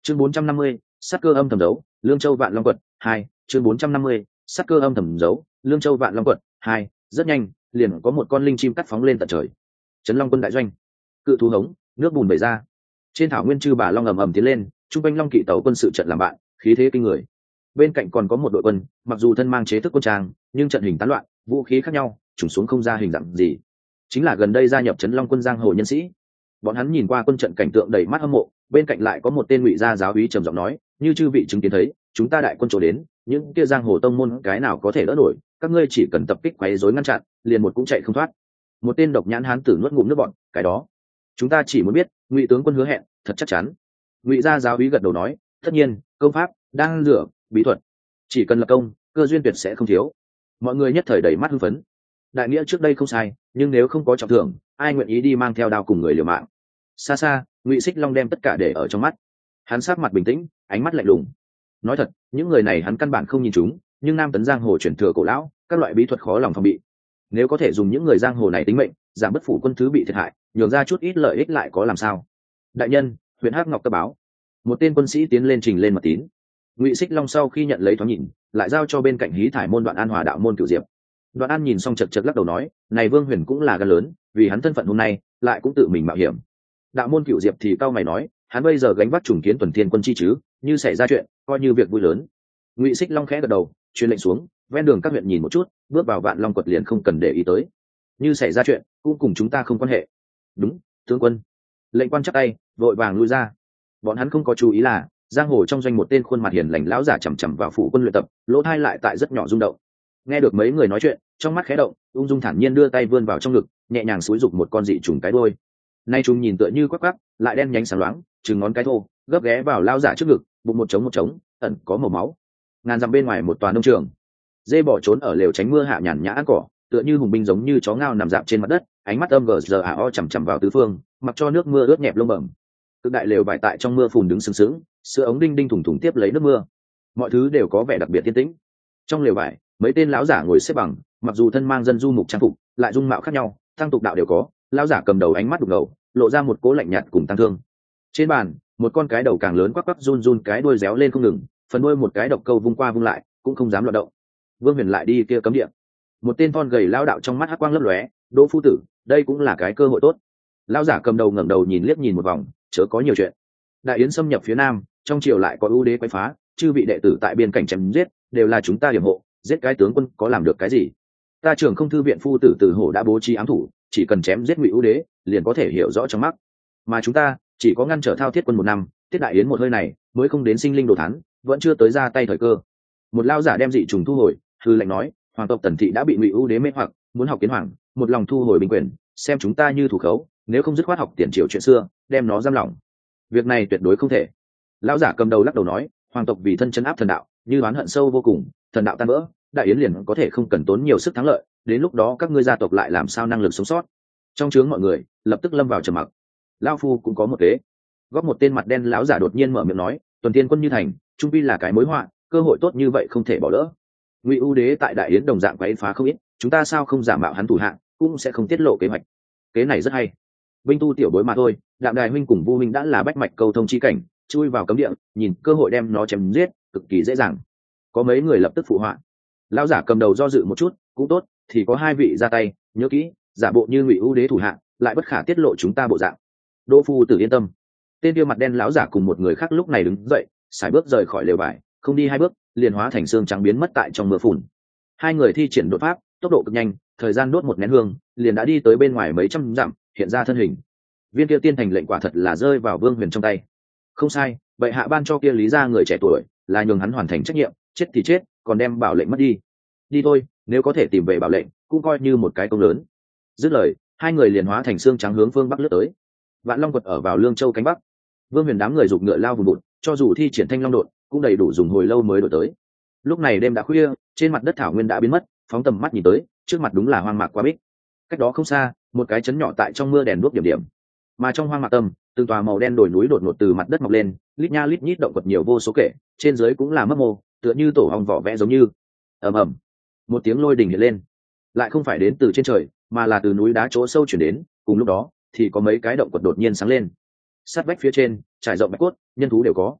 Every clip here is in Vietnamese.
Chương 450, sát cơ âm thầm giấu, Lương Châu Vạn Long quật 2, chương 450, sát cơ âm thầm giấu, Lương Châu Vạn Long quật 2, rất nhanh, liền có một con linh chim cắt phóng lên tận trời. Trấn Long quân đại doanh, cự thú hống, nước bùn bể ra. Trên thảo nguyên chư bà long ầm ầm tiến lên, trung quanh long kỵ tàu quân sự trận làm bạn, khí thế kinh người. Bên cạnh còn có một đội quân, mặc dù thân mang chế thức quân trang, nhưng trận hình tán loạn, vũ khí khác nhau, trùng xuống không ra hình dạng gì. Chính là gần đây gia nhập Trấn Long quân giang hồ nhân sĩ. Bọn hắn nhìn qua quân trận cảnh tượng đầy mắt hâm mộ, bên cạnh lại có một tên ngụy gia giáo úy trầm giọng nói, như chư vị chứng kiến thấy, chúng ta đại quân chỗ đến, những kia giang hồ tông môn cái nào có thể đỡ nổi, các ngươi chỉ cần tập kích quấy rối ngăn chặn, liền một cũng chạy không thoát. Một tên độc nhãn hán tử nuốt ngụm nước bọt, cái đó, chúng ta chỉ muốn biết, ngụy tướng quân hứa hẹn, thật chắc chắn. Ngụy gia giáo úy gật đầu nói, tất nhiên, công pháp, đan dược, bí thuật, chỉ cần là công, cơ duyên tuyệt sẽ không thiếu. Mọi người nhất thời đầy mắt hưng phấn. Đại nghĩa trước đây không sai, nhưng nếu không có trọng thưởng, ai nguyện ý đi mang theo đao cùng người liều mạng. Xa xa, Ngụy Xích Long đem tất cả để ở trong mắt. Hắn sát mặt bình tĩnh, ánh mắt lạnh lùng. Nói thật, những người này hắn căn bản không nhìn chúng, nhưng nam tấn giang hồ truyền thừa cổ lão, các loại bí thuật khó lòng phòng bị. Nếu có thể dùng những người giang hồ này tính mệnh, giảm bất phủ quân thứ bị thiệt hại, nhường ra chút ít lợi ích lại có làm sao? Đại nhân, huyện Hắc Ngọc cấp báo. Một tên quân sĩ tiến lên trình lên mật tín. Ngụy Xích Long sau khi nhận lấy thoáng nhìn, lại giao cho bên cạnh Hí Thải môn Đoạn An Hòa đạo môn Cửu Diệp. Đoạn An nhìn xong chật chật lắc đầu nói, này Vương Huyền cũng là gan lớn, vì hắn thân phận hôm nay, lại cũng tự mình mạo hiểm. Đạo môn Cửu Diệp thì cao mày nói, hắn bây giờ gánh vác trùng kiến tuần thiên quân chi chứ, như xảy ra chuyện, coi như việc vui lớn. Ngụy Xích Long khẽ gật đầu, truyền lệnh xuống, ven đường các huyện nhìn một chút, bước vào Vạn Long quật liền không cần để ý tới. Như xảy ra chuyện, cũng cùng chúng ta không quan hệ. Đúng, tướng quân. Lệnh quan chắp tay, vội vàng lui ra. Bọn hắn không có chú ý là, giang hồ trong doanh một tên khuôn mặt hiền lành lão giả chằm chằm vào phủ quân luyện tập, lỗ tai lại tại rất nhỏ rung động. Nghe được mấy người nói chuyện, trong mắt khẽ động, ung dung thản nhiên đưa tay vươn vào trong ngực, nhẹ nhàng xúi giục một con dị trùng cái đuôi. Nay trùng nhìn tựa như quắc quắc, lại đen nhánh sáng loáng, chừng ngón cái thô, gấp ghé vào lao giả trước ngực, bụng một trống, ẩn có màu máu. Ngàn dặm bên ngoài một tòa nông trường, dê bỏ trốn ở lều tránh mưa hạ nhàn nhã ăn cỏ, tựa như hùng binh giống như chó ngao nằm dạp trên mặt đất, ánh mắt âm gờ chằm chằm vào tứ phương, mặc cho nước mưa ướt nhẹp lông bẩm. Cực đại lều vải tại trong mưa phùn đứng sừng sững, sữa ống đinh đinh thủng thủng tiếp lấy nước mưa. Mọi thứ đều có vẻ đặc biệt yên tĩnh. Trong lều vải, mấy tên lão giả ngồi xếp bằng, mặc dù thân mang dân du mục trang phục, lại dung mạo khác nhau, tăng tục đạo đều có. Lão giả cầm đầu ánh mắt đục ngầu, lộ ra một cố lạnh nhạt cùng tăng thương. Trên bàn, một con cái đầu càng lớn quắc quắc run run cái đuôi réo lên không ngừng, phần đuôi một cái độc câu vung qua vung lại, cũng không dám loạn động. Vương Huyền lại đi kia cấm địa. Một tên thon gầy lão đạo trong mắt hắc quang lấp lóe, Đỗ phu tử, đây cũng là cái cơ hội tốt. Lão giả cầm đầu ngẩng đầu nhìn liếc nhìn một vòng, chớ có nhiều chuyện. Đại yến xâm nhập phía nam, trong triều lại có ưu đế quấy phá, chư vị đệ tử tại biên cảnh chém giết, đều là chúng ta điểm hộ, giết cái tướng quân có làm được cái gì? Ta trưởng không thư viện phu tử Từ Hổ đã bố trí ám thủ, chỉ cần chém giết Ngụy ưu đế, liền có thể hiểu rõ trong mắt. Mà chúng ta chỉ có ngăn trở Thao Thiết quân 1 năm, Tiết Đại Yến một hơi này, mới không đến sinh linh đồ thán, vẫn chưa tới ra tay thời cơ. Một lao giả đem dị trùng thu hồi, hư lệnh nói, hoàng tộc Tần thị đã bị Ngụy ưu đế mê hoặc, muốn học kiến hoàng, một lòng thu hồi binh quyền, xem chúng ta như thủ khấu, nếu không dứt khoát học tiền triều chuyện xưa, đem nó giam lỏng. Việc này tuyệt đối không thể. Lão giả cầm đầu lắc đầu nói, hoàng tộc vì thân chấn áp thần đạo, như oán hận sâu vô cùng, thần đạo tan vỡ, Đại Yến liền có thể không cần tốn nhiều sức thắng lợi, đến lúc đó các ngươi gia tộc lại làm sao năng lực sống sót? Trong chướng mọi người lập tức lâm vào trầm mặc. Lão phu cũng có một kế. Góp một tên mặt đen lão giả đột nhiên mở miệng nói, tuần tiên quân như thành, trung vi là cái mối họa, cơ hội tốt như vậy không thể bỏ lỡ. Ngụy ưu đế tại Đại Yến đồng dạng quấy phá không ít, chúng ta sao không giả mạo hắn thủ hạng, cũng sẽ không tiết lộ kế hoạch. Kế này rất hay. Binh tu tiểu bối mà thôi, Đạm Đài huynh cùng Vu huynh đã là bách mạch câu thông chi cảnh, chui vào cấm địa, nhìn cơ hội đem nó chém giết, cực kỳ dễ dàng. Có mấy người lập tức phụ họa. Lão giả cầm đầu do dự một chút, cũng tốt, thì có 2 vị ra tay, nhớ kỹ, giả bộ như Ngụy ưu đế thủ hạng, lại bất khả tiết lộ chúng ta bộ dạng. Đỗ phu tử yên tâm. Tên kia mặt đen lão giả cùng một người khác lúc này đứng dậy, sải bước rời khỏi lều vải, không đi 2 bước, liền hóa thành xương trắng biến mất tại trong mưa phùn. 2 người thi triển đột pháp, tốc độ cực nhanh, thời gian đốt một nén hương, liền đã đi tới bên ngoài mấy trăm dặm, hiện ra thân hình. Viên kia tiên thành lệnh quả thật là rơi vào Vương Huyền trong tay. Không sai, bệ hạ ban cho kia Lý gia người trẻ tuổi, là nhường hắn hoàn thành trách nhiệm, chết thì chết, còn đem bảo lệnh mất đi. Đi thôi, nếu có thể tìm về bảo lệnh, cũng coi như một cái công lớn. Dứt lời, 2 người liền hóa thành xương trắng hướng phương bắc lướt tới. Vạn Long quật ở vào Lương Châu cánh bắc. Vương Huyền đám người giục ngựa lao vùng bụt, cho dù thi triển Thanh Long đột, cũng đầy đủ dùng hồi lâu mới đổi tới. Lúc này đêm đã khuya, trên mặt đất thảo nguyên đã biến mất, phóng tầm mắt nhìn tới, trước mặt đúng là hoang mạc qua bích. Cách đó không xa, một cái trấn nhỏ tại trong mưa đèn đuốc điểm điểm. Mà trong hoang mạc tâm, từng tòa màu đen đồi núi đột ngột từ mặt đất mọc lên, lít nha lít nhít động vật nhiều vô số kể, trên dưới cũng là mấp mô, tựa như tổ ong vỏ vẽ giống như. Ầm ầm, một tiếng lôi đình hiện lên, lại không phải đến từ trên trời, mà là từ núi đá chỗ sâu chuyển đến. Cùng lúc đó, thì có mấy cái động vật đột nhiên sáng lên. Sát vách phía trên, trải rộng bạch cốt, nhân thú đều có.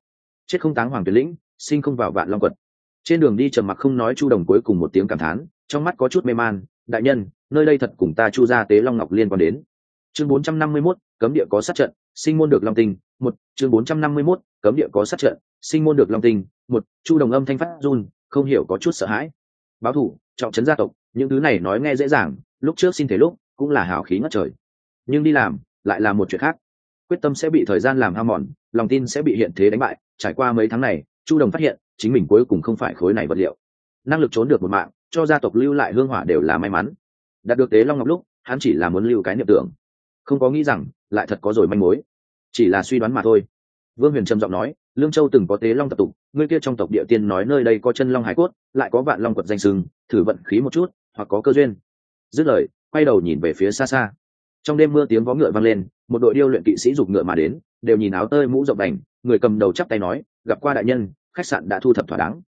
chết không táng hoàng tuyệt lĩnh, sinh không vào vạn long quật. Trên đường đi trầm mặc không nói, Chu Đồng cuối cùng một tiếng cảm thán, trong mắt có chút mê man. Đại nhân, nơi đây thật cùng ta Chu gia tế long ngọc liên quan đến. Chương 451, cấm địa có sát trận, sinh môn được long tinh. Một, chương 451, cấm địa có sát trận, sinh môn được long tinh. Một, Chu Đồng âm thanh phát run, không hiểu có chút sợ hãi. Báo thủ, trọng trấn gia tộc, những thứ này nói nghe dễ dàng, lúc trước xin thể lúc cũng là hào khí ngất trời, nhưng đi làm lại là một chuyện khác. Quyết tâm sẽ bị thời gian làm hao mòn, lòng tin sẽ bị hiện thế đánh bại. Trải qua mấy tháng này, Chu Đồng phát hiện chính mình cuối cùng không phải khối này vật liệu. Năng lực trốn được một mạng, cho gia tộc lưu lại hương hỏa đều là may mắn. Đạt được tế long ngọc lúc, hắn chỉ là muốn lưu cái niệm tưởng, không có nghĩ rằng lại thật có rồi manh mối. Chỉ là suy đoán mà thôi. Vương Huyền trầm giọng nói, Lương Châu từng có tế long tập tục, người kia trong tộc địa tiên nói nơi đây có chân long hải cốt, lại có vạn long quật danh sừng, thử vận khí một chút, hoặc có cơ duyên. Dứt lời, quay đầu nhìn về phía xa xa. Trong đêm mưa tiếng vó ngựa vang lên, một đội điêu luyện kỵ sĩ giục ngựa mà đến, đều nhìn áo tơi mũ rộng đành, người cầm đầu chắp tay nói, gặp qua đại nhân, khách sạn đã thu thập thỏa đáng.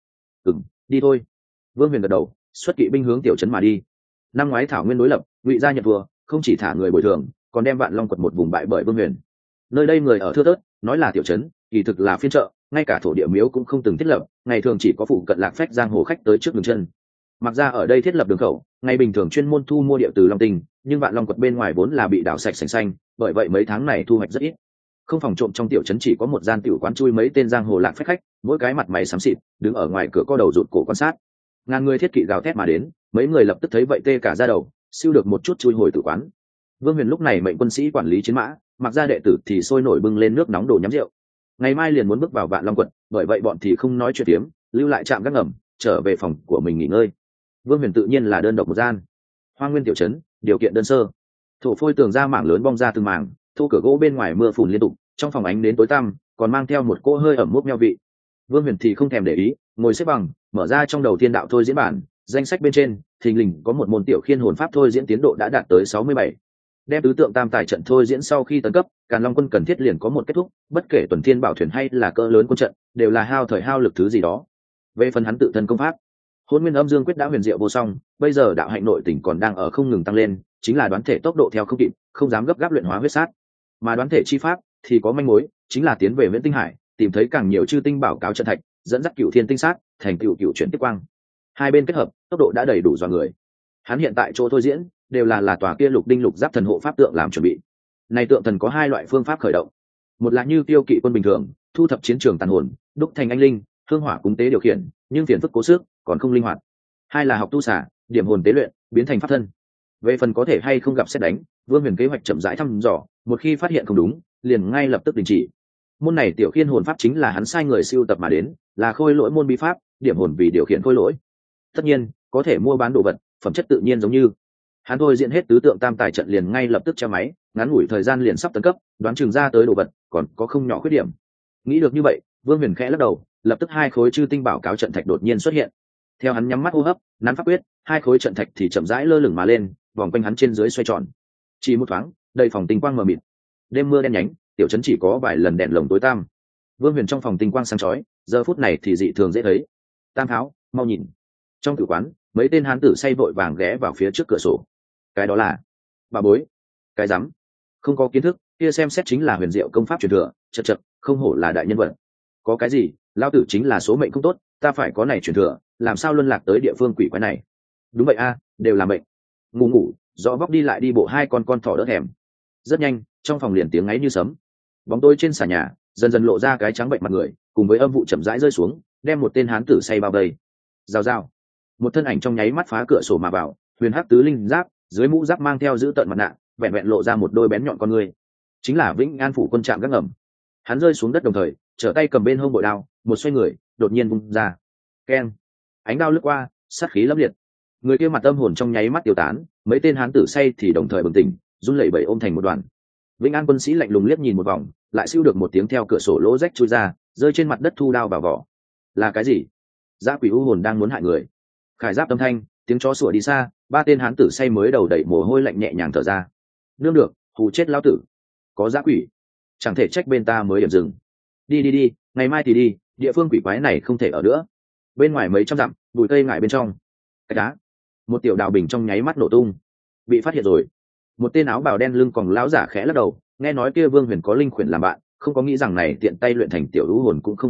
Đi thôi. Vương Huyền gật đầu, xuất kỵ binh hướng tiểu trấn mà đi. Năm ngoái thảo nguyên đối lập, Ngụy gia nhận thua, không chỉ thả người bồi thường, còn đem vạn long quật một vùng bại bởi Vương Huyền. Nơi đây người ở thưa thớt, nói là tiểu trấn, kỳ thực là phiên chợ, ngay cả thổ địa miếu cũng không từng thiết lập, ngày thường chỉ có phụ cận lạc phách giang hồ khách tới trước đường chân. Mặc ra ở đây thiết lập đường khẩu, ngày bình thường chuyên môn thu mua địa từ long tinh, nhưng vạn long quật bên ngoài vốn là bị đảo sạch sành xanh, bởi vậy mấy tháng này thu hoạch rất ít. Không phòng trộm trong tiểu trấn chỉ có một gian tiểu quán chui mấy tên giang hồ lạc phách khách, mỗi cái mặt mày xám xịt, đứng ở ngoài cửa co đầu rụt cổ quan sát. Ngàn người thiết kỵ gào thét mà đến, mấy người lập tức thấy vậy tê cả da đầu, siêu được một chút chui hồi tử quán. Vương Huyền lúc này mệnh quân sĩ quản lý chiến mã, Mặc ra đệ tử thì sôi nổi bưng lên nước nóng đổ nhắm rượu. Ngày mai liền muốn bước vào vạn long quật, bởi vậy bọn thì không nói chuyện tiếm, lưu lại trạm gác ngầm, trở về phòng của mình nghỉ ngơi. Vương Huyền tự nhiên là đơn độc một gian. Hoa nguyên tiểu trấn, điều kiện đơn sơ. Thổ phôi tường ra mảng lớn bong ra từng mảng, thu cửa gỗ bên ngoài mưa phùn liên tục, trong phòng ánh đến tối tăm, còn mang theo một cỗ hơi ẩm mốc meo vị. Vương Huyền thì không thèm để ý, ngồi xếp bằng, mở ra trong đầu thiên đạo thôi diễn bản, danh sách bên trên thình lình có một môn tiểu khiên hồn pháp thôi diễn tiến độ đã đạt tới 67. Đem tứ tượng tam tài trận thôi diễn sau khi tấn cấp, Càn Long quân cần thiết liền có một kết thúc, bất kể tuần thiên bảo thuyền hay là cỡ lớn quân trận, đều là hao thời hao lực thứ gì đó. Về phần hắn tự thân công pháp, Hỗn Nguyên Âm Dương quyết đã huyền diệu vô song, bây giờ đạo hạnh nội tình còn đang ở không ngừng tăng lên, chính là đoán thể tốc độ theo không kịp, không dám gấp gáp luyện hóa huyết sát. Mà đoán thể chi pháp thì có manh mối, chính là tiến về Viễn Tinh Hải, tìm thấy càng nhiều chư tinh bảo cáo trận thạch, dẫn dắt cựu thiên tinh sát, thành cựu chuyển tiếp quang. Hai bên kết hợp, tốc độ đã đầy đủ dọa người. Hắn hiện tại chỗ thôi diễn đều là tòa kia lục đinh lục giáp thần hộ pháp tượng làm chuẩn bị. Này tượng thần có hai loại phương pháp khởi động, một là như tiêu kỵ quân bình thường, thu thập chiến trường tàn hồn, đúc thành anh linh, hương hỏa cúng tế điều khiển, nhưng phiền phức cố sức, còn không linh hoạt. Hai là học tu xả, điểm hồn tế luyện, biến thành pháp thân. Về phần có thể hay không gặp xét đánh, Vương Huyền kế hoạch chậm rãi thăm dò, một khi phát hiện không đúng, liền ngay lập tức đình chỉ. Môn này tiểu khiên hồn pháp chính là hắn sai người siêu tập mà đến, là khôi lỗi môn bí pháp, điểm hồn vì điều khiển khôi lỗi. Tất nhiên, có thể mua bán đồ vật, phẩm chất tự nhiên giống như. Hắn thôi diễn hết tứ tượng tam tài trận liền ngay lập tức treo máy, ngắn ngủi thời gian liền sắp tấn cấp, đoán chừng ra tới đồ vật, còn có không nhỏ khuyết điểm. Nghĩ được như vậy, Vương Huyền khẽ lắc đầu, lập tức hai khối chư tinh bảo cáo trận thạch đột nhiên xuất hiện. Theo hắn nhắm mắt hô hấp, nắn pháp quyết, hai khối trận thạch thì chậm rãi lơ lửng mà lên, vòng quanh hắn trên dưới xoay tròn. Chỉ một thoáng, đầy phòng tinh quang mờ mịt. Đêm mưa đen nhánh, tiểu trấn chỉ có vài lần đèn lồng tối tăm. Vương Huyền trong phòng tinh quang sáng chói, giờ phút này thì dị thường dễ thấy. Tam Tháo, mau nhìn. Trong tử quán, mấy tên hán tử say vội vàng ghé vào phía trước cửa sổ. Cái đó là bà bối. Cái rắm, không có kiến thức, kia xem xét chính là huyền diệu công pháp truyền thừa, chật chật, không hổ là đại nhân vật. Có cái gì, lao tử chính là số mệnh không tốt, ta phải có này truyền thừa, làm sao luân lạc tới địa phương quỷ quái này. Đúng vậy a, đều là mệnh. Ngủ rõ vóc đi lại đi bộ hai con thỏ đỡ thèm. Rất nhanh, trong phòng liền tiếng ngáy như sấm. Bóng tối trên xà nhà dần dần lộ ra cái trắng bệnh mặt người, cùng với âm vụ chậm rãi rơi xuống, đem một tên hán tử say bao vây. Rào rào, một thân ảnh trong nháy mắt phá cửa sổ mà vào, huyền hắc tứ linh giáp, dưới mũ giáp mang theo giữ tợn mặt nạ, vẹn vẹn lộ ra một đôi bén nhọn con người, chính là Vĩnh An phủ quân trạm gác ngầm. Hắn rơi xuống đất đồng thời trở tay cầm bên hông bội đao, một xoay người đột nhiên vung ra, keng, ánh đao lướt qua, sát khí lấp liệt. Người kia mặt âm hồn trong nháy mắt tiêu tán, mấy tên hán tử say thì đồng thời bừng tỉnh, run lẩy bẩy ôm thành một đoàn. Vĩnh An quân sĩ lạnh lùng liếc nhìn một vòng, lại siêu được một tiếng theo cửa sổ lỗ rách chui ra, rơi trên mặt đất thu đao vào vỏ. Là cái gì? Dã quỷ u hồn đang muốn hại người. Khải giáp âm thanh, tiếng chó sủa đi xa, ba tên hán tử say mới đầu đẩy mồ hôi lạnh nhẹ nhàng thở ra. Nương được, hù chết lão tử. Có dã quỷ, chẳng thể trách bên ta mới điểm dừng. Đi, ngày mai thì đi, địa phương quỷ quái này không thể ở nữa. Bên ngoài mấy trăm dặm, bụi cây ngại bên trong. Cái đá, một tiểu đào bình trong nháy mắt nổ tung. Bị phát hiện rồi. Một tên áo bào đen lưng còn lão giả khẽ lắc đầu, nghe nói kia Vương Huyền có linh khuyển làm bạn, không có nghĩ rằng này tiện tay luyện thành tiểu lũ hồn cũng không đạt được,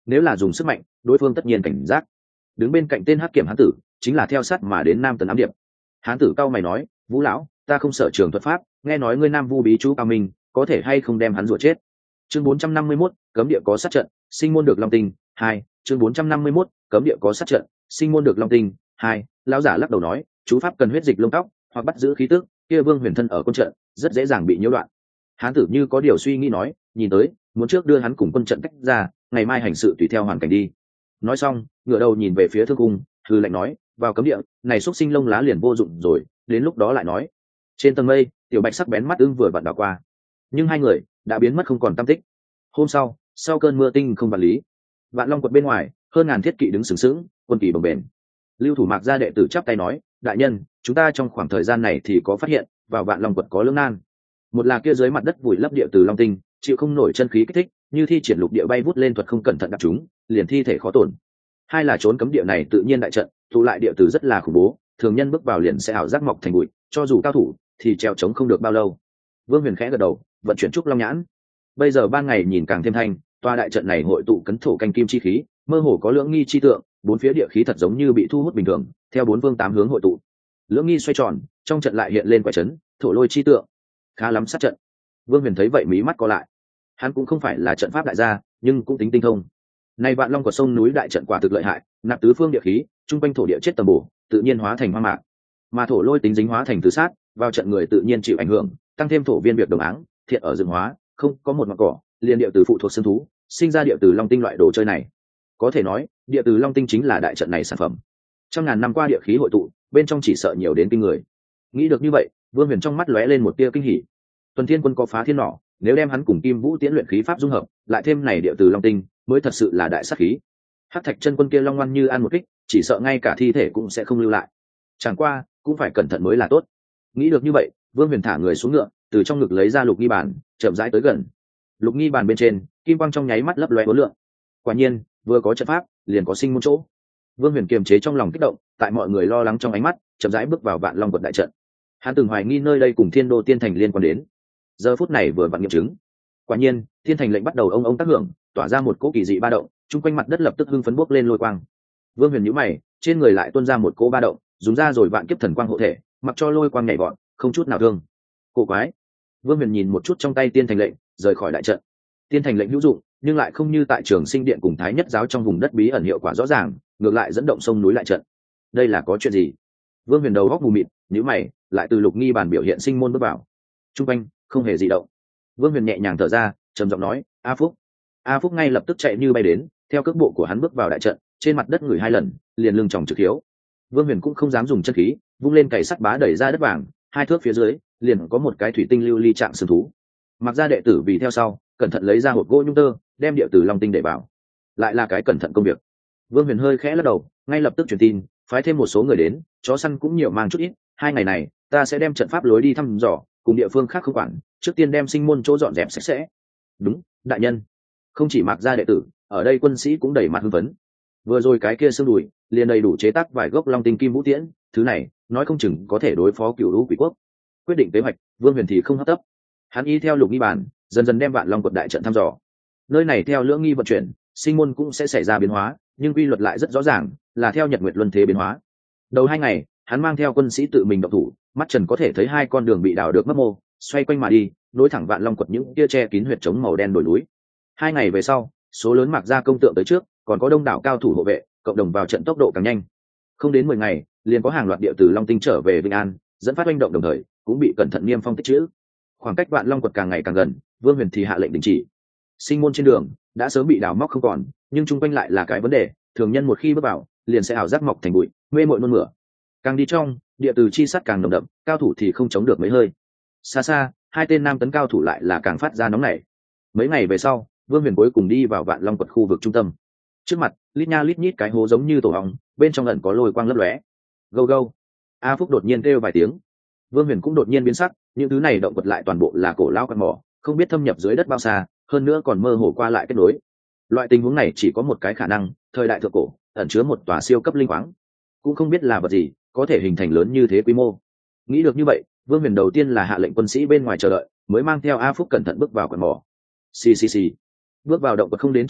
nếu là dùng sức mạnh đối phương tất nhiên cảnh giác. Đứng bên cạnh tên hắc kiểm hán tử chính là theo sát mà đến Nam Tấn ám điệp. Hán tử cao mày nói, Vũ lão, ta không sợ trường thuật pháp, nghe nói ngươi Nam Vu bí chú cao minh, có thể hay không đem hắn rủa chết. Chương 451, cấm địa có sát trận, sinh môn được long tinh. 2. Chương 451, cấm địa có sát trận, sinh môn được long tinh. 2. Lão giả lắc đầu nói, chú pháp cần huyết dịch lông tóc hoặc bắt giữ khí tức, kia Vương Huyền thân ở quân trận rất dễ dàng bị nhiễu loạn. Hán tử như có điều suy nghĩ nói, nhìn tới muốn trước đưa hắn cùng quân trận tách ra, ngày mai hành sự tùy theo hoàn cảnh đi. Nói xong ngửa đầu nhìn về phía thương cung, hư lệnh nói, vào cấm địa này xúc sinh lông lá liền vô dụng rồi, đến lúc đó lại nói. Trên tầng mây tiểu bạch sắc bén mắt ưng vừa vặn đảo qua, nhưng hai người đã biến mất không còn tăm tích. Hôm sau cơn mưa tinh không vật lý, Vạn Long quật bên ngoài hơn ngàn thiết kỵ đứng sừng sững, quân kỳ bồng bềnh. Lưu Thủ Mạc gia đệ tử chắp tay nói, đại nhân, chúng ta trong khoảng thời gian này thì có phát hiện vào Vạn Long quật có lưỡng nan. Một là kia dưới mặt đất vùi lấp địa từ long tinh, chịu không nổi chân khí kích thích, như thi triển lục địa bay vút lên thuật không cẩn thận đập chúng, liền thi thể khó tổn. Hai là trốn cấm địa này tự nhiên đại trận, tụ lại địa từ rất là khủng bố, thường nhân bước vào liền sẽ ảo giác mọc thành bụi, cho dù cao thủ thì trèo chống không được bao lâu. Vương Huyền khẽ gật đầu, vận chuyển trúc long nhãn. Bây giờ ban ngày nhìn càng thêm thanh, tòa đại trận này hội tụ cấn thổ canh kim chi khí, mơ hồ có lưỡng nghi chi tượng, bốn phía địa khí thật giống như bị thu hút bình thường, theo bốn phương tám hướng hội tụ. Lưỡng nghi xoay tròn, trong trận lại hiện lên quả trấn, thổ lôi chi tượng, khá lắm sát trận. Vương Huyền thấy vậy mí mắt co lại. Hắn cũng không phải là trận pháp đại gia, nhưng cũng tính tinh thông. Nay Vạn Long của sông núi đại trận quả thực lợi hại, nạp tứ phương địa khí, trung quanh thổ địa chết tầm bổ, tự nhiên hóa thành hoang mạc. Mà thổ lôi tính dính hóa thành tứ sát, vào trận người tự nhiên chịu ảnh hưởng, tăng thêm thổ viên việc đồng áng, thiện ở rừng hóa, không có một ngọn cỏ, liền địa từ phụ thuộc xương thú, sinh ra địa từ long tinh loại đồ chơi này. Có thể nói, địa từ long tinh chính là đại trận này sản phẩm. Trăm ngàn năm qua địa khí hội tụ, bên trong chỉ sợ nhiều đến kinh người. Nghĩ được như vậy, Vương Huyền trong mắt lóe lên một tia kinh hỉ. Tuần Thiên Quân có phá thiên nỏ, nếu đem hắn cùng Kim Vũ Tiễn luyện khí pháp dung hợp, lại thêm này địa từ long tinh, mới thật sự là đại sát khí. Hắc Thạch Chân Quân kia long ngoan như ăn một kích, chỉ sợ ngay cả thi thể cũng sẽ không lưu lại. Chẳng qua, cũng phải cẩn thận mới là tốt. Nghĩ được như vậy, Vương Huyền thả người xuống ngựa, từ trong ngực lấy ra lục nghi bàn, chậm rãi tới gần. Lục nghi bàn bên trên, kim quang trong nháy mắt lấp lóe uốn lượn. Quả nhiên, vừa có trận pháp, liền có sinh môn chỗ. Vương Huyền kiềm chế trong lòng kích động, tại mọi người lo lắng trong ánh mắt, chậm rãi bước vào Vạn Long quật đại trận. Hắn từng hoài nghi nơi đây cùng Thiên Đô Tiên Thành liên quan đến, giờ phút này vừa vặn nghiệm chứng. Quả nhiên, Thiên Thành lệnh bắt đầu ông tác hưởng, tỏa ra một cỗ kỳ dị ba động, chung quanh mặt đất lập tức hưng phấn bốc lên lôi quang. Vương Huyền nhíu mày, trên người lại tuôn ra một cỗ ba động, dùng ra rồi vạn kiếp thần quang hộ thể, mặc cho lôi quang nhảy vọt, không chút nào thương. Cổ quái. Vương Huyền nhìn một chút trong tay Tiên Thành lệnh, rời khỏi đại trận. Tiên Thành lệnh hữu dụng, nhưng lại không như tại Trường Sinh Điện cùng Thái Nhất giáo trong vùng đất bí ẩn hiệu quả rõ ràng, ngược lại dẫn động sông núi lại trận. Đây là có chuyện gì? Vương Huyền đầu góc mù mịt, nhíu mày, lại từ lục nghi bàn biểu hiện sinh môn bước vào. Trung quanh không hề gì động. Vương Huyền nhẹ nhàng thở ra, trầm giọng nói, A Phúc. A Phúc ngay lập tức chạy như bay đến, theo cước bộ của hắn bước vào đại trận, trên mặt đất ngửi hai lần, liền lưng tròng trực hiếu. Vương Huyền cũng không dám dùng chân khí, vung lên cày sắt bá đẩy ra đất vàng, hai thước phía dưới liền có một cái thủy tinh lưu ly trạng sừng thú. Mặc ra đệ tử vì theo sau, cẩn thận lấy ra hộp gỗ nhung tơ, đem địa tử long tinh để vào. Lại là cái cẩn thận công việc. Vương Huyền hơi khẽ lắc đầu, ngay lập tức truyền tin, phái thêm một số người đến, chó săn cũng nhiều mang chút ít. Hai ngày này, ta sẽ đem trận pháp lối đi thăm dò, cùng địa phương khác không quản, trước tiên đem sinh môn chỗ dọn dẹp sạch sẽ. Đúng, đại nhân. Không chỉ Mặc ra đệ tử, ở đây quân sĩ cũng đầy mặt hưng phấn. Vừa rồi cái kia xương đùi, liền đầy đủ chế tác vài gốc long tinh kim vũ tiễn, thứ này, nói không chừng có thể đối phó cựu lũ quỷ quốc. Quyết định kế hoạch, Vương Huyền thì không hấp tấp. Hắn y theo lục nghi bản, dần dần đem Vạn Long quật đại trận thăm dò. Nơi này theo lưỡng nghi vận chuyển, sinh môn cũng sẽ xảy ra biến hóa, nhưng quy luật lại rất rõ ràng, là theo nhật nguyệt luân thế biến hóa. Đầu hai ngày, hắn mang theo quân sĩ tự mình động thủ, mắt trần có thể thấy hai con đường bị đào được mấp mô, xoay quanh mà đi, nối thẳng Vạn Long quật những kia che kín huyệt trống màu đen đồi núi. Hai ngày về sau, số lớn Mặc gia công tượng tới trước, còn có đông đảo cao thủ hộ vệ, cộng đồng vào trận tốc độ càng nhanh. Không đến 10 ngày, liền có hàng loạt địa tử long tinh trở về Vĩnh An, dẫn phát oanh động đồng thời, cũng bị cẩn thận niêm phong tích trữ. Khoảng cách Vạn Long quật càng ngày càng gần, Vương Huyền thì hạ lệnh đình chỉ. Sinh môn trên đường đã sớm bị đào móc không còn, nhưng chung quanh lại là cái vấn đề, thường nhân một khi bước vào, liền sẽ ảo giác mọc thành bụi, mê mội nôn mửa. Càng đi trong, địa tử chi sắt càng nồng đậm, cao thủ thì không chống được mấy hơi. Xa xa, hai tên nam tấn cao thủ lại là càng phát ra nóng nảy. Mấy ngày về sau, Vương Huyền cuối cùng đi vào Vạn Long quật khu vực trung tâm. Trước mặt, lít nha lít nhít cái hố giống như tổ ong, bên trong ẩn có lôi quang lấp lóe. Gâu gâu. A Phúc đột nhiên kêu vài tiếng. Vương Huyền cũng đột nhiên biến sắc, những thứ này động vật lại toàn bộ là cổ lao căn mỏ, không biết thâm nhập dưới đất bao xa, hơn nữa còn mơ hồ qua lại kết nối. Loại tình huống này chỉ có một cái khả năng, thời đại thượng cổ, ẩn chứa một tòa siêu cấp linh khoáng, cũng không biết là vật gì, có thể hình thành lớn như thế quy mô. Nghĩ được như vậy, Vương Huyền đầu tiên là hạ lệnh quân sĩ bên ngoài chờ đợi, mới mang theo A Phúc cẩn thận bước vào quần mỏ. Xì xì xì. Bước vào động vật không đến trăm mét,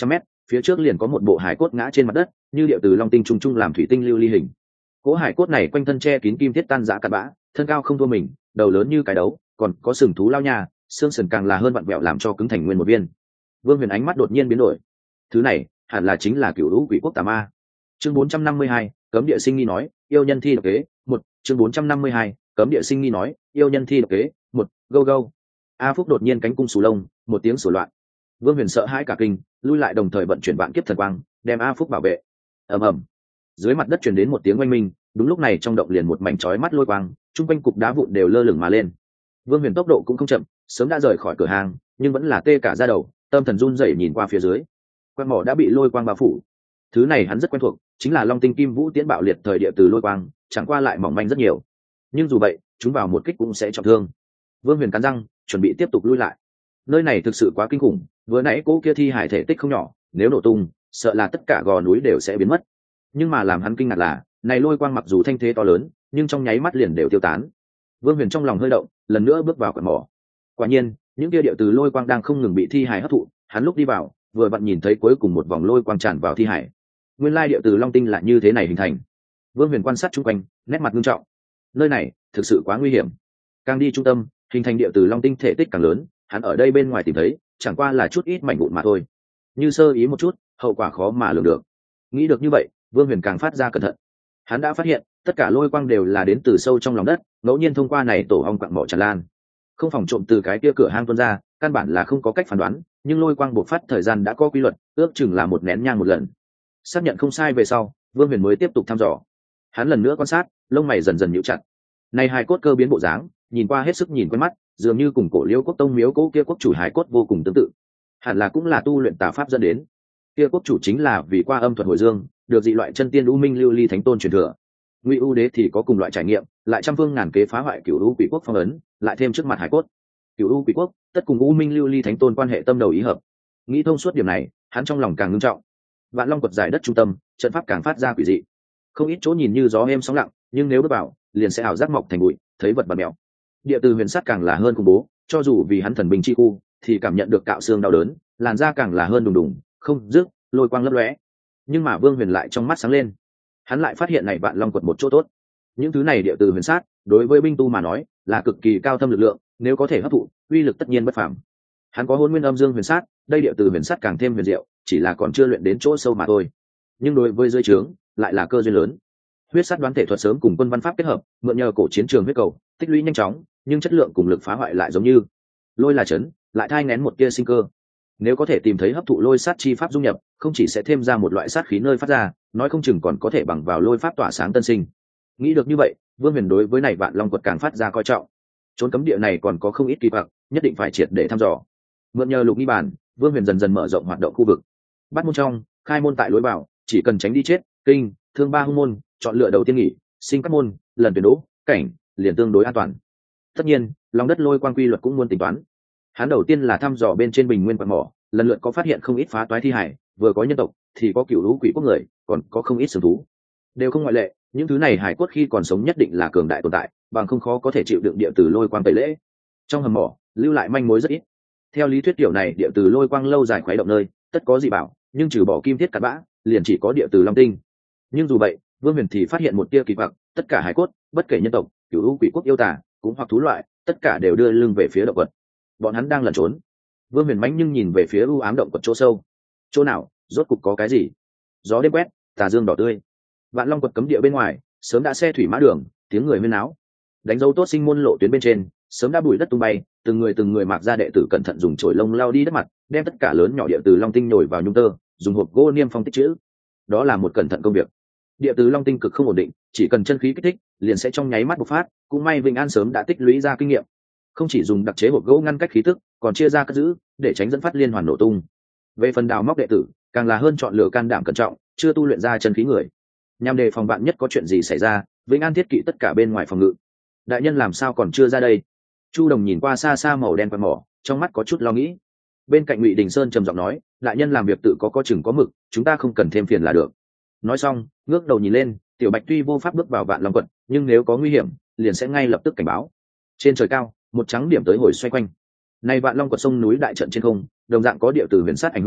phía trước liền có một bộ hải cốt ngã trên mặt đất, như điệu từ long tinh trùng trung làm thủy tinh lưu ly hình. Cỗ hải cốt này quanh thân che kín kim thiết tan rã cặn bã, thân cao không thua mình, đầu lớn như cái đấu, còn có sừng thú lao nha, xương sườn càng là hơn vặn vẹo làm cho cứng thành nguyên một viên. Vương Huyền ánh mắt đột nhiên biến đổi. Thứ này hẳn là chính là cựu lũ quỷ quốc tà ma. Chương 452, cấm địa sinh nghi nói, yêu nhân thi độc kế, một. Chương 452, cấm địa sinh nghi nói, yêu nhân thi độc kế, một. Go go. A Phúc đột nhiên cánh cung sù lông, một tiếng sủa loạn. Vương Huyền sợ hãi cả kinh, lui lại đồng thời vận chuyển vạn kiếp thần quang, đem A Phúc bảo vệ. Ầm ầm. Dưới mặt đất truyền đến một tiếng oanh minh, đúng lúc này trong động liền một mảnh chói mắt lôi quang, trung quanh cục đá vụn đều lơ lửng mà lên. Vương Huyền tốc độ cũng không chậm, sớm đã rời khỏi cửa hàng, nhưng vẫn là tê cả da đầu, tâm thần run rẩy nhìn qua phía dưới. Quang mỏ đã bị lôi quang bao phủ. Thứ này hắn rất quen thuộc, chính là Long Tinh Kim Vũ Tiễn bạo liệt thời địa từ lôi quang, chẳng qua lại mỏng manh rất nhiều. Nhưng dù vậy, chúng vào một kích cũng sẽ trọng thương. Vương Huyền cắn răng, chuẩn bị tiếp tục lui lại. Nơi này thực sự quá kinh khủng, vừa nãy cố kia thi hải thể tích không nhỏ, nếu nổ tung, sợ là tất cả gò núi đều sẽ biến mất. Nhưng mà làm hắn kinh ngạc là, này lôi quang mặc dù thanh thế to lớn, nhưng trong nháy mắt liền đều tiêu tán. Vương Huyền trong lòng hơi động, lần nữa bước vào quặng mỏ. Quả nhiên, những kia điệu từ lôi quang đang không ngừng bị thi hải hấp thụ, hắn lúc đi vào, vừa vặn nhìn thấy cuối cùng một vòng lôi quang tràn vào thi hải. Nguyên lai điệu từ long tinh lại như thế này hình thành. Vương Huyền quan sát chung quanh, nét mặt nghiêm trọng. Nơi này thực sự quá nguy hiểm. Càng đi trung tâm, hình thành điệu từ long tinh thể tích càng lớn, hắn ở đây bên ngoài tìm thấy, chẳng qua là chút ít mảnh vụn mà thôi. Như sơ ý một chút, hậu quả khó mà lường được. Nghĩ được như vậy, Vương Huyền càng phát ra cẩn thận. Hắn đã phát hiện, tất cả lôi quang đều là đến từ sâu trong lòng đất, ngẫu nhiên thông qua này tổ ong quặng mỏ tràn lan. Không phòng trộm từ cái kia cửa hang tuôn ra, căn bản là không có cách phán đoán, nhưng lôi quang bộc phát thời gian đã có quy luật, ước chừng là một nén nhang một lần. Xác nhận không sai về sau, Vương Huyền mới tiếp tục thăm dò. Hắn lần nữa quan sát, lông mày dần dần nhíu chặt. Này hài cốt cơ biến bộ dáng, nhìn qua hết sức nhìn quen mắt, dường như cùng cổ Liễu Quốc Tông miếu cố kia quốc chủ hài cốt vô cùng tương tự. Hẳn là cũng là tu luyện tà pháp dẫn đến. Kia quốc chủ chính là vì qua âm thuật hồi dương, được dị loại chân tiên u minh lưu ly thánh tôn truyền thừa. Ngụy U Đế thì có cùng loại trải nghiệm, lại trăm phương ngàn kế phá hoại cửu u quỷ quốc phong ấn, lại thêm trước mặt hải cốt. Cửu u quỷ quốc, tất cùng u minh lưu ly thánh tôn quan hệ tâm đầu ý hợp. Nghĩ thông suốt điểm này, hắn trong lòng càng ngưng trọng. Vạn Long quật giải đất trung tâm, trận pháp càng phát ra quỷ dị. Không ít chỗ nhìn như gió êm sóng lặng, nhưng nếu bước vào, liền sẽ ảo giác mọc thành bụi, thấy vật bẩn mèo. Địa từ huyền sát càng là hơn khủng bố, cho dù vì hắn thần binh chi khu, thì cảm nhận được cạo xương đau đớn, làn da càng là hơn đùng đùng, không dứt, lôi quang lấp lóe. Nhưng mà Vương Huyền lại trong mắt sáng lên. Hắn lại phát hiện này Vạn Long quật một chỗ tốt. Những thứ này địa từ huyền sát, đối với binh tu mà nói, là cực kỳ cao thâm lực lượng, nếu có thể hấp thụ, uy lực tất nhiên bất phàm. Hắn có Hôn Nguyên Âm Dương huyền sát, đây địa từ huyền sát càng thêm huyền diệu, chỉ là còn chưa luyện đến chỗ sâu mà thôi. Nhưng đối với dưới trướng, lại là cơ duyên lớn. Huyết sát đoán thể thuật sớm cùng quân văn pháp kết hợp, mượn nhờ cổ chiến trường huyết cầu, tích lũy nhanh chóng, nhưng chất lượng cùng lực phá hoại lại giống như lôi là chấn, lại thai nghén một tia sinh cơ. Nếu có thể tìm thấy hấp thụ lôi sát chi pháp dung nhập, không chỉ sẽ thêm ra một loại sát khí nơi phát ra, nói không chừng còn có thể bằng vào lôi pháp tỏa sáng tân sinh. Nghĩ được như vậy, Vương Huyền đối với này Vạn Long quật càng phát ra coi trọng. Trốn cấm địa này còn có không ít kỳ vật, nhất định phải triệt để thăm dò. Mượn nhờ lục nghi bản, Vương Huyền dần dần mở rộng hoạt động khu vực. Bắt môn trong, khai môn tại lối vào, chỉ cần tránh đi chết, kinh, thương ba hung môn, chọn lựa đầu tiên nghỉ, sinh các môn, lần tuyển đỗ, cảnh, liền tương đối an toàn. Tất nhiên, lòng đất lôi quang quy luật cũng muốn tính toán. Hắn đầu tiên là thăm dò bên trên bình nguyên quặng mỏ, lần lượt có phát hiện không ít phá toái thi hải, vừa có nhân tộc thì có cựu lũ quỷ quốc người, còn có không ít sừng thú, đều không ngoại lệ. Những thứ này hải cốt khi còn sống nhất định là cường đại tồn tại, bằng không khó có thể chịu đựng địa từ lôi quang tẩy lễ. Trong hầm mỏ lưu lại manh mối rất ít. Theo lý thuyết kiểu này địa từ lôi quang lâu dài khuấy động nơi, tất có dị bảo, nhưng trừ bỏ kim thiết cặn bã, liền chỉ có địa từ long tinh. Nhưng dù vậy, Vương Huyền thì phát hiện một tia kỳ quặc, tất cả hải cốt, bất kể nhân tộc, cựu lũ quỷ quốc yêu tả, cũng hoặc thú loại, tất cả đều đưa lưng về phía động vật. Bọn hắn đang lẩn trốn. Vương Huyền mãnh nhưng nhìn về phía u ám động quật chỗ sâu. Chỗ nào, rốt cục có cái gì? Gió đêm quét, tà dương đỏ tươi. Vạn Long quật cấm địa bên ngoài, sớm đã xe thủy mã đường, tiếng người huyên náo. Đánh dấu tốt sinh môn lộ tuyến bên trên, sớm đã bụi đất tung bay, từng người mặc ra đệ tử cẩn thận dùng chổi lông lao đi đất mặt, đem tất cả lớn nhỏ địa từ long tinh nhồi vào nhung tơ, dùng hộp gỗ niêm phong tích chữ. Đó là một cẩn thận công việc. Địa từ long tinh cực không ổn định, chỉ cần chân khí kích thích, liền sẽ trong nháy mắt bộc phát. Cũng may Vĩnh An sớm đã tích lũy ra kinh nghiệm, không chỉ dùng đặc chế hộp gỗ ngăn cách khí tức, còn chia ra cất giữ để tránh dẫn phát liên hoàn nổ tung. Về phần đào móc đệ tử, càng là hơn chọn lựa can đảm cẩn trọng, chưa tu luyện ra chân khí người, nhằm đề phòng bạn nhất có chuyện gì xảy ra. Vĩnh An thiết kỵ tất cả bên ngoài phòng ngự. Đại nhân làm sao còn chưa ra đây? Chu Đồng nhìn qua xa xa màu đen quạt mỏ, trong mắt có chút lo nghĩ. Bên cạnh Ngụy Đình Sơn trầm giọng nói, đại nhân làm việc tự có chừng có mực, chúng ta không cần thêm phiền là được. Nói xong, ngước đầu nhìn lên, Tiểu Bạch tuy vô pháp bước vào Vạn Long quật, nhưng nếu có nguy hiểm, liền sẽ ngay lập tức cảnh báo. Trên trời cao, một trắng điểm tới hồi xoay quanh. Này Vạn Long quật sông núi đại trận trên không, đồng dạng có địa từ huyền sát ảnh hưởng,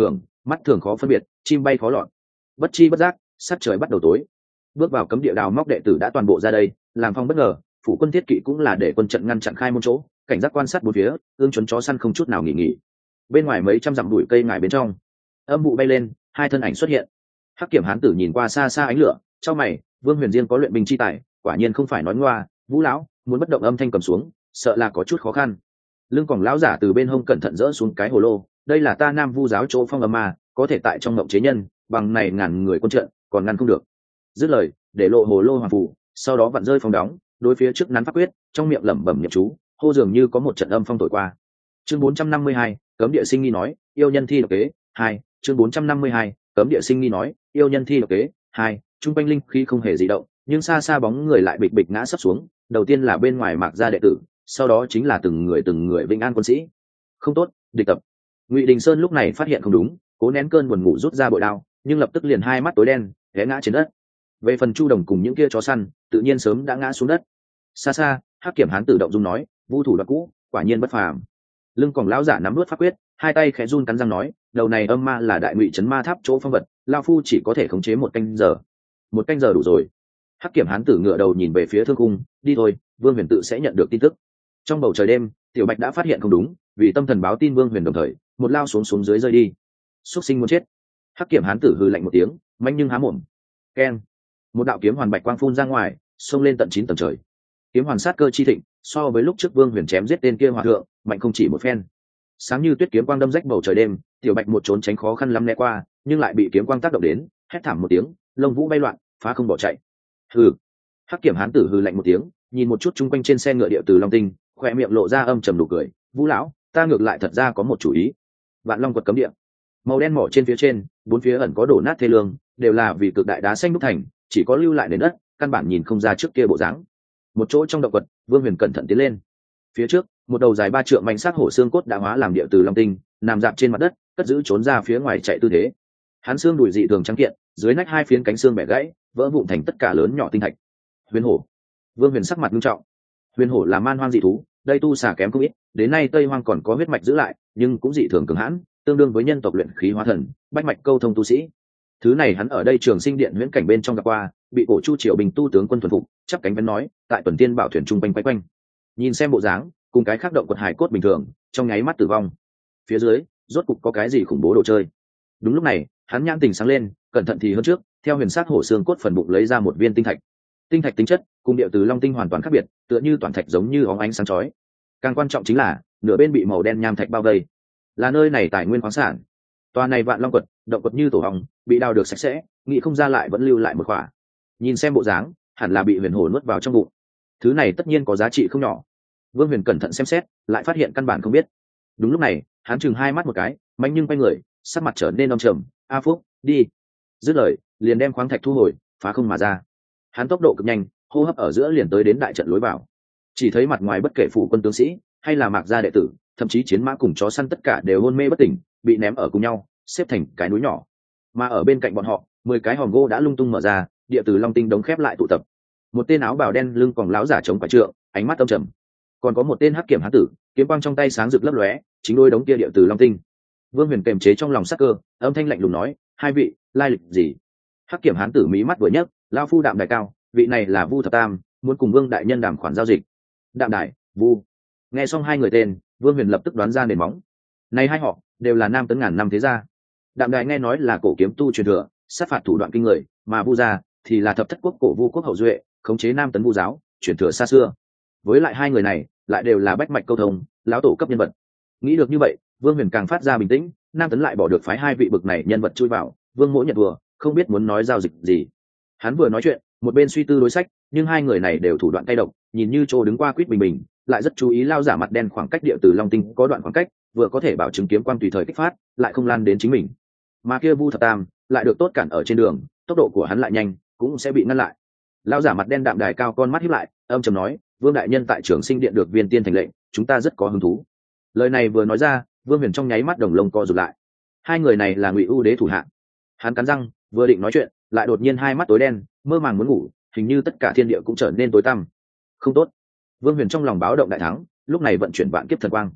mắt thường khó phân biệt, chim bay khó lọt. Bất chi bất giác, sát trời bắt đầu tối. Bước vào cấm địa đào móc đệ tử đã toàn bộ ra đây, làm phong bất ngờ, phủ quân thiết kỵ cũng là để quân trận ngăn chặn khai môn chỗ, cảnh giác quan sát bốn phía, ương chuẩn chó săn không chút nào nghỉ. Bên ngoài mấy trăm dặm bụi cây ngải bên trong, âm vụ bay lên, hai thân ảnh xuất hiện. Hắc Kiểm hán tử nhìn qua xa xa ánh lửa, chau mày, Vương Huyền Diên có luyện binh chi tài, quả nhiên không phải nói ngoa. Vũ lão muốn bất động âm thanh cầm xuống, sợ là có chút khó khăn. Lưng còng lão giả từ bên hông cẩn thận dỡ xuống cái hồ lô, đây là ta Nam Vu giáo chỗ phong âm ma, có thể tại trong ngộng chế nhân, bằng này ngàn người quân trận, còn ngăn không được. Dứt lời, để lộ hồ lô hoàng phù, sau đó vặn rơi phong đóng, đối phía trước nắn pháp quyết, trong miệng lẩm bẩm niệm chú, hô dường như có một trận âm phong thổi qua. Chương 452, cấm địa sinh nghi nói, yêu nhân thi độc kế, 2, chương 452, cấm địa sinh nghi nói, yêu nhân thi độc kế, 2, trung quanh linh khí không hề dị động, nhưng xa xa bóng người lại bịch bịch ngã sấp xuống, đầu tiên là bên ngoài Mạc gia đệ tử, sau đó chính là từng người Vĩnh An quân sĩ. Không tốt, địch tập. Ngụy Đình Sơn lúc này phát hiện không đúng, cố nén cơn buồn ngủ rút ra bội đao, nhưng lập tức liền hai mắt tối đen, té ngã trên đất. Về phần Chu Đồng cùng những kia chó săn, tự nhiên sớm đã ngã xuống đất. Xa xa, Hắc Kiểm hán tử động dung nói, vu thủ đoạn cũ, quả nhiên bất phàm. Lưng còng lão giả nắm nuốt pháp quyết, hai tay khẽ run cắn răng nói, đầu này âm ma là đại ngụy trấn ma tháp chỗ phong vật, lão phu chỉ có thể khống chế một canh giờ. Một canh giờ đủ rồi. Hắc Kiểm hán tử ngựa đầu nhìn về phía thương cung, đi thôi, Vương Huyền tự sẽ nhận được tin tức. Trong bầu trời đêm, Tiểu Bạch đã phát hiện không đúng, vì tâm thần báo tin Vương Huyền đồng thời, một lao xuống dưới rơi đi. Súc sinh muốn chết. Hắc Kiểm hán tử hừ lạnh một tiếng, manh nhưng há mồm. Keng. Một đạo kiếm hoàn bạch quang phun ra ngoài, xông lên tận 9 tầng trời. Kiếm hoàn sát cơ chi thịnh, so với lúc trước Vương Huyền chém giết tên kia hòa thượng, mạnh không chỉ một phen. Sáng như tuyết kiếm quang đâm rách bầu trời đêm, Tiểu Bạch một trốn tránh khó khăn lắm né qua, nhưng lại bị kiếm quang tác động đến, hét thảm một tiếng, lông vũ bay loạn, phá không bỏ chạy. Hừ. Hắc Kiểm hán tử hừ lạnh một tiếng, nhìn một chút chung quanh trên xe ngựa điệu từ Long Tinh, khỏe miệng lộ ra âm trầm nụ cười. Vũ lão, ta ngược lại thật ra có một chủ ý. Vạn Long quật cấm địa, màu đen mỏ trên phía trên, bốn phía ẩn có đổ nát thê lương, đều là vì cực đại đá xanh đúc thành, chỉ có lưu lại nền đất, căn bản nhìn không ra trước kia bộ dáng. Một chỗ trong động quật, Vương Huyền cẩn thận tiến lên. Phía trước, một đầu dài 3 trượng mảnh xác hổ xương cốt đã hóa làm điệu từ Long Tinh, nằm dạp trên mặt đất, cất giữ trốn ra phía ngoài chạy tư thế. Hắn xương đùi dị thường trắng kiện, dưới nách hai phiến cánh xương bẻ gãy, vỡ vụn thành tất cả lớn nhỏ tinh thạch. Huyền hổ. Vương Huyền sắc mặt nghiêm trọng. Huyền hổ là man hoang dị thú, đây tu xà kém không ít, đến nay Tây Hoang còn có huyết mạch giữ lại, nhưng cũng dị thường cường hãn, tương đương với nhân tộc luyện khí hóa thần, bách mạch câu thông tu sĩ. Thứ này hắn ở đây Trường Sinh Điện huyễn cảnh bên trong gặp qua, bị cổ Chu Triều Bình tu tướng quân thuần phục, chắp cánh vấn nói, tại tuần tiên bảo thuyền trung quanh quay quanh. Nhìn xem bộ dáng, cùng cái khác động quật hải cốt bình thường, trong nháy mắt tử vong. Phía dưới, rốt cục có cái gì khủng bố đồ chơi. Đúng lúc này, hắn nhãn tình sáng lên, cẩn thận thì hơn trước, theo huyền sát hổ xương cốt phần bụng lấy ra một viên tinh thạch. Tinh thạch tính chất, cùng điệu từ Long Tinh hoàn toàn khác biệt, tựa như toàn thạch giống như óng ánh sáng chói. Càng quan trọng chính là, nửa bên bị màu đen nham thạch bao vây, là nơi này tài nguyên khoáng sản. Tòa này Vạn Long quật, động quật như tổ hồng, bị đào được sạch sẽ, nghĩ không ra lại vẫn lưu lại một khỏa. Nhìn xem bộ dáng, hẳn là bị huyền hổ nuốt vào trong bụng. Thứ này tất nhiên có giá trị không nhỏ. Vương Huyền cẩn thận xem xét, lại phát hiện căn bản không biết. Đúng lúc này, hắn chừng hai mắt một cái, mạnh nhưng quay người, sắc mặt trở nên âm trầm. A Phúc, đi. Dứt lời, liền đem khoáng thạch thu hồi, phá không mà ra. Hắn tốc độ cực nhanh, hô hấp ở giữa liền tới đến đại trận lối vào. Chỉ thấy mặt ngoài bất kể phủ quân tướng sĩ, hay là Mạc gia đệ tử, thậm chí chiến mã cùng chó săn tất cả đều hôn mê bất tỉnh, bị ném ở cùng nhau, xếp thành cái núi nhỏ. Mà ở bên cạnh bọn họ, 10 cái hòm gỗ đã lung tung mở ra, địa từ Long Tinh đống khép lại tụ tập. Một tên áo bào đen lưng còn láo giả chống quả trượng, ánh mắt âm trầm. Còn có một tên Hắc Kiểm hán tử, kiếm quang trong tay sáng rực lấp lóe, chính đôi đống kia địa từ Long Tinh. Vương Huyền kềm chế trong lòng sắc cơ, âm thanh lạnh lùng nói, hai vị, lai lịch gì? Hắc Kiểm hán tử mí mắt vừa nhấc, lao phu Đạm Đài cao, vị này là Vu Thập Tam, muốn cùng Vương đại nhân đàm khoản giao dịch. Đạm Đài, Vu. Nghe xong hai người tên, Vương Huyền lập tức đoán ra nền móng. Này hai họ đều là nam tấn ngàn năm thế gia. Đạm Đài nghe nói là cổ kiếm tu truyền thừa, sát phạt thủ đoạn kinh người, mà Vu gia thì là thập thất quốc cổ Vu quốc hậu duệ, khống chế nam tấn Vu giáo, truyền thừa xa xưa. Với lại hai người này, lại đều là bách mạch câu thông, lão tổ cấp nhân vật. Nghĩ được như vậy, Vương Huyền càng phát ra bình tĩnh, nam tấn lại bỏ được phái hai vị bực này nhân vật chui vào, Vương Mỗ nhận vừa, không biết muốn nói giao dịch gì. Hắn vừa nói chuyện, một bên suy tư đối sách, nhưng hai người này đều thủ đoạn tay độc, nhìn như Trô đứng qua quýt bình bình, lại rất chú ý lao giả mặt đen khoảng cách địa từ Long Tinh có đoạn khoảng cách, vừa có thể bảo chứng kiếm quang tùy thời kích phát, lại không lan đến chính mình. Mà kia Vu Thập Tam lại được tốt cản ở trên đường, tốc độ của hắn lại nhanh, cũng sẽ bị ngăn lại. Lao giả mặt đen Đạm Đài cao con mắt híp lại, âm trầm nói, Vương đại nhân tại Trường Sinh Điện được viên tiên thành lệnh, chúng ta rất có hứng thú. Lời này vừa nói ra, Vương Huyền trong nháy mắt đồng lông co rụt lại. Hai người này là Ngụy ưu đế thủ hạ. Hắn cắn răng, vừa định nói chuyện, lại đột nhiên hai mắt tối đen, mơ màng muốn ngủ, hình như tất cả thiên địa cũng trở nên tối tăm. Không tốt. Vương Huyền trong lòng báo động đại thắng, lúc này vận chuyển vạn kiếp thần quang.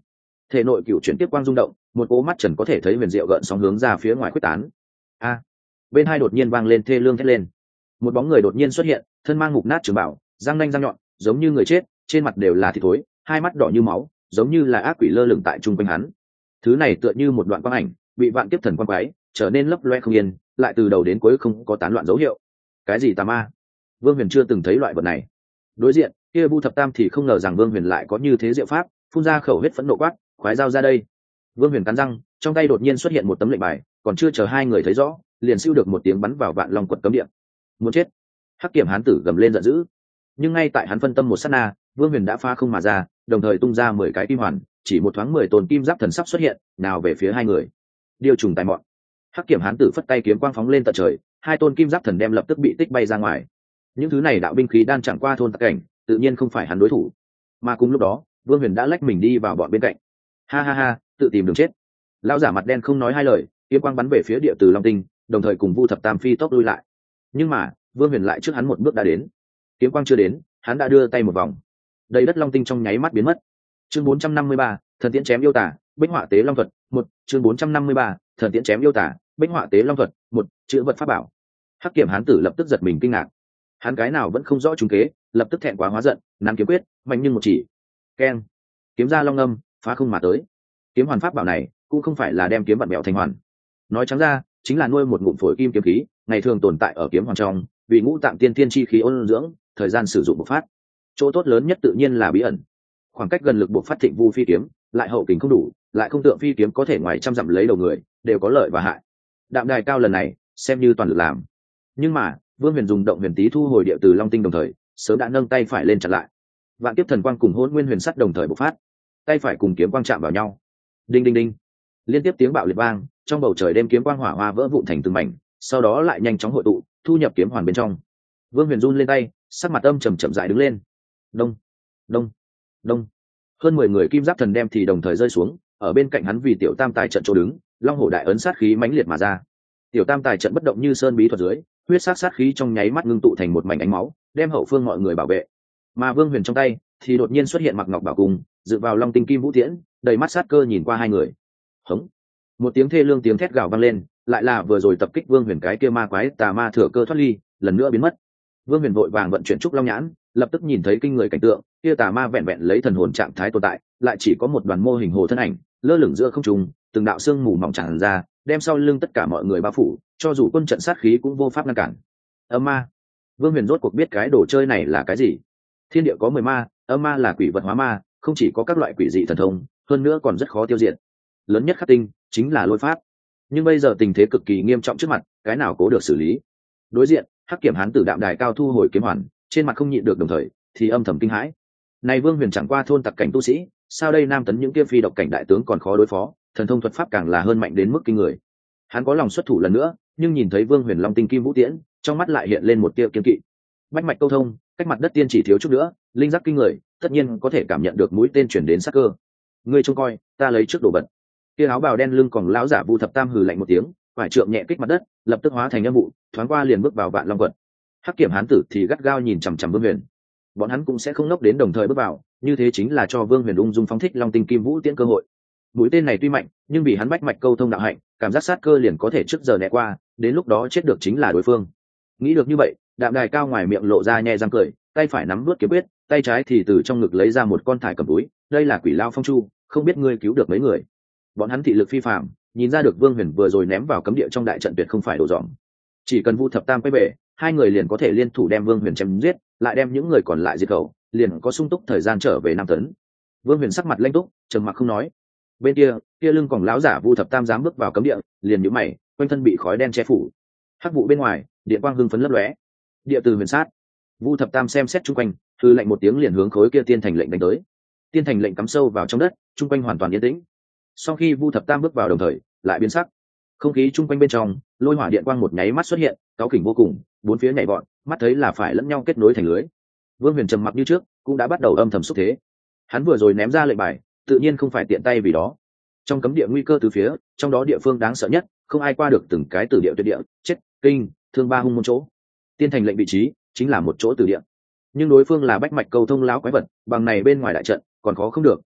Thể nội cựu chuyển tiếp quang rung động, một cỗ mắt trần có thể thấy huyền diệu gợn sóng hướng ra phía ngoài quyết tán. A! Bên hai đột nhiên vang lên thê lương thét lên. Một bóng người đột nhiên xuất hiện, thân mang mục nát trường bảo, răng nanh răng nhọn, giống như người chết, trên mặt đều là thịt thối, hai mắt đỏ như máu, giống như là ác quỷ lơ lửng tại trung quanh hắn. Thứ này tựa như một đoạn quang ảnh, bị vạn kiếp thần quang quái, trở nên lấp loe không yên, lại từ đầu đến cuối không có tán loạn dấu hiệu. Cái gì tà ma? Vương Huyền chưa từng thấy loại vật này. Đối diện, kia Vu Thập Tam thì không ngờ rằng Vương Huyền lại có như thế diệu pháp, phun ra khẩu huyết phẫn nộ quát, khoái dao ra đây. Vương Huyền cắn răng, trong tay đột nhiên xuất hiện một tấm lệnh bài, còn chưa chờ hai người thấy rõ, liền siêu được một tiếng bắn vào Vạn Long quật cấm địa. Muốn chết! Hắc Kiểm hán tử gầm lên giận dữ. Nhưng ngay tại hắn phân tâm một sát na, Vương Huyền đã phá không mà ra, đồng thời tung ra 10 cái kim hoàn, chỉ một thoáng 10 tôn kim giáp thần sắp xuất hiện, nào về phía hai người. Điều trùng tài mọn. Hắc Kiểm hán tử phất tay kiếm quang phóng lên tận trời, hai tôn kim giáp thần đem lập tức bị tích bay ra ngoài. Những thứ này đạo binh khí đan chẳng qua thôn tặc cảnh, tự nhiên không phải hắn đối thủ. Mà cùng lúc đó, Vương Huyền đã lách mình đi vào bọn bên cạnh. Ha ha ha, tự tìm đường chết. Lão giả mặt đen không nói hai lời, kiếm quang bắn về phía địa từ Long Tinh, đồng thời cùng Vu Thập Tam phi tốc lui lại. Nhưng mà, Vương Huyền lại trước hắn một bước đã đến. Kiếm quang chưa đến, hắn đã đưa tay một vòng. Đầy đất Long Tinh trong nháy mắt biến mất. Chương 453, thần tiễn chém yêu tả, bích họa tế long thuật, 1, chương 453, thần tiễn chém yêu tả, bích họa tế long thuật, 1, chữ vật pháp bảo. Hắc Kiểm hán tử lập tức giật mình kinh ngạc. Hắn cái nào vẫn không rõ trúng kế, lập tức thẹn quá hóa giận, nắm kiếm quyết, mạnh nhưng một chỉ. Keng! Kiếm ra long âm, phá không mà tới. Kiếm hoàn pháp bảo này cũng không phải là đem kiếm vặn mèo thành hoàn, nói trắng ra chính là nuôi một ngụm phổi kim kiếm khí, ngày thường tồn tại ở kiếm hoàn trong, vì ngũ tạng tiên thiên chi khí ôn dưỡng, thời gian sử dụng bộc phát. Chỗ tốt lớn nhất tự nhiên là bí ẩn. Khoảng cách gần lực bộc phát thịnh vu phi kiếm, lại hậu kình không đủ, lại không tượng phi kiếm có thể ngoài trăm dặm lấy đầu người, đều có lợi và hại. Đạm đài cao lần này xem như toàn lực làm. Nhưng mà Vương Huyền dùng động huyền tý thu hồi địa từ Long Tinh, đồng thời sớm đã nâng tay phải lên chặn lại. Vạn kiếp thần quang cùng hỗn nguyên huyền sắt đồng thời bộc phát, tay phải cùng kiếm quang chạm vào nhau. Đinh đinh đinh, liên tiếp tiếng bạo liệt vang, trong bầu trời đêm kiếm quang hỏa hoa vỡ vụn thành từng mảnh, sau đó lại nhanh chóng hội tụ, thu nhập kiếm hoàn bên trong. Vương Huyền run lên tay, sắc mặt âm trầm chậm rãi đứng lên. Đông, đông, đông. Hơn 10 người kim giáp thần đem thì đồng thời rơi xuống, ở bên cạnh hắn vì tiểu tam tài trận chỗ đứng, long hổ đại ấn sát khí mãnh liệt mà ra. Tiểu tam tài trận bất động như sơn bí thuật dưới, huyết sắc sát khí trong nháy mắt ngưng tụ thành một mảnh ánh máu, đem hậu phương mọi người bảo vệ. Mà Vương Huyền trong tay thì đột nhiên xuất hiện mặc ngọc bảo cung, dựa vào long tinh kim vũ tiễn, đầy mắt sát cơ nhìn qua hai người. Hống! Một tiếng thê lương tiếng thét gào vang lên, lại là vừa rồi tập kích Vương Huyền cái kia ma quái tà ma thừa cơ thoát ly, lần nữa biến mất. Vương Huyền vội vàng vận chuyển trúc long nhãn, lập tức nhìn thấy kinh người cảnh tượng, kia tà ma vẹn vẹn lấy thần hồn trạng thái tồn tại, lại chỉ có một đoàn mô hình hồ thân ảnh lơ lửng giữa không trung, từng đạo xương mù mỏng tràn ra, đem sau lưng tất cả mọi người bao phủ, cho dù quân trận sát khí cũng vô pháp ngăn cản. Âm ma! Vương Huyền rốt cuộc biết cái đồ chơi này là cái gì. Thiên địa có 10 ma, âm ma là quỷ vật hóa ma, không chỉ có các loại quỷ dị thần thông, hơn nữa còn rất khó tiêu diệt. Lớn nhất khắc tinh chính là lôi pháp. Nhưng bây giờ tình thế cực kỳ nghiêm trọng trước mặt, cái nào cố được xử lý. Đối diện, Hắc Kiểm hán tử đạm đài cao thu hồi kiếm hoàn, trên mặt không nhịn được, đồng thời thì âm thầm kinh hãi. Này Vương Huyền chẳng qua thôn tặc cảnh tu sĩ, sao đây nam tấn những kia phi độc cảnh đại tướng còn khó đối phó, thần thông thuật pháp càng là hơn mạnh đến mức kinh người. Hắn có lòng xuất thủ lần nữa, nhưng nhìn thấy Vương Huyền long tinh kim vũ tiễn, trong mắt lại hiện lên một tia kiên kỵ. Bách mạch câu thông, cách mặt đất tiên chỉ thiếu chút nữa, linh giác kinh người, tất nhiên có thể cảm nhận được mũi tên chuyển đến sát cơ. Ngươi trông coi, ta lấy trước đồ bật. Kia áo bào đen lưng còn lão giả Vu Thập Tam hừ lạnh một tiếng, phải trượng nhẹ kích mặt đất, lập tức hóa thành âm vụ, thoáng qua liền bước vào Vạn Long quật. Hắc Kiểm hán tử thì gắt gao nhìn chằm chằm Vương Huyền. Bọn hắn cũng sẽ không nốc đến đồng thời bước vào, như thế chính là cho Vương Huyền ung dung phóng thích long tinh kim vũ tiễn cơ hội. Mũi tên này tuy mạnh, nhưng vì hắn bách mạch câu thông đạo hạnh, cảm giác sát cơ liền có thể trước giờ né qua, đến lúc đó chết được chính là đối phương. Nghĩ được như vậy, đạm đài cao ngoài miệng lộ ra nhe răng cười, tay phải nắm đuốt kiếm quyết, tay trái thì từ trong ngực lấy ra một con thải cầm túi, đây là quỷ lao phong chu, không biết ngươi cứu được mấy người. Bọn hắn thị lực phi phàm, nhìn ra được Vương Huyền vừa rồi ném vào cấm địa trong đại trận tuyệt không phải đồ dỏng. Chỉ cần Vu Thập Tam quay về, hai người liền có thể liên thủ đem Vương Huyền chém giết, lại đem những người còn lại diệt khẩu, liền có sung túc thời gian trở về Nam Tấn. Vương Huyền sắc mặt lanh túc, trầm mặc không nói. Bên kia lưng còn lão giả Vu Thập Tam dám bước vào cấm địa, liền nhíu mày, quanh thân bị khói đen che phủ. Hắc vụ bên ngoài, điện quang hưng phấn lấp lóe. Địa từ huyền sát. Vu Thập Tam xem xét chung quanh, hư lạnh một tiếng liền hướng khối kia tiên thành lệnh đánh tới. Tiên thành lệnh cắm sâu vào trong đất, chung quanh hoàn toàn yên tĩnh. Sau khi Vu Thập Tam bước vào đồng thời, lại biến sắc. Không khí chung quanh bên trong, lôi hỏa điện quang một nháy mắt xuất hiện, cáu kỉnh vô cùng, bốn phía nhảy vọt, mắt thấy là phải lẫn nhau kết nối thành lưới. Vương Huyền trầm mặc như trước, cũng đã bắt đầu âm thầm xúc thế. Hắn vừa rồi ném ra lệnh bài, tự nhiên không phải tiện tay vì đó. Trong cấm địa nguy cơ từ phía, trong đó địa phương đáng sợ nhất, không ai qua được từng cái tử địa tuyệt địa, chết, kinh, thương ba hung một chỗ. Tiên thành lệnh vị trí chính là một chỗ tử địa. Nhưng đối phương là bách mạch câu thông lão quái vật, bằng này bên ngoài đại trận, còn khó không được,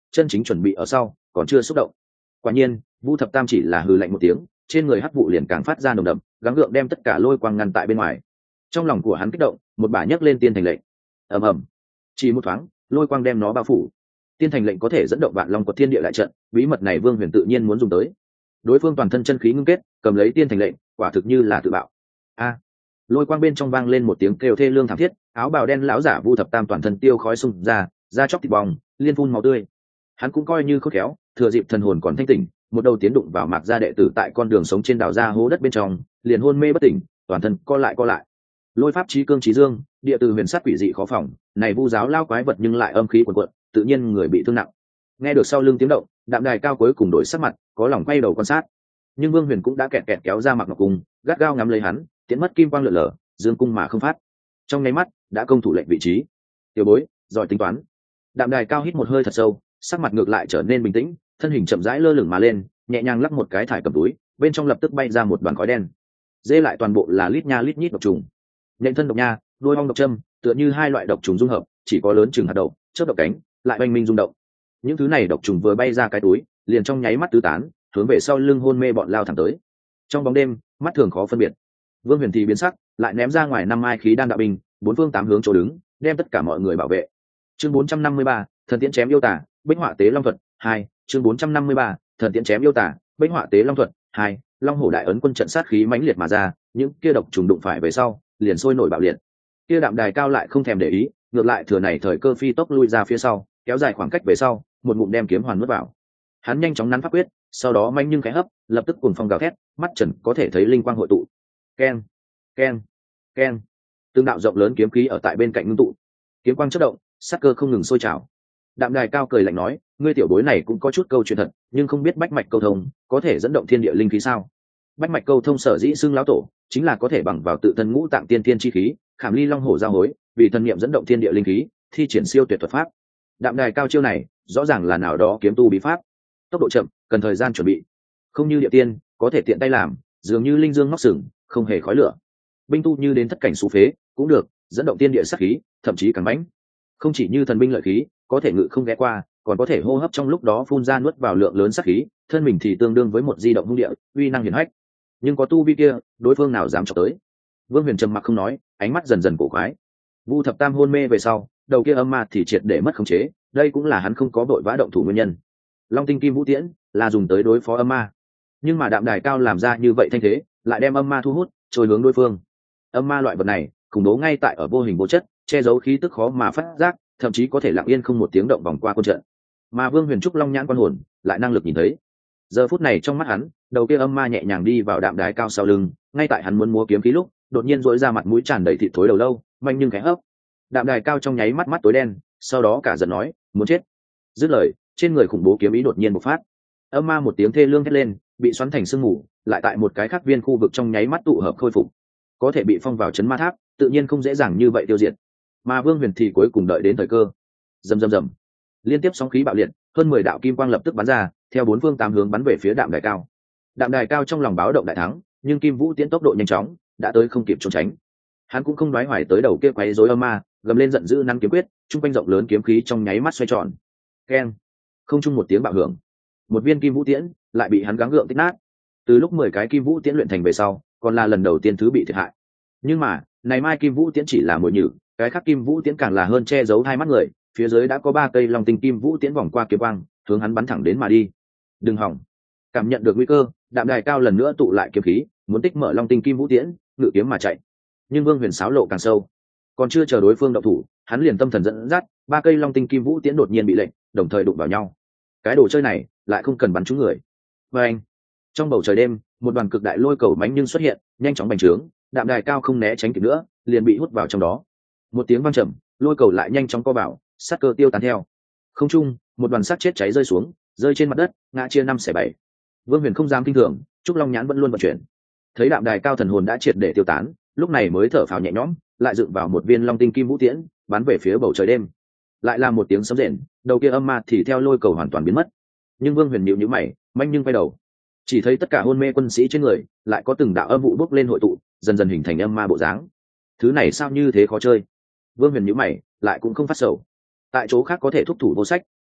chân chính chuẩn bị ở sau còn chưa xúc động. Quả nhiên Vu Thập Tam chỉ là hừ lạnh một tiếng, trên người hắc vụ liền càng phát ra nồng đậm, gắng gượng đem tất cả lôi quang ngăn tại bên ngoài. Trong lòng của hắn kích động, một bà nhấc lên tiên thành lệnh. Ầm ầm, chỉ một thoáng lôi quang đem nó bao phủ. Tiên thành lệnh có thể dẫn động vạn long quật thiên địa đại trận, bí mật này Vương Huyền tự nhiên muốn dùng tới. Đối phương toàn thân chân khí ngưng kết, cầm lấy tiên thành lệnh, quả thực như là tự bạo. A! Lôi quang bên trong vang lên một tiếng kêu thê lương thảm thiết, áo bào đen lão giả Vu Thập Tam toàn thân tiêu khói xung ra, da chóc thịt bong, liên phun máu tươi. Hắn cũng coi như khôn khéo, thừa dịp thần hồn còn thanh tỉnh, một đầu tiến đụng vào mạc gia đệ tử tại con đường sống trên đảo ra hố đất bên trong, liền hôn mê bất tỉnh, toàn thân co lại. Lôi pháp chí cương chí dương, địa từ huyền sát quỷ dị khó phòng, này Vu giáo lao quái vật nhưng lại âm khí cuồn cuộn, tự nhiên người bị thương nặng. Nghe được sau lưng tiếng động, Đạm Đài Cao cuối cùng đổi sắc mặt, có lòng quay đầu quan sát. Nhưng Vương Huyền cũng đã kẹt kéo ra Mạc Ngọc Cung, gắt gao ngắm lấy hắn, tiến mất kim quang lượn lờ, dương cung mà không phát. Trong nháy mắt, đã công thủ lệnh vị trí. Tiểu bối, giỏi tính toán. Đạm Đài Cao hít một hơi thật sâu, sắc mặt ngược lại trở nên bình tĩnh, thân hình chậm rãi lơ lửng mà lên, nhẹ nhàng lắc một cái thải cầm túi, bên trong lập tức bay ra một đoàn khói đen. Dê lại toàn bộ là lít nha lít nhít độc trùng. Nhện thân độc nha, đuôi ong độc châm, tựa như hai loại độc trùng dung hợp, chỉ có lớn chừng hạt đậu, chớp độc cánh, lại oanh minh rung động. Những thứ này độc trùng vừa bay ra cái túi, liền trong nháy mắt tứ tán, hướng về sau lưng hôn mê bọn lao thẳng tới. Trong bóng đêm, mắt thường khó phân biệt. Vương Huyền thì biến sắc, lại ném ra ngoài năm mai khí đan đạo binh, bốn phương tám hướng chỗ đứng, đem tất cả mọi người bảo vệ. Chương 453, thần tiễn chém yêu tả, bích họa tế long thuật 2. Chương 453, thần tiễn chém yêu tả, bích họa tế long thuật 2. Long hổ đại ấn quân trận sát khí mãnh liệt mà ra, những kia độc trùng đụng phải về sau, liền sôi nổi bạo liệt. Kia Đạm Đài Cao lại không thèm để ý, ngược lại thừa này thời cơ phi tốc lui ra phía sau, kéo dài khoảng cách về sau, một ngụm đem kiếm hoàn nuốt vào. Hắn nhanh chóng nắn pháp quyết, sau đó manh nhưng khẽ hấp, lập tức cuồng phong gào thét, mắt trần có thể thấy linh quang hội tụ. Keng, keng, keng. Từng đạo rộng lớn kiếm khí ở tại bên cạnh ngưng tụ. Kiếm quang chớp động, sát cơ không ngừng sôi trào. Đạm Đài Cao cười lạnh nói, ngươi tiểu bối này cũng có chút câu chuyện thật, nhưng không biết bách mạch câu thông có thể dẫn động thiên địa linh khí sao? Bách mạch câu thông sở dĩ xưng lão tổ, chính là có thể bằng vào tự thân ngũ tạng tiên tiên chi khí, khảm ly long hổ giao hối, vì thần niệm dẫn động thiên địa linh khí, thi triển siêu tuyệt thuật pháp. Đạm Đài Cao chiêu này, rõ ràng là nào đó kiếm tu bí pháp. Tốc độ chậm, cần thời gian chuẩn bị. Không như địa tiên, có thể tiện tay làm, dường như linh dương móc sừng, không hề khói lửa. Binh tu như đến thất cảnh xú phế, cũng được, dẫn động tiên địa sát khí, thậm chí càng mãnh. Không chỉ như thần binh lợi khí, có thể ngự không ghé qua, còn có thể hô hấp trong lúc đó phun ra nuốt vào lượng lớn sát khí, thân mình thì tương đương với một di động hung địa, uy năng hiển hách. Nhưng có tu vi kia, đối phương nào dám chọc tới? Vương Huyền trầm mặc không nói, ánh mắt dần dần cổ quái. Vu Thập Tam hôn mê về sau, đầu kia âm ma thì triệt để mất khống chế, đây cũng là hắn không có vội vã động thủ nguyên nhân. Long tinh kim vũ tiễn là dùng tới đối phó âm ma, nhưng mà Đạm Đài Cao làm ra như vậy thanh thế, lại đem âm ma thu hút, trôi hướng đối phương. Âm ma loại vật này, khủng bố ngay tại ở vô hình vô chất, che giấu khí tức khó mà phát giác, thậm chí có thể lặng yên không một tiếng động vòng qua quân trận. Mà Vương Huyền trúc long nhãn quan hồn, lại năng lực nhìn thấy. Giờ phút này trong mắt hắn, đầu kia âm ma nhẹ nhàng đi vào Đạm Đài Cao sau lưng, ngay tại hắn muốn múa kiếm khí lúc, đột nhiên rỗi ra mặt mũi tràn đầy thịt thối đầu lâu, mạnh nhưng khẽ hấp. Đạm Đài Cao trong nháy mắt mắt tối đen, sau đó cả giận nói, muốn chết. Dứt lời, trên người khủng bố kiếm ý đột nhiên bộc phát. Âm ma một tiếng thê lương thét lên, bị xoắn thành sương mù, lại tại một cái khác viên khu vực trong nháy mắt tụ hợp khôi phục. Có thể bị phong vào chấn ma tháp, tự nhiên không dễ dàng như vậy tiêu diệt. Mà Vương Huyền thì cuối cùng đợi đến thời cơ. Rầm rầm rầm, liên tiếp sóng khí bạo liệt, hơn 10 đạo kim quang lập tức bắn ra, theo bốn phương tám hướng bắn về phía Đạm Đài Cao. Đạm Đài Cao trong lòng báo động đại thắng, nhưng Kim Vũ Tiễn tốc độ nhanh chóng, đã tới không kịp trốn tránh. Hắn cũng không đoái hoài tới đầu kia quấy rối âm ma, gầm lên giận dữ năn kiếm quyết, trung quanh rộng lớn kiếm khí trong nháy mắt xoay tròn. Keng, không chung một tiếng bạo hưởng, một viên Kim Vũ Tiễn lại bị hắn gắng gượng tích nát. Từ lúc 10 cái Kim Vũ Tiễn luyện thành về sau, còn là lần đầu tiên thứ bị thiệt hại. Nhưng mà, này mai Kim Vũ Tiễn chỉ là mồi nhử, cái khác Kim Vũ Tiễn càng là hơn che giấu hai mắt người, phía dưới đã có 3 cây long tinh Kim Vũ Tiễn vòng qua kiếm quang, hướng hắn bắn thẳng đến mà đi. Đừng hỏng. Cảm nhận được nguy cơ, Đạm Đài Cao lần nữa tụ lại kiếm khí, muốn tích mở long tinh Kim Vũ Tiễn, ngự kiếm mà chạy. Nhưng Vương Huyền sáo lộ càng sâu, còn chưa chờ đối phương động thủ, hắn liền tâm thần dẫn dắt, 3 cây long tinh Kim Vũ Tiễn đột nhiên bị lệnh, đồng thời đụng vào nhau. Cái đồ chơi này lại không cần bắn trúng người. Và anh, trong bầu trời đêm, một đoàn cực đại lôi cầu mánh nhưng xuất hiện, nhanh chóng bành trướng, Đạm Đài Cao không né tránh kịp nữa, liền bị hút vào trong đó. Một tiếng vang trầm, lôi cầu lại nhanh chóng co vào, sát cơ tiêu tán theo. Không trung, một đoàn xác chết cháy rơi xuống, rơi trên mặt đất, ngã chia 5/7. Vương Huyền không dám kinh thường, trúc long nhãn vẫn luôn vận chuyển. Thấy Đạm Đài Cao thần hồn đã triệt để tiêu tán, lúc này mới thở phào nhẹ nhõm, lại dựng vào một viên long tinh Kim Vũ Tiễn, bắn về phía bầu trời đêm. Lại là một tiếng sấm rền, đầu kia âm ma thì theo lôi cầu hoàn toàn biến mất. Nhưng Vương Huyền nhíu nhíu mày, manh nhưng quay đầu, chỉ thấy tất cả hôn mê quân sĩ trên người lại có từng đạo âm vụ bốc lên hội tụ, dần dần hình thành âm ma bộ dáng. Thứ này sao như thế khó chơi? Vương Huyền nhíu mày, lại cũng không phát sầu. Tại chỗ khác có thể thúc thủ vô sách,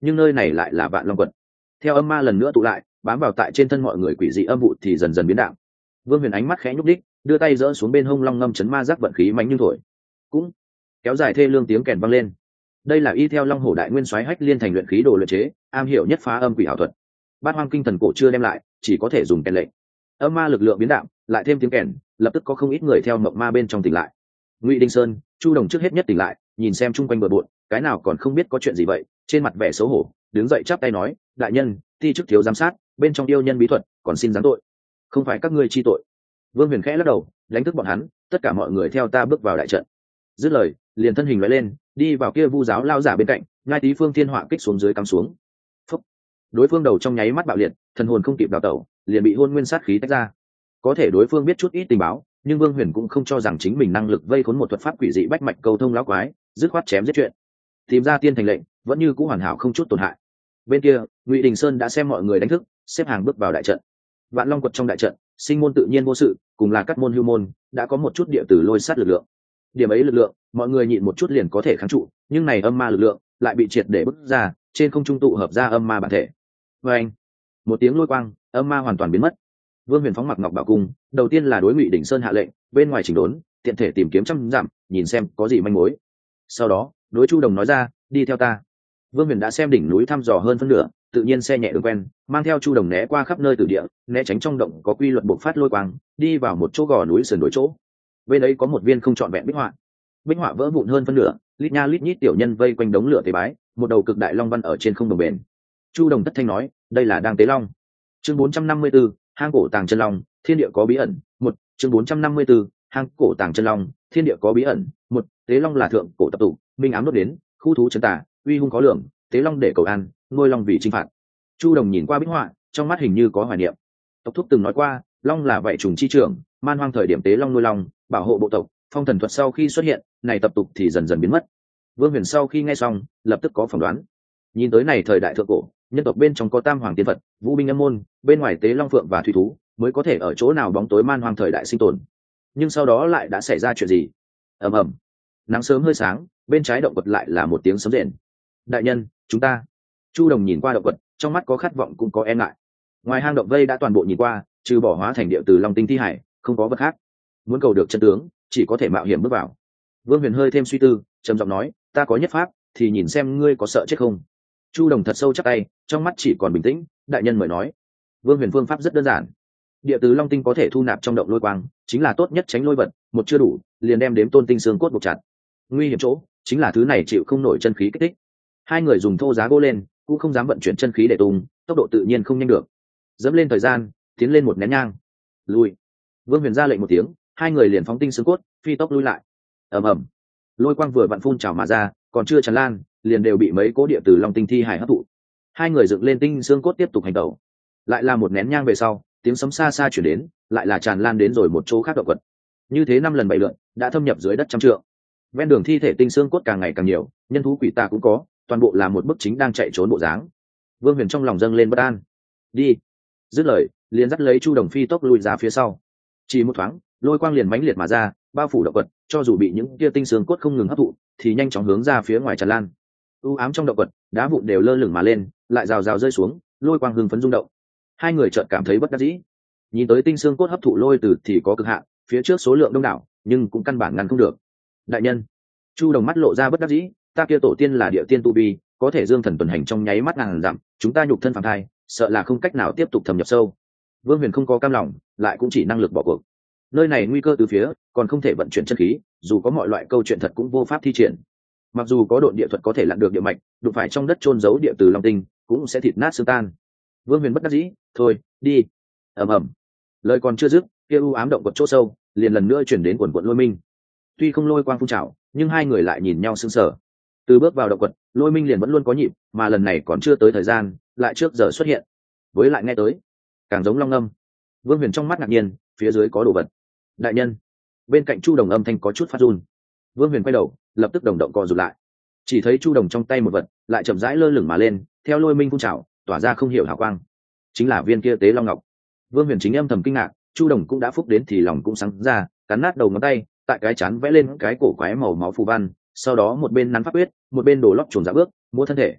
nhưng nơi này lại là Vạn Long quật. Theo âm ma lần nữa tụ lại, bám vào tại trên thân mọi người quỷ dị âm vụ thì dần dần biến đạo. Vương Huyền ánh mắt khẽ nhúc đích, đưa tay giơ xuống bên hông long ngâm chấn ma giác vận khí mạnh như thổi. Cũng kéo dài thê lương tiếng kèn vang lên. Đây là y theo Long Hổ Đại Nguyên Soái Hách Liên thành luyện khí đồ luyện chế, am hiểu nhất phá âm quỷ ảo thuật. Bát Hoang Kinh Thần cổ chưa đem lại, chỉ có thể dùng kèn lệnh. Âm ma lực lượng biến đạo, lại thêm tiếng kèn, lập tức có không ít người theo mộng ma bên trong tỉnh lại. Ngụy Đinh Sơn, Chu Đồng trước hết nhất tỉnh lại, nhìn xem chung quanh bừa bộn, cái nào còn không biết có chuyện gì vậy, trên mặt vẻ xấu hổ, đứng dậy chắp tay nói, đại nhân, ti chức thiếu giám sát, bên trong yêu nhân bí thuật, còn xin giáng tội. Không phải các ngươi chi tội. Vương Huyền khẽ lắc đầu, đánh thức bọn hắn, tất cả mọi người theo ta bước vào đại trận. Dứt lời, liền thân hình lóe lên, đi vào kia vu giáo lao giả bên cạnh, ngai tí phương thiên họa kích xuống dưới cắm xuống. Phúc. Đối phương đầu trong nháy mắt bạo liệt, thần hồn không kịp đào tẩu, liền bị hôn nguyên sát khí tách ra. Có thể đối phương biết chút ít tình báo, nhưng Vương Huyền cũng không cho rằng chính mình năng lực vây khốn một thuật pháp quỷ dị bách mạch cầu thông lão quái, dứt khoát chém giết chuyện. Tìm ra tiên thành lệnh, vẫn như cũ hoàn hảo không chút tổn hại. Bên kia, Ngụy Đình Sơn đã xem mọi người đánh thức, xếp hàng bước vào đại trận. Vạn Long quật trong đại trận, sinh môn tự nhiên vô sự, cùng là các môn hưu môn, đã có một chút địa tử lôi sát lực lượng. Điểm ấy lực lượng, mọi người nhịn một chút liền có thể kháng trụ, nhưng này âm ma lực lượng lại bị triệt để bứt ra, trên không trung tụ hợp ra âm ma bản thể. Oeng! Một tiếng lôi quang, âm ma hoàn toàn biến mất. Vương Huyền phóng mặc ngọc bảo cung, đầu tiên là đối Ngụy Đỉnh Sơn hạ lệnh, bên ngoài chỉnh đốn, tiện thể tìm kiếm trăm dặm, nhìn xem có gì manh mối. Sau đó, đối Chu Đồng nói ra, đi theo ta. Vương Huyền đã xem đỉnh núi thăm dò hơn phân nửa, tự nhiên xe nhẹ đường quen, mang theo Chu Đồng né qua khắp nơi tử địa, né tránh trong động có quy luật bộc phát lôi quang, đi vào một chỗ gò núi sườn đổi chỗ. Bên ấy có một viên không trọn vẹn bích họa. Bích họa vỡ vụn hơn phân nửa, lít nha lít nhít tiểu nhân vây quanh đống lửa tế bái, một đầu cực đại long văn ở trên không đồng bền. Chu Đồng tất thanh nói, đây là đang tế long. Chương 454, hang cổ tàng chân long, thiên địa có bí ẩn. Một chương 454, hang cổ tàng chân long, thiên địa có bí ẩn. Một tế long là thượng cổ tập tụ, minh ám đốt đến, khu thú trấn tà, uy hung khó lường, tế long để cầu an, nuôi long vì chinh phạt. Chu Đồng nhìn qua bích họa, trong mắt hình như có hoài niệm. Tộc thúc từng nói qua, long là vậy trùng chi trưởng, man hoang thời điểm tế long nuôi long, bảo hộ bộ tộc. Phong thần thuật sau khi xuất hiện, này tập tục thì dần dần biến mất. Vương Huyền sau khi nghe xong, lập tức có phỏng đoán. Nhìn tới này thời đại thượng cổ, nhân tộc bên trong có tam hoàng tiên vật, vũ binh âm môn, bên ngoài tế long phượng và thủy thú, mới có thể ở chỗ nào bóng tối man hoang thời đại sinh tồn. Nhưng sau đó lại đã xảy ra chuyện gì? Ầm ầm. Nắng sớm hơi sáng, bên trái động vật lại là một tiếng sấm rền. Đại nhân, chúng ta. Chu Đồng nhìn qua động vật, trong mắt có khát vọng cũng có e ngại. Ngoài hang động vây đã toàn bộ nhìn qua, trừ bỏ hóa thành địa từ long tinh thi hải, không có vật khác. Muốn cầu được chân tướng, chỉ có thể mạo hiểm bước vào. Vương Huyền hơi thêm suy tư, trầm giọng nói, ta có nhất pháp, thì nhìn xem ngươi có sợ chết không. Chu Đồng thật sâu chắc tay, trong mắt chỉ còn bình tĩnh. Đại nhân mời nói. Vương Huyền phương pháp rất đơn giản. Địa tứ long tinh có thể thu nạp trong động lôi quang, chính là tốt nhất tránh lôi vật, một chưa đủ, liền đem đếm tôn tinh xương cốt buộc chặt. Nguy hiểm chỗ chính là thứ này chịu không nổi chân khí kích thích. Hai người dùng thô giá gỗ lên, cũng không dám vận chuyển chân khí để tung, tốc độ tự nhiên không nhanh được. Dẫm lên thời gian, tiến lên một nén nhang. Lùi. Vương Huyền ra lệnh một tiếng, hai người liền phóng tinh xương cốt, phi tốc lui lại. Ầm ầm. Lôi quang vừa vặn phun trào mà ra, còn chưa tràn lan, liền đều bị mấy cố địa từ long tinh thi hải hấp thụ. Hai người dựng lên tinh xương cốt tiếp tục hành động. Lại là một nén nhang về sau, tiếng sấm xa xa chuyển đến, lại là tràn lan đến rồi một chỗ khác động vật. Như thế 5 lần 7 lượt, đã thâm nhập dưới đất trăm trượng. Ven đường thi thể tinh xương cốt càng ngày càng nhiều, nhân thú quỷ tà cũng có, toàn bộ là một bức chính đang chạy trốn bộ dáng. Vương Huyền trong lòng dâng lên bất an. Đi. Dứt lời, liền dắt lấy Chu Đồng phi tốc lùi ra phía sau. Chỉ một thoáng, lôi quang liền mãnh liệt mà ra, bao phủ động vật, cho dù bị những kia tinh xương cốt không ngừng hấp thụ, thì nhanh chóng hướng ra phía ngoài tràn lan. U ám trong động vật, đá vụn đều lơ lửng mà lên, lại rào rào rơi xuống, lôi quang hưng phấn rung động. Hai người chợt cảm thấy bất đắc dĩ. Nhìn tới tinh xương cốt hấp thụ lôi từ thì có cực hạn, phía trước số lượng đông đảo, nhưng cũng căn bản ngăn không được. Đại nhân. Chu Đồng mắt lộ ra bất đắc dĩ, ta kia tổ tiên là địa tiên tu vi, có thể dương thần tuần hành trong nháy mắt ngàn dặm, chúng ta nhục thân phàm thai, sợ là không cách nào tiếp tục thâm nhập sâu. Vương Huyền không có cam lòng, lại cũng chỉ năng lực bỏ cuộc. Nơi này nguy cơ từ phía, còn không thể vận chuyển chân khí, dù có mọi loại câu chuyện thật cũng vô pháp thi triển. Mặc dù có độn địa thuật có thể lặn được địa mạch, đụng phải trong đất chôn giấu địa từ long tinh, cũng sẽ thịt nát xương tan. Vương Huyền bất đắc dĩ, thôi, đi. Ầm ầm. Lời còn chưa dứt, kia u ám động quật chỗ sâu, liền lần nữa chuyển đến quần quần lôi minh. Tuy không lôi quang phun trào, nhưng hai người lại nhìn nhau sững sờ. Từ bước vào động quật, lôi minh liền vẫn luôn có nhịp, mà lần này còn chưa tới thời gian, lại trước giờ xuất hiện. Với lại nghe tới, càng giống long âm. Vương Huyền trong mắt ngạc nhiên, phía dưới có đồ vật. Đại nhân. Bên cạnh Chu Đồng âm thanh có chút phát run. Vương Huyền quay đầu, lập tức đồng động co rụt lại. Chỉ thấy Chu Đồng trong tay một vật, lại chậm rãi lơ lửng mà lên, theo lôi minh phun trào, tỏa ra không hiểu hào quang. Chính là viên kia tế long ngọc. Vương Huyền chính âm thầm kinh ngạc, Chu Đồng cũng đã phúc đến thì lòng cũng sáng ra, cắn nát đầu ngón tay, tại cái chán vẽ lên cái cổ quái màu máu phù văn, sau đó một bên nắn pháp quyết, một bên đổ lót chuồn dạ bước, múa thân thể.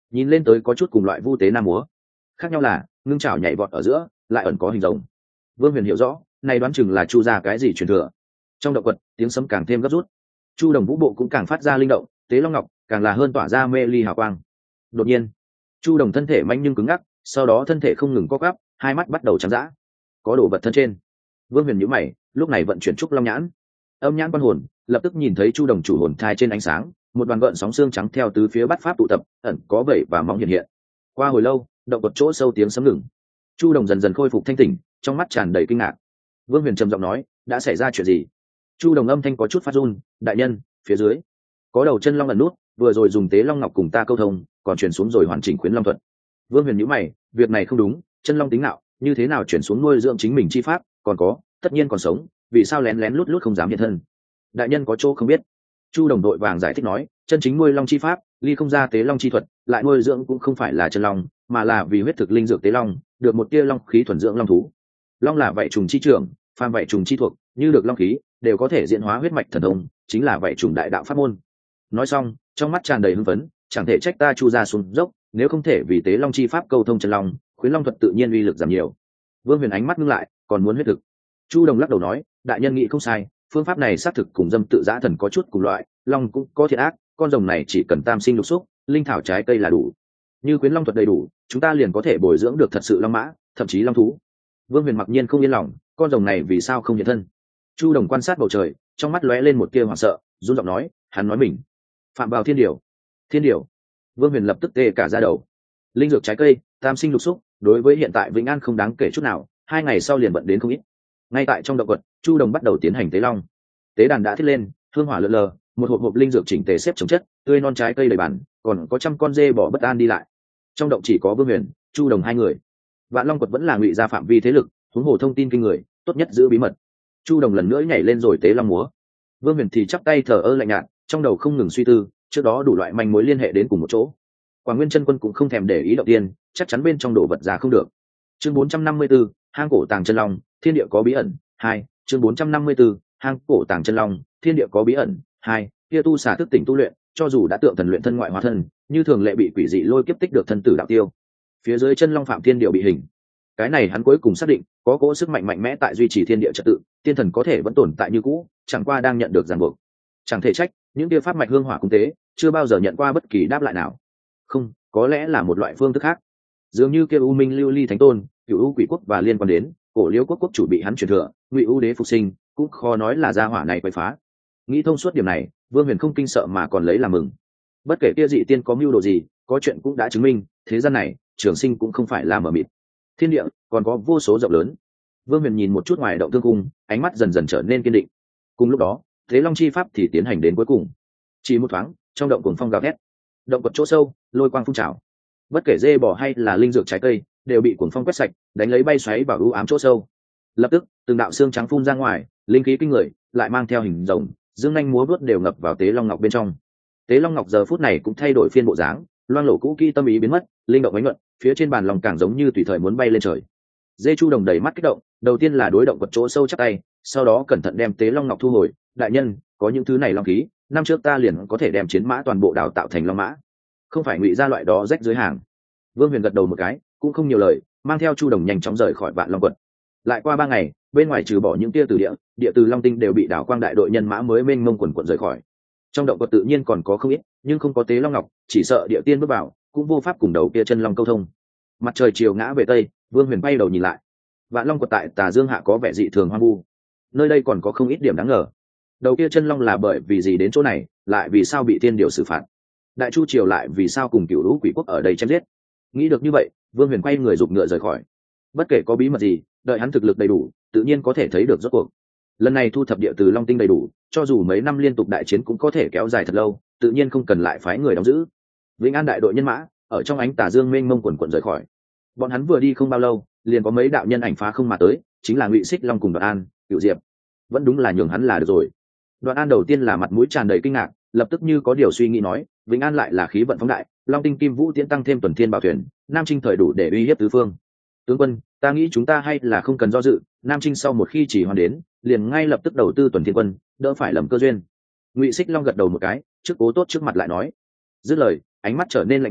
nhìn lên tới có chút cùng loại vu tế nam múa, khác nhau là ngưng chảo nhảy vọt ở giữa lại ẩn có hình rồng. Vương Huyền hiểu rõ, này đoán chừng là chu ra cái gì truyền thừa. Trong động quật tiếng sấm càng thêm gấp rút, chu đồng vũ bộ cũng càng phát ra linh động, tế long ngọc càng là hơn tỏa ra mê ly hào quang. Đột nhiên chu đồng thân thể mạnh nhưng cứng ngắc, sau đó thân thể không ngừng co quắp, hai mắt bắt đầu trắng dã. Có đồ vật thân trên. Vương Huyền nhíu mày, lúc này vận chuyển trúc long nhãn, âm nhãn quan hồn, lập tức nhìn thấy chu đồng chủ hồn thai trên ánh sáng, một đoàn gợn sóng xương trắng theo tứ phía bắt pháp tụ tập, ẩn có vẩy và móng hiện hiện. Qua hồi lâu, động quật chỗ sâu tiếng sấm ngừng, chu đồng dần dần khôi phục thanh tỉnh, trong mắt tràn đầy kinh ngạc. Vương Huyền trầm giọng nói, đã xảy ra chuyện gì? Chu đồng âm thanh có chút phát run, đại nhân, phía dưới có đầu chân long ẩn nút, vừa rồi dùng tế long ngọc cùng ta câu thông, còn chuyển xuống rồi hoàn chỉnh khuyến long thuật. Vương Huyền nhíu mày, việc này không đúng, chân long tính nạo như thế nào chuyển xuống nuôi dưỡng chính mình chi pháp, còn có tất nhiên còn sống, vì sao lén lén lút lút không dám hiện thân? Đại nhân có chỗ không biết. Chu đồng đội vàng giải thích nói, chân chính nuôi long chi pháp ly không ra tế long chi thuật, lại nuôi dưỡng cũng không phải là chân long, mà là vì huyết thực linh dược tế long, được một tia long khí thuần dưỡng long thú. Long là vậy trùng chi trưởng, phàm vậy trùng chi thuộc, như được long khí đều có thể diễn hóa huyết mạch thần thông, chính là vậy trùng đại đạo pháp môn. Nói xong, trong mắt tràn đầy hưng phấn, chẳng thể trách ta chu ra xuống dốc, nếu không thể vì tế long chi pháp câu thông chân long, khuyến long thuật tự nhiên uy lực giảm nhiều. Vương Huyền ánh mắt ngưng lại, còn muốn huyết thực. Chu đồng lắc đầu nói, đại nhân nghĩ không sai, phương pháp này xác thực cùng dâm tự giã thần có chút cùng loại, long cũng có thiện ác, con rồng này chỉ cần tam sinh lục xúc, linh thảo trái cây là đủ. Như khuyến long thuật đầy đủ, chúng ta liền có thể bồi dưỡng được thật sự long mã, thậm chí long thú. Vương Huyền mặc nhiên không yên lòng, con rồng này vì sao không hiện thân? Chu đồng quan sát bầu trời, trong mắt lóe lên một tia hoảng sợ, run giọng nói, hắn nói mình phạm vào thiên điều. Thiên điều? Vương Huyền lập tức tê cả da đầu. Linh dược trái cây, tam sinh lục xúc, đối với hiện tại Vĩnh An không đáng kể chút nào, 2 ngày sau liền bận đến không ít. Ngay tại trong động quật, chu đồng bắt đầu tiến hành tế long. Tế đàn đã thiết lên, hương hỏa lượn lờ, một hộp linh dược chỉnh tề xếp chồng chất, tươi non trái cây đầy bàn, còn có trăm con dê bò bất an đi lại. Trong động chỉ có Vương Huyền, chu đồng 2 người. Vạn Long quật vẫn là ngụy gia phạm vi thế lực, huống hồ thông tin kinh người, tốt nhất giữ bí mật. Chu đồng lần nữa nhảy lên rồi tế long múa. Vương Huyền thì chắp tay thờ ơ lạnh nhạt, trong đầu không ngừng suy tư, trước đó đủ loại manh mối liên hệ đến cùng một chỗ. Quảng Nguyên Chân Quân cũng không thèm để ý động tiên, chắc chắn bên trong đồ vật ra không được. Chương 454, hang cổ tàng chân long, thiên địa có bí ẩn. 2, chương 454, hang cổ tàng chân long, thiên địa có bí ẩn. 2, kia tu xả thức tỉnh tu luyện, cho dù đã tượng thần luyện thân ngoại hóa thân, như thường lệ bị quỷ dị lôi kiếp tích được thân tử đạo tiêu. Phía dưới chân long phạm thiên điệu bị hình, cái này hắn cuối cùng xác định, có cỗ sức mạnh mạnh mẽ tại duy trì thiên địa trật tự, tiên thần có thể vẫn tồn tại như cũ, chẳng qua đang nhận được ràng buộc. Chẳng thể trách những kia pháp mạch hương hỏa cung tế chưa bao giờ nhận qua bất kỳ đáp lại nào. Không, có lẽ là một loại phương thức khác. Dường như kia u minh lưu ly thánh tôn, cựu u quỷ quốc và liên quan đến cổ liễu quốc quốc chủ bị hắn truyền thừa, ngụy u đế phục sinh, cũng khó nói là gia hỏa này quậy phá. Nghĩ thông suốt điểm này, Vương Huyền không kinh sợ mà còn lấy làm mừng. Bất kể kia dị tiên có mưu đồ gì, có chuyện cũng đã chứng minh, thế gian này trường sinh cũng không phải là mờ mịt. Thiên địa còn có vô số rộng lớn. Vương Huyền nhìn một chút ngoài động thương cung, ánh mắt dần dần trở nên kiên định. Cùng lúc đó, thế long chi pháp thì tiến hành đến cuối cùng. Chỉ một thoáng, trong động cuồng phong gào thét, động quật chỗ sâu, lôi quang phun trào. Bất kể dê bò hay là linh dược trái cây, đều bị cuồng phong quét sạch, đánh lấy bay xoáy vào u ám chỗ sâu. Lập tức, từng đạo xương trắng phun ra ngoài, linh khí kinh người, lại mang theo hình rồng, dương nhanh múa vuốt đều ngập vào tế long ngọc bên trong. Tế long ngọc giờ phút này cũng thay đổi phiên bộ dáng, loang lổ cũ kỹ tâm ý biến mất, linh động ánh nhuận, phía trên bàn lòng càng giống như tùy thời muốn bay lên trời. Dê chu đồng đầy mắt kích động, đầu tiên là đối động quật chỗ sâu chắp tay, sau đó cẩn thận đem tế long ngọc thu hồi. Đại nhân, có những thứ này long khí, năm trước ta liền có thể đem chiến mã toàn bộ đào tạo thành long mã, không phải ngụy ra loại đó rách dưới hàng. Vương Huyền gật đầu một cái, cũng không nhiều lời, mang theo chu đồng nhanh chóng rời khỏi Vạn Long quật. Lại qua 3 ngày, bên ngoài trừ bỏ những tia từ địa từ long tinh đều bị đảo quang đại đội nhân mã mới mênh mông quần quận rời khỏi. Trong động quật tự nhiên còn có không ít, nhưng không có tế long ngọc, chỉ sợ địa tiên bước vào cũng vô pháp cùng đầu kia chân long câu thông. Mặt trời chiều ngã về tây, Vương Huyền bay đầu nhìn lại. Vạn Long quật tại Tà Dương hạ có vẻ dị thường hoang vu, nơi đây còn có không ít điểm đáng ngờ. Đầu kia chân long là bởi vì gì đến chỗ này, lại vì sao bị thiên điều xử phạt? Đại chu triều lại vì sao cùng cựu lũ quỷ quốc ở đây chém giết? Nghĩ được như vậy, Vương Huyền quay người giục ngựa rời khỏi. Bất kể có bí mật gì, đợi hắn thực lực đầy đủ, tự nhiên có thể thấy được rốt cuộc. Lần này thu thập địa từ long tinh đầy đủ, cho dù mấy năm liên tục đại chiến cũng có thể kéo dài thật lâu, tự nhiên không cần lại phái người đóng giữ. Vĩnh An đại đội nhân mã ở trong ánh tà dương mênh mông quần quần rời khỏi. Bọn hắn vừa đi không bao lâu, liền có mấy đạo nhân ảnh phá không mà tới, chính là Ngụy Xích Long cùng Đoạn An, Cửu Diệp. Vẫn đúng là nhường hắn là được rồi. Đoạn An đầu tiên là mặt mũi tràn đầy kinh ngạc, lập tức như có điều suy nghĩ nói, Vĩnh An lại là khí vận phóng đại, long tinh kim vũ tiễn tăng thêm tuần thiên bảo thuyền, Nam Trinh thời đủ để uy hiếp tứ phương. Tướng quân, ta nghĩ chúng ta hay là không cần do dự, Nam Trinh sau một khi chỉ hoàn đến, liền ngay lập tức đầu tư tuần thiên quân, đỡ phải lầm cơ duyên. Ngụy Xích Long gật đầu một cái, trước cố tốt trước mặt lại nói. Dứt lời, ánh mắt trở nên lạnh băng,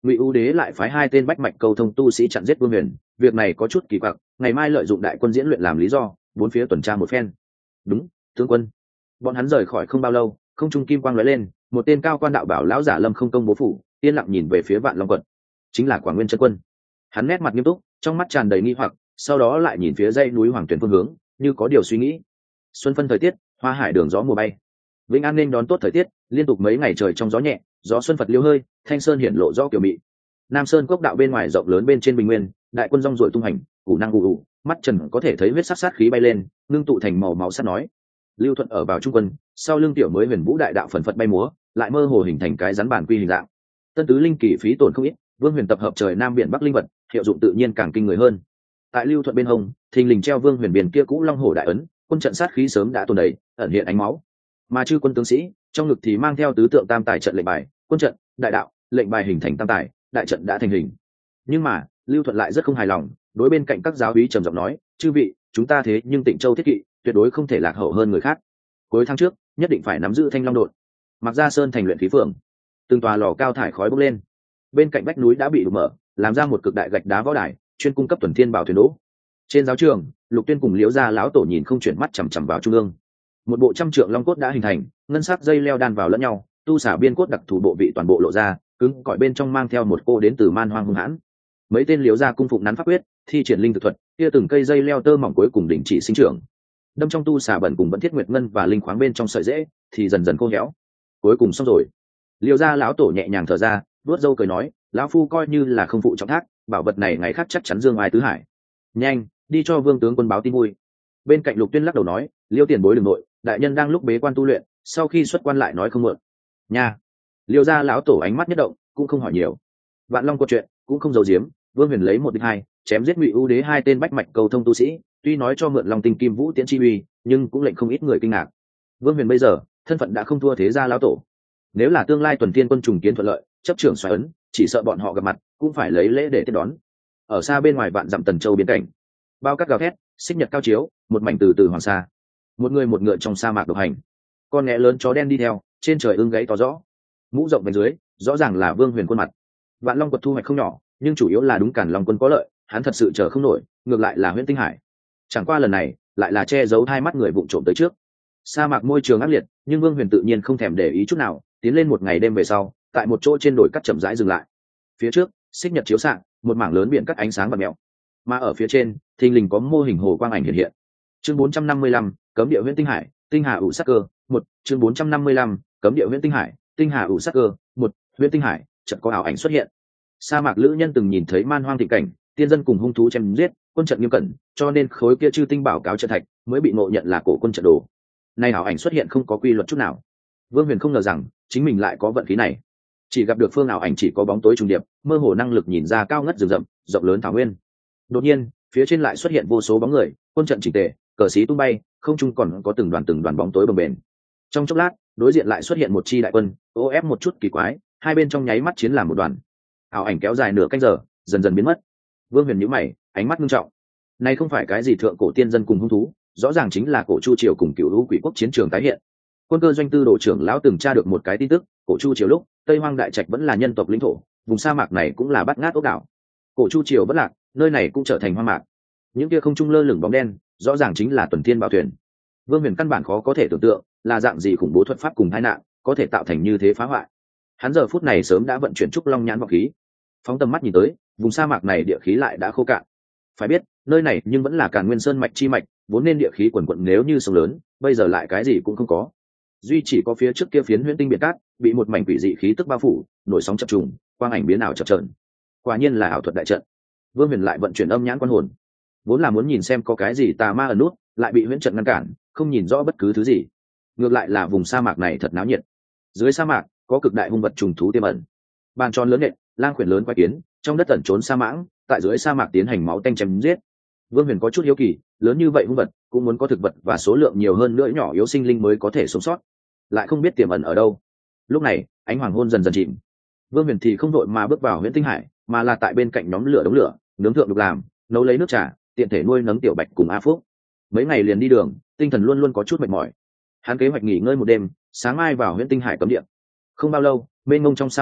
Ngụy U Đế lại phái 2 tên bách mạch câu thông tu sĩ chặn giết Vương Huyền, việc này có chút kỳ quặc, ngày mai lợi dụng đại quân diễn luyện làm lý do, bốn phía tuần tra một phen. Đúng, tướng quân. Bọn hắn rời khỏi không bao lâu, không trung kim quang lóe lên, một tên cao quan đạo bảo lão giả Lâm Không Công bố phủ, yên lặng nhìn về phía Vạn Long quận, chính là Quảng Nguyên chân quân. Hắn nét mặt nghiêm túc, trong mắt tràn đầy nghi hoặc, sau đó lại nhìn phía dãy núi Hoàng Tuyển phương hướng, như có điều suy nghĩ. Xuân phân thời tiết, hoa hải đường gió mùa bay. Vĩnh An nên đón tốt thời tiết, liên tục mấy ngày trời trong gió nhẹ, gió xuân phật liêu hơi, thanh sơn hiển lộ rõ kiểu mị. Nam Sơn Cốc đạo bên ngoài rộng lớn bên trên bình nguyên, đại quân rong ruổi tung hành, củ năng ù ù, mắt trần có thể thấy huyết sắc sát khí bay lên, ngưng tụ thành màu máu sắt nói. Lưu Thuận ở vào trung quân, sau lưng tiểu mới Huyền Vũ đại đạo phần phật bay múa, lại mơ hồ hình thành cái rắn bản quy hình dạng. Tân tứ linh kỳ phí tổn không ít, Vương Huyền tập hợp trời Nam biển Bắc linh vật, hiệu dụng tự nhiên càng kinh người hơn. Tại Lưu Thuận bên hông, thình lình treo Vương Huyền biển kia cũ long hổ đại ấn, quân trận sát khí sớm đã tồn đầy, ẩn hiện ánh máu. Mà chư quân tướng sĩ, trong ngực thì mang theo tứ tượng tam tài trận lệnh bài, quân trận, đại đạo, lệnh bài hình thành tam tài, đại trận đã thành hình. Nhưng mà Lưu Thuận lại rất không hài lòng, đối bên cạnh các giáo úy trầm giọng nói: chư vị, chúng ta thế nhưng Tịnh Châu thiết kỵ, tuyệt đối không thể lạc hậu hơn người khác. Cuối tháng trước nhất định phải nắm giữ Thanh Long đột. Mặc ra sơn thành luyện khí phường, từng tòa lò cao thải khói bốc lên, bên cạnh vách núi đã bị đục mở, làm ra một cực đại gạch đá võ đài, chuyên cung cấp tuần thiên bảo thuyền đỗ. Trên giáo trường, Lục Tuyên cùng Liễu gia lão tổ nhìn không chuyển mắt chằm chằm vào trung ương. Một bộ trăm trượng long cốt đã hình thành, ngân sắc dây leo đan vào lẫn nhau, tu xả biên cốt đặc thù bộ vị toàn bộ lộ ra, cứng cỏi bên trong mang theo một cô đến từ man hoang hung hãn. Mấy tên Liễu gia cung phụng nắn pháp quyết, thi triển linh thực thuật, kia từng cây dây leo tơ mỏng cuối cùng đình chỉ sinh trưởng. Đâm trong tu xả bẩn cùng vẫn thiết nguyệt ngân và linh khoáng bên trong sợi rễ, thì dần dần khô héo. Cuối cùng xong rồi. Liễu gia lão tổ nhẹ nhàng thở ra, vuốt râu cười nói: lão phu coi như là không phụ trọng thác, bảo vật này ngày khác chắc chắn dương ai tứ hải. Nhanh, đi cho Vương tướng quân báo tin vui. Bên cạnh Lục Tuyên lắc đầu nói: Liêu tiền bối đừng nội, đại nhân đang lúc bế quan tu luyện, sau khi xuất quan lại nói không muộn. Nha. Liêu gia lão tổ ánh mắt nhất động, cũng không hỏi nhiều. Vạn Long câu chuyện cũng không giấu giếm, Vương Huyền lấy 1 địch 2, chém giết Ngụy U Đế 2 tên bách mạch cầu thông tu sĩ, tuy nói cho mượn Long Tinh Kim Vũ Tiễn chi uy, nhưng cũng lệnh không ít người kinh ngạc. Vương Huyền bây giờ thân phận đã không thua thế gia lão tổ, nếu là tương lai tuần tiên quân trùng kiến thuận lợi, chấp trưởng xoáy ấn, chỉ sợ bọn họ gặp mặt cũng phải lấy lễ để tiếp đón. Ở xa bên ngoài vạn dặm Tần Châu biên cảnh, bao cát gào thét, xích nhật cao chiếu, một mảnh từ từ hoàng sa, một người một ngựa trong sa mạc độc hành, con nghé lớn chó đen đi theo, trên trời ưng gáy to rõ, mũ rộng bên dưới rõ ràng là Vương Huyền khuôn mặt. Vạn Long quật thu hoạch không nhỏ, nhưng chủ yếu là đúng Càn Long quân có lợi, hắn thật sự chờ không nổi, ngược lại là Huyễn Tinh Hải. Chẳng qua lần này lại là che giấu 2 mắt người vụng trộm tới trước. Sa mạc môi trường ác liệt, nhưng Vương Huyền tự nhiên không thèm để ý chút nào, tiến lên một ngày đêm về sau, tại một chỗ trên đồi cắt chậm rãi dừng lại. Phía trước xích nhật chiếu xạ, một mảng lớn biển cắt ánh sáng và mèo, mà ở phía trên thình lình có mô hình hồ quang ảnh hiện hiện. Chương 455, cấm địa Huyễn Tinh Hải, tinh hà ủ sắc cơ. Một chương 455, cấm địa Huyễn Tinh Hải, tinh hà ủ sắc cơ. Một Huyễn Tinh Hải, chợt có ảo ảnh xuất hiện. Sa mạc lữ nhân từng nhìn thấy man hoang thị cảnh, tiên dân cùng hung thú chém giết, quân trận nghiêm cẩn, cho nên khối kia chư tinh bảo cáo trận thạch mới bị ngộ nhận là cổ quân trận đồ. Nay ảo ảnh xuất hiện không có quy luật chút nào. Vương Huyền không ngờ rằng chính mình lại có vận khí này, chỉ gặp được phương ảo ảnh chỉ có bóng tối trùng điệp, mơ hồ năng lực nhìn ra cao ngất rừng rậm, rộng lớn thảo nguyên. Đột nhiên phía trên lại xuất hiện vô số bóng người, quân trận chỉnh tề, cờ xí tung bay, không trung còn có từng đoàn bóng tối bồng bềnh. Trong chốc lát đối diện lại xuất hiện một chi đại quân, ô ép một chút kỳ quái, hai bên trong nháy mắt chiến làm một đoàn. Ảo ảnh kéo dài nửa canh giờ, dần dần biến mất. Vương Huyền nhíu mày, ánh mắt nghiêm trọng. Này không phải cái gì thượng cổ tiên dân cùng hung thú, rõ ràng chính là cổ Chu triều cùng Cửu Lũ Quỷ quốc chiến trường tái hiện. Quân cơ doanh tư đồ trưởng lão từng tra được một cái tin tức, cổ Chu triều lúc Tây Hoang đại trạch vẫn là nhân tộc lĩnh thổ, vùng sa mạc này cũng là bát ngát ốc đảo. Cổ Chu triều vẫn lạc, nơi này cũng trở thành hoang mạc. Những kia không trung lơ lửng bóng đen, rõ ràng chính là tuần thiên bảo thuyền. Vương Huyền căn bản khó có thể tưởng tượng, là dạng gì khủng bố thuật pháp cùng tai nạn, có thể tạo thành như thế phá hoại. Hắn giờ phút này sớm đã vận chuyển trúc long nhãn vọng khí, phóng tầm mắt nhìn tới, vùng sa mạc này địa khí lại đã khô cạn. Phải biết, nơi này nhưng vẫn là Càn Nguyên Sơn mạch chi mạch, vốn nên địa khí quần quận nếu như sông lớn, bây giờ lại cái gì cũng không có. Duy chỉ có phía trước kia phiến huyễn tinh biển cát, bị một mảnh quỷ dị khí tức bao phủ, nổi sóng chập trùng, quang ảnh biến ảo chập chờn. Quả nhiên là ảo thuật đại trận. Vương Huyền lại vận chuyển âm nhãn quan hồn, vốn là muốn nhìn xem có cái gì tà ma ở nút, lại bị huyễn trận ngăn cản, không nhìn rõ bất cứ thứ gì. Ngược lại là vùng sa mạc này thật náo nhiệt. Dưới sa mạc có cực đại hung vật trùng thú tiềm ẩn, bàn tròn lớn nện, lang khuyển lớn quái kiến, trong đất ẩn trốn sa mãng, tại dưới sa mạc tiến hành máu tanh chém giết. Vương Huyền có chút hiếu kỳ, lớn như vậy hung vật, cũng muốn có thực vật và số lượng nhiều hơn nữa nhỏ yếu sinh linh mới có thể sống sót, lại không biết tiềm ẩn ở đâu. Lúc này ánh hoàng hôn dần dần chìm, Vương Huyền thì không đội mà bước vào Huyễn Tinh Hải, mà là tại bên cạnh nhóm lửa đống lửa, nướng thượng đục làm, nấu lấy nước trà, tiện thể nuôi nấng tiểu bạch cùng A Phúc. Mấy ngày liền đi đường, tinh thần luôn luôn có chút mệt mỏi. Hắn kế hoạch nghỉ ngơi một đêm, sáng mai vào Huyễn Tinh Hải cấm địa. Không bao lâu, mênh mông trong sa mạc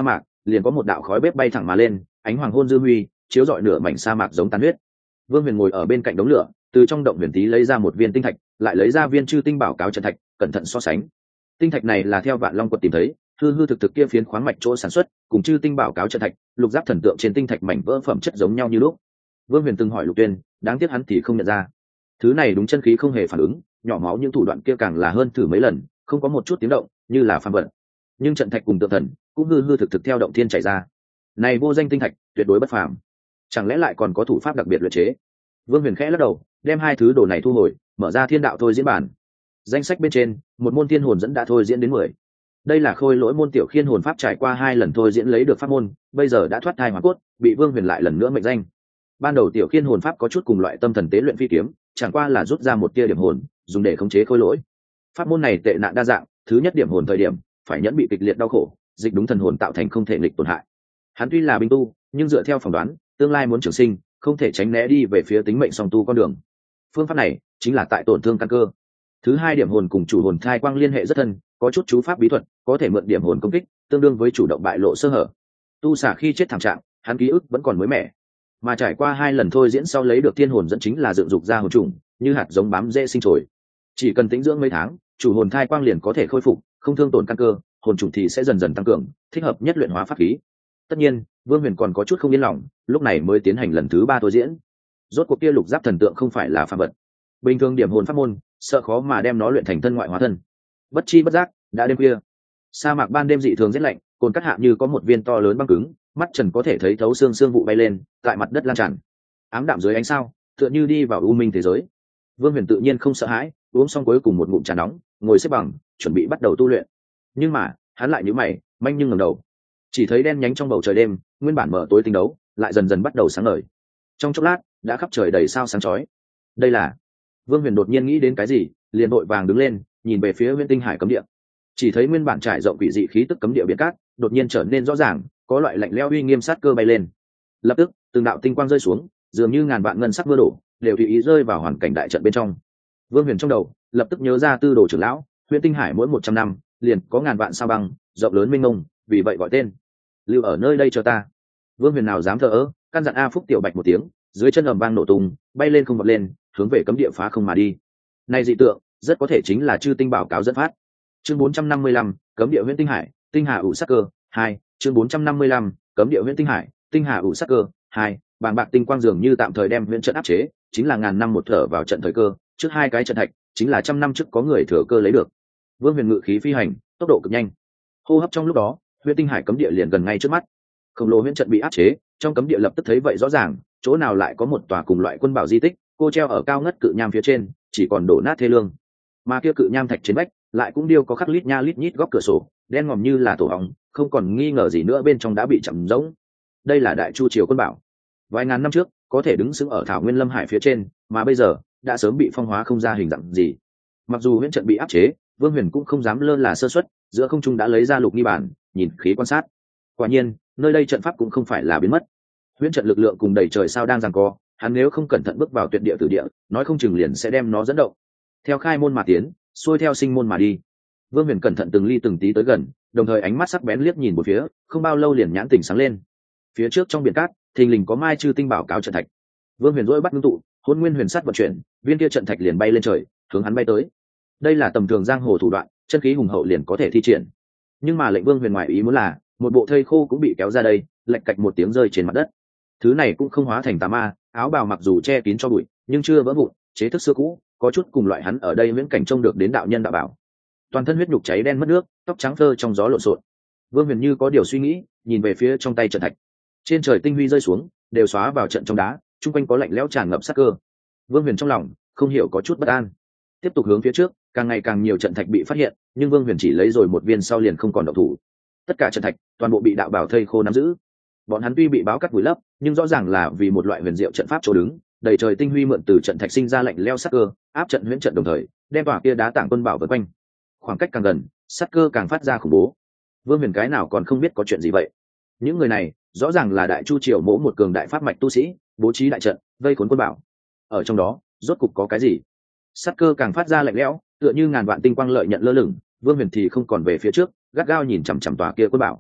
liền có một đạo khói bếp bay thẳng mà lên, ánh hoàng hôn dư huy chiếu rọi nửa mảnh sa mạc giống tan huyết. Vương Huyền ngồi ở bên cạnh đống lửa, từ trong động huyền tí lấy ra một viên tinh thạch, lại lấy ra viên chư tinh bảo cáo trận thạch, cẩn thận so sánh. Tinh thạch này là theo Vạn Long quật tìm thấy, hư hư thực thực kia phiến khoáng mạch chỗ sản xuất, cùng chư tinh bảo cáo trận thạch, lục giáp thần tượng trên tinh thạch mảnh vỡ phẩm chất giống nhau như lúc. Vương Huyền từng hỏi Lục Tuyên, đáng tiếc hắn thì không nhận ra. Thứ này đúng chân khí không hề phản ứng, nhỏ máu những thủ đoạn kia càng là hơn thử mấy lần, không có một chút tiếng động, như là phàm vật. Nhưng trận thạch cùng tượng thần cũng hư hư thực thực theo động thiên chảy ra. Này vô danh tinh thạch, tuyệt đối bất phàm. Chẳng lẽ lại còn có thủ pháp đặc biệt luyện chế? Vương Huyền khẽ lắc đầu, đem hai thứ đồ này thu hồi, mở ra thiên đạo thôi diễn bản. Danh sách bên trên, một môn thiên hồn dẫn đã thôi diễn đến 10. Đây là khôi lỗi môn tiểu khiên hồn pháp trải qua 2 lần thôi diễn lấy được pháp môn, bây giờ đã thoát thai hóa cốt, bị Vương Huyền lại lần nữa mệnh danh. Ban đầu tiểu khiên hồn pháp có chút cùng loại tâm thần tế luyện phi kiếm, chẳng qua là rút ra một tia điểm hồn, dùng để khống chế khôi lỗi. Pháp môn này tệ nạn đa dạng, thứ nhất điểm hồn thời điểm, phải nhẫn bị kịch liệt đau khổ, dịch đúng thần hồn tạo thành không thể nghịch tổn hại. Hắn tuy là binh tu, nhưng dựa theo phỏng đoán, tương lai muốn trường sinh, không thể tránh né đi về phía tính mệnh song tu con đường. Phương pháp này chính là tại tổn thương căn cơ. Thứ hai điểm hồn cùng chủ hồn thai quang liên hệ rất thân, có chút chú pháp bí thuật, có thể mượn điểm hồn công kích, tương đương với chủ động bại lộ sơ hở. Tu xả khi chết thảm trạng, hắn ký ức vẫn còn mới mẻ, mà trải qua 2 lần thôi diễn sau lấy được thiên hồn dẫn chính là dựng dục ra hồn trùng, như hạt giống bám dễ sinh trồi. Chỉ cần tĩnh dưỡng mấy tháng, chủ hồn thai quang liền có thể khôi phục, không thương tổn căn cơ, hồn trùng thì sẽ dần dần tăng cường, thích hợp nhất luyện hóa pháp khí. Tất nhiên, Vương Huyền còn có chút không yên lòng, lúc này mới tiến hành lần thứ 3 thôi diễn. Rốt cuộc kia lục giáp thần tượng không phải là phàm vật, bình thường điểm hồn pháp môn, sợ khó mà đem nó luyện thành thân ngoại hóa thân. Bất chi bất giác, đã đêm khuya. Sa mạc ban đêm dị thường rét lạnh, cồn cắt hạ như có một viên to lớn băng cứng, mắt trần có thể thấy thấu xương xương vụ bay lên, tại mặt đất lan tràn. Ám đạm dưới ánh sao, tựa như đi vào u minh thế giới. Vương Huyền tự nhiên không sợ hãi, uống xong cuối cùng một ngụm trà nóng, ngồi xếp bằng, chuẩn bị bắt đầu tu luyện. Nhưng mà, hắn lại nhíu mày, manh nhưng ngẩng đầu, chỉ thấy đen nhánh trong bầu trời đêm, nguyên bản mở tối tinh đấu, lại dần dần bắt đầu sáng ngời. Trong chốc lát, đã khắp trời đầy sao sáng chói. Đây là... Vương Huyền đột nhiên nghĩ đến cái gì, liền vội vàng đứng lên, nhìn về phía Huyễn Tinh Hải cấm địa. Chỉ thấy nguyên bản trải rộng quỷ dị khí tức cấm địa biển cát, đột nhiên trở nên rõ ràng, có loại lạnh lẽo uy nghiêm sát cơ bay lên. Lập tức, từng đạo tinh quang rơi xuống, dường như ngàn vạn ngân sắc mưa đổ, đều tùy ý rơi vào hoàn cảnh đại trận bên trong. Vương Huyền trong đầu lập tức nhớ ra Tư Đồ trưởng lão, Huyễn Tinh Hải mỗi 100 năm liền có ngàn vạn sao băng, rộng lớn mênh mông, vì vậy gọi tên. Lưu ở nơi đây cho ta. Vương Huyền nào dám thờ ơ, căn dặn A Phúc tiểu bạch một tiếng, dưới chân ầm vang nổ tung, bay lên không vọt lên, hướng về cấm địa phá không mà đi. Này dị tượng, rất có thể chính là chư tinh bảo cáo dẫn phát. Chương 455, cấm địa Huyễn Tinh Hải, tinh hà ủ sắc cơ 2. Chương 455, cấm địa Huyễn Tinh Hải, tinh hà ủ sắc cơ 2. Bàng bạc tinh quang dường như tạm thời đem huyễn trận áp chế, chính là ngàn năm một thở vào trận thời cơ, trước 2 cái trận thạch, chính là trăm năm trước có người thừa cơ lấy được. Vương Huyền ngự khí phi hành, tốc độ cực nhanh. Hô hấp trong lúc đó, Huyễn Tinh Hải cấm địa liền gần ngay trước mắt. Khổng lồ huyễn trận bị áp chế, trong cấm địa lập tức thấy vậy rõ ràng, chỗ nào lại có một tòa cùng loại quân bảo di tích, cô treo ở cao ngất cự nham phía trên, chỉ còn đổ nát thê lương. Mà kia cự nham thạch trên vách, lại cũng điêu có khắc lít nha lít nhít góc cửa sổ, đen ngòm như là tổ ong, không còn nghi ngờ gì nữa bên trong đã bị chậm rỗng. Đây là Đại Chu triều quân bảo. Vài ngàn năm trước, có thể đứng sững ở thảo nguyên lâm hải phía trên, mà bây giờ đã sớm bị phong hóa không ra hình dạng gì. Mặc dù huyễn trận bị áp chế, Vương Huyền cũng không dám lơ là sơ suất, giữa không trung đã lấy ra lục nghi bản, nhìn khí quan sát. Quả nhiên, nơi đây trận pháp cũng không phải là biến mất. Huyễn trận lực lượng cùng đầy trời sao đang giằng co, hắn nếu không cẩn thận bước vào tuyệt địa tử địa, nói không chừng liền sẽ đem nó dẫn động. Theo khai môn mà tiến, xuôi theo sinh môn mà đi. Vương Huyền cẩn thận từng ly từng tí tới gần, đồng thời ánh mắt sắc bén liếc nhìn một phía, không bao lâu liền nhãn tỉnh sáng lên. Phía trước trong biển cát, thình lình có mai chư tinh bảo cáo trận thạch. Vương Huyền rỗi bắt ngưng tụ, hôn nguyên huyền sắt vận chuyển, viên kia trận thạch liền bay lên trời, hướng hắn bay tới. Đây là tầm thường giang hồ thủ đoạn, chân khí hùng hậu liền có thể thi triển. Nhưng mà lệnh Vương Huyền ngoại ý muốn là, một bộ thây khô cũng bị kéo ra đây, lệch cạch một tiếng rơi trên mặt đất. Thứ này cũng không hóa thành tà ma, áo bào mặc dù che kín cho bụi, nhưng chưa vỡ vụn, chế thức xưa cũ, có chút cùng loại hắn ở đây viễn cảnh trông được đến đạo nhân đạo bảo. Toàn thân huyết nhục cháy đen mất nước, tóc trắng phơ trong gió lộn xộn. Vương Huyền như có điều suy nghĩ, nhìn về phía trong tay trận thạch. Trên trời tinh huy rơi xuống, đều xóa vào trận trong đá, chung quanh có lạnh lẽo tràn ngập sát cơ. Vương Huyền trong lòng không hiểu có chút bất an. Tiếp tục hướng phía trước, càng ngày càng nhiều trận thạch bị phát hiện, nhưng Vương Huyền chỉ lấy rồi một viên sau liền không còn động thủ. Tất cả trận thạch toàn bộ bị đạo bảo thây khô nắm giữ. Bọn hắn tuy bị báo cắt vùi lấp, nhưng rõ ràng là vì một loại huyền diệu trận pháp chỗ đứng, đầy trời tinh huy mượn từ trận thạch sinh ra lạnh lẽo sát cơ, áp trận huyễn trận đồng thời, đem tòa kia đá tảng quân bảo vây quanh. Khoảng cách càng gần, sát cơ càng phát ra khủng bố. Vương Huyền cái nào còn không biết có chuyện gì vậy? Những người này, rõ ràng là Đại Chu triều mỗ một cường đại pháp mạch tu sĩ, bố trí đại trận, vây khốn quân bảo. Ở trong đó, rốt cục có cái gì? Sát cơ càng phát ra lạnh lẽo, tựa như ngàn vạn tinh quang lợi nhận lơ lửng, Vương Huyền thì không còn về phía trước, gắt gao nhìn chằm chằm tòa kia quân bảo.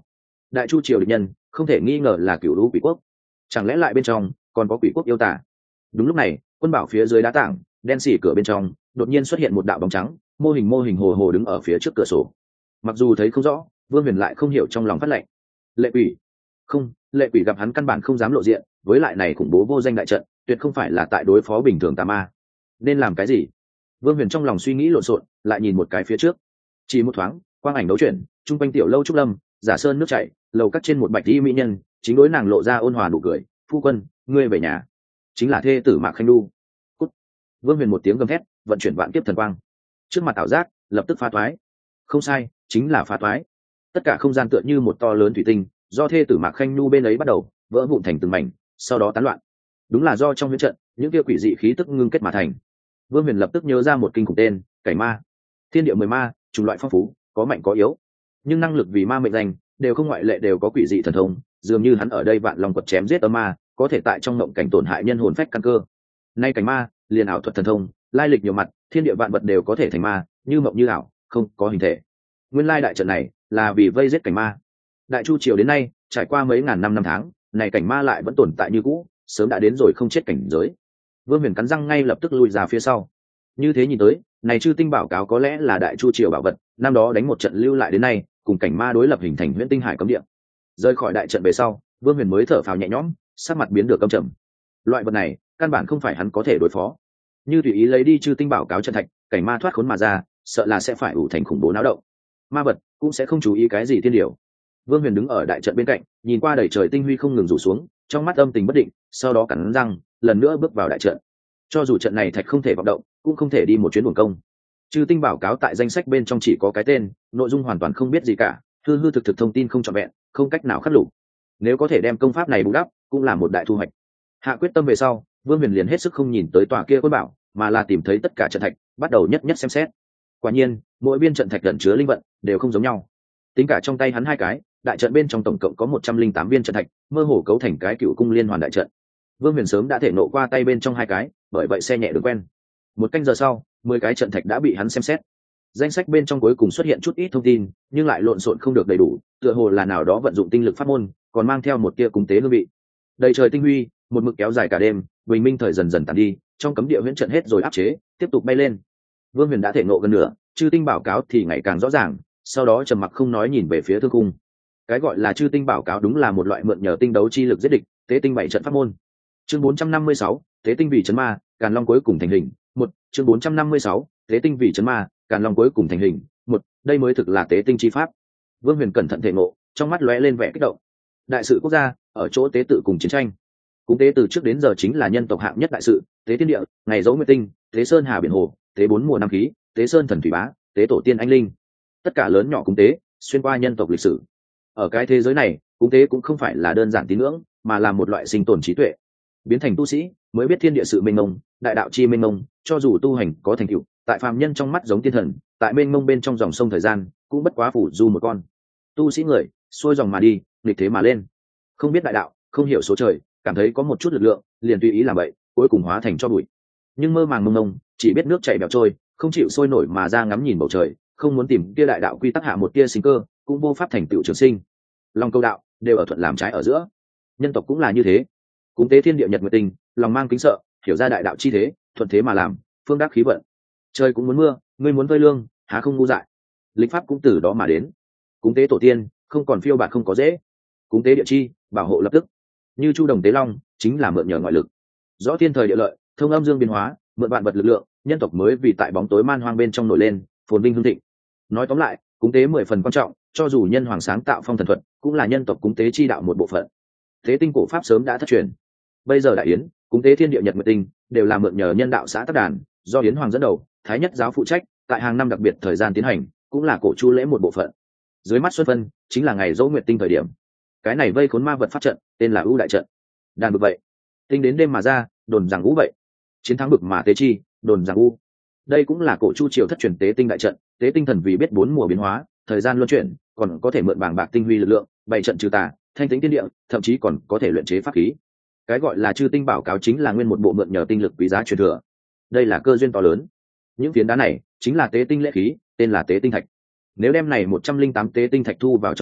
Đại chu triều địch nhân không thể nghi ngờ là Cửu Lũ quỷ quốc, chẳng lẽ lại bên trong còn có quỷ quốc yêu tả? Đúng lúc này, quân bảo phía dưới đá tảng đen xỉ cửa bên trong đột nhiên xuất hiện một đạo bóng trắng, mô hình hồ hồ đứng ở phía trước cửa sổ. Mặc dù thấy không rõ, Vương Huyền lại không hiểu trong lòng phát lệnh. Lệ quỷ? Không, lệ quỷ gặp hắn căn bản không dám lộ diện, với lại này khủng bố vô danh đại trận, tuyệt không phải là tại đối phó bình thường tà ma. Nên làm cái gì? Vương Huyền trong lòng suy nghĩ lộn xộn, lại nhìn một cái phía trước. Chỉ một thoáng, quang ảnh đấu chuyển, trung quanh tiểu lâu trúc lâm, giả sơn nước chảy, lầu cắt trên một bạch y mỹ nhân, chính đối nàng lộ ra ôn hòa nụ cười. Phu quân, ngươi về nhà. Chính là thê tử Mạc Khanh Đu. Cút. Vương Huyền một tiếng gầm thét, vận chuyển vạn kiếp thần quang. Trước mặt ảo giác lập tức phá toái. Không sai, chính là phá toái. Tất cả không gian tựa như một to lớn thủy tinh, do thê tử Mạc Khanh Nhu bên ấy bắt đầu vỡ vụn thành từng mảnh, sau đó tán loạn. Đúng là do trong huyễn trận những kia quỷ dị khí tức ngưng kết mà thành. Vương Huyền lập tức nhớ ra một kinh khủng tên, Cảnh Ma. Thiên địa 10 ma, chủng loại phong phú, có mạnh có yếu, nhưng năng lực vì ma mệnh danh đều không ngoại lệ, đều có quỷ dị thần thông. Dường như hắn ở đây vạn lòng quật chém giết âm ma, có thể tại trong mộng cảnh tổn hại nhân hồn phách căn cơ. Nay Cảnh Ma liền ảo thuật thần thông, lai lịch nhiều mặt, thiên địa vạn vật đều có thể thành ma, như mộng như ảo, không có hình thể. Nguyên lai đại trận này là vì vây giết Cảnh Ma. Đại chu triều đến nay trải qua mấy ngàn năm tháng, này Cảnh Ma lại vẫn tồn tại như cũ, sớm đã đến rồi không chết cảnh giới. Vương Huyền cắn răng ngay lập tức lùi ra phía sau. Như thế nhìn tới, này chư tinh bảo cáo có lẽ là đại chu triều bảo vật, năm đó đánh một trận lưu lại đến nay, cùng Cảnh Ma đối lập hình thành huyễn tinh hải cấm địa. Rời khỏi đại trận về sau, Vương Huyền mới thở phào nhẹ nhõm, sắc mặt biến được căm trầm. Loại vật này căn bản không phải hắn có thể đối phó. Như tùy ý lấy đi chư tinh bảo cáo trận thạch, Cảnh Ma thoát khốn mà ra, sợ là sẽ phải ủ thành khủng bố náo động. Ma vật cũng sẽ không chú ý cái gì thiên điều. Vương Huyền đứng ở đại trận bên cạnh, nhìn qua đầy trời tinh huy không ngừng rủ xuống, trong mắt âm tình bất định, sau đó cắn răng, lần nữa bước vào đại trận. Cho dù trận này thạch không thể vọng động, cũng không thể đi một chuyến uổng công. Chư tinh bảo cáo tại danh sách bên trong chỉ có cái tên, nội dung hoàn toàn không biết gì cả, hư hư thực thực thông tin không trọn vẹn, không cách nào khắc lục. Nếu có thể đem công pháp này bù đắp, cũng là một đại thu hoạch. Hạ quyết tâm về sau, Vương Huyền liền hết sức không nhìn tới tòa kia quân bảo, mà là tìm thấy tất cả trận thạch, bắt đầu nhất nhất xem xét. Quả nhiên, mỗi viên trận thạch ẩn chứa linh vận đều không giống nhau. Tính cả trong tay hắn hai cái, đại trận bên trong tổng cộng có 108 viên trận thạch, mơ hồ cấu thành cái cựu cung liên hoàn đại trận. Vương Huyền sớm đã thể nộ qua tay bên trong hai cái, bởi vậy xe nhẹ đường quen. Một canh giờ sau, 10 cái trận thạch đã bị hắn xem xét. Danh sách bên trong cuối cùng xuất hiện chút ít thông tin, nhưng lại lộn xộn không được đầy đủ, tựa hồ là nào đó vận dụng tinh lực pháp môn, còn mang theo một tia cúng tế hương vị. Đầy trời tinh huy, một mực kéo dài cả đêm, bình minh thời dần dần tàn đi, trong cấm địa huyễn trận hết rồi áp chế, tiếp tục bay lên. Vương Huyền đã thể nộ gần nửa, chư tinh bảo cáo thì ngày càng rõ ràng, sau đó trầm mặc không nói nhìn về phía thương cung. Cái gọi là chư tinh bảo cáo đúng là một loại mượn nhờ tinh đấu chi lực giết địch, tế tinh bảy trận pháp môn. Chương 456, tế tinh vì chấn ma, Càn Long cuối cùng thành hình. Một, chương 456, tế tinh vì chấn ma, Càn Long cuối cùng thành hình. Một, đây mới thực là tế tinh chi pháp. Vương Huyền cẩn thận thể ngộ, trong mắt lóe lên vẻ kích động. Đại sự quốc gia, ở chỗ tế tự cùng chiến tranh. Cúng tế từ trước đến giờ chính là nhân tộc hạng nhất đại sự, tế thiên địa, ngày dấu nguyệt tinh, tế sơn hà biển hồ, tế bốn mùa năm khí, tế sơn thần thủy bá, tế tổ tiên anh linh. Tất cả lớn nhỏ cúng tế, xuyên qua nhân tộc lịch sử. Ở cái thế giới này, cúng tế cũng không phải là đơn giản tín ngưỡng, mà là một loại sinh tồn trí tuệ. Biến thành tu sĩ mới biết thiên địa sự mênh mông, đại đạo chi mênh mông, cho dù tu hành có thành tựu, tại phàm nhân trong mắt giống tiên thần, tại mênh mông bên trong dòng sông thời gian, cũng bất quá phủ du một con. Tu sĩ người, xuôi dòng mà đi, nghịch thế mà lên. Không biết đại đạo, không hiểu số trời, cảm thấy có một chút lực lượng, liền tùy ý làm vậy, cuối cùng hóa thành cho bụi. Nhưng mơ màng mông mông, chỉ biết nước chảy bèo trôi, không chịu sôi nổi mà ra ngắm nhìn bầu trời, không muốn tìm kia đại đạo quy tắc hạ một tia sinh cơ, cũng vô pháp thành tựu trường sinh. Lòng câu đạo đều ở thuận làm trái ở giữa. Nhân tộc cũng là như thế. Cúng tế thiên địa nhật nguyệt tinh, lòng mang kính sợ, hiểu ra đại đạo chi thế, thuận thế mà làm, phương đắc khí vận. Trời cũng muốn mưa, ngươi muốn vơi lương, há không ngu dại. Lịch pháp cũng từ đó mà đến. Cúng tế tổ tiên, không còn phiêu bạt không có dễ. Cúng tế địa chi, bảo hộ lập tức. Như chu đồng tế long, chính là mượn nhờ ngoại lực. Rõ thiên thời địa lợi, thông âm dương biến hóa, mượn vạn vật lực lượng, nhân tộc mới vì tại bóng tối man hoang bên trong nổi lên, phồn vinh hưng thịnh. Nói tóm lại, cúng tế 10 phần quan trọng, cho dù nhân hoàng sáng tạo phong thần thuật, cũng là nhân tộc cúng tế chi đạo một bộ phận. Tế tinh cổ pháp sớm đã thất truyền. Bây giờ đại yến, cúng tế thiên địa nhật nguyệt tinh, đều là mượn nhờ nhân đạo xã tác đàn, do yến hoàng dẫn đầu, thái nhất giáo phụ trách, tại hàng năm đặc biệt thời gian tiến hành, cũng là cổ chu lễ một bộ phận. Dưới mắt xuân phân, chính là ngày dỗ nguyệt tinh thời điểm. Cái này vây khốn ma vật pháp trận, tên là ưu đại trận. Đàn bực vậy, tinh đến đêm mà ra, đồn rằng ngũ vậy. Chiến thắng bực mà tế chi, đồn rằng u. Đây cũng là cổ chu triều thất truyền tế tinh đại trận, tế tinh thần vì biết bốn mùa biến hóa, thời gian luân chuyển, còn có thể mượn bảng bạc tinh huy lực lượng, bày trận trừ tà, thanh tính thiên địa, thậm chí còn có thể luyện chế pháp khí. Cái gọi là chư tinh bảo cáo chính là nguyên một bộ mượn nhờ tinh lực quý giá truyền thừa. Đây là cơ duyên to lớn. Những phiến đá này chính là tế tinh lễ khí, tên là tế tinh thạch. Nếu đem này 108 tế tinh thạch thu vào trong túi,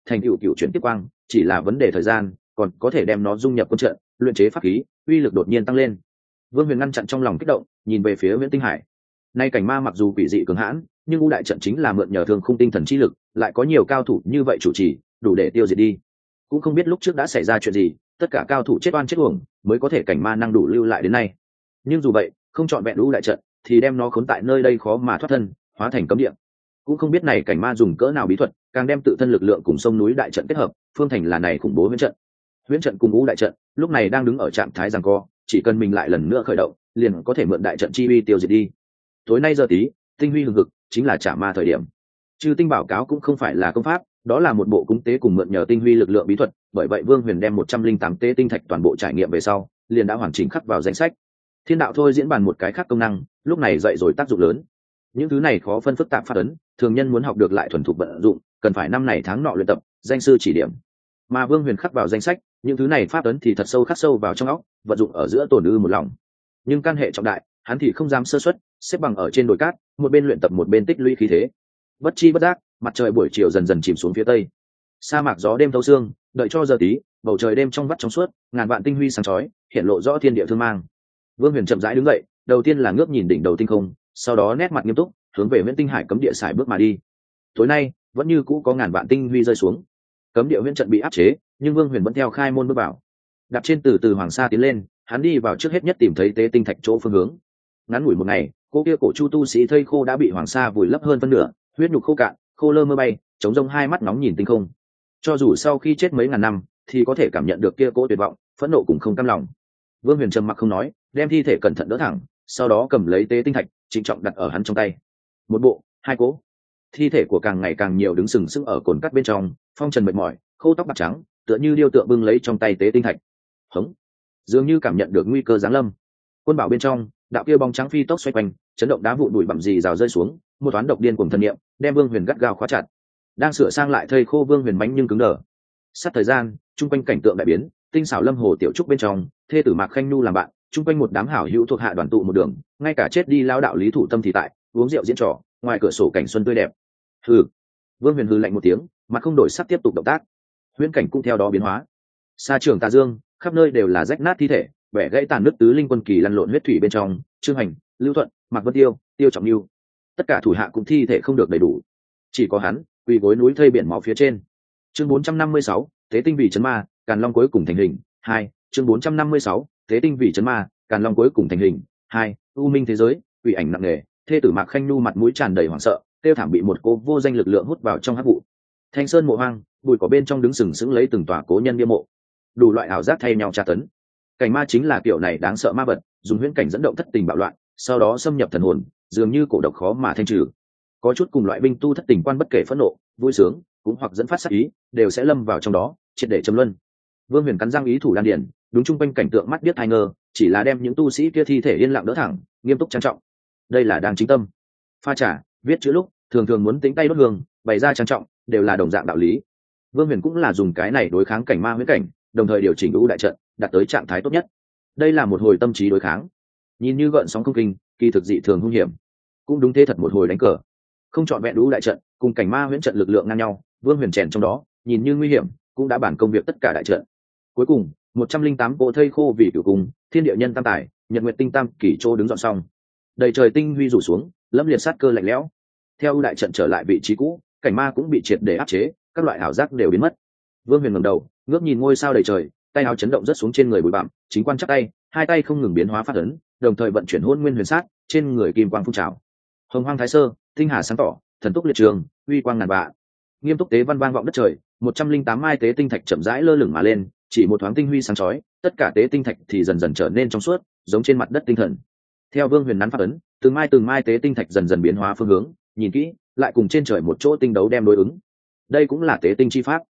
thành tựu cựu chuyển tiếp quang chỉ là vấn đề thời gian, còn có thể đem nó dung nhập quân trận, luyện chế pháp khí, uy lực đột nhiên tăng lên. Vương Huyền ngăn chặn trong lòng kích động, nhìn về phía Viễn Tinh Hải. Nay cảnh ma mặc dù quỷ dị cường hãn, nhưng U đại trận chính là mượn nhờ thương khung tinh thần chi lực, lại có nhiều cao thủ như vậy chủ trì, đủ để tiêu diệt đi. Cũng không biết lúc trước đã xảy ra chuyện gì, tất cả cao thủ chết oan chết uổng, mới có thể cảnh ma năng đủ lưu lại đến nay. Nhưng dù vậy, không chọn vẹn U đại trận, thì đem nó khốn tại nơi đây khó mà thoát thân, hóa thành cấm địa. Cũng không biết này cảnh ma dùng cỡ nào bí thuật, càng đem tự thân lực lượng cùng sông núi đại trận kết hợp, phương thành là này khủng bố huyễn trận. Huyễn trận cùng U đại trận, lúc này đang đứng ở trạng thái giằng co, chỉ cần mình lại lần nữa khởi động, liền có thể mượn đại trận chi uy tiêu diệt đi. Tối nay giờ tí, tinh huy hừng hực, chính là trả ma thời điểm. Chư tinh bảo cáo cũng không phải là công pháp, đó là một bộ cúng tế cùng mượn nhờ tinh huy lực lượng bí thuật, bởi vậy Vương Huyền đem 108 tế tinh thạch toàn bộ trải nghiệm về sau, liền đã hoàn chỉnh khắc vào danh sách. Thiên đạo thôi diễn bàn một cái khác công năng, lúc này dậy rồi tác dụng lớn. Những thứ này khó phân phức tạp pháp ấn, thường nhân muốn học được lại thuần thục vận dụng, cần phải năm này tháng nọ luyện tập, danh sư chỉ điểm. Mà Vương Huyền khắc vào danh sách, những thứ này pháp ấn thì thật sâu khắc sâu vào trong óc, vận dụng ở giữa tổn ư một lòng. Nhưng căn hệ trọng đại, hắn thì không dám sơ suất, xếp bằng ở trên đồi cát, một bên luyện tập một bên tích lũy khí thế. Bất chi bất giác, mặt trời buổi chiều dần dần chìm xuống phía tây. Sa mạc gió đêm thấu xương, đợi cho giờ tí, bầu trời đêm trong vắt trong suốt, ngàn vạn tinh huy sáng chói, hiện lộ rõ thiên địa thương mang. Vương Huyền chậm rãi đứng dậy, đầu tiên là ngước nhìn đỉnh đầu tinh không, sau đó nét mặt nghiêm túc, hướng về Viễn Tinh Hải cấm địa sải bước mà đi. Tối nay, vẫn như cũ có ngàn vạn tinh huy rơi xuống. Cấm địa huyễn trận bị áp chế, nhưng Vương Huyền vẫn theo khai môn bước vào. Đạp trên từ từ hoàng sa tiến lên, hắn đi vào trước hết nhất tìm thấy tế tinh thạch chỗ phương hướng. Ngắn ngủi một ngày, cô kia cổ chu tu sĩ thây khô đã bị hoàng sa vùi lấp hơn phân nửa, huyết nhục khô cạn, khô lơ mơ bay, chống rông hai mắt nóng nhìn tinh không. Cho dù sau khi chết mấy ngàn năm, thì có thể cảm nhận được kia cỗ tuyệt vọng, phẫn nộ cùng không cam lòng. Vương Huyền trầm mặc không nói, đem thi thể cẩn thận đỡ thẳng, sau đó cầm lấy tế tinh thạch, trịnh trọng đặt ở hắn trong tay. Một bộ, hai cỗ, thi thể của càng ngày càng nhiều đứng sừng sững ở cồn cắt bên trong, phong trần mệt mỏi, khô tóc bạc trắng, tựa như điêu tượng bưng lấy trong tay tế tinh thạch. Hống, dường như cảm nhận được nguy cơ giáng lâm. Quân bảo bên trong, đạo kia bóng trắng phi tốc xoay quanh, chấn động đá vụn bụi bặm gì rào rơi xuống, một toán độc điên cùng thần niệm, đem Vương Huyền gắt gao khóa chặt. Đang sửa sang lại thây khô Vương Huyền bánh nhưng cứng đờ. Sát thời gian, trung quanh cảnh tượng đại biến, tinh xảo lâm hồ tiểu trúc bên trong, thê tử Mạc Khanh Nu làm bạn, trung quanh một đám hảo hữu thuộc hạ đoàn tụ một đường, ngay cả chết đi lão đạo Lý Thủ Tâm thì tại, uống rượu diễn trò, ngoài cửa sổ cảnh xuân tươi đẹp. Hừ. Vương Huyền hừ lạnh một tiếng, mặt không đổi sắc tiếp tục động tác. Huyễn cảnh cũng theo đó biến hóa. Sa trường Tà Dương, khắp nơi đều là rách nát thi thể, bẻ gãy tàn nứt tứ linh quân kỳ lăn lộn huyết thủy bên trong, Trương Hành, Lưu Thuận, Mạc Vân Tiêu, Tiêu Trọng Lưu, tất cả thủ hạ cũng thi thể không được đầy đủ, chỉ có hắn quỳ gối núi thây biển máu phía trên. Chương 456, Tế tinh vị trấn ma, Càn Long cuối cùng thành hình. 2. Chương 456, Tế tinh vị trấn ma, Càn Long cuối cùng thành hình. 2. U minh thế giới, quỷ ảnh nặng nề, thê tử Mạc Khanh Nu mặt mũi tràn đầy hoảng sợ, tiêu thảm bị một cô vô danh lực lượng hút vào trong hắc vụ. Thanh sơn mộ hoang, bụi cỏ bên trong đứng sừng sững lấy từng tòa cố nhân bia mộ, đủ loại ảo giác thay nhau tra tấn. Cảnh ma chính là kiểu này đáng sợ ma vật, dùng huyễn cảnh dẫn động thất tình bạo loạn, sau đó xâm nhập thần hồn, dường như cổ độc khó mà thanh trừ. Có chút cùng loại binh tu thất tình quan bất kể phẫn nộ, vui sướng, cũng hoặc dẫn phát sát ý, đều sẽ lâm vào trong đó, triệt để châm luân. Vương Huyền cắn răng ý thủ đan điền, đúng chung quanh cảnh tượng mắt biết hai ngơ, chỉ là đem những tu sĩ kia thi thể yên lặng đỡ thẳng, nghiêm túc trang trọng. Đây là đang chính tâm. Pha trà, viết chữ lúc, thường thường muốn tính tay đốt hương, bày ra trang trọng, đều là đồng dạng đạo lý. Vương Huyền cũng là dùng cái này đối kháng cảnh ma huyễn cảnh, đồng thời điều chỉnh đủ đại trận, đạt tới trạng thái tốt nhất. Đây là một hồi tâm trí đối kháng, nhìn như gợn sóng không kinh, kỳ thực dị thường hung hiểm. Cũng đúng thế thật một hồi đánh cờ, không chọn vẹn đủ đại trận, cùng cảnh ma huyễn trận lực lượng ngang nhau, Vương Huyền chèn trong đó, nhìn như nguy hiểm, cũng đã bản công việc tất cả đại trận. Cuối cùng, 108 cỗ thây khô vì cửu cùng, thiên địa nhân tam tài, nhật nguyệt tinh tam kỷ trô đứng dọn xong. Đầy trời tinh huy rủ xuống, lâm liệt sát cơ lạnh lẽo. Theo đại trận trở lại vị trí cũ, cảnh ma cũng bị triệt để áp chế, các loại ảo giác đều biến mất. Vương Huyền ngẩng đầu, ngước nhìn ngôi sao đầy trời, tay áo chấn động rất xuống trên người bụi bặm, chính quan chắc tay, hai tay không ngừng biến hóa phát ấn, đồng thời vận chuyển hôn nguyên huyền sát, trên người kim quang phun trào. Hồng hoang thái sơ, tinh hà sáng tỏ, thần túc liệt trường, uy quang ngàn vạn. Nghiêm túc tế văn vang vọng đất trời, 108 mai tế tinh thạch chậm rãi lơ lửng mà lên, chỉ một thoáng tinh huy sáng chói, tất cả tế tinh thạch thì dần dần trở nên trong suốt, giống trên mặt đất tinh thần. Theo Vương Huyền nắn phát ấn, từng mai tế tinh thạch dần dần biến hóa phương hướng, nhìn kỹ, lại cùng trên trời một chỗ tinh đấu đem đối ứng. Đây cũng là tế tinh chi pháp.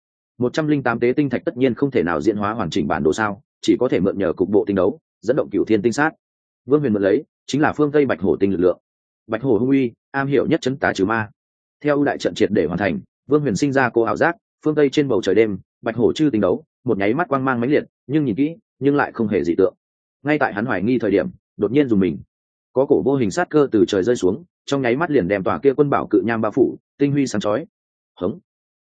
108 tế tinh thạch tất nhiên không thể nào diễn hóa hoàn chỉnh bản đồ sao, chỉ có thể mượn nhờ cục bộ tinh đấu, dẫn động cửu thiên tinh sát. Vương Huyền mượn lấy, chính là phương Tây Bạch Hổ tinh lực lượng. Bạch Hổ hung uy, am hiểu nhất trấn tà trừ ma. Theo đại trận triệt để hoàn thành, Vương Huyền sinh ra cô ảo giác, phương Tây trên bầu trời đêm, Bạch Hổ chư tinh đấu, một nháy mắt quang mang mãnh liệt, nhưng nhìn kỹ, nhưng lại không hề dị tượng. Ngay tại hắn hoài nghi thời điểm, đột nhiên dùng mình, có cổ vô hình sát cơ từ trời rơi xuống, trong nháy mắt liền đem tòa kia quân bảo cự nham bao phủ, tinh huy sáng chói. Hống!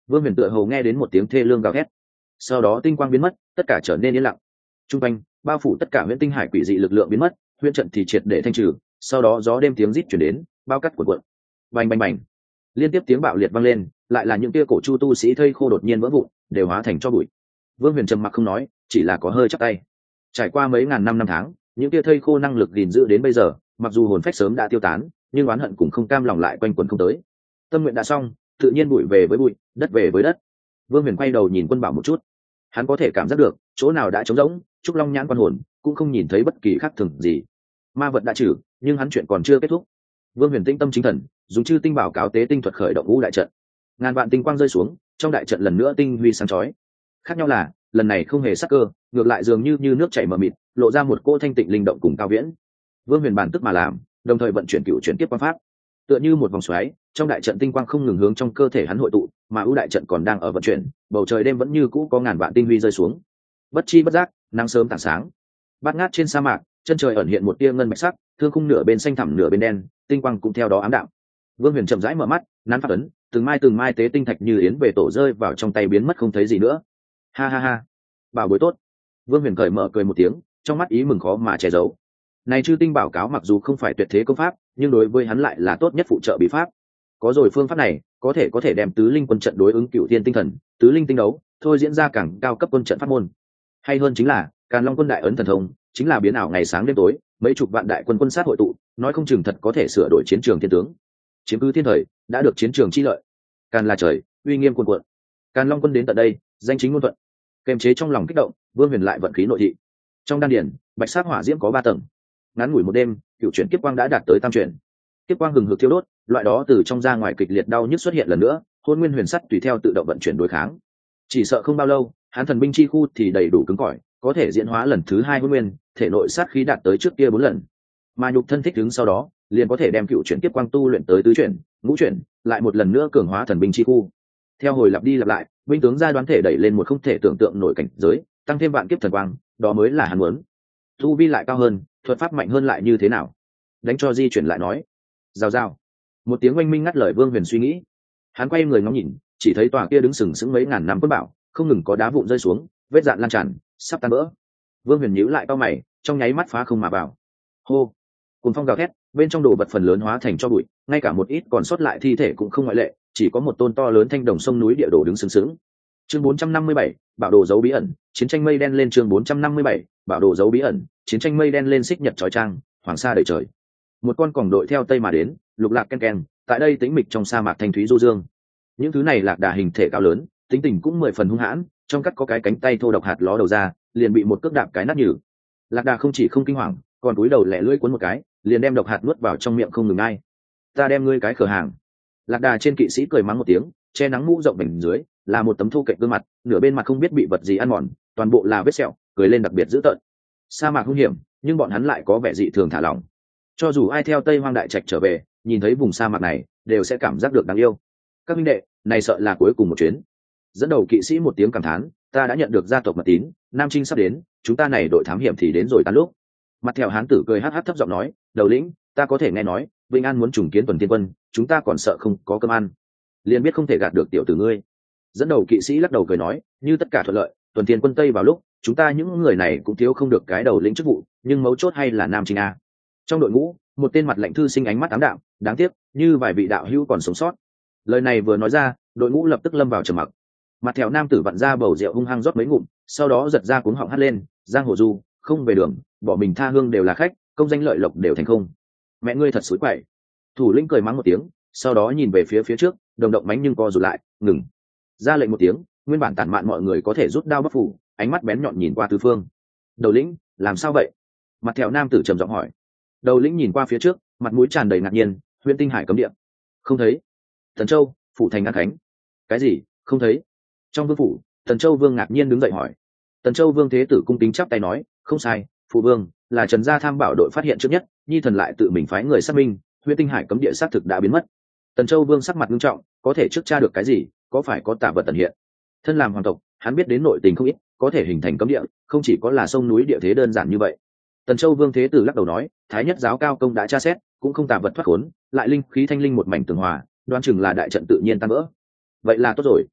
Vương Huyền tựa hồ nghe đến một tiếng thê lương gào thét, sau đó tinh quang biến mất, tất cả trở nên yên lặng. Trung quanh bao phủ tất cả huyễn tinh hải quỷ dị lực lượng biến mất, huyễn trận thì triệt để thanh trừ. Sau đó gió đêm tiếng rít chuyển đến, bao cắt cuộn cuộn, bành bành bành, liên tiếp tiếng bạo liệt vang lên, lại là những tia cổ chu tu sĩ thây khô đột nhiên vỡ vụn, đều hóa thành tro bụi. Vương Huyền trầm mặc không nói, chỉ là có hơi chắp tay. Trải qua mấy ngàn năm tháng, những tia thây khô năng lực gìn giữ đến bây giờ, mặc dù hồn phách sớm đã tiêu tán, nhưng oán hận cũng không cam lòng lại quanh quẩn không tới. Tâm nguyện đã xong, tự nhiên bụi về với bụi, đất về với đất. Vương Huyền quay đầu nhìn Quân Bảo một chút, hắn có thể cảm giác được chỗ nào đã trống rỗng, trúc long nhãn quan hồn cũng không nhìn thấy bất kỳ khác thường gì. Ma vật đã trừ, nhưng hắn chuyện còn chưa kết thúc. Vương Huyền tinh tâm chính thần, dùng chư tinh bảo cáo tế tinh thuật khởi động ngũ đại trận. Ngàn vạn tinh quang rơi xuống, trong đại trận lần nữa tinh huy sáng chói. Khác nhau là lần này không hề sắc cơ, ngược lại dường như nước chảy mờ mịt, lộ ra một cô thanh tịnh linh động cùng cao viễn. Vương Huyền bản tức mà làm, đồng thời vận chuyển cựu chuyển tiếp quang pháp, tựa như một vòng xoáy, trong đại trận tinh quang không ngừng hướng trong cơ thể hắn hội tụ, mà ưu đại trận còn đang ở vận chuyển, bầu trời đêm vẫn như cũ có ngàn vạn tinh huy rơi xuống. Bất chi bất giác, nắng sớm tảng sáng. Bát ngát trên sa mạc, chân trời ẩn hiện một tia ngân bạch sắc, thương khung nửa bên xanh thẳm nửa bên đen, tinh quang cũng theo đó ám đạm. Vương Huyền chậm rãi mở mắt, nắn pháp ấn, từng mai tế tinh thạch như yến về tổ rơi vào trong tay biến mất không thấy gì nữa. Ha ha ha, bảo bối tốt. Vương Huyền cởi mở cười một tiếng, trong mắt ý mừng khó mà che giấu. Này chư tinh bảo cáo mặc dù không phải tuyệt thế công pháp, nhưng đối với hắn lại là tốt nhất phụ trợ bí pháp. Có rồi phương pháp này, có thể đem tứ linh quân trận đối ứng cựu thiên tinh thần, tứ linh tinh đấu, thôi diễn ra càng cao cấp quân trận pháp môn. Hay hơn chính là Càn Long quân đại ấn thần thông, chính là biến ảo ngày sáng đêm tối, mấy chục vạn đại quân quân sát hội tụ, nói không chừng thật có thể sửa đổi chiến trường thiên tướng. Chiếm cứ thiên thời, đã được chiến trường chi lợi. Càn là trời, uy nghiêm cuồn cuộn. Càn Long quân đến tận đây, danh chính ngôn thuận. Kềm chế trong lòng kích động, Vương Huyền lại vận khí nội thị. Trong đan điển, bạch sắc hỏa diễm có 3 tầng. Ngắn ngủi một đêm, cựu chuyển kiếp quang đã đạt tới tam chuyển. Kiếp quang hừng hực thiêu đốt, loại đó từ trong ra ngoài kịch liệt đau nhức xuất hiện lần nữa, hôn nguyên huyền sắt tùy theo tự động vận chuyển đối kháng. Chỉ sợ không bao lâu, hắn thần binh chi khu thì đầy đủ cứng cỏi, có thể diễn hóa lần thứ 2 hôn nguyên, thể nội sát khí đạt tới trước kia 4 lần. Mà nhục thân thích ứng sau đó, liền có thể đem cựu chuyển kiếp quang tu luyện tới tứ chuyển, ngũ chuyển, lại một lần nữa cường hóa thần binh chi khu. Theo hồi lặp đi lặp lại, binh tướng gia đoán thể đẩy lên một không thể tưởng tượng nổi cảnh giới, tăng thêm vạn kiếp thần quang, đó mới là hắn muốn. Tu vi lại cao hơn, thuật pháp mạnh hơn lại như thế nào? Đánh cho di chuyển lại nói. Rào rào. Một tiếng oanh minh ngắt lời Vương Huyền suy nghĩ. Hắn quay người ngóng nhìn, chỉ thấy tòa kia đứng sừng sững mấy ngàn năm Quân Bảo, không ngừng có đá vụn rơi xuống, vết dạn lan tràn, sắp tan vỡ. Vương Huyền nhíu lại cau mày, trong nháy mắt phá không mà vào. Hô. Cuồng phong gào thét, bên trong đồ vật phần lớn hóa thành tro bụi, ngay cả một ít còn sót lại thi thể cũng không ngoại lệ, chỉ có một tôn to lớn thanh đồng sông núi địa đồ đứng sừng sững. Chương 457, bảo đồ dấu bí ẩn, chiến tranh mây đen lên. Chương 457, bảo đồ dấu bí ẩn, chiến tranh mây đen lên. Xích nhật chói chang, hoàng sa đầy trời. Một con còng đội theo tây mà đến, lục lạc ken ken, tại đây tĩnh mịch trong sa mạc thanh thúy du dương. Những thứ này lạc đà hình thể cao lớn, tính tình cũng 10 phần hung hãn, trong cắt có cái cánh tay thô độc hạt ló đầu ra, liền bị một cước đạp cái nát nhừ. Lạc đà không chỉ không kinh hoàng, còn cúi đầu lẻ lưỡi cuốn một cái, liền đem độc hạt nuốt vào trong miệng không ngừng ai. Ta đem ngươi cái khờ hàng. Lạc đà trên kỵ sĩ cười mắng một tiếng, che nắng mũ rộng bên dưới là một tấm thô kệch gương mặt, nửa bên mặt không biết bị vật gì ăn mòn, toàn bộ là vết sẹo, cười lên đặc biệt dữ tợn. Sa mạc hung hiểm, nhưng bọn hắn lại có vẻ dị thường thả lỏng. Cho dù ai theo Tây Hoang Đại Trạch trở về, nhìn thấy vùng sa mạc này, đều sẽ cảm giác được đáng yêu. Các huynh đệ, này sợ là cuối cùng một chuyến. Dẫn đầu kỵ sĩ một tiếng cảm thán, ta đã nhận được gia tộc mật tín, Nam Trinh sắp đến, chúng ta này đội thám hiểm thì đến rồi tan lúc. Mặt theo hán tử cười hắc hắc thấp giọng nói, đầu lĩnh, ta có thể nghe nói, Vinh An muốn trùng kiến Tuần Thiên Quân, chúng ta còn sợ không có cơm ăn. Liền biết không thể gạt được tiểu tử ngươi. Dẫn đầu kỵ sĩ lắc đầu cười nói, như tất cả thuận lợi, Tuần Thiên Quân Tây vào lúc, chúng ta những người này cũng thiếu không được cái đầu lĩnh chức vụ, nhưng mấu chốt hay là Nam Trinh a. Trong đội ngũ, một tên mặt lạnh thư sinh ánh mắt ám đạm, đáng tiếc, như vài vị đạo hữu còn sống sót. Lời này vừa nói ra, đội ngũ lập tức lâm vào trầm mặc. Mặt theo nam tử vặn ra bầu rượu hung hăng rót mấy ngụm, sau đó giật ra cuống họng hắt lên, giang hồ du, không về đường, bỏ mình tha hương đều là khách, công danh lợi lộc đều thành không. Mẹ ngươi thật xối quậy. Thủ lĩnh cười mắng một tiếng, sau đó nhìn về phía trước, đồng động bánh nhưng co rụt lại, ngừng. Ra lệnh một tiếng, nguyên bản tản mạn mọi người có thể rút đao bắc phủ, ánh mắt bén nhọn nhìn qua tứ phương. Đầu lĩnh, làm sao vậy? Mặt theo nam tử trầm giọng hỏi. Đầu lĩnh nhìn qua phía trước, mặt mũi tràn đầy ngạc nhiên, Huyễn Tinh Hải cấm địa. Không thấy. Thần Châu, phủ thành An Khánh. Cái gì? Không thấy. Trong vương phủ, Thần Châu vương ngạc nhiên đứng dậy hỏi. Thần Châu vương thế tử cung kính chắp tay nói, không sai, phụ vương là Trần gia tham bảo đội phát hiện trước nhất, nhi thần lại tự mình phái người xác minh, Huyễn Tinh Hải cấm địa xác thực đã biến mất. Thần Châu vương sắc mặt nghiêm trọng, có thể trước tra được cái gì, có phải có tà vật tận hiện. Thân làm hoàng tộc, hắn biết đến nội tình không ít, có thể hình thành cấm địa, không chỉ có là sông núi địa thế đơn giản như vậy. Tần Châu vương thế tử lắc đầu nói, thái nhất giáo cao công đã tra xét, cũng không tà vật thoát khốn, lại linh khí thanh linh một mảnh tường hòa, đoán chừng là đại trận tự nhiên tan vỡ. Vậy là tốt rồi.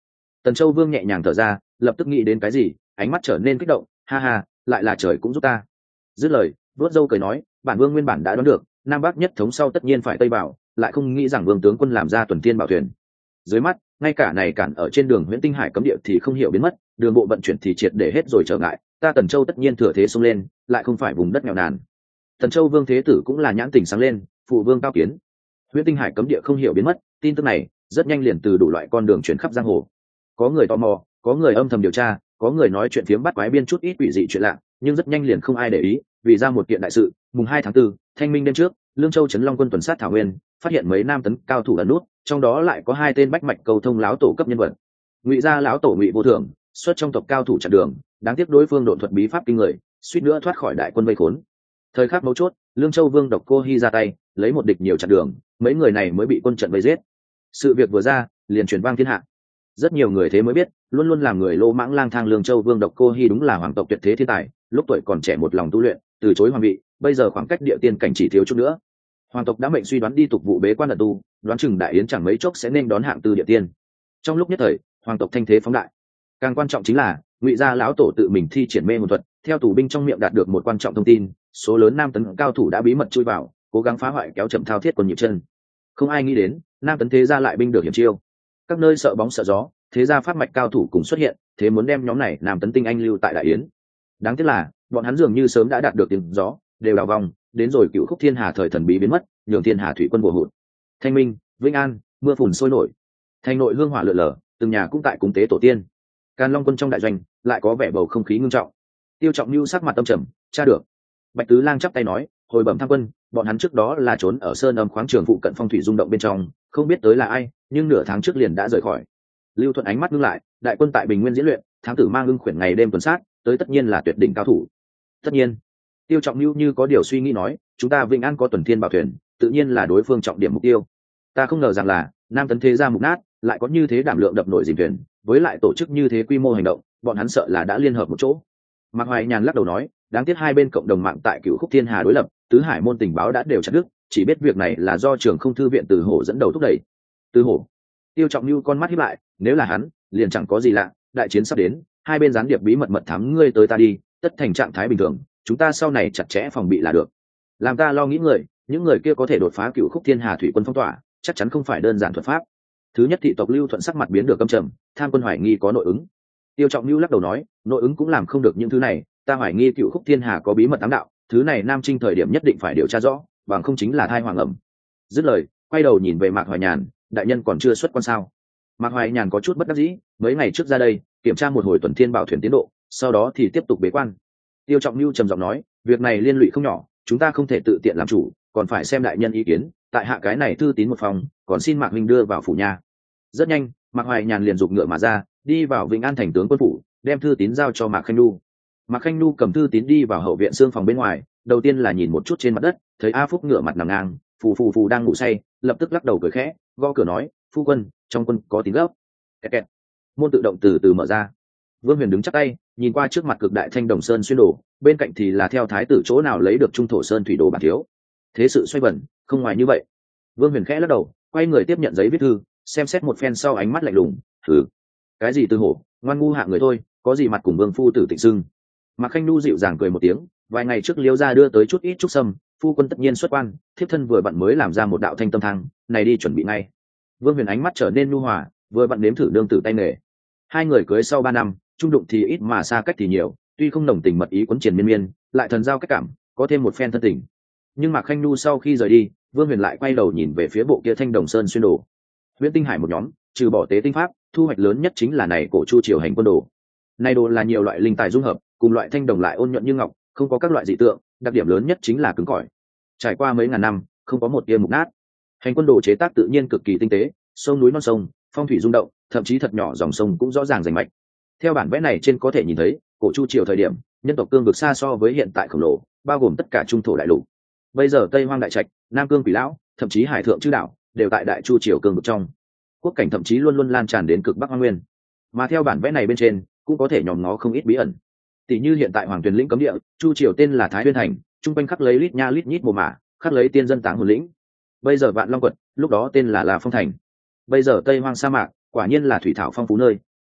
Tần Châu Vương nhẹ nhàng thở ra, lập tức nghĩ đến cái gì, ánh mắt trở nên kích động, ha ha, lại là trời cũng giúp ta. Dứt lời, vuốt râu cười nói, bản vương nguyên bản đã đoán được, Nam Bắc nhất thống sau tất nhiên phải Tây bảo, lại không nghĩ rằng vương tướng quân làm ra tuần tiên bảo thuyền. Dưới mắt, ngay cả này cản ở trên đường Huyễn Tinh Hải cấm địa thì không hiểu biến mất, đường bộ vận chuyển thì triệt để hết rồi trở ngại, ta Tần Châu tất nhiên thừa thế xông lên, lại không phải vùng đất nghèo nàn. Tần Châu Vương Thế Tử cũng là nhãn tình sáng lên, phụ vương cao kiến. Huyễn Tinh Hải cấm địa không hiểu biến mất, tin tức này rất nhanh liền từ đủ loại con đường chuyển khắp giang hồ. Có người tò mò, có người âm thầm điều tra, có người nói chuyện phiếm bắt quái biên chút ít quỷ dị chuyện lạ, nhưng rất nhanh liền không ai để ý, vì ra một kiện đại sự, mùng 2 tháng 4, Thanh minh đêm trước, Lương Châu Trấn Long quân tuần sát thảo nguyên, phát hiện mấy nam tấn cao thủ ẩn nút, trong đó lại có 2 tên bách mạch cầu thông láo tổ cấp nhân vật. Ngụy gia lão tổ Ngụy Vô Thượng, xuất trong tộc cao thủ chặn đường, đáng tiếc đối phương độn thuật bí pháp kinh người, suýt nữa thoát khỏi đại quân vây khốn. Thời khắc mấu chốt, Lương Châu Vương Độc Cô Hi ra tay, lấy một địch nhiều chặn đường, mấy người này mới bị quân trận vây giết. Sự việc vừa ra, liền truyền vang thiên hạ. Rất nhiều người thế mới biết, luôn luôn làm người lô mãng lang thang Lương Châu Vương Độc Cô Hi đúng là hoàng tộc tuyệt thế thiên tài, lúc tuổi còn trẻ một lòng tu luyện, từ chối hoàng vị, bây giờ khoảng cách địa tiên cảnh chỉ thiếu chút nữa. Hoàng tộc đã mệnh suy đoán đi tục vụ bế quan ẩn tu, đoán chừng đại yến chẳng mấy chốc sẽ nên đón hạng tư địa tiên. Trong lúc nhất thời, hoàng tộc thanh thế phóng đại. Càng quan trọng chính là, Ngụy gia lão tổ tự mình thi triển mê hồn thuật, theo tù binh trong miệng đạt được một quan trọng thông tin, số lớn nam tấn cao thủ đã bí mật chui vào, cố gắng phá hoại kéo chậm thao thiết quân nhịp chân. Không ai nghĩ đến, nam tấn thế gia lại binh được hiểm chiêu. Các nơi sợ bóng sợ gió, thế gia phát mạch cao thủ cùng xuất hiện, thế muốn đem nhóm này nam tấn tinh anh lưu tại đại yến. Đáng tiếc là, bọn hắn dường như sớm đã đạt được tiếng gió, đều đào vòng, đến rồi Cựu Khúc Thiên Hà thời thần bí biến mất, nhường Thiên Hà thủy quân bùa hụt. Thanh Minh, Vĩnh An, mưa phùn sôi nổi, thành nội hương hỏa lượn lờ, từng nhà cũng tại cúng tế tổ tiên. Càn Long quân trong đại doanh lại có vẻ bầu không khí ngưng trọng. Tiêu Trọng Nưu sắc mặt tâm trầm, tra được. Bạch Tứ Lang chắp tay nói, hồi bẩm tham quân, bọn hắn trước đó là trốn ở sơn âm khoáng trường phụ cận phong thủy rung động bên trong, không biết tới là ai, nhưng nửa tháng trước liền đã rời khỏi. Lưu Thuận ánh mắt ngưng lại, đại quân tại Bình Nguyên diễn luyện, thám tử mang ưng khuyển ngày đêm tuần sát, tới tất nhiên là tuyệt đỉnh cao thủ. Tất nhiên. Tiêu Trọng Nưu như có điều suy nghĩ nói, chúng ta Vĩnh An có tuần thiên bảo thuyền, tự nhiên là đối phương trọng điểm mục tiêu. Ta không ngờ rằng là nam tấn thế gia mục nát, lại có như thế đảm lượng đập nổi dìm thuyền, với lại tổ chức như thế quy mô hành động, bọn hắn sợ là đã liên hợp một chỗ. Mạc Hoài Nhàn lắc đầu nói, đáng tiếc hai bên cộng đồng mạng tại Cựu Khúc Thiên Hà đối lập, tứ hải môn tình báo đã đều chặt đứt, chỉ biết việc này là do trường không thư viện Từ Hổ dẫn đầu thúc đẩy. Từ Hổ? Tiêu Trọng Nưu con mắt híp lại, nếu là hắn, liền chẳng có gì lạ, đại chiến sắp đến, hai bên gián điệp bí mật mật thám ngươi tới ta đi, tất thành trạng thái bình thường, chúng ta sau này chặt chẽ phòng bị là được. Làm ta lo nghĩ người, những người kia có thể đột phá Cựu Khúc Thiên Hà thủy quân phong tỏa, chắc chắn không phải đơn giản thuật pháp. Thứ nhất thị tộc Lưu Thuận sắc mặt biến được căm trầm, tham quân hoài nghi có nội ứng. Tiêu Trọng Nưu lắc đầu nói, nội ứng cũng làm không được những thứ này, ta hoài nghi Cựu Khúc Thiên Hà có bí mật ám đạo, thứ này Nam Trinh thời điểm nhất định phải điều tra rõ, bằng không chính là thai hoàng ẩm. Dứt lời, quay đầu nhìn về Mạc Hoài Nhàn, đại nhân còn chưa xuất quan sao? Mạc Hoài Nhàn có chút bất đắc dĩ, mấy ngày trước ra đây kiểm tra một hồi tuần thiên bảo thuyền tiến độ, sau đó thì tiếp tục bế quan. Tiêu Trọng Nưu trầm giọng nói, việc này liên lụy không nhỏ, chúng ta không thể tự tiện làm chủ, còn phải xem đại nhân ý kiến, tại hạ cái này thư tín một phòng, còn xin Mạc huynh đưa vào phủ nhà. Rất nhanh, Mạc Hoài Nhàn liền giục ngựa mà ra, đi vào Vĩnh An thành tướng quân phủ, đem thư tín giao cho Mạc Khanh Nu. Mạc Khanh Nu cầm thư tín đi vào hậu viện xương phòng bên ngoài, đầu tiên là nhìn một chút trên mặt đất, thấy A Phúc ngựa mặt nằm ngang, phù đang ngủ say, lập tức lắc đầu cười khẽ, gõ cửa nói, phu quân, trong quân có tín gấp. Kẹt kẹt. Môn tự động từ từ mở ra. Vương Huyền đứng chắp tay, nhìn qua trước mặt cực đại thanh đồng sơn xuyên đồ, bên cạnh thì là theo thái tử chỗ nào lấy được trung thổ sơn thủy đồ bản thiếu. Thế sự xoay vần, không ngoài như vậy. Vương Huyền khẽ lắc đầu, quay người tiếp nhận giấy viết thư, xem xét một phen sau ánh mắt lạnh lùng, thử cái gì Từ Hổ, ngoan ngu hạng người thôi, có gì mặt cùng vương phu tử tịnh xưng. Mạc Khanh Nu dịu dàng cười một tiếng, vài ngày trước Liêu gia đưa tới chút ít trúc sâm, phu quân tất nhiên xuất quan, thiếp thân vừa bận mới làm ra một đạo thanh tâm thang, này đi chuẩn bị ngay. Vương Huyền ánh mắt trở nên nhu hòa, vừa bận nếm thử đương tử tay nghề. Hai người cưới sau 3 năm, trung đụng thì ít mà xa cách thì nhiều, tuy không nồng tình mật ý quấn triền miên miên, lại thần giao cách cảm, có thêm một phen thân tình. Nhưng Mạc Khanh Nu sau khi rời đi, Vương Huyền lại quay đầu nhìn về phía bộ kia thanh đồng sơn xuyên đồ. Huyễn Tinh Hải một nhóm, trừ bỏ tế tinh pháp, thu hoạch lớn nhất chính là này cổ chu triều hành quân đồ. Này đồ là nhiều loại linh tài dung hợp, cùng loại thanh đồng lại ôn nhuận như ngọc, không có các loại dị tượng, đặc điểm lớn nhất chính là cứng cỏi. Trải qua mấy ngàn năm, không có một tia mục nát. Hành quân đồ chế tác tự nhiên cực kỳ tinh tế, sông núi non sông, phong thủy rung động, thậm chí thật nhỏ dòng sông cũng rõ ràng rành mạch. Theo bản vẽ này trên có thể nhìn thấy, cổ chu triều thời điểm, nhân tộc cương vực xa so với hiện tại khổng lồ, bao gồm tất cả trung thổ đại lục. Bây giờ Tây Hoang đại trạch, Nam Cương Quỷ Lão, thậm chí Hải Thượng Chư đảo, đều tại đại chu triều cương vực trong. Quốc cảnh thậm chí luôn luôn lan tràn đến cực Bắc Hoang Nguyên. Mà theo bản vẽ này bên trên, cũng có thể nhòm ngó không ít bí ẩn. Tỷ như hiện tại Hoàng Tuyền lĩnh cấm địa, chu triều tên là Thái Nguyên thành, trung quanh khắc lấy lít nha lít nhít mồ mả, khắc lấy tiên dân táng hồn lĩnh. Bây giờ Vạn Long quật, lúc đó tên là Phong thành. Bây giờ Tây Hoang sa mạc, quả nhiên là thủy thảo phong phú nơi,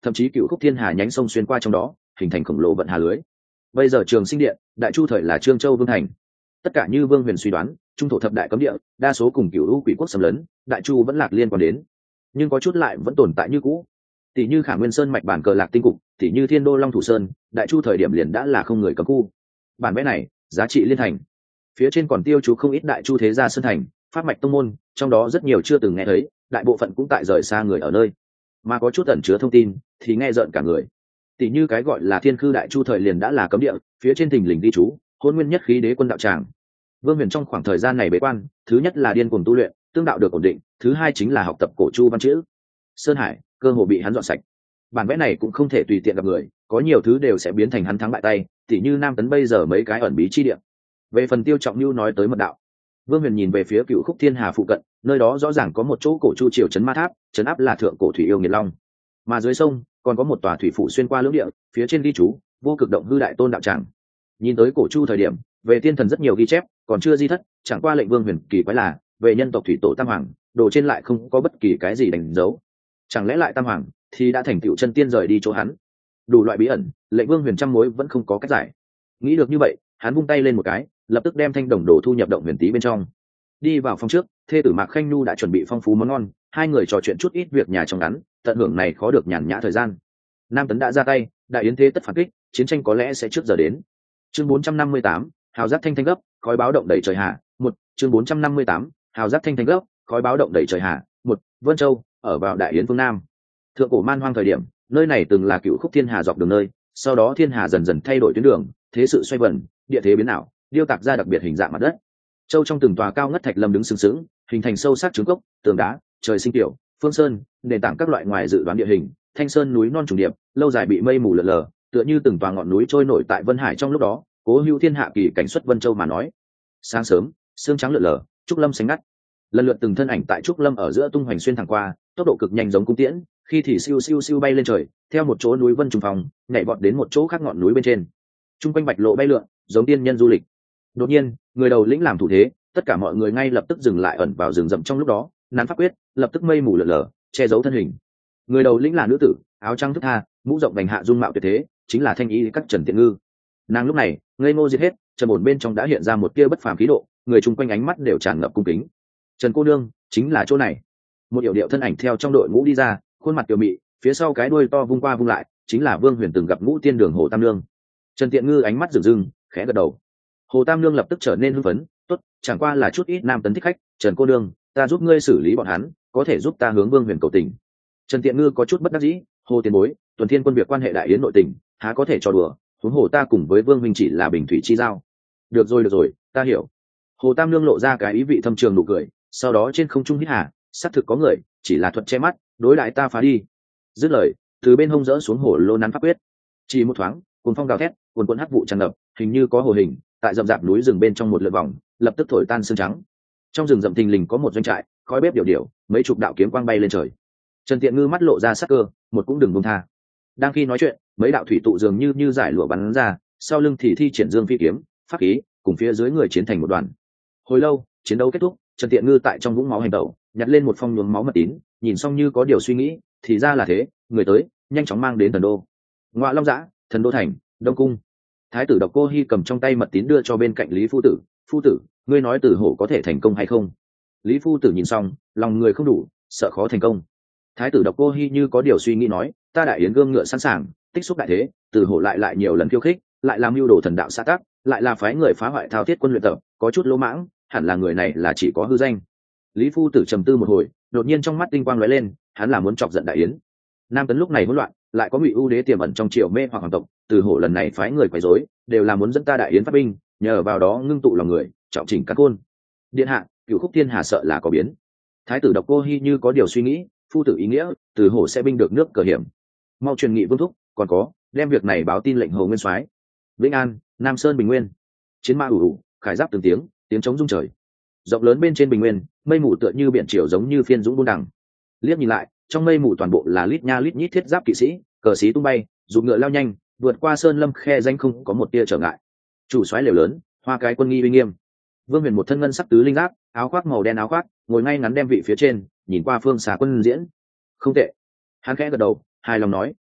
thậm chí cựu khúc thiên hà nhánh sông xuyên qua trong đó hình thành khổng lồ vận hà lưới. Bây giờ Trường Sinh Điện, Đại Chu thời là Trương Châu vương thành, tất cả như Vương Huyền suy đoán, trung thổ thập đại cấm địa đa số cùng cựu u quỷ quốc xâm lấn, Đại Chu vẫn lạc liên quan đến, nhưng có chút lại vẫn tồn tại như cũ. Tỷ như Khả Nguyên Sơn mạch bản cờ lạc tinh cục, tỷ như Thiên Đô Long Thủ Sơn, Đại Chu thời điểm liền đã là không người cấm khu. Bản vẽ này giá trị liên thành, phía trên còn tiêu chú không ít Đại Chu thế gia sơn thành, phát mạch tông môn, trong đó rất nhiều chưa từng nghe thấy, đại bộ phận cũng tại rời xa người ở nơi, mà có chút ẩn chứa thông tin thì nghe rợn cả người. Tỷ như cái gọi là Thiên Khư Đại Chu thời liền đã là cấm địa, phía trên thình lình ghi chú Hôn Nguyên Nhất Khí Đế Quân đạo tràng. Vương Huyền trong khoảng thời gian này bế quan, thứ nhất là điên cuồng tu luyện, tương đạo được ổn định, thứ hai chính là học tập cổ chu văn chữ. Sơn Hải cơ hồ bị hắn dọn sạch. Bản vẽ này cũng không thể tùy tiện gặp người, có nhiều thứ đều sẽ biến thành hắn thắng bại tay, tỉ như Nam Tấn bây giờ mấy cái ẩn bí chi địa. Về phần Tiêu Trọng Nưu nói tới mật đạo, Vương Huyền nhìn về phía Cựu Khúc Thiên Hà phụ cận, nơi đó rõ ràng có một chỗ cổ chu triều trấn ma tháp, trấn áp là thượng cổ thủy yêu nghiệt long, mà dưới sông còn có một tòa thủy phủ xuyên qua lưỡng địa, phía trên ghi chú Vô Cực Động Hư Đại Tôn đạo tràng. Nhìn tới cổ chu thời điểm, về tiên thần rất nhiều ghi chép, còn chưa di thất, chẳng qua lệnh Vương Huyền kỳ quái là về nhân tộc thủy tổ Tam Hoàng, đồ trên lại không có bất kỳ cái gì đánh dấu. Chẳng lẽ lại Tam Hoàng thì đã thành tựu chân tiên rời đi chỗ hắn? Đủ loại bí ẩn, lệnh Vương Huyền trăm mối vẫn không có cách giải. Nghĩ được như vậy, hắn vung tay lên một cái, lập tức đem thanh đồng đồ thu nhập động huyền tí bên trong. Đi vào phòng trước, thê tử Mạc Khanh Nhu đã chuẩn bị phong phú món ngon, hai người trò chuyện chút ít việc nhà trong ngắn, tận hưởng này khó được nhàn nhã thời gian. Nam Tấn đã ra tay, đại yến thế tất phản kích, chiến tranh có lẽ sẽ trước giờ đến. Chương 458, hào giác thanh thanh gấp, khói báo động đầy trời hạ. Một, chương 458, hào giác thanh thanh gấp, khói báo động đầy trời hạ. Một, Vân Châu, ở vào đại yến phương nam. Thượng cổ man hoang thời điểm, nơi này từng là Cựu Khúc Thiên Hà dọc đường nơi, sau đó thiên hà dần dần thay đổi tuyến đường, thế sự xoay vần, địa thế biến ảo, điêu tạc ra đặc biệt hình dạng mặt đất. Châu trong từng tòa cao ngất thạch lâm đứng sừng sững, hình thành sâu sắc trứng cốc, tường đá, trời sinh tiểu, phương sơn, nền tảng các loại ngoài dự đoán địa hình, thanh sơn núi non trùng điệp, lâu dài bị mây mù lờ lờ, tựa như từng tòa ngọn núi trôi nổi tại Vân Hải trong lúc đó. Cố Hữu thiên hạ kỳ cảnh xuất Vân Châu mà nói. Sáng sớm, sương trắng lượn lờ, trúc lâm xanh ngắt, lần lượt từng thân ảnh tại trúc lâm ở giữa tung hoành xuyên thẳng qua, tốc độ cực nhanh giống cung tiễn, khi thì siêu siêu siêu bay lên trời, theo một chỗ núi vân trùng phòng, nhảy vọt đến một chỗ khác ngọn núi bên trên. Trung quanh bạch lộ bay lượn, giống tiên nhân du lịch. Đột nhiên, người đầu lĩnh làm thủ thế, tất cả mọi người ngay lập tức dừng lại, ẩn vào rừng rậm trong lúc đó, nắn pháp quyết, lập tức mây mù lờ lờ, che giấu thân hình. Người đầu lĩnh là nữ tử, áo trắng thức tha, mũ rộng vành hạ dung mạo tuyệt thế, chính là Thanh Y các Trần Tiện Ngư. Nàng lúc này ngây ngô diệt hết, trầm ổn bên trong đã hiện ra một tia bất phàm khí độ, người chung quanh ánh mắt đều tràn ngập cung kính. Trần cô nương chính là chỗ này. Một điệu điệu thân ảnh theo trong đội ngũ đi ra, khuôn mặt tiểu mị, phía sau cái đuôi to vung qua vung lại, chính là Vương Huyền từng gặp Ngũ Tiên Đường Hồ Tam Nương. Trần Tiện Ngư ánh mắt rừng rừng, khẽ gật đầu. Hồ Tam Nương lập tức trở nên hưng phấn, tốt, chẳng qua là chút ít Nam Tấn thích khách, Trần cô nương, ta giúp ngươi xử lý bọn hắn, có thể giúp ta hướng Vương Huyền cầu tình. Trần Tiện Ngư có chút bất đắc dĩ, Hồ tiền bối, Tuần Thiên quân việc quan hệ đại yến nội tình, há có thể cho đùa, huống hồ ta cùng với Vương Minh chỉ là bình thủy chi giao. Được rồi, ta hiểu. Hồ Tam Nương lộ ra cái ý vị thâm trường nụ cười, sau đó trên không trung hít hà, xác thực có người, chỉ là thuật che mắt, đối lại ta phá đi. Dứt lời, từ bên hông dỡ xuống hổ lô nắn pháp quyết. Chỉ một thoáng, cuồng phong gào thét, cuồn cuộn hắc vụ tràn ngập, hình như có hồ hình, tại rậm rạp núi rừng bên trong một lượt vòng, lập tức thổi tan sương trắng. Trong rừng rậm thình lình có một doanh trại, khói bếp điều, mấy chục đạo kiếm quang bay lên trời. Trần Tiện Ngư mắt lộ ra sắc cơ, một cũng đừng buông tha. Đang khi nói chuyện, mấy đạo thủy tụ dường như giải lụa bắn ra, sau lưng thì thi triển dương phi kiếm, pháp khí, cùng phía dưới người chiến thành một đoàn. Hồi lâu, chiến đấu kết thúc, Trần Tiện Ngư tại trong vũng máu hành tẩu, nhặt lên một phong nhuốm máu mật tín, nhìn xong như có điều suy nghĩ, thì ra là thế, người tới, nhanh chóng mang đến Thần Đô. Ngọa Long Giã, Thần Đô thành, Đông cung. Thái tử Độc Cô Hi cầm trong tay mật tín đưa cho bên cạnh Lý phu tử, "Phu tử, ngươi nói Tử Hổ có thể thành công hay không?" Lý phu tử nhìn xong, lòng người không đủ, sợ khó thành công. Thái tử Độc Cô Hi như có điều suy nghĩ nói, "Ta đại yến gươm ngựa sẵn sàng, tích xúc đại thế, Tử Hổ lại nhiều lần khiêu khích, lại làm mưu đồ thần đạo xã tác, lại là phái người phá hoại thao thiết quân luyện tập, có chút lỗ mãng, hẳn là người này là chỉ có hư danh." Lý phu tử trầm tư một hồi, đột nhiên trong mắt tinh quang lóe lên, hắn là muốn chọc giận đại yến. Nam Tấn lúc này hỗn loạn, lại có Ngụy Ưu Đế tiềm ẩn trong triều mê hoặc hoàng tộc, Từ Hổ lần này phái người quấy rối, đều là muốn dẫn ta đại yến phát binh, nhờ vào đó ngưng tụ lòng người, trọng chỉnh các côn. Điện hạ, Cửu Khúc Thiên Hà sợ là có biến. Thái tử Độc Cô Hi như có điều suy nghĩ, phu tử ý nghĩa, Từ Hổ sẽ binh được nước cờ hiểm. Mau truyền nghị vương thúc, còn có, đem việc này báo tin lệnh Hồ Nguyên Soái. Vĩnh An, Nam Sơn Bình Nguyên. Chiến mã ù ù, khải giáp từng tiếng trống rung trời. Rộng lớn bên trên bình nguyên, mây mù tựa như biển triều giống như phiên dũng buôn đằng. Liếc nhìn lại, trong mây mù toàn bộ là lít nha lít nhít thiết giáp kỵ sĩ, cờ xí tung bay, dùng ngựa lao nhanh, vượt qua sơn lâm khe danh không có một tia trở ngại. Chủ soái lều lớn, hoa cái quân nghi uy nghiêm. Vương Huyền một thân ngân sắc tứ linh giáp, áo khoác màu đen áo khoác, ngồi ngay ngắn đem vị phía trên, nhìn qua phương xà quân diễn. Không tệ. Hắn khẽ gật đầu, hài lòng nói,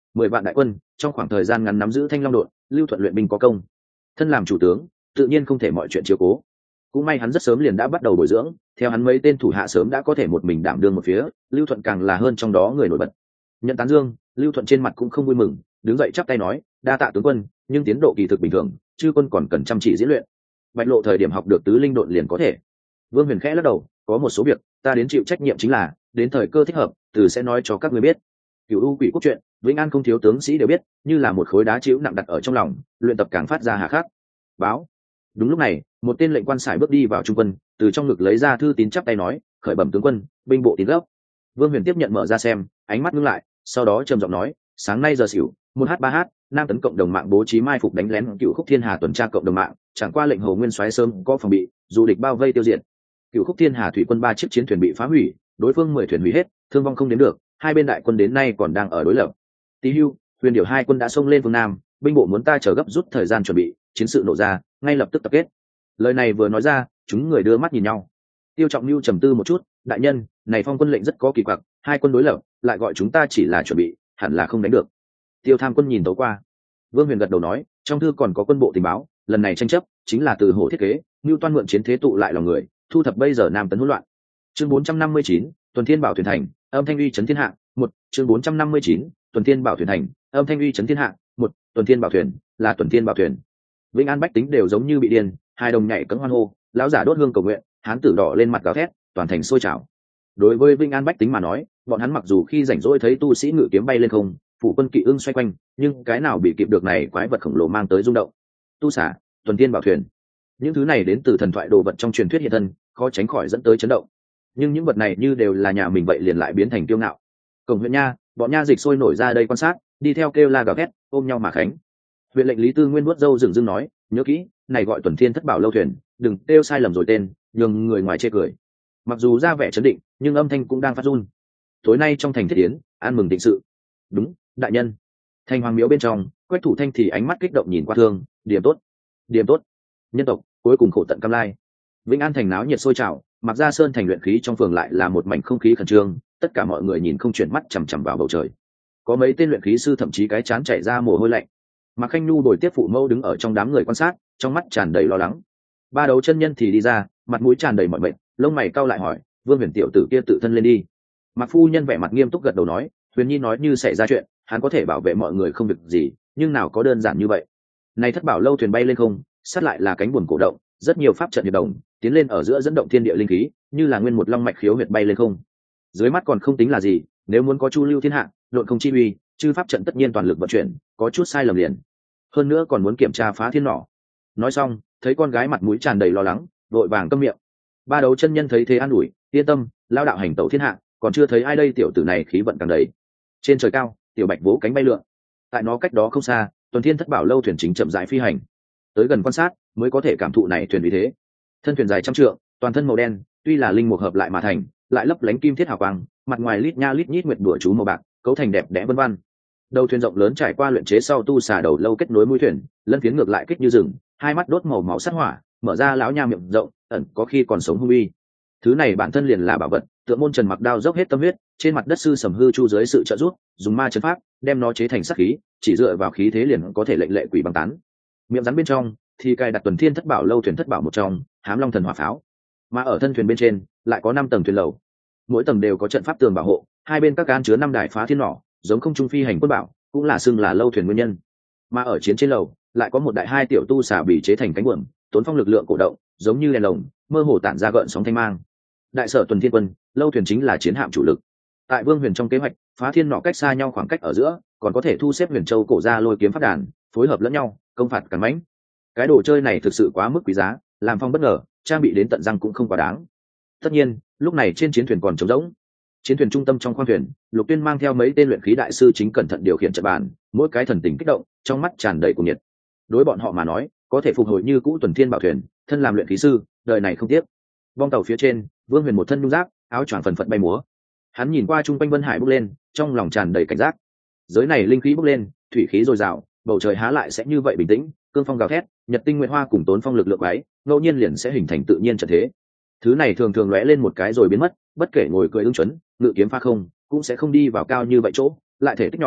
10 vạn đại quân trong khoảng thời gian ngắn nắm giữ Thanh Long đội, Lưu Thuận luyện binh có công. Thân làm chủ tướng, tự nhiên không thể mọi chuyện chiếu cố. Cũng may hắn rất sớm liền đã bắt đầu bồi dưỡng, theo hắn mấy tên thủ hạ sớm đã có thể một mình đảm đương một phía, Lưu Thuận càng là hơn trong đó người nổi bật. Nhận tán dương, Lưu Thuận trên mặt cũng không vui mừng, đứng dậy chắp tay nói, đa tạ tướng quân, nhưng tiến độ kỳ thực bình thường, chư quân còn cần chăm chỉ diễn luyện. Bạch lộ thời điểm học được tứ linh độn liền có thể. Vương Huyền khẽ lắc đầu, có một số việc ta đến chịu trách nhiệm chính là đến thời cơ thích hợp, từ sẽ nói cho các ngươi biết. Cửu U Quỷ Quốc chuyện, Vĩnh An không thiếu tướng sĩ đều biết, như là một khối đá chịu nặng đặt ở trong lòng, luyện tập càng phát ra hà khắc. Báo. Đúng lúc này, một tên lệnh quan sải bước đi vào trung quân, từ trong ngực lấy ra thư tín chắp tay nói, khởi bẩm tướng quân, binh bộ tín gấp. Vương Huyền tiếp nhận mở ra xem, ánh mắt ngưng lại, sau đó trầm giọng nói, sáng nay giờ xỉu, 1h3h, Nam tấn cộng đồng mạng bố trí mai phục đánh lén Cựu Khúc Thiên Hà tuần tra cộng đồng mạng, chẳng qua lệnh Hồ Nguyên soái sớm có phòng bị, dù địch bao vây tiêu diệt. Cựu Khúc Thiên Hà thủy quân 3 chiếc chiến thuyền bị phá hủy, đối phương 10 thuyền hủy hết, thương vong không đến được, hai bên đại quân đến nay còn đang ở đối lập. Tý Hưu, Huyền Điểu hai quân đã xông lên phương Nam, binh bộ muốn ta chờ gấp rút thời gian chuẩn bị, chiến sự nổ ra, ngay lập tức tập kết. Lời này vừa nói ra, chúng người đưa mắt nhìn nhau. Tiêu Trọng Nưu trầm tư một chút, đại nhân, này phong quân lệnh rất có kỳ quặc, hai quân đối lập, lại gọi chúng ta chỉ là chuẩn bị, hẳn là không đánh được. Tiêu Tham quân nhìn tấu qua. Vương Huyền gật đầu nói, trong thư còn có quân bộ tình báo, lần này tranh chấp chính là từ hổ thiết kế, Nưu Toan mượn chiến thế tụ lại lòng người, thu thập bây giờ Nam tấn hỗn loạn. Chương 459, Tuần Thiên Bảo thuyền thành, âm thanh uy chấn thiên hạ. Một, chương 459, Tuần Thiên Bảo thuyền thành, âm thanh uy chấn thiên hạ. Một, Tuần Thiên Bảo thuyền, là Tuần Thiên Bảo thuyền. Vĩnh An bách tính đều giống như bị điên, hai đồng nhảy cẫng hoan hô, lão giả đốt hương cầu nguyện, hán tử đỏ lên mặt gào thét, toàn thành sôi trào. Đối với Vĩnh An bách tính mà nói, bọn hắn mặc dù khi rảnh rỗi thấy tu sĩ ngự kiếm bay lên không, phủ quân kỵ ưng xoay quanh, nhưng cái nào bị kịp được này quái vật khổng lồ mang tới rung động. Tu xả, Tuần Thiên Bảo thuyền, những thứ này đến từ thần thoại đồ vật trong truyền thuyết hiện thân, khó tránh khỏi dẫn tới chấn động. Nhưng những vật này như đều là nhà mình vậy liền lại biến thành kiêu ngạo. Cổng huyện nha, bọn nha dịch sôi nổi ra đây quan sát, đi theo kêu la gào thét, ôm nhau mà khánh. Huyện lệnh Lý Tư Nguyên vuốt râu dừng dưng nói, nhớ kỹ, này gọi Tuần Thiên Thất Bảo lâu thuyền, đừng kêu sai lầm rồi tên, nhường người ngoài chê cười. Mặc dù ra vẻ trấn định, nhưng âm thanh cũng đang phát run. Tối nay trong thành thiết yến, an mừng định sự. Đúng, đại nhân. Thành Hoàng Miếu bên trong, Quách Thủ Thanh thì ánh mắt kích động nhìn qua Thương, điểm tốt, điểm tốt. Nhân tộc cuối cùng khổ tận cam lai. Vĩnh An thành náo nhiệt sôi trào, Mặc Gia Sơn thành luyện khí trong phường lại là một mảnh không khí khẩn trương, tất cả mọi người nhìn không chuyển mắt chằm chằm vào bầu trời. Có mấy tên luyện khí sư thậm chí cái chán chảy ra mồ hôi lạnh. Mạc Khanh Nhu bồi tiếp phụ mẫu đứng ở trong đám người quan sát, trong mắt tràn đầy lo lắng. Ba đấu chân nhân thì đi ra, mặt mũi tràn đầy mọi mệt, lông mày cau lại hỏi, Vương Huyền tiểu tử kia tự thân lên đi. Mạc phu nhân vẻ mặt nghiêm túc gật đầu nói, Huyền Nhi nói như xảy ra chuyện, hắn có thể bảo vệ mọi người không việc gì, nhưng nào có đơn giản như vậy. Này Thất Bảo lâu thuyền bay lên không, sát lại là cánh buồm cổ động, rất nhiều pháp trận hiệp đồng, tiến lên ở giữa dẫn động thiên địa linh khí, như là nguyên một long mạch khiếu huyệt bay lên không. Dưới mắt còn không tính là gì, nếu muốn có chu lưu thiên hạ, độn không chi uy, chư pháp trận tất nhiên toàn lực vận chuyển, có chút sai lầm liền. Hơn nữa còn muốn kiểm tra phá thiên nỏ. Nói xong, thấy con gái mặt mũi tràn đầy lo lắng, vội vàng câm miệng. Ba đấu chân nhân thấy thế an ủi, yên tâm, lao đạo hành tẩu thiên hạ, còn chưa thấy ai đây tiểu tử này khí vận càng đầy. Trên trời cao, tiểu bạch vỗ cánh bay lượn. Tại nó cách đó không xa, Tuần Thiên Thất Bảo lâu thuyền chính chậm rãi phi hành. Tới gần quan sát, mới có thể cảm thụ này thuyền vì thế. Thân thuyền dài trăm trượng, toàn thân màu đen, tuy là linh mục hợp lại mà thành, lại lấp lánh kim thiết hào quang, mặt ngoài lít nha lít nhít nguyệt đùa chú màu bạc, cấu thành đẹp đẽ vân vân. Đầu thuyền rộng lớn trải qua luyện chế sau tu xà đầu lâu kết nối mũi thuyền, lân phiến ngược lại kích như rừng, hai mắt đốt màu máu sát hỏa, mở ra lão nha miệng rộng, ẩn có khi còn sống hung uy. Thứ này bản thân liền là bảo vật, tượng môn Trần Mặc đao dốc hết tâm huyết, trên mặt đất sư Sầm Hư Chu dưới sự trợ giúp, dùng ma chấn pháp, đem nó chế thành sát khí, chỉ dựa vào khí thế liền có thể lệnh lệ quỷ băng tán. Miệng rắn bên trong thì cài đặt Tuần Thiên Thất Bảo lâu thuyền thất bảo một trong, Hám Long Thần Hỏa Pháo. Mà ở thân thuyền bên trên lại có 5 tầng thuyền lầu, mỗi tầng đều có trận pháp tường bảo hộ, hai bên các can chứa 5 đài phá thiên nỏ, giống không trung phi hành quân bảo, cũng là xưng là lâu thuyền nguyên nhân. Mà ở chiến trên lầu lại có một đại hai tiểu tu xà bị chế thành cánh buồm, tốn phong lực lượng cổ động, giống như đèn lồng, mơ hồ tản ra gợn sóng thanh mang. Đại sở Tuần Thiên quân, lâu thuyền chính là chiến hạm chủ lực. Tại Vương Huyền trong kế hoạch, phá thiên nỏ cách xa nhau khoảng cách ở giữa, còn có thể thu xếp Huyền Châu cổ ra lôi kiếm phát đàn, phối hợp lẫn nhau, công phạt càn mãnh. Cái đồ chơi này thực sự quá mức quý giá, làm phong bất ngờ, trang bị đến tận răng cũng không quá đáng. Tất nhiên, lúc này trên chiến thuyền còn trống rỗng. Chiến thuyền trung tâm trong khoang thuyền, Lục Tuyên mang theo mấy tên luyện khí đại sư chính cẩn thận điều khiển trận bàn, mỗi cái thần tình kích động, trong mắt tràn đầy cuồng nhiệt. Đối bọn họ mà nói, có thể phục hồi như cũ Tuần Thiên Bảo thuyền, thân làm luyện khí sư, đời này không tiếc. Vong tàu phía trên, Vương Huyền một thân nhung giáp, áo choàng phần phật bay múa. Hắn nhìn qua trung quanh Vân Hải bốc lên, trong lòng tràn đầy cảnh giác. Giới này linh khí bốc lên, thủy khí dồi dào, bầu trời há lại sẽ như vậy bình tĩnh, cương phong gào thét, nhật tinh nguyệt hoa cùng tốn phong lực lượng ấy, ngẫu nhiên liền sẽ hình thành tự nhiên trận thế. Thứ này thường thường lóe lên một cái rồi biến mất, bất kể ngồi cười ưng chuẩn, ngự kiếm pha không, cũng sẽ không đi vào cao như vậy chỗ, lại thể tích nhỏ,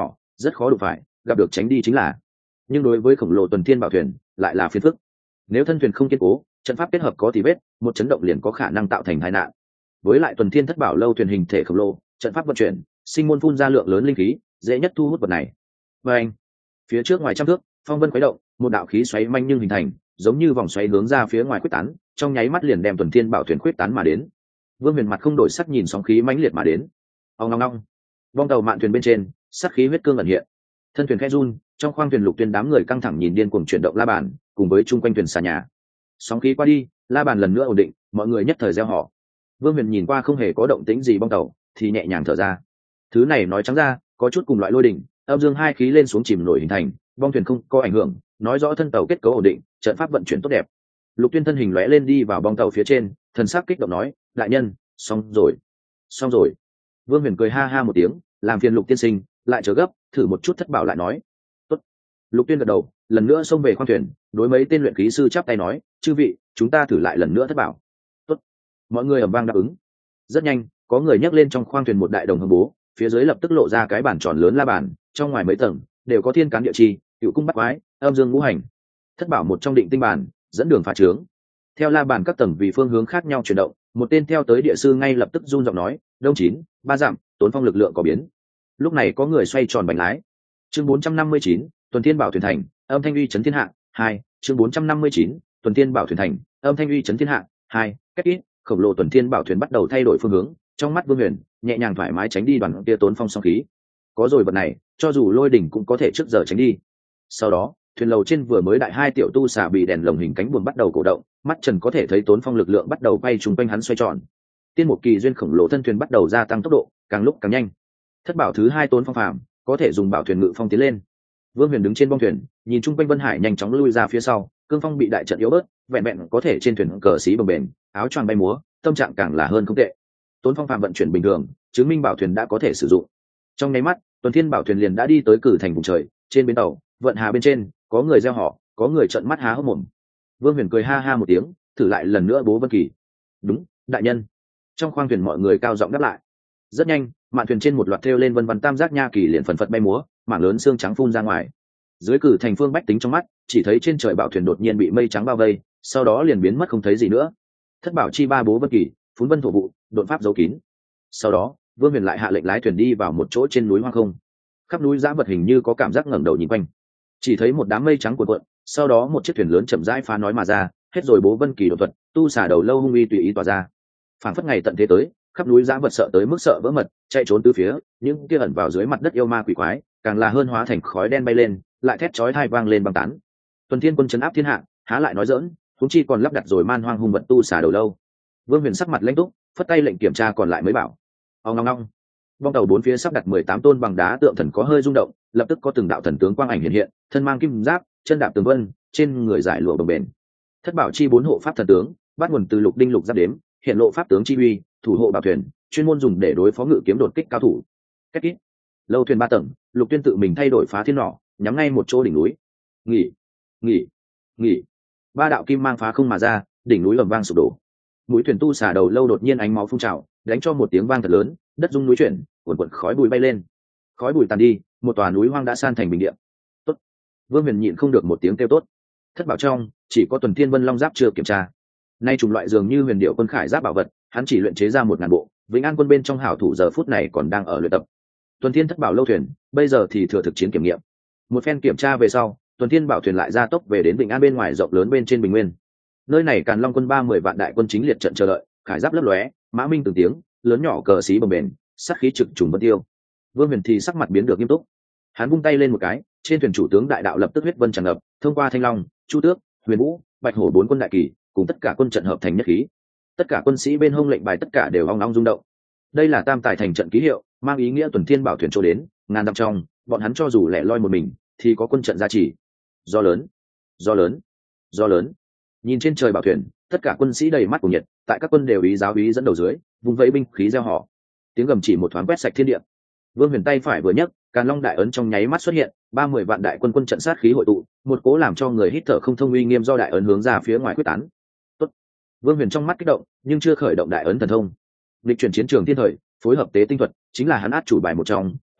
rất khó đụng phải, gặp được tránh đi chính là. Nhưng đối với khổng lồ tuần thiên bảo thuyền lại là phiền phức. Nếu thân thuyền không kiên cố, trận pháp kết hợp có tì vết, một chấn động liền có khả năng tạo thành tai nạn. Với lại tuần thiên thất bảo lâu thuyền hình thể khổng lồ, trận pháp vận chuyển, sinh môn phun ra lượng lớn linh khí, dễ nhất thu hút vật này. Và anh, phía trước ngoài trăm thước, phong vân khuấy động, một đạo khí xoáy manh nhưng hình thành, giống như vòng xoáy hướng ra phía ngoài quyết tán, trong nháy mắt liền đem tuần thiên bảo thuyền quyết tán mà đến. Vương Huyền mặt không đổi sắc nhìn sóng khí mãnh liệt mà đến. Ong ong ong. Bong tàu mạn thuyền bên trên, sát khí huyết cương ẩn hiện. Thân thuyền khẽ run, trong khoang thuyền Lục Tuyên đám người căng thẳng nhìn điên cuồng chuyển động la bàn, cùng với chung quanh thuyền xà nhà. Sóng khí qua đi, la bàn lần nữa ổn định, mọi người nhất thời reo hò. Vương Huyền nhìn qua không hề có động tĩnh gì bong tàu, thì nhẹ nhàng thở ra. Thứ này nói trắng ra, có chút cùng loại lôi đỉnh, âm dương hai khí lên xuống chìm nổi hình thành, bong thuyền không có ảnh hưởng, nói rõ thân tàu kết cấu ổn định, trận pháp vận chuyển tốt đẹp. Lục Tuyên thân hình lóe lên đi vào bong tàu phía trên, thần sắc kích động nói: đại nhân, xong rồi, xong rồi. Vương Huyền cười ha ha một tiếng, làm phiền Lục tiên sinh, lại chờ gấp, thử một chút thất bảo lại nói. Tốt. Lục Tuyên gật đầu, lần nữa xông về khoang thuyền, đối mấy tên luyện khí sư chắp tay nói: chư vị, chúng ta thử lại lần nữa thất bảo. Tốt. Mọi người ầm vang đáp ứng. Rất nhanh, có người nhấc lên trong khoang thuyền một đại đồng hương bố, phía dưới lập tức lộ ra cái bàn tròn lớn la bàn, trong ngoài mấy tầng đều có thiên cán địa chi, cựu cung bắt quái, âm dương ngũ hành. Thất bảo một trong định tinh bàn, dẫn đường phá trướng. Theo la bàn các tầng vì phương hướng khác nhau chuyển động, một tên theo tới địa sư ngay lập tức run giọng nói: đông chín ba dặm, Tốn Phong lực lượng có biến. Lúc này có người xoay tròn bánh lái. Chương 459, tuần thiên bảo thuyền thành, âm thanh uy chấn thiên hạ. 2, chương 459, tuần thiên bảo thuyền thành, âm thanh uy chấn thiên hạ. 2, cách ít, khổng lồ tuần thiên bảo thuyền bắt đầu thay đổi phương hướng, trong mắt Vương Huyền nhẹ nhàng thoải mái tránh đi đoàn kia Tốn Phong song khí. Có rồi vật này, cho dù lôi đỉnh cũng có thể trước giờ tránh đi. Sau đó, thuyền lầu trên vừa mới đại hai tiểu tu xà bị đèn lồng hình cánh buồm bắt đầu cổ động, mắt trần có thể thấy Tốn Phong lực lượng bắt đầu quay trùng quanh hắn xoay tròn. Tiên một kỳ duyên khổng lồ thân thuyền bắt đầu gia tăng tốc độ, càng lúc càng nhanh. Thất bảo thứ hai Tốn Phong phàm có thể dùng bảo thuyền ngự phong tiến lên. Vương Huyền đứng trên bong thuyền, nhìn chung quanh Vân Hải nhanh chóng lui ra phía sau, cương phong bị đại trận yếu bớt, vẹn vẹn có thể trên thuyền cờ xí bồng bềnh, áo choàng bay múa, tâm trạng càng là hơn không tệ. Tốn Phong phàm vận chuyển bình thường, chứng minh bảo thuyền đã có thể sử dụng. Trong nháy mắt, tuần thiên bảo thuyền liền đã đi tới cử thành vùng trời, trên bến tàu, vận hà bên trên, có người reo hò, có người trợn mắt há hốc mồm. Vương Huyền cười ha ha một tiếng, thử lại lần nữa bố Vân Kỳ. Đúng, đại nhân. Trong khoang thuyền mọi người cao giọng đáp lại. Rất nhanh, mạn thuyền trên một loạt thêu lên vân vân tam giác nha kỳ liền phần phật bay múa, mảng lớn xương trắng phun ra ngoài. Dưới cử thành phương bách tính trong mắt, chỉ thấy trên trời bảo thuyền đột nhiên bị mây trắng bao vây, sau đó liền biến mất không thấy gì nữa. Thất bảo chi ba bố Vân Kỳ, phún vân thổ vụ, đột pháp giấu kín. Sau đó, Vương Huyền lại hạ lệnh lái thuyền đi vào một chỗ trên núi hoang không. Khắp núi dã vật hình như có cảm giác ngẩng đầu nhìn quanh, chỉ thấy một đám mây trắng cuộn cuộn, sau đó một chiếc thuyền lớn chậm rãi phá nói mà ra, hết rồi bố Vân Kỳ đột thuật, tu xả đầu lâu hung uy tùy ý tỏa ra. Phảng phất ngày tận thế tới, khắp núi dã vật sợ tới mức sợ vỡ mật, chạy trốn tứ phía, những kia ẩn vào dưới mặt đất yêu ma quỷ quái, càng là hơn hóa thành khói đen bay lên, lại thét chói tai vang lên băng tán. Tuần Thiên quân trấn áp thiên hạ, há lại nói dỡn, huống chi còn lắp đặt rồi man hoang hung vật tu xả đầu lâu. Vương Huyền sắc mặt lãnh túc, phất tay lệnh kiểm tra còn lại mới bảo. Ong ong ong. Bong tàu bốn phía sắp đặt 18 tôn bằng đá tượng thần có hơi rung động, lập tức có từng đạo thần tướng quang ảnh hiện hiện, thân mang kim giáp, chân đạp tường vân, trên người giải lụa bồng bềnh. Thất bảo chi bốn hộ pháp thần tướng, bắt nguồn từ lục đinh lục giáp đếm, hiện lộ pháp tướng chi uy, thủ hộ bảo thuyền, chuyên môn dùng để đối phó ngự kiếm đột kích cao thủ. Cách ít. Lâu thuyền 3 tầng, Lục Tuyên tự mình thay đổi phá thiên nỏ, nhắm ngay một chỗ đỉnh núi. Nghỉ, nghỉ, nghỉ. Ba đạo kim mang phá không mà ra, đỉnh núi ầm vang sụp đổ. Mũi thuyền tu xả đầu lâu đột nhiên ánh máu phun trào, đánh cho một tiếng vang thật lớn, đất rung núi chuyển, cuồn cuộn khói bụi bay lên. Khói bụi tàn đi, một tòa núi hoang đã san thành bình địa. Tốt. Vương Huyền nhịn không được một tiếng kêu tốt. Thất bảo trong, chỉ có Tuần Thiên Vân Long giáp chưa kiểm tra. Nay chủng loại dường như huyền điệu quân khải giáp bảo vật, hắn chỉ luyện chế ra 1000 bộ, Vĩnh An quân bên trong hảo thủ giờ phút này còn đang ở luyện tập. Tuần Thiên thất bảo lâu thuyền, bây giờ thì thừa thực chiến kiểm nghiệm. Một phen kiểm tra về sau, Tuần Thiên bảo thuyền lại ra tốc về đến Vĩnh An bên ngoài rộng lớn bên trên bình nguyên. Nơi này Càn Long quân 30 vạn đại quân chính liệt trận chờ đợi, khải giáp lấp lóe, mã minh từng tiếng, lớn nhỏ cờ xí bồng bềnh, sát khí trực trùng vân tiêu. Vương Huyền thì sắc mặt biến được nghiêm túc. Hắn vung tay lên một cái, trên thuyền chủ tướng đại đạo lập tức huyết vân tràn ngập, thông qua Thanh Long, Chu Tước, Huyền Vũ, Bạch Hổ 4 quân đại kỳ, cùng tất cả quân trận hợp thành nhất khí. Tất cả quân sĩ bên hông lệnh bài tất cả đều ong ong rung động. Đây là tam tài thành trận ký hiệu, mang ý nghĩa Tuần Thiên bảo thuyền trôi đến, ngàn dặm trong, bọn hắn cho dù lẻ loi một mình, thì có quân trận gia trì. Do lớn, do lớn, do lớn. Nhìn trên trời bảo thuyền, tất cả quân sĩ đầy mắt của nhiệt, tại các quân đều ý giáo úy dẫn đầu dưới, vung vẫy binh khí reo hò. Tiếng gầm chỉ một thoáng quét sạch thiên địa. Vương Huyền tay phải vừa nhấc, Càn Long đại ấn trong nháy mắt xuất hiện, 30 vạn đại quân quân trận sát khí hội tụ, một cố làm cho người hít thở không thông uy nghiêm do đại ấn hướng ra phía ngoài quyết tán. Tốt. Vương Huyền trong mắt kích động, nhưng chưa khởi động đại ấn thần thông. Lịch chuyển chiến trường thiên thời, phối hợp tế tinh thuật, chính là hắn át chủ bài một trong,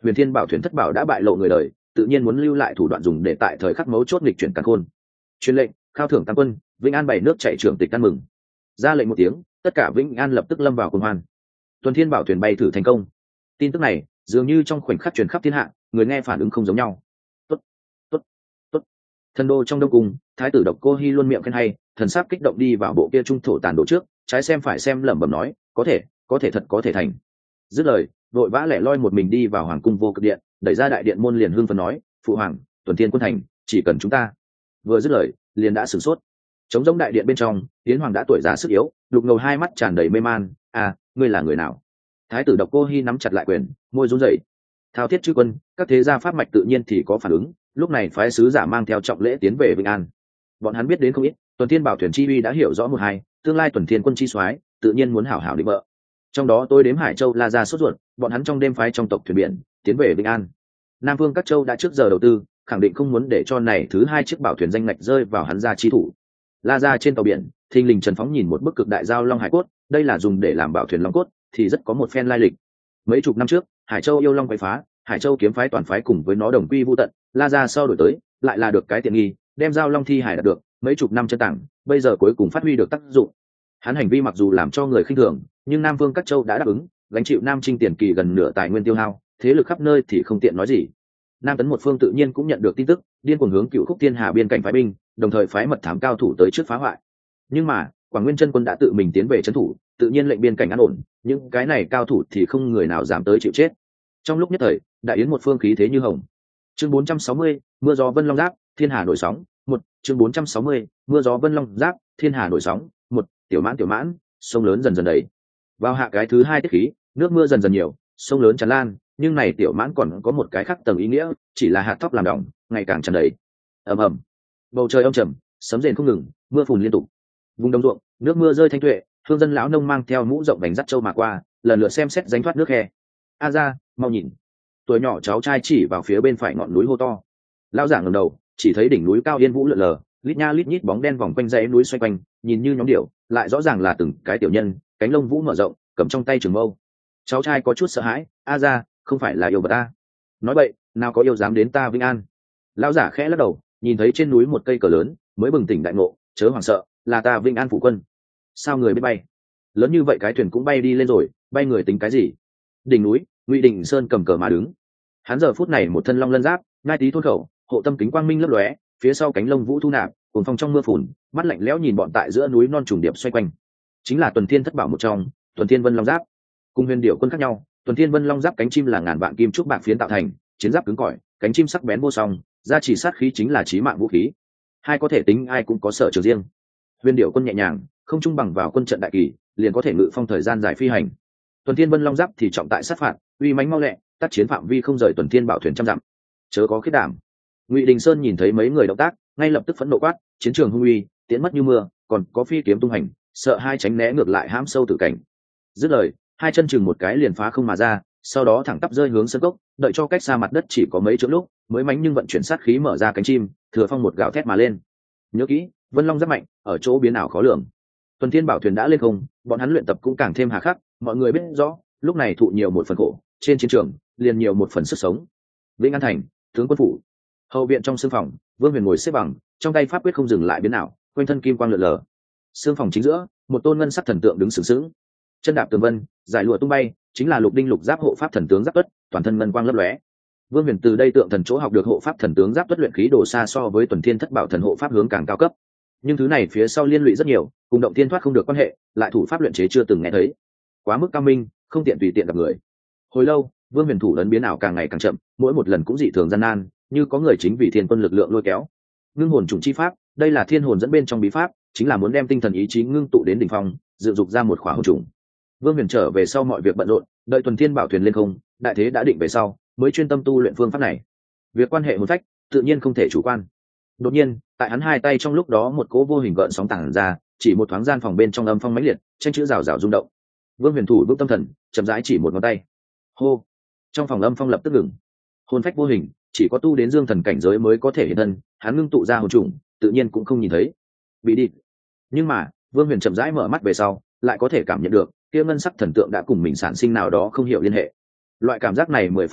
Huyền Thiên Bảo thuyền thất bảo đã bại lộ người đời, tự nhiên muốn lưu lại thủ đoạn dùng để tại thời khắc mấu chốt nghịch chuyển càn khôn. Truyền lệnh, khao thưởng tam quân, Vĩnh An 7 nước chạy trưởng tịch ăn mừng. Ra lệnh một tiếng, tất cả Vĩnh An lập tức lâm vào cuồng hoan. Tuần Thiên Bảo thuyền bay thử thành công. Tin tức này dường như trong khoảnh khắc truyền khắp thiên hạ, người nghe phản ứng không giống nhau. Tốt, tốt, tốt. Thần đô trong đông cung, thái tử Độc Cô Hi luôn miệng khen hay, thần sắc kích động đi vào bộ kia trung thổ tàn độ trước, trái xem phải xem lẩm bẩm nói, có thể thật có thể thành. Dứt lời, vội vã lẻ loi một mình đi vào hoàng cung vô cực điện, đẩy ra đại điện môn liền hưng phấn nói, phụ hoàng, Tuần Thiên quân thành, chỉ cần chúng ta. Vừa dứt lời, liền đã sửng sốt. Trống rỗng đại điện bên trong, Yến Hoàng đã tuổi già sức yếu, lục ngầu hai mắt tràn đầy mê man. À, ngươi là người nào? Thái tử Độc Cô Hi nắm chặt lại quyền, môi run rẩy. Thao thiết chư quân, các thế gia pháp mạch tự nhiên thì có phản ứng, lúc này phái sứ giả mang theo trọng lễ tiến về Vĩnh An. Bọn hắn biết đến không ít, Tuần Thiên Bảo thuyền chi uy đã hiểu rõ một hai, tương lai Tuần Thiên quân chi soái, tự nhiên muốn hảo hảo định vợ. Trong đó tôi đếm Hải Châu La Gia sốt ruột, bọn hắn trong đêm phái trong tộc thuyền biển tiến về Vĩnh An. Nam Vương các châu đã trước giờ đầu tư, khẳng định không muốn để cho này thứ hai chiếc bảo thuyền danh ngạch rơi vào hắn gia chi thủ. La Gia trên tàu biển, thình lình Trần Phóng nhìn một bức cực đại giao long hải cốt, đây là dùng để làm bảo thuyền long cốt, thì rất có một phen lai lịch. Mấy chục năm trước, Hải Châu yêu long quậy phá, Hải Châu kiếm phái toàn phái cùng với nó đồng quy vu tận, La Gia sau đổi tới, lại là được cái tiện nghi, đem giao long thi hải đạt được, mấy chục năm chân tảng, bây giờ cuối cùng phát huy được tác dụng. Hắn hành vi mặc dù làm cho người khinh thường, nhưng Nam Vương các châu đã đáp ứng, gánh chịu Nam Trinh tiền kỳ gần nửa tài nguyên tiêu hao, thế lực khắp nơi thì không tiện nói gì. Nam Tấn một phương tự nhiên cũng nhận được tin tức, điên cuồng hướng Cựu Khúc Thiên Hà biên cảnh phái binh, đồng thời phái mật thám cao thủ tới trước phá hoại. Nhưng mà, Quảng Nguyên Chân Quân đã tự mình tiến về trấn thủ, tự nhiên lệnh biên cảnh an ổn, những cái này cao thủ thì không người nào dám tới chịu chết. Trong lúc nhất thời, đại yến một phương khí thế như hồng. Chương 460, mưa gió vân long giáp, thiên hà nổi sóng. Một, chương 460, mưa gió vân long giáp, thiên hà nổi sóng. Một, tiểu mãn, sông lớn dần dần đầy. Vào hạ cái thứ hai tiết khí, nước mưa dần dần nhiều, sông lớn tràn lan, nhưng này tiểu mãn còn có một cái khác tầng ý nghĩa, chỉ là hạt thóc làm đỏng, ngày càng tràn đầy. Ầm ầm, bầu trời âm trầm, sấm rền không ngừng, mưa phùn liên tục. Vùng đồng ruộng, nước mưa rơi thanh tuệ, thương dân lão nông mang theo mũ rộng vành dắt trâu mà qua, lần lượt xem xét rãnh thoát nước khe. A ra, mau nhìn. Tuổi nhỏ cháu trai chỉ vào phía bên phải ngọn núi hô to. Lão giả ngẩng đầu, chỉ thấy đỉnh núi cao yên vũ lượn lờ, lít nha lít nhít bóng đen vòng quanh dãy núi xoay quanh, nhìn như nhóm điểu, lại rõ ràng là từng cái tiểu nhân, cánh lông vũ mở rộng, cầm trong tay trường mâu. Cháu trai có chút sợ hãi, A ra, không phải là yêu vật ta. Nói vậy, nào có yêu dám đến ta Vĩnh An. Lão giả khẽ lắc đầu, nhìn thấy trên núi một cây cờ lớn, mới bừng tỉnh đại ngộ, chớ hoảng sợ, là ta Vĩnh An phụ quân. Sao người biết bay? Lớn như vậy cái thuyền cũng bay đi lên rồi, bay người tính cái gì? Đỉnh núi, Ngụy Đình Sơn cầm cờ mà đứng. Hắn giờ phút này một thân long lân giáp, ngai tí thôn khẩu, hộ tâm kính quang minh lấp lóe, phía sau cánh lông vũ thu nạp, cuồng phong trong mưa phùn, mắt lạnh lẽo nhìn bọn tại giữa núi non trùng điệp xoay quanh. Chính là Tuần Thiên thất bảo một trong, Tuần Thiên Vân Long Giáp. Cùng huyền điệu quân khác nhau, Tuần Thiên Vân Long Giáp cánh chim là ngàn vạn kim trúc bạc phiến tạo thành, chiến giáp cứng cỏi, cánh chim sắc bén vô song, gia chỉ sát khí chính là chí mạng vũ khí. Hai có thể tính ai cũng có sở trường riêng. Huyền điệu quân nhẹ nhàng, không trung bằng vào quân trận đại kỳ, liền có thể ngự phong thời gian dài phi hành. Tuần Thiên Vân Long Giáp thì trọng tại sát phạt, uy mãnh mau lẹ, tác chiến phạm vi không rời Tuần Thiên Bảo thuyền trăm dặm. Chớ có khiết đảm. Ngụy Đình Sơn nhìn thấy mấy người động tác, ngay lập tức phẫn nộ quát, chiến trường hung uy, tiến mất như mưa, còn có phi kiếm tung hành, sợ hai tránh né ngược lại hãm sâu tử cảnh. Dứt lời, hai chân chừng một cái liền phá không mà ra, sau đó thẳng tắp rơi hướng sân cốc, đợi cho cách xa mặt đất chỉ có mấy chỗ lúc, mới mánh nhưng vận chuyển sát khí mở ra cánh chim, thừa phong một gạo thét mà lên. Nhớ kỹ, Vân Long rất mạnh, ở chỗ biến ảo khó lường. Tuần Thiên Bảo thuyền đã lên không, bọn hắn luyện tập cũng càng thêm hà khắc, mọi người biết rõ, lúc này thụ nhiều một phần khổ, trên chiến trường liền nhiều một phần sức sống. Vĩnh An thành, tướng quân phủ, hậu viện trong sương phòng, Vương Huyền ngồi xếp bằng, trong tay pháp quyết không dừng lại biến ảo, quanh thân kim quang lượn lờ. Sương phòng chính giữa, một tôn ngân sắc thần tượng đứng sừng sững, chân đạp tường vân, giải lụa tung bay, chính là Lục Đinh Lục Giáp hộ pháp thần tướng Giáp Tuất, toàn thân ngân quang lấp lóe. Vương Huyền từ đây tượng thần chỗ học được hộ pháp thần tướng Giáp Tuất luyện khí đồ xa so với Tuần Thiên thất bảo thần hộ pháp hướng càng cao cấp. Nhưng thứ này phía sau liên lụy rất nhiều, cùng động thiên thoát không được quan hệ, lại thủ pháp luyện chế chưa từng nghe thấy, quá mức cao minh, không tiện tùy tiện gặp người. Hồi lâu, Vương Huyền thủ ấn biến ảo càng ngày càng chậm, mỗi một lần cũng dị thường gian nan, như có người chính vì thiên quân lực lượng lôi kéo. Ngưng hồn trùng chi pháp, đây là thiên hồn dẫn bên trong bí pháp, chính là muốn đem tinh thần ý chí ngưng tụ đến đỉnh phong, dự dục ra một khỏa hồn trùng. Vương Huyền trở về sau mọi việc bận rộn, đợi Tuần Thiên Bảo thuyền lên không, đại thế đã định về sau, mới chuyên tâm tu luyện phương pháp này. Việc quan hệ hồn phách, tự nhiên không thể chủ quan. Đột nhiên, tại hắn hai tay trong lúc đó một cỗ vô hình gợn sóng tản ra, chỉ một thoáng gian phòng bên trong âm phong mãnh liệt, tranh chữ rào rào rung động. Vương Huyền thủ bước tâm thần, chậm rãi chỉ một ngón tay. Hô! Trong phòng âm phong lập tức ngừng. Hồn phách vô hình, chỉ có tu đến dương thần cảnh giới mới có thể hiện thân, hắn ngưng tụ ra hồn trùng, tự nhiên cũng không nhìn thấy. Bị đi. Nhưng mà, Vương Huyền chậm rãi mở mắt về sau, lại có thể cảm nhận được, kia ngân sắc thần tượng đã cùng mình sản sinh nào đó không hiểu liên hệ. Loại cảm giác này 10 phần yếu ớt,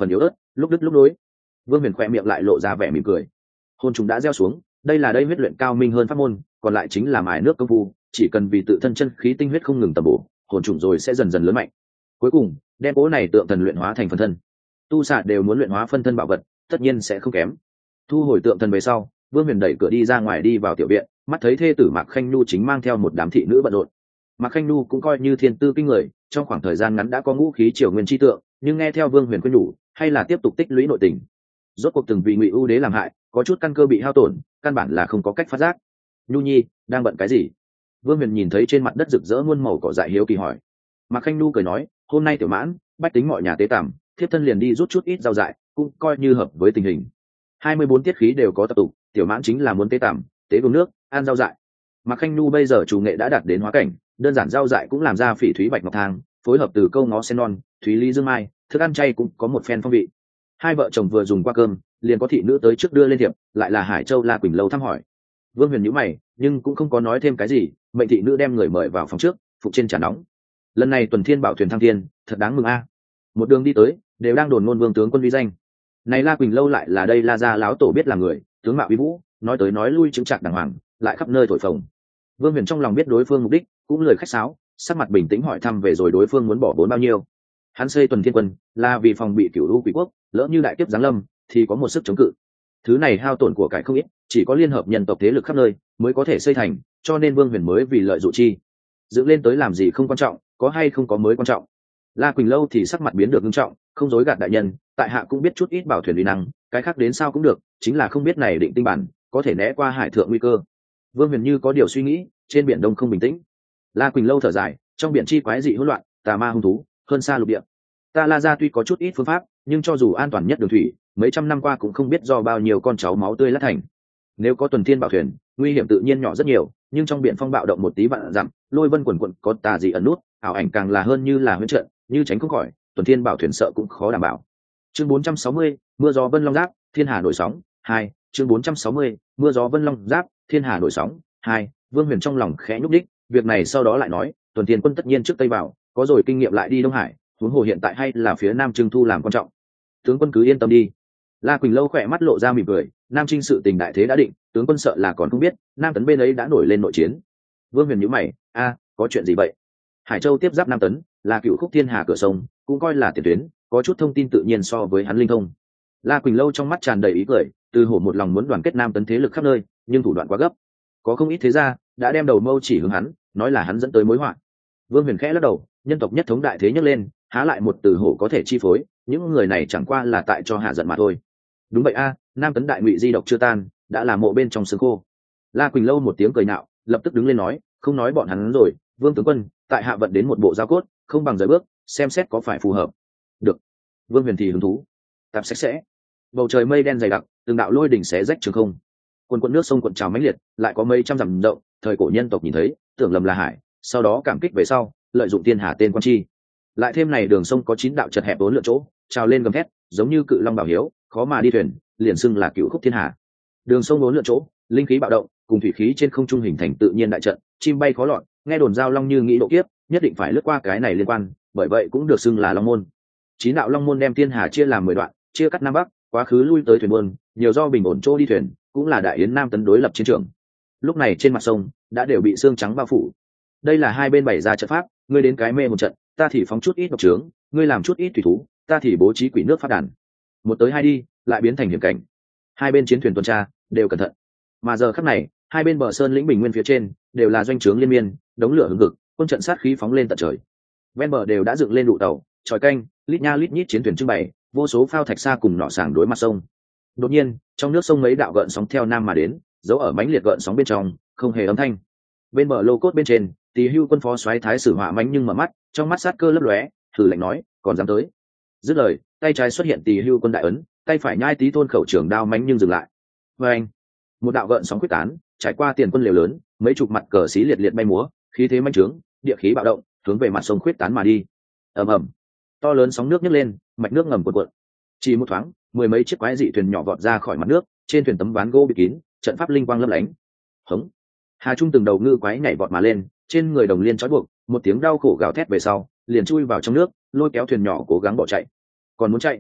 lúc đứt lúc nối. Vương Huyền khỏe miệng lại lộ ra vẻ mỉm cười. Hồn trùng đã gieo xuống, đây là đây huyết luyện cao minh hơn pháp môn, còn lại chính là mài nước công phu, chỉ cần vì tự thân chân khí tinh huyết không ngừng tầm bổ, hồn trùng rồi sẽ dần dần lớn mạnh. Cuối cùng, đem cố này tượng thần luyện hóa thành phân thân. Tu sĩ đều muốn luyện hóa phân thân bảo vật, tất nhiên sẽ không kém. Thu hồi tượng thần về sau, Vương Huyền đẩy cửa đi ra ngoài đi vào tiểu viện, mắt thấy thê tử Mạc Khanh Nhu chính mang theo một đám thị nữ bận rộn. Mạc Khanh Nhu cũng coi như thiên tư kinh người, trong khoảng thời gian ngắn đã có ngũ khí triều nguyên chi tượng, nhưng nghe theo Vương Huyền khuyên nhủ, hay là tiếp tục tích lũy nội tình. Rốt cuộc từng vì Ngụy Ưu Đế làm hại, có chút căn cơ bị hao tổn, căn bản là không có cách phát giác. Nhu nhi đang bận cái gì? Vương Huyền nhìn thấy trên mặt đất rực rỡ muôn màu cỏ dại hiếu kỳ hỏi. Mạc Khanh Nhu cười nói, hôm nay tiểu mãn bách tính mọi nhà tế tạm, thiếp thân liền đi rút chút ít rau dại, cũng coi như hợp với tình hình. 24 tiết khí đều có tập tục, tiểu mãn chính là muốn tế tạm, tế uống nước, ăn rau dại. Mạc Khanh Nhu bây giờ chủ nghệ đã đạt đến hóa cảnh, đơn giản rau dại cũng làm ra phỉ thúy bạch ngọc thang, phối hợp từ câu ngó sen non, thúy ly dương mai, thức ăn chay cũng có một phen phong vị. Hai vợ chồng vừa dùng qua cơm, liền có thị nữ tới trước đưa lên thiệp, lại là Hải Châu La Quỳnh lâu thăm hỏi. Vương Huyền nhíu mày, nhưng cũng không có nói thêm cái gì, mệnh thị nữ đem người mời vào phòng trước, phục trên trà nóng. Lần này tuần thiên bảo thuyền thăng thiên, thật đáng mừng a. Một đường đi tới, đều đang đồn ngôn vương tướng quân uy danh. Này La Quỳnh lâu lại là đây La gia láo tổ biết là người, tướng mạo uy vũ, nói tới nói lui chứng trạc đàng hoàng, lại khắp nơi thổi phồng. Vương Huyền trong lòng biết đối phương mục đích, cũng lời khách sáo, sắc mặt bình tĩnh hỏi thăm về rồi đối phương muốn bỏ vốn bao nhiêu. Hắn xây tuần thiên quân là vì phòng bị cửu u quỷ quốc, lỡ như đại kiếp giáng lâm thì có một sức chống cự. Thứ này hao tổn của cải không ít, chỉ có liên hợp nhân tộc thế lực khắp nơi mới có thể xây thành, cho nên Vương Huyền mới vì lợi dụ chi dựng lên tới làm gì không quan trọng, có hay không có mới quan trọng. La Quỳnh lâu thì sắc mặt biến được nghiêm trọng, không dối gạt đại nhân, tại hạ cũng biết chút ít bảo thuyền uy năng, cái khác đến sao cũng được, chính là không biết này định tinh bản có thể né qua hải thượng nguy cơ. Vương Huyền như có điều suy nghĩ, trên biển đông không bình tĩnh. La Quỳnh lâu thở dài, trong biển chi quái dị hỗn loạn, tà ma hung thú hơn xa lục địa. Ta La gia tuy có chút ít phương pháp, nhưng cho dù an toàn nhất đường thủy, mấy trăm năm qua cũng không biết do bao nhiêu con cháu máu tươi lát thành. Nếu có tuần thiên bảo thuyền, nguy hiểm tự nhiên nhỏ rất nhiều, nhưng trong biển phong bạo động một tí vạn dặm, lôi vân quần quận có tà gì ẩn nút, ảo ảnh càng là hơn như là huyễn trận, như tránh không khỏi, tuần thiên bảo thuyền sợ cũng khó đảm bảo. Chương 460, mưa gió vân long giáp, thiên hà nổi sóng 2. Chương 460, mưa gió vân long giáp, thiên hà nổi sóng 2. Vương Huyền trong lòng khẽ nhúc đích, việc này sau đó lại nói, tuần thiên quân tất nhiên trước tây bảo, có rồi kinh nghiệm lại đi đông hải, huống hồ hiện tại hay là phía nam trưng thu làm quan trọng. Tướng quân cứ yên tâm đi. La Quỳnh lâu khỏe mắt lộ ra mỉm cười, nam trinh sự tình đại thế đã định, tướng quân sợ là còn không biết, nam tấn bên ấy đã nổi lên nội chiến. Vương Huyền nhíu mày, có chuyện gì vậy? Hải Châu tiếp giáp nam tấn, là cựu khúc thiên hà cửa sông, cũng coi là tiền tuyến, có chút thông tin tự nhiên so với hắn linh thông. La Quỳnh lâu trong mắt tràn đầy ý cười, từ hổ một lòng muốn đoàn kết nam tấn thế lực khắp nơi, nhưng thủ đoạn quá gấp, có không ít thế gia đã đem đầu mâu chỉ hướng hắn, nói là hắn dẫn tới mối họa. Vương Huyền khẽ lắc đầu, nhân tộc nhất thống đại thế nhấc lên, há lại một từ hổ có thể chi phối, những người này chẳng qua là tại cho hạ giận mà thôi. Đúng vậy nam tấn đại ngụy di độc chưa tan, đã là mộ bên trong xương khô. La Quỳnh lâu một tiếng cười nạo, lập tức đứng lên nói, không nói bọn hắn rồi, Vương tướng quân, tại hạ vận đến một bộ giao cốt, không bằng rời bước, xem xét có phải phù hợp. Được. Vương Huyền thì hứng thú. Tạp sạch sẽ. Bầu trời mây đen dày đặc, từng đạo lôi đỉnh xé rách trường không. Quần nước sông cuộn trào mãnh liệt, lại có mấy trăm dặm rộng, thời cổ nhân tộc nhìn thấy, tưởng lầm là hải, sau đó cảm kích về sau, lợi dụng thiên hà tên quan chi. Lại thêm này đường sông có 9 đạo chật hẹp bốn lượn chỗ, trào lên gầm thét, giống như cự long bảo hiếu, khó mà đi thuyền, liền xưng là cựu khúc thiên hà. Đường sông bốn lượn chỗ, linh khí bạo động, cùng thủy khí trên không trung hình thành tự nhiên đại trận, chim bay khó lọt, nghe đồn giao long như nghĩ độ kiếp, nhất định phải lướt qua cái này liên quan, bởi vậy cũng được xưng là long môn. 9 đạo long môn đem thiên hà chia làm 10 đoạn, chia cắt nam bắc, quá khứ lui tới thuyền buôn, nhiều do bình ổn chỗ đi thuyền, cũng là đại yến nam tấn đối lập chiến trường. Lúc này trên mặt sông đã đều bị xương trắng bao phủ. Đây là hai bên bày ra trận pháp, ngươi đến cái mê một trận, ta thì phóng chút ít độc trướng, ngươi làm chút ít thủy thú, ta thì bố trí quỷ nước phát đàn. Một tới hai đi, lại biến thành hiểm cảnh. Hai bên chiến thuyền tuần tra, đều cẩn thận. Mà giờ khắc này, hai bên bờ sơn lĩnh bình nguyên phía trên, đều là doanh trướng liên miên, đống lửa hừng hực, quân trận sát khí phóng lên tận trời. Ven bờ đều đã dựng lên đủ tàu, tròi canh, lít nha lít nhít chiến thuyền trưng bày, vô số phao thạch xa cùng nọ sàng đối mặt sông. Đột nhiên, trong nước sông mấy đạo gợn sóng theo nam mà đến, giấu ở mãnh liệt gợn sóng bên trong, không hề âm thanh. Bên bờ lô cốt bên trên, Tỳ Hưu quân phó soái thái sử Họa Mãnh nhưng mở mắt, trong mắt sát cơ lấp lóe, thử lạnh nói, còn dám tới. Dứt lời, tay trái xuất hiện Tỳ Hưu quân đại ấn, tay phải nhai tí thôn khẩu trường đao Mãnh nhưng dừng lại. Và anh, một đạo gợn sóng quyết tán, trải qua tiền quân liều lớn, mấy chục mặt cờ xí liệt liệt bay múa, khí thế manh trướng, địa khí bạo động, hướng về mặt sông quyết tán mà đi. Ầm ầm, to lớn sóng nước nhấc lên, mạch nước ngầm cuộn cuộn. Chỉ một thoáng, mười mấy chiếc quái dị thuyền nhỏ vọt ra khỏi mặt nước, trên thuyền tấm ván gỗ bịt kín, trận pháp linh quang lấp lánh. Hống. Hà Trung từng đầu ngư quái nhảy vọt mà lên, trên người đồng liên trói buộc, một tiếng đau khổ gào thét về sau, liền chui vào trong nước, lôi kéo thuyền nhỏ cố gắng bỏ chạy. Còn muốn chạy,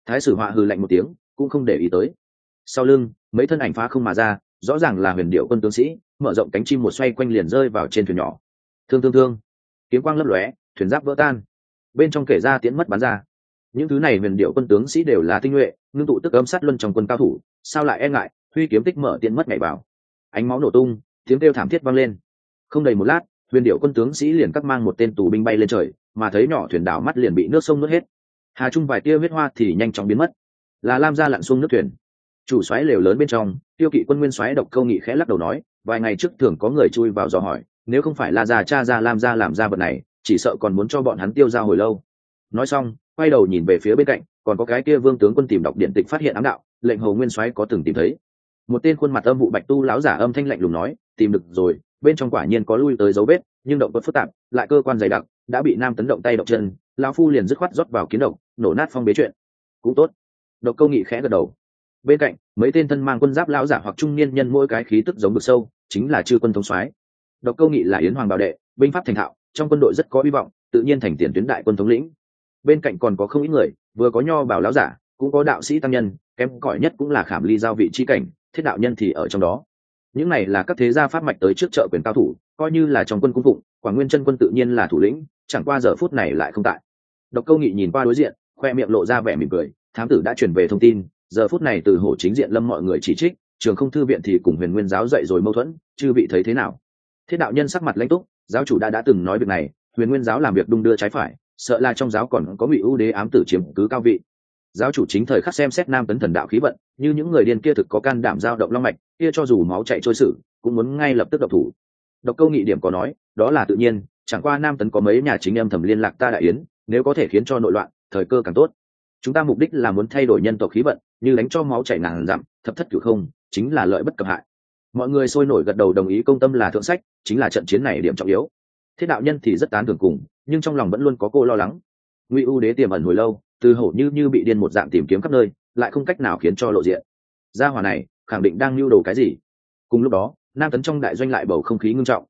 Thái sử họa hừ lạnh một tiếng, cũng không để ý tới. Sau lưng mấy thân ảnh phá không mà ra, rõ ràng là huyền điệu quân tướng sĩ, mở rộng cánh chim một xoay quanh liền rơi vào trên thuyền nhỏ. Thương thương thương, kiếm quang lấp lóe, thuyền giáp vỡ tan, bên trong kể ra tiễn mất bắn ra. Những thứ này huyền điệu quân tướng sĩ đều là tinh nhuệ, ngưng tụ tức ấm sát luân trong quân cao thủ, sao lại e ngại, huy kiếm tích mở tiễn mất nhảy vào. Ánh máu nổ tung, tiếng kêu thảm thiết vang lên. Không đầy một lát, huyền điệu quân tướng sĩ liền cắt mang một tên tù binh bay lên trời, mà thấy nhỏ thuyền đảo mắt liền bị nước sông nuốt hết. Hà trung vài tia huyết hoa thì nhanh chóng biến mất, là lam gia lặn xuống nước thuyền. Chủ soái lều lớn bên trong, tiêu kỵ quân nguyên soái Độc Câu Nghị khẽ lắc đầu nói, vài ngày trước thường có người chui vào dò hỏi, nếu không phải là già cha ra lam gia làm ra vật này, chỉ sợ còn muốn cho bọn hắn tiêu dao hồi lâu. Nói xong, quay đầu nhìn về phía bên cạnh, còn có cái kia vương tướng quân tìm đọc điện tịch phát hiện ám đạo, lệnh hầu nguyên soái có từng tìm thấy. Một tên khuôn mặt âm vụ bạch tu lão giả âm thanh lạnh lùng nói, tìm được rồi, bên trong quả nhiên có lui tới dấu vết, nhưng động vật phức tạp, lại cơ quan dày đặc, đã bị nam tấn động tay động chân, lão phu liền dứt khoát rót vào kiến độc, nổ nát phong bế chuyện. Cũng tốt. Độc Câu Nghị khẽ gật đầu. Bên cạnh, mấy tên thân mang quân giáp lão giả hoặc trung niên nhân mỗi cái khí tức giống vực sâu, chính là chư quân thống soái. Độc Câu Nghị là yến hoàng bảo đệ, binh pháp thành thạo, trong quân đội rất có hy vọng, tự nhiên thành tiền tuyến đại quân thống lĩnh. Bên cạnh còn có không ít người, vừa có nho bảo lão giả, cũng có đạo sĩ tăng nhân, kém cỏi nhất cũng là khảm ly giao vị chi cảnh, thiết đạo nhân thì ở trong đó. Những này là các thế gia pháp mạch tới trước trợ quyền cao thủ, coi như là trong quân cung phụng, Quảng Nguyên chân quân tự nhiên là thủ lĩnh, chẳng qua giờ phút này lại không tại. Độc Câu Nghị nhìn qua đối diện, khoe miệng lộ ra vẻ mỉm cười, thám tử đã truyền về thông tin, giờ phút này từ hổ chính diện lâm mọi người chỉ trích, trường không thư viện thì cùng Huyền Nguyên giáo dậy rồi mâu thuẫn, chư vị thấy thế nào? Thiết đạo nhân sắc mặt lãnh túc, giáo chủ đã từng nói việc này, Huyền Nguyên giáo làm việc đung đưa trái phải, sợ là trong giáo còn có Ngụy ưu đế ám tử chiếm cứ cao vị. Giáo chủ chính thời khắc xem xét nam tấn thần đạo khí vận, như những người điên kia thực có can đảm giao động long mạch, kia cho dù máu chảy trôi sử, cũng muốn ngay lập tức độc thủ. Độc Câu Nghị điểm có nói, đó là tự nhiên, chẳng qua nam tấn có mấy nhà chính âm thầm liên lạc ta đại yến, nếu có thể khiến cho nội loạn, thời cơ càng tốt. Chúng ta mục đích là muốn thay đổi nhân tộc khí vận, như đánh cho máu chảy ngàn dặm, thập thất cửu không, chính là lợi bất cập hại. Mọi người sôi nổi gật đầu đồng ý công tâm là thượng sách, chính là trận chiến này điểm trọng yếu. Thiết đạo nhân thì rất tán thưởng cùng, nhưng trong lòng vẫn luôn có cô lo lắng. Ngụy ưu đế tiềm ẩn hồi lâu, từ hổ như bị điên một dạng tìm kiếm khắp nơi, lại không cách nào khiến cho lộ diện. Gia hỏa này khẳng định đang lưu đồ cái gì. Cùng lúc đó, nam tấn trong đại doanh lại bầu không khí ngưng trọng.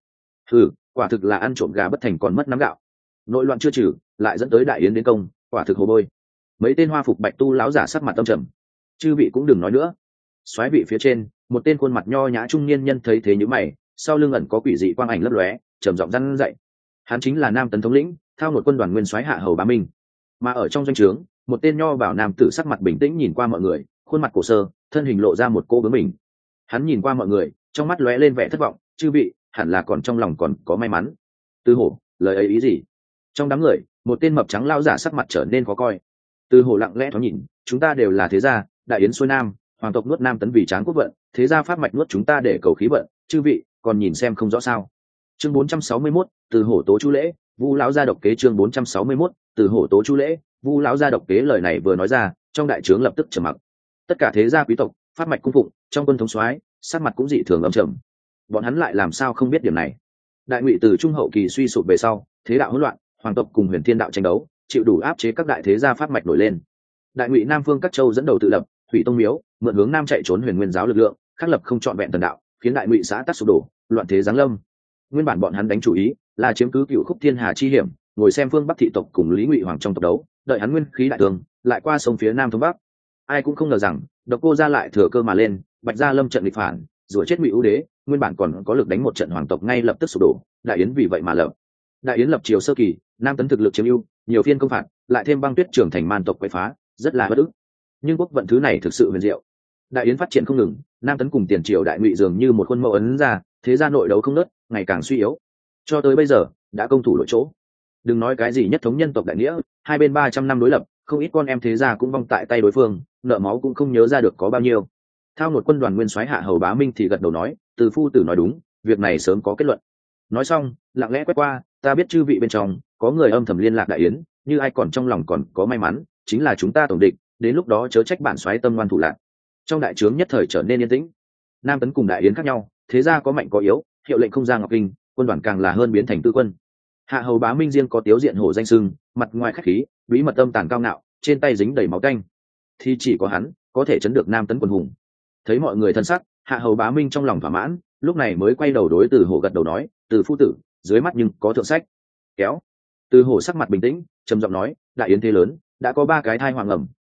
Quả thực là ăn trộm gà bất thành còn mất nắm gạo. Nội loạn chưa trừ, lại dẫn tới đại yến đến công, quả thực hồ bôi. Mấy tên hoa phục bạch tu lão giả sắc mặt tâm trầm. Chư vị cũng đừng nói nữa. Soái vị phía trên, một tên khuôn mặt nho nhã trung niên nhân thấy thế như mày, sau lưng ẩn có quỷ dị quang ảnh lấp lóe, trầm giọng răn dậy. Hắn chính là nam tấn thống lĩnh, thao một quân đoàn nguyên soái Hạ Hầu Bá Minh. Mà ở trong doanh trướng, một tên nho bảo nam tử sắc mặt bình tĩnh nhìn qua mọi người, khuôn mặt cổ sơ, thân hình lộ ra một cô bướng mình. Hắn nhìn qua mọi người, trong mắt lóe lên vẻ thất vọng, chư vị hẳn là còn trong lòng còn có may mắn. Từ hổ, lời ấy ý gì? Trong đám người, một tên mập trắng lão giả sắc mặt trở nên khó coi. Từ hổ lặng lẽ thoáng nhìn, chúng ta đều là thế gia, đại yến xuôi nam, hoàng tộc nuốt nam tấn vì tráng quốc vận, thế gia pháp mạch nuốt chúng ta để cầu khí vận, chư vị còn nhìn xem không rõ sao? Chương 461, từ hổ tố chu lễ, Vu lão gia độc kế. Chương 461, từ hổ tố chu lễ, Vu lão gia độc kế. Lời này vừa nói ra, trong đại trướng lập tức trầm mặc. Tất cả thế gia quý tộc, pháp mạch cung phụng, trong quân thống soái, sắc mặt cũng dị thường âm trầm. Bọn hắn lại làm sao không biết điểm này? Đại Ngụy từ trung hậu kỳ suy sụp về sau, thế đạo hỗn loạn, hoàng tộc cùng Huyền Thiên đạo tranh đấu, chịu đủ áp chế các đại thế gia pháp mạch nổi lên. Đại Ngụy Nam phương các châu dẫn đầu tự lập, hủy tông miếu, mượn hướng nam chạy trốn Huyền Nguyên giáo lực lượng, khắc lập không trọn vẹn thần đạo, khiến Đại Ngụy xã tắc sụp đổ, loạn thế giáng lâm. Nguyên bản bọn hắn đánh chủ ý là chiếm cứ Cựu Khúc Thiên Hà chi hiểm, ngồi xem phương Bắc thị tộc cùng Lý Ngụy hoàng trong tộc đấu, đợi hắn nguyên khí đại tường, lại qua sông phía nam thống bắc. Ai cũng không ngờ rằng, Độc Cô gia lại thừa cơ mà lên, Bạch gia lâm trận nghịch phản, rủa chết Ngụy ưu đế, nguyên bản còn có lực đánh một trận hoàng tộc ngay lập tức sụp đổ, Đại Yến vì vậy mà lập. Đại Yến lập triều sơ kỳ, nam tấn thực lực chiếm ưu, nhiều phiên công phạt, lại thêm băng tuyết trưởng thành man tộc quậy phá, rất là bất ức. Nhưng quốc vận thứ này thực sự huyền diệu. Đại Yến phát triển không ngừng, nam tấn cùng tiền triều Đại Ngụy dường như một khuôn mẫu ấn ra, thế gia nội đấu không nớt, ngày càng suy yếu. Cho tới bây giờ, đã công thủ lỗi chỗ. Đừng nói cái gì nhất thống nhân tộc đại nghĩa, hai bên 300 năm đối lập, không ít con em thế gia cũng vong tại tay đối phương, nợ máu cũng không nhớ ra được có bao nhiêu. Thao một quân đoàn nguyên soái Hạ Hầu Bá Minh thì gật đầu nói, từ phu tử nói đúng, việc này sớm có kết luận. Nói xong, lặng lẽ quét qua, ta biết chư vị bên trong có người âm thầm liên lạc Đại Yến, như ai còn trong lòng còn có may mắn, chính là chúng ta tổng địch, đến lúc đó chớ trách bản soái tâm ngoan thủ lạc. Trong đại trướng nhất thời trở nên yên tĩnh. Nam tấn cùng Đại Yến khác nhau, thế gia có mạnh có yếu, hiệu lệnh không ra ngọc kinh, quân đoàn càng là hơn biến thành tư quân. Hạ Hầu Bá Minh riêng có tiếu diện hổ danh sưng, mặt ngoài khách khí, bí mật âm tàn cao ngạo, trên tay dính đầy máu tanh, thì chỉ có hắn có thể chấn được nam tấn quần hùng. Thấy mọi người thân sắc, Hạ Hầu Bá Minh trong lòng thỏa mãn, lúc này mới quay đầu đối Từ Hổ gật đầu nói, Từ phu tử, dưới mắt nhưng có thượng sách. Kéo. Từ Hổ sắc mặt bình tĩnh, trầm giọng nói, Đại Yến thế lớn, đã có 3 cái thai hoàng ẩm,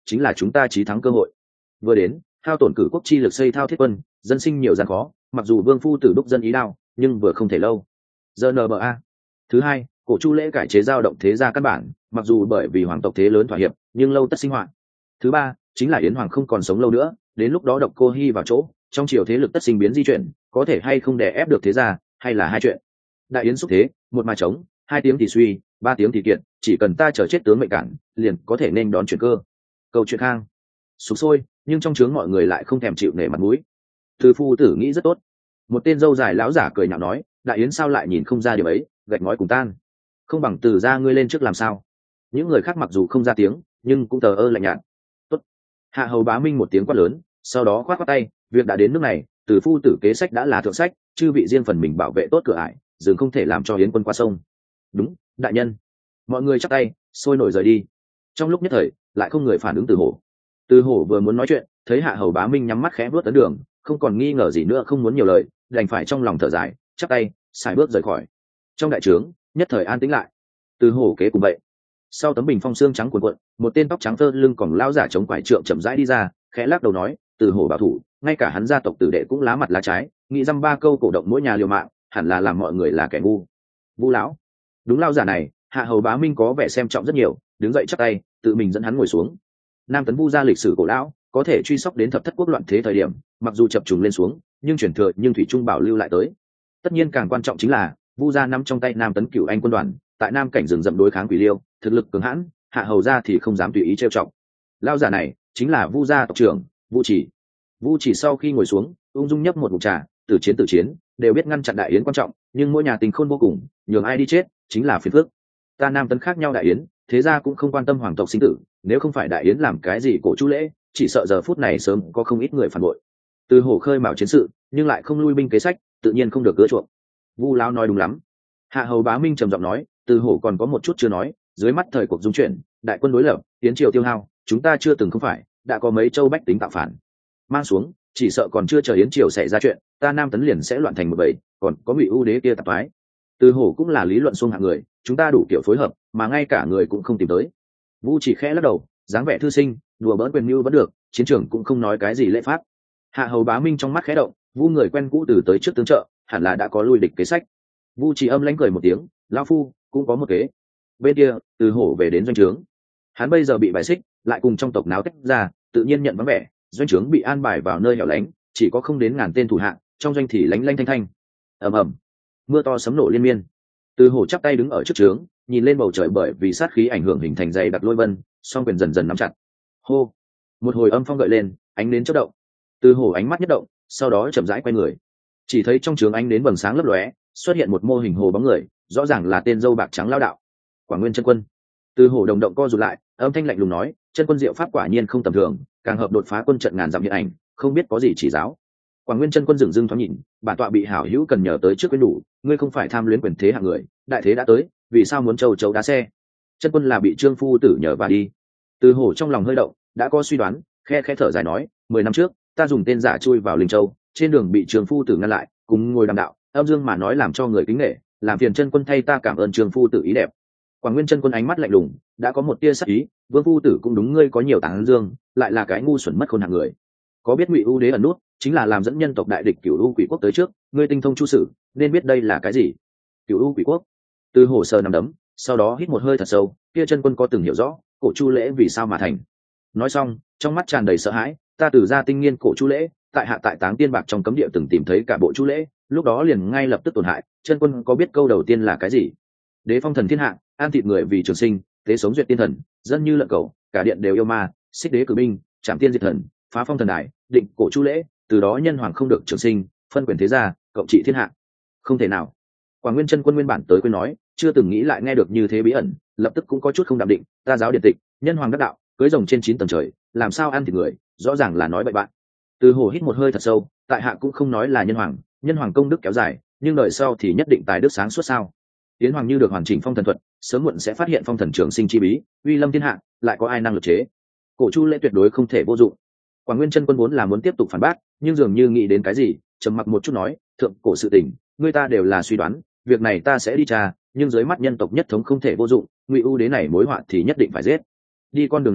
chính là chúng ta chí thắng cơ hội. Vừa đến, hao tổn cử quốc chi lực xây thao thiết quân, dân sinh nhiều gian khó, mặc dù vương phu tử đúc dân ý đao, nhưng vừa không thể lâu. GNBA. Thứ hai, cổ chu lễ cải chế dao động thế gia căn bản, mặc dù bởi vì hoàng tộc thế lớn thỏa hiệp, nhưng lâu tất sinh hoạt. Thứ ba, chính là yến hoàng không còn sống lâu nữa, đến lúc đó độc cô hy vào chỗ, trong triều thế lực tất sinh biến di chuyển, có thể hay không đè ép được thế gia, hay là hai chuyện. Đại yến xúc thế, một mà chống, 2 tiếng thì suy, 3 tiếng thì kiện, chỉ cần ta chờ chết tướng mệnh cản, liền có thể nên đón chuyển cơ. Câu chuyện khang sục sôi, nhưng trong trướng mọi người lại không thèm chịu nể mặt mũi. Từ phu tử nghĩ rất tốt. Một tên dâu dài lão giả cười nhạo nói, đại yến sao lại nhìn không ra điều ấy, gạch ngói cùng tan, không bằng từ ra ngươi lên trước làm sao. Những người khác mặc dù không ra tiếng, nhưng cũng thờ ơ lạnh nhạt. Tốt. Hạ hầu Bá Minh một tiếng quát lớn, sau đó khoát khoát tay, việc đã đến nước này, từ phu tử kế sách đã là thượng sách, chư vị riêng phần mình bảo vệ tốt cửa ải, dường không thể làm cho yến quân qua sông. Đúng, đại nhân. Mọi người chắp tay, sôi nổi rời đi. Trong lúc nhất thời, lại không người phản ứng Từ Hổ. Từ Hổ vừa muốn nói chuyện, thấy Hạ hầu Bá Minh nhắm mắt khẽ vuốt tấn đường, không còn nghi ngờ gì nữa, không muốn nhiều lời, đành phải trong lòng thở dài, chắp tay, xài bước rời khỏi. Trong đại trướng, nhất thời an tĩnh lại. Từ Hổ kế cùng vậy. Sau tấm bình phong xương trắng cuồn cuộn, một tên tóc trắng thơ lưng còn lao giả chống quải trượng chậm rãi đi ra, khẽ lắc đầu nói, Từ Hổ bảo thủ, ngay cả hắn gia tộc tử đệ cũng lá mặt lá trái, nghĩ dăm ba câu cổ động mỗi nhà liều mạng, hẳn là làm mọi người là kẻ ngu. Vu lão. Đúng lao giả này, Hạ hầu Bá Minh có vẻ xem trọng rất nhiều, đứng dậy chắp tay, tự mình dẫn hắn ngồi xuống. Nam tấn Vu gia lịch sử cổ lão, có thể truy sóc đến thập thất quốc loạn thế thời điểm, mặc dù chập trùng lên xuống, nhưng truyền thừa nhưng thủy trung bảo lưu lại tới. Tất nhiên càng quan trọng chính là Vu gia nắm trong tay Nam tấn Cửu Anh quân đoàn, tại Nam cảnh rừng rậm đối kháng Quỷ Liêu, thực lực cường hãn, Hạ hầu gia thì không dám tùy ý trêu chọc. Lao giả này chính là Vu gia tộc trưởng Vu Chỉ. Vu Chỉ sau khi ngồi xuống, ung dung nhấp một ngụm trà, từ chiến đều biết ngăn chặn đại yến quan trọng, nhưng mỗi nhà tình khôn vô cùng, nhường ai đi chết chính là phiền phức. Ta Nam tấn khác nhau đại yến, thế ra cũng không quan tâm hoàng tộc sinh tử, nếu không phải đại yến làm cái gì cổ chu lễ, chỉ sợ giờ phút này sớm có không ít người phản bội. Từ Hổ khơi mào chiến sự, nhưng lại không lui binh kế sách, tự nhiên không được gỡ chuộng. Vu lão nói đúng lắm. Hạ hầu Bá Minh trầm giọng nói, Từ Hổ còn có một chút chưa nói, dưới mắt thời cuộc dung chuyển, đại quân đối lập, tiến triều tiêu hao, chúng ta chưa từng không phải, đã có mấy châu bách tính tạo phản. Mang xuống, chỉ sợ còn chưa chờ yến triều xảy ra chuyện, ta Nam tấn liền sẽ loạn thành một bầy, còn có Ngụy ưu đế kia tạp thoái. Từ Hổ cũng là lý luận xuông hạng người, chúng ta đủ kiểu phối hợp, mà ngay cả người cũng không tìm tới. Vu chỉ khẽ lắc đầu, dáng vẻ thư sinh, đùa bỡn quyền mưu vẫn được, chiến trường cũng không nói cái gì lễ pháp. Hạ hầu Bá Minh trong mắt khẽ động, Vu người quen cũ từ tới trước tướng trợ, hẳn là đã có lui địch kế sách. Vu chỉ âm lãnh cười một tiếng, lão phu cũng có một kế. Bên kia, Từ Hổ về đến doanh trướng. Hắn bây giờ bị bài xích, lại cùng trong tộc náo tách ra, tự nhiên nhận vắng vẻ, doanh trướng bị an bài vào nơi hẻo lánh, chỉ có không đến ngàn tên thủ hạ, trong doanh thì lánh lanh thanh thanh. Ầm ầm, mưa to sấm nổ liên miên. Từ Hổ chắp tay đứng ở trước trướng, nhìn lên bầu trời, bởi vì sát khí ảnh hưởng hình thành dày đặc lôi vân, song quyền dần dần nắm chặt. Hô, một hồi âm phong gợi lên, ánh nến chớp động. Từ Hổ ánh mắt nhất động, sau đó chậm rãi quay người, chỉ thấy trong trướng ánh nến vầng sáng lấp lóe, xuất hiện một mô hình hồ bóng người, rõ ràng là tên dâu bạc trắng lao đạo Quảng Nguyên chân quân. Từ Hổ đồng động co rụt lại, âm thanh lạnh lùng nói, chân quân diệu pháp quả nhiên không tầm thường, càng hợp đột phá quân trận ngàn dặm hiện ảnh, không biết có gì chỉ giáo. Quảng Nguyên chân quân dừng dưng thoáng nhìn, bản tọa bị hảo hữu cần nhờ tới trước quyến đủ, ngươi không phải tham luyến quyền thế hạng người, đại thế đã tới, vì sao muốn châu chấu đá xe? Chân quân là bị Trương phu tử nhờ và đi. Từ Hổ trong lòng hơi động, đã có suy đoán, khe thở dài nói, 10 năm trước, ta dùng tên giả chui vào Linh Châu, trên đường bị Trương phu tử ngăn lại, cùng ngồi đàm đạo, âm dương mà nói làm cho người kính nể, làm phiền chân quân thay ta cảm ơn Trương phu tử ý đẹp. Quảng Nguyên chân quân ánh mắt lạnh lùng, đã có một tia sắc ý, Vương phu tử cũng đúng, ngươi có nhiều tán dương, lại là cái ngu xuẩn mất khôn hạng người. Có biết Ngụy ưu đế ẩn nút, chính là làm dẫn nhân tộc đại địch Cửu U Quỷ Quốc tới trước, ngươi tinh thông chu sử, nên biết đây là cái gì. Cửu U Quỷ Quốc. Từ Hổ sờ nằm đấm, sau đó hít một hơi thật sâu, kia chân quân có từng hiểu rõ, cổ chu lễ vì sao mà thành. Nói xong, trong mắt tràn đầy sợ hãi, ta Từ gia tinh nghiên cổ chu lễ, tại hạ tại Táng Tiên Bạc trong cấm địa từng tìm thấy cả bộ chu lễ, lúc đó liền ngay lập tức tổn hại, chân quân có biết câu đầu tiên là cái gì? Đế phong thần thiên hạ, an thịt người vì trường sinh, tế sống duyệt tiên thần, dân như lợn cẩu, cả điện đều yêu ma, xích đế cử binh, chạm tiên diệt thần, phá phong thần đài, định cổ chu lễ, từ đó nhân hoàng không được trường sinh, phân quyền thế gia, cộng trị thiên hạ. Không thể nào. Quảng Nguyên chân quân nguyên bản tới quên nói, chưa từng nghĩ lại nghe được như thế bí ẩn, lập tức cũng có chút không đạm định, ta giáo điện tịch, nhân hoàng đắc đạo, cưới rồng trên 9 tầng trời, làm sao ăn thịt người, rõ ràng là nói bậy bạn. Từ Hổ hít một hơi thật sâu, tại hạ cũng không nói là nhân hoàng công đức kéo dài, nhưng đời sau thì nhất định tài đức sáng suốt sao? Tiến hoàng như được hoàn chỉnh phong thần thuật, sớm muộn sẽ phát hiện phong thần trường sinh chi bí, uy lâm thiên hạ, lại có ai năng lực chế? Cổ chu lễ tuyệt đối không thể vô dụng. Quảng Nguyên chân quân vốn là muốn tiếp tục phản bác, nhưng dường như nghĩ đến cái gì, trầm mặc một chút nói, thượng cổ sự tình, người ta đều là suy đoán, việc này ta sẽ đi tra, nhưng dưới mắt nhân tộc nhất thống không thể vô dụng, Ngụy ưu đế này mối họa thì nhất định phải giết. Đi con đường nào,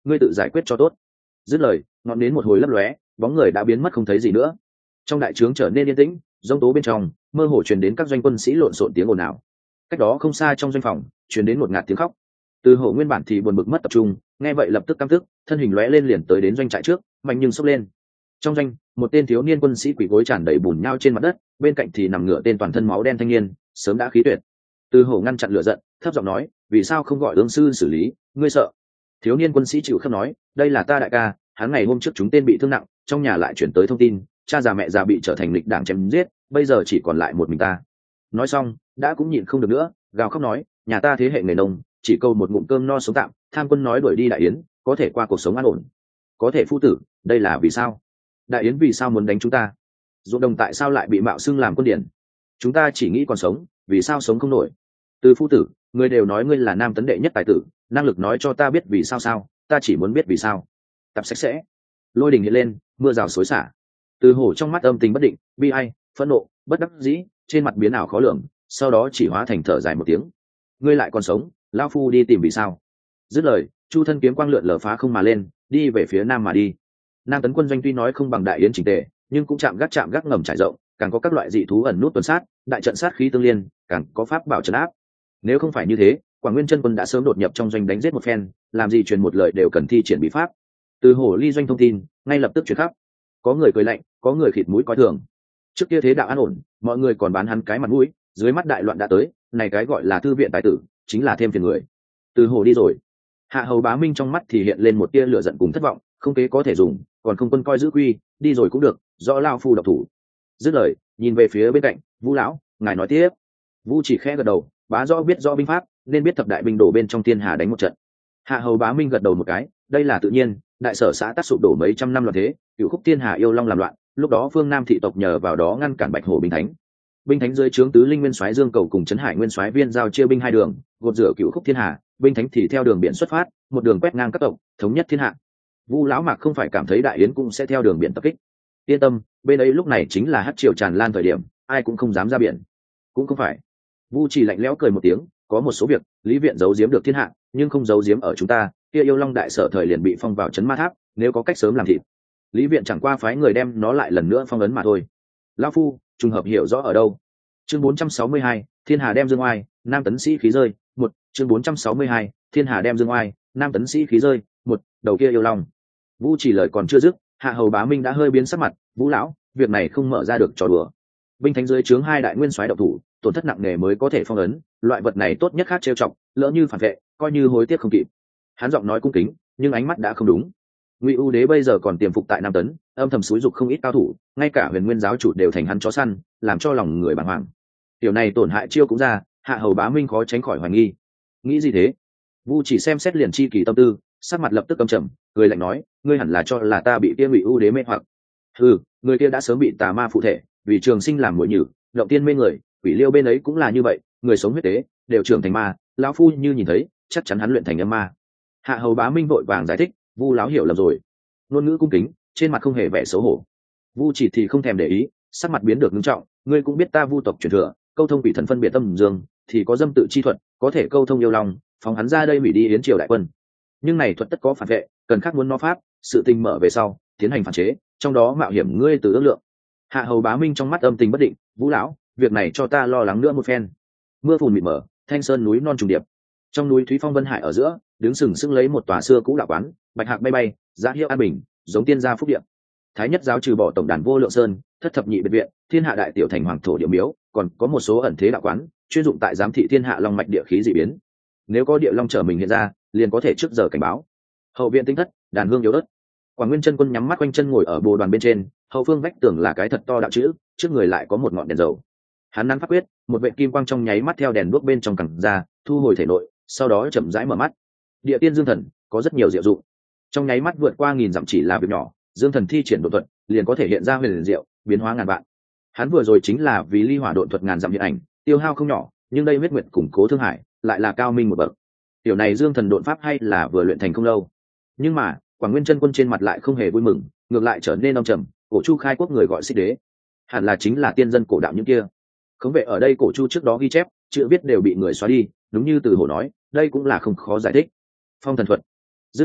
ngươi tự giải quyết cho tốt. Dứt lời, ngọn đến một hồi lấp lóe, bóng người đã biến mất không thấy gì nữa. Trong đại trướng trở nên yên tĩnh, giông tố bên trong mơ hồ truyền đến các doanh quân sĩ lộn xộn tiếng ồn ào. Cách đó không xa trong doanh phòng truyền đến một ngạt tiếng khóc. Từ Hổ nguyên bản thì buồn bực mất tập trung, nghe vậy lập tức căm tức, thân hình lóe lên liền tới đến doanh trại trước, mạnh nhưng xốc lên. Trong doanh, một tên thiếu niên quân sĩ quỳ gối tràn đầy bùn nhão trên mặt đất, bên cạnh thì nằm ngửa tên toàn thân máu đen thanh niên, sớm đã khí tuyệt. Từ Hổ ngăn chặn lửa giận, thấp giọng nói, vì sao không gọi ương sư xử lý, ngươi sợ? Thiếu niên quân sĩ chịu khóc nói, đây là ta đại ca, hắn ngày hôm trước chúng tên bị thương nặng, trong nhà lại chuyển tới thông tin, cha già mẹ già bị trở thành lịch đảng chém giết, bây giờ chỉ còn lại một mình ta. Nói xong, đã cũng nhịn không được nữa, gào khóc nói, nhà ta thế hệ người nông, chỉ câu một ngụm cơm no sống tạm, tham quân nói đuổi đi đại yến, có thể qua cuộc sống an ổn. Có thể phu tử, đây là vì sao? Đại yến vì sao muốn đánh chúng ta? Ruộng đồng tại sao lại bị mạo xưng làm quân điển? Chúng ta chỉ nghĩ còn sống, vì sao sống không nổi? Từ phu tử, người đều nói ngươi là nam tấn đệ nhất tài tử, năng lực nói cho ta biết vì sao sao, ta chỉ muốn biết vì sao. Tập sạch sẽ. Lôi đình hiện lên, mưa rào xối xả. Từ Hổ trong mắt âm tình bất định, bi ai, phẫn nộ, bất đắc dĩ, trên mặt biến ảo khó lường, sau đó chỉ hóa thành thở dài một tiếng. Ngươi lại còn sống, lão phu đi tìm vì sao? Dứt lời, chu thân kiếm quang lượn lờ phá không mà lên, đi về phía nam mà đi. Nam tấn quân doanh tuy nói không bằng đại yến chỉnh tề, nhưng cũng chạm gác ngầm trải rộng, càng có các loại dị thú ẩn nút tuần sát, đại trận sát khí tương liên, càng có pháp bảo trấn áp. Nếu không phải như thế, Quảng Nguyên chân quân đã sớm đột nhập trong doanh đánh giết một phen, làm gì truyền một lời đều cần thi triển bí pháp. Từ Hổ ly doanh thông tin, ngay lập tức truyền khắp. Có người cười lạnh, có người khịt mũi coi thường. Trước kia thế đạo an ổn, mọi người còn bán hắn cái mặt mũi, dưới mắt đại loạn đã tới, này cái gọi là thư viện tài tử, chính là thêm phiền người. Từ Hổ đi rồi. Hạ Hầu Bá Minh trong mắt thì hiện lên một tia lửa giận cùng thất vọng, không kế có thể dùng, còn không quân coi giữ quy, đi rồi cũng được, rõ lao phu độc thủ. Dứt lời, nhìn về phía bên cạnh, Vu lão, ngài nói tiếp. Vu chỉ khẽ gật đầu, bá rõ biết rõ binh pháp, nên biết thập đại binh đổ bên trong thiên hà đánh một trận. Hạ Hầu Bá Minh gật đầu một cái, đây là tự nhiên, đại sở xã tắc sụp đổ mấy trăm năm loạn thế, cựu khúc thiên hà yêu long làm loạn, lúc đó phương Nam thị tộc nhờ vào đó ngăn cản Bạch Hổ binh thánh. Binh thánh dưới trướng tứ linh nguyên soái Dương Cầu cùng trấn Hải nguyên soái Viên giao chia binh hai đường, gột rửa cựu khúc thiên hà, binh thánh thì theo đường biển xuất phát, một đường quét ngang các tộc, thống nhất thiên hạ. Vu lão mạc không phải cảm thấy đại yến cũng sẽ theo đường biển tập kích. Yên tâm, bên ấy lúc này chính là hắc triều tràn lan thời điểm, ai cũng không dám ra biển. Cũng không phải. Vu chỉ lạnh lẽo cười một tiếng, có một số việc, Lý viện giấu giếm được thiên hạ, nhưng không giấu giếm ở chúng ta, kia yêu long đại sở thời liền bị phong vào trấn ma tháp, nếu có cách sớm làm thịt. Lý viện chẳng qua phái người đem nó lại lần nữa phong ấn mà thôi. Lão phu, trùng hợp hiểu rõ ở đâu. Chương 462, Thiên Hà đem dương oai, nam tấn sĩ khí rơi, một. Chương 462, Thiên Hà đem dương oai, nam tấn sĩ khí rơi, một. Đầu kia yêu long. Vu chỉ lời còn chưa dứt, Hạ Hầu Bá Minh đã hơi biến sắc mặt, Vũ lão, việc này không mở ra được trò đùa. Binh thánh dưới trướng hai đại nguyên soái độc thủ, tổn thất nặng nề mới có thể phong ấn, loại vật này tốt nhất khác trêu chọc, lỡ như phản vệ, coi như hối tiếc không kịp. Hắn giọng nói cung kính, nhưng ánh mắt đã không đúng. Ngụy U Đế bây giờ còn tiềm phục tại Nam Tấn, âm thầm xúi dục không ít cao thủ, ngay cả Huyền Nguyên giáo chủ đều thành hắn chó săn, làm cho lòng người bàng hoàng. Điều này tổn hại chiêu cũng ra, Hạ Hầu Bá Minh khó tránh khỏi hoài nghi. Nghĩ gì thế? Vu chỉ xem xét liền chi kỳ tâm tư, sắc mặt lập tức căm trầm, cười lạnh nói, ngươi hẳn là cho là ta bị kia Ngụy U Đế mê hoặc. Người kia đã sớm bị tà ma phụ thể, vì trường sinh làm mồi nhử, động tiên mê người, quỷ liêu bên ấy cũng là như vậy, người sống huyết tế đều trưởng thành ma, lão phu như nhìn thấy, chắc chắn hắn luyện thành âm ma. Hạ Hầu Bá Minh vội vàng giải thích, Vu lão hiểu lầm rồi. Ngôn ngữ cung kính, trên mặt không hề vẻ xấu hổ. Vu chỉ thì không thèm để ý, sắc mặt biến được nghiêm trọng, ngươi cũng biết ta Vu tộc truyền thừa, câu thông quỷ thần phân biệt tâm dương, thì có dâm tự chi thuật, có thể câu thông yêu lòng, phóng hắn ra đây hủy đi yến triều đại quân. Nhưng này thuật tất có phản vệ, cần khác muốn nó pháp, sự tình mở về sau, tiến hành phản chế, trong đó mạo hiểm ngươi từ ước lượng. Hạ Hầu Bá Minh trong mắt âm tình bất định, Vũ lão, việc này cho ta lo lắng nữa một phen. Mưa phùn mịt mờ, thanh sơn núi non trùng điệp, trong núi Thúy Phong Vân Hải ở giữa, đứng sừng sững lấy một tòa xưa cũ đạo quán, bạch hạc bay bay, giá hiệu an bình, giống tiên gia phúc điện. Thái nhất giáo trừ bỏ tổng đàn vô lượng sơn, thất thập nhị biệt viện, thiên hạ đại tiểu thành hoàng thổ địa miếu, còn có một số ẩn thế đạo quán, chuyên dụng tại giám thị thiên hạ long mạch địa khí dị biến. Nếu có địa long trở mình hiện ra, liền có thể trước giờ cảnh báo. Hậu viện tinh thất, đàn hương yếu ớt. Quảng Nguyên chân quân nhắm mắt quanh chân ngồi ở bồ đoàn bên trên, hậu phương vách tường là cái thật to đạo chữ, trước người lại có một ngọn đèn dầu. Hắn nắn pháp quyết, một vệt kim quang trong nháy mắt theo đèn đuốc bên trong cẳng ra, thu hồi thể nội, sau đó chậm rãi mở mắt. Địa tiên dương thần có rất nhiều diệu dụng, trong nháy mắt vượt qua nghìn dặm chỉ là việc nhỏ, dương thần thi triển độ thuật liền có thể hiện ra huyền liền diệu, biến hóa ngàn vạn. Hắn vừa rồi chính là vì ly hỏa độ thuật ngàn dặm hiện ảnh, tiêu hao không nhỏ, nhưng đây huyết nguyệt củng cố thương hải, lại là cao minh một bậc. Tiểu này dương thần độn pháp hay là vừa luyện thành không lâu, nhưng mà Quảng Nguyên chân quân trên mặt lại không hề vui mừng, ngược lại trở nên âm trầm. Cổ Chu khai quốc người gọi Xích Đế, hẳn là chính là tiên dân cổ đạo những kia. Khống vệ ở đây Cổ Chu trước đó ghi chép, chữ viết đều bị người xóa đi, đúng như Từ Hổ nói, đây cũng là không khó giải thích. Phong thần thuật. Dứt lời,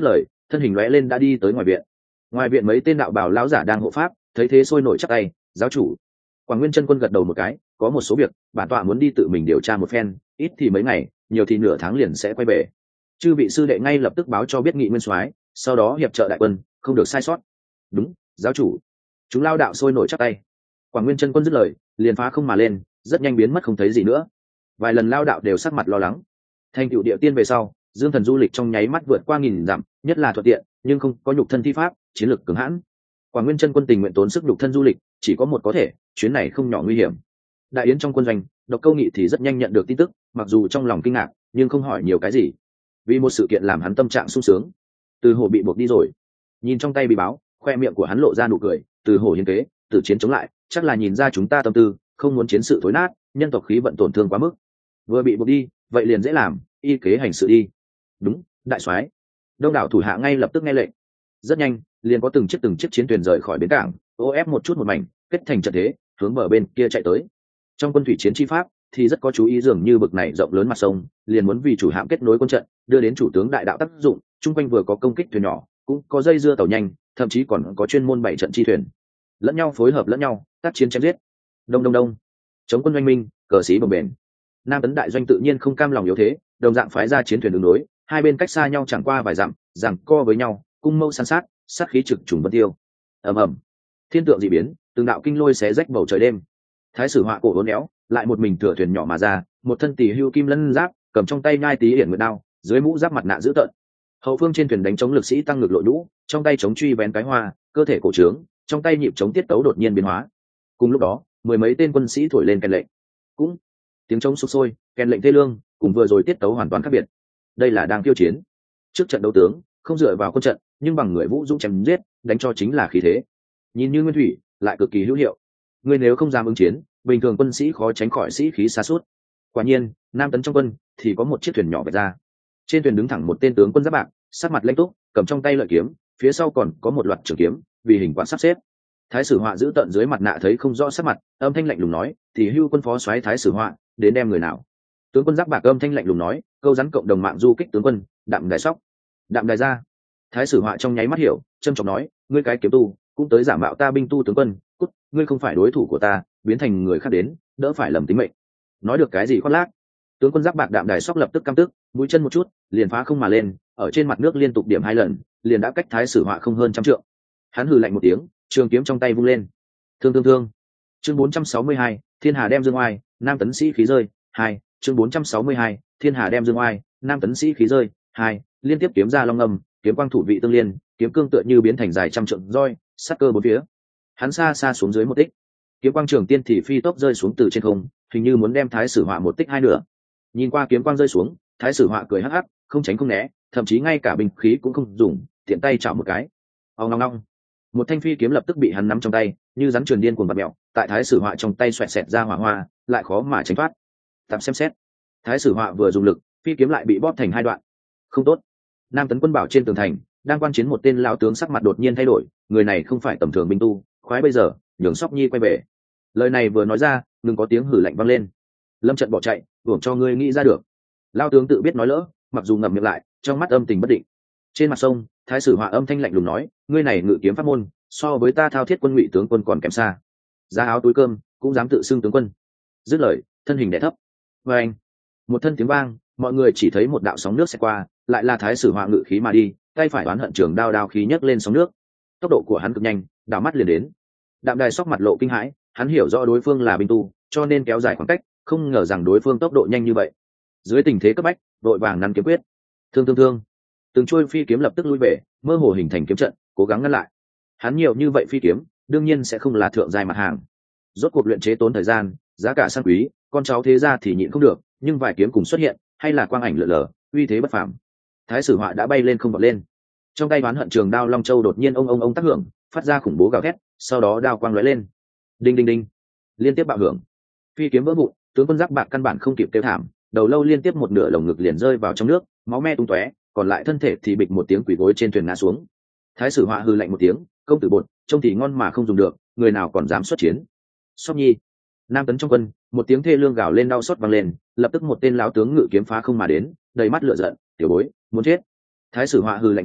thân hình lóe lên đã đi tới ngoài viện mấy tên đạo bào lão giả đang hộ pháp, thấy thế sôi nổi chắc tay. Giáo chủ. Quảng Nguyên Chân Quân gật đầu một cái, có một số việc bản tọa muốn đi tự mình điều tra một phen, ít thì mấy ngày, nhiều thì nửa tháng liền sẽ quay về. Chư vị sư đệ ngay lập tức báo cho biết Nghị Nguyên Soái, sau đó hiệp trợ đại quân, không được sai sót. Đúng, giáo chủ. Chúng lao đạo sôi nổi chắc tay. Quảng Nguyên Chân Quân dứt lời, liền phá không mà lên, rất nhanh biến mất không thấy gì nữa. Vài lần lao đạo đều sắc mặt lo lắng. Thành tựu địa tiên về sau, Dương Thần du lịch trong nháy mắt vượt qua 1000 dặm, nhất là thuận tiện, nhưng không có nhục thân thi pháp, chiến lược cứng hãn. Quảng Nguyên Chân Quân tình nguyện tốn sức nhục thân du lịch, chỉ có một có thể, chuyến này không nhỏ nguy hiểm. Đại yến trong quân doanh, Độc Câu Nghị thì rất nhanh nhận được tin tức, mặc dù trong lòng kinh ngạc, nhưng không hỏi nhiều cái gì. Vì một sự kiện làm hắn tâm trạng sung sướng. Từ Hổ bị buộc đi rồi. Nhìn trong tay bị báo, khoe miệng của hắn lộ ra nụ cười. Từ Hổ hiến kế, tử chiến chống lại, chắc là nhìn ra chúng ta tâm tư, không muốn chiến sự thối nát, nhân tộc khí vận tổn thương quá mức. Vừa bị buộc đi, vậy liền dễ làm, y kế hành sự đi. Đúng, đại soái. Đông đảo thủ hạ ngay lập tức nghe lệnh. Rất nhanh, liền có từng chiếc chiến thuyền rời khỏi bến cảng, ô ép một chút một mảnh, kết thành trận thế, hướng bờ bên kia chạy tới. Trong quân thủy chiến chi pháp thì rất có chú ý, dường như bực này rộng lớn mặt sông, liền muốn vì chủ hạm kết nối quân trận, đưa đến chủ tướng đại đạo tác dụng. Trung quanh vừa có công kích thuyền nhỏ, cũng có dây dưa tàu nhanh, thậm chí còn có chuyên môn bảy trận chi thuyền, lẫn nhau phối hợp lẫn nhau, tác chiến chém giết. Đông đông đông, chống quân doanh minh, cờ sĩ bồng bềnh. Nam tấn đại doanh tự nhiên không cam lòng yếu thế, đồng dạng phái ra chiến thuyền đường đối, hai bên cách xa nhau chẳng qua vài dặm, giằng co với nhau, cung mâu san sát, sát khí trực trùng vân tiêu. Ầm ầm, thiên tượng dị biến, từng đạo kinh lôi xé rách bầu trời đêm. Thái sử Họa cổ uốn éo, lại một mình thừa thuyền nhỏ mà ra, một thân tỷ hưu kim lân giáp, cầm trong tay nhai tí hiển nguyệt đao, dưới mũ giáp mặt nạ dữ tợn. Hậu phương trên thuyền đánh chống lực sĩ tăng ngược lộ nhũ, trong tay chống truy vén cái hoa, cơ thể cổ trướng, trong tay nhịp chống tiết tấu đột nhiên biến hóa. Cùng lúc đó, mười mấy tên quân sĩ thổi lên kèn lệnh. Cũng tiếng chống sục sôi, kèn lệnh thê lương, cùng vừa rồi tiết tấu hoàn toàn khác biệt. Đây là đang tiêu chiến. Trước trận đấu tướng, không dựa vào quân trận, nhưng bằng người vũ dũng chém giết, đánh cho chính là khí thế. Nhìn như nguyên thủy, lại cực kỳ hữu hiệu. Ngươi nếu không dám ứng chiến, bình thường quân sĩ khó tránh khỏi sĩ khí sa sút. Quả nhiên, Nam tấn trong quân thì có một chiếc thuyền nhỏ vạch ra. Trên thuyền đứng thẳng một tên tướng quân giáp bạc, sát mặt lãnh túc, cầm trong tay lợi kiếm, phía sau còn có một loạt trường kiếm, vì hình quạt sắp xếp. Thái sử Họa giữ tận dưới mặt nạ thấy không rõ sắc mặt, âm thanh lạnh lùng nói, thì hưu quân phó soái Thái sử Họa đến đem người nào. Tướng quân giáp bạc âm thanh lạnh lùng nói, câu rắn cộng đồng mạng du kích tướng quân, đạm đài sóc. Đạm đài ra. Thái sử Họa trong nháy mắt hiểu, trâm trọng nói, ngươi cái kiếm tu cũng tới giả mạo ta binh tu tướng quân, cút, ngươi không phải đối thủ của ta, biến thành người khác đến, đỡ phải lầm tính mệnh. Nói được cái gì khoác lác. Tướng quân giáp bạc đạm đài sóc lập tức căm tức, mũi chân một chút, liền phá không mà lên, ở trên mặt nước liên tục điểm 2 lần, liền đã cách Thái sử Họa không hơn trăm trượng. Hắn hừ lạnh một tiếng, trường kiếm trong tay vung lên. Thương thương thương. Chương 462, Thiên Hà đem dương oai, Nam tấn sĩ khí rơi. 2, chương 462, Thiên Hà đem dương oai, Nam tấn sĩ khí rơi. 2, liên tiếp kiếm ra long ngầm, kiếm quang thủ vị tương liên, kiếm cương tựa như biến thành dài trăm trượng roi, sát cơ bốn phía. Hắn xa xa xuống dưới một tích, kiếm quang trường tiên thì phi tốc rơi xuống từ trên không, hình như muốn đem Thái sử Họa một tích hai nửa. Nhìn qua kiếm quang rơi xuống, Thái sử Họa cười hắc hắc, không tránh không né, thậm chí ngay cả binh khí cũng không dùng, tiện tay chảo một cái. Ong long long, một thanh phi kiếm lập tức bị hắn nắm trong tay, như rắn truyền điên cuồng vặn mèo, tại Thái sử Họa trong tay xoẹt xẹt ra hỏa hoa, lại khó mà tránh thoát. Tạm xem xét, Thái sử Họa vừa dùng lực, phi kiếm lại bị bóp thành hai đoạn. Không tốt. Nam tấn quân bảo trên tường thành đang quan chiến một tên lão tướng sắc mặt đột nhiên thay đổi, người này không phải tầm thường binh tu, khoái bây giờ nhường Sóc Nhi quay về. Lời này vừa nói ra, ngừng có tiếng hử lạnh vang lên. Lâm trận bỏ chạy, hưởng cho ngươi nghĩ ra được. Lão tướng tự biết nói lỡ, mặc dù ngậm miệng lại, trong mắt âm tình bất định. Trên mặt sông, Thái sử Họa âm thanh lạnh lùng nói, ngươi này ngự kiếm pháp môn, so với ta thao thiết quân ngụy tướng quân còn kém xa. Giá áo túi cơm, cũng dám tự xưng tướng quân. Dứt lời, thân hình đè thấp. Và anh, một thân tiếng vang, mọi người chỉ thấy một đạo sóng nước xẹt qua, lại là Thái sử Họa ngự khí mà đi, tay phải oán hận trường đao khí nhấc lên sóng nước. Tốc độ của hắn cực nhanh, đảo mắt liền đến. Đạm đài sóc mặt lộ kinh hãi, hắn hiểu rõ đối phương là binh tu, cho nên kéo dài khoảng cách, không ngờ rằng đối phương tốc độ nhanh như vậy. Dưới tình thế cấp bách, đội vàng nắn kiếm quyết. Thương thương thương. Từng trôi phi kiếm lập tức lui về, mơ hồ hình thành kiếm trận, cố gắng ngăn lại. Hắn nhiều như vậy phi kiếm, đương nhiên sẽ không là thượng giai mặt hàng. Rốt cuộc luyện chế tốn thời gian, giá cả sang quý, con cháu thế gia thì nhịn không được, nhưng vài kiếm cùng xuất hiện, hay là quang ảnh lượn lờ, uy thế bất phàm. Thái sử Họa đã bay lên không vọt lên. Trong tay oán hận trường đao long châu đột nhiên ông tác hưởng, phát ra khủng bố gào thét, sau đó đao quang lóe lên. Đinh đinh đinh, liên tiếp bạo hưởng. Phi kiếm vỡ vụn, tướng quân giáp bạc căn bản không kịp kêu thảm, đầu lâu liên tiếp một nửa lồng ngực liền rơi vào trong nước, máu me tung tóe, còn lại thân thể thì bịch một tiếng quỳ gối trên thuyền ngã xuống. Thái sử Họa hừ lạnh một tiếng, công tử bột, trông thì ngon mà không dùng được, người nào còn dám xuất chiến. Sóc Nhi. Nam tấn trong quân, một tiếng thê lương gào lên đau xót vang lên, lập tức một tên lão tướng ngự kiếm phá không mà đến, đầy mắt lửa giận, tiểu bối, muốn chết. Thái sử Họa hừ lạnh nói,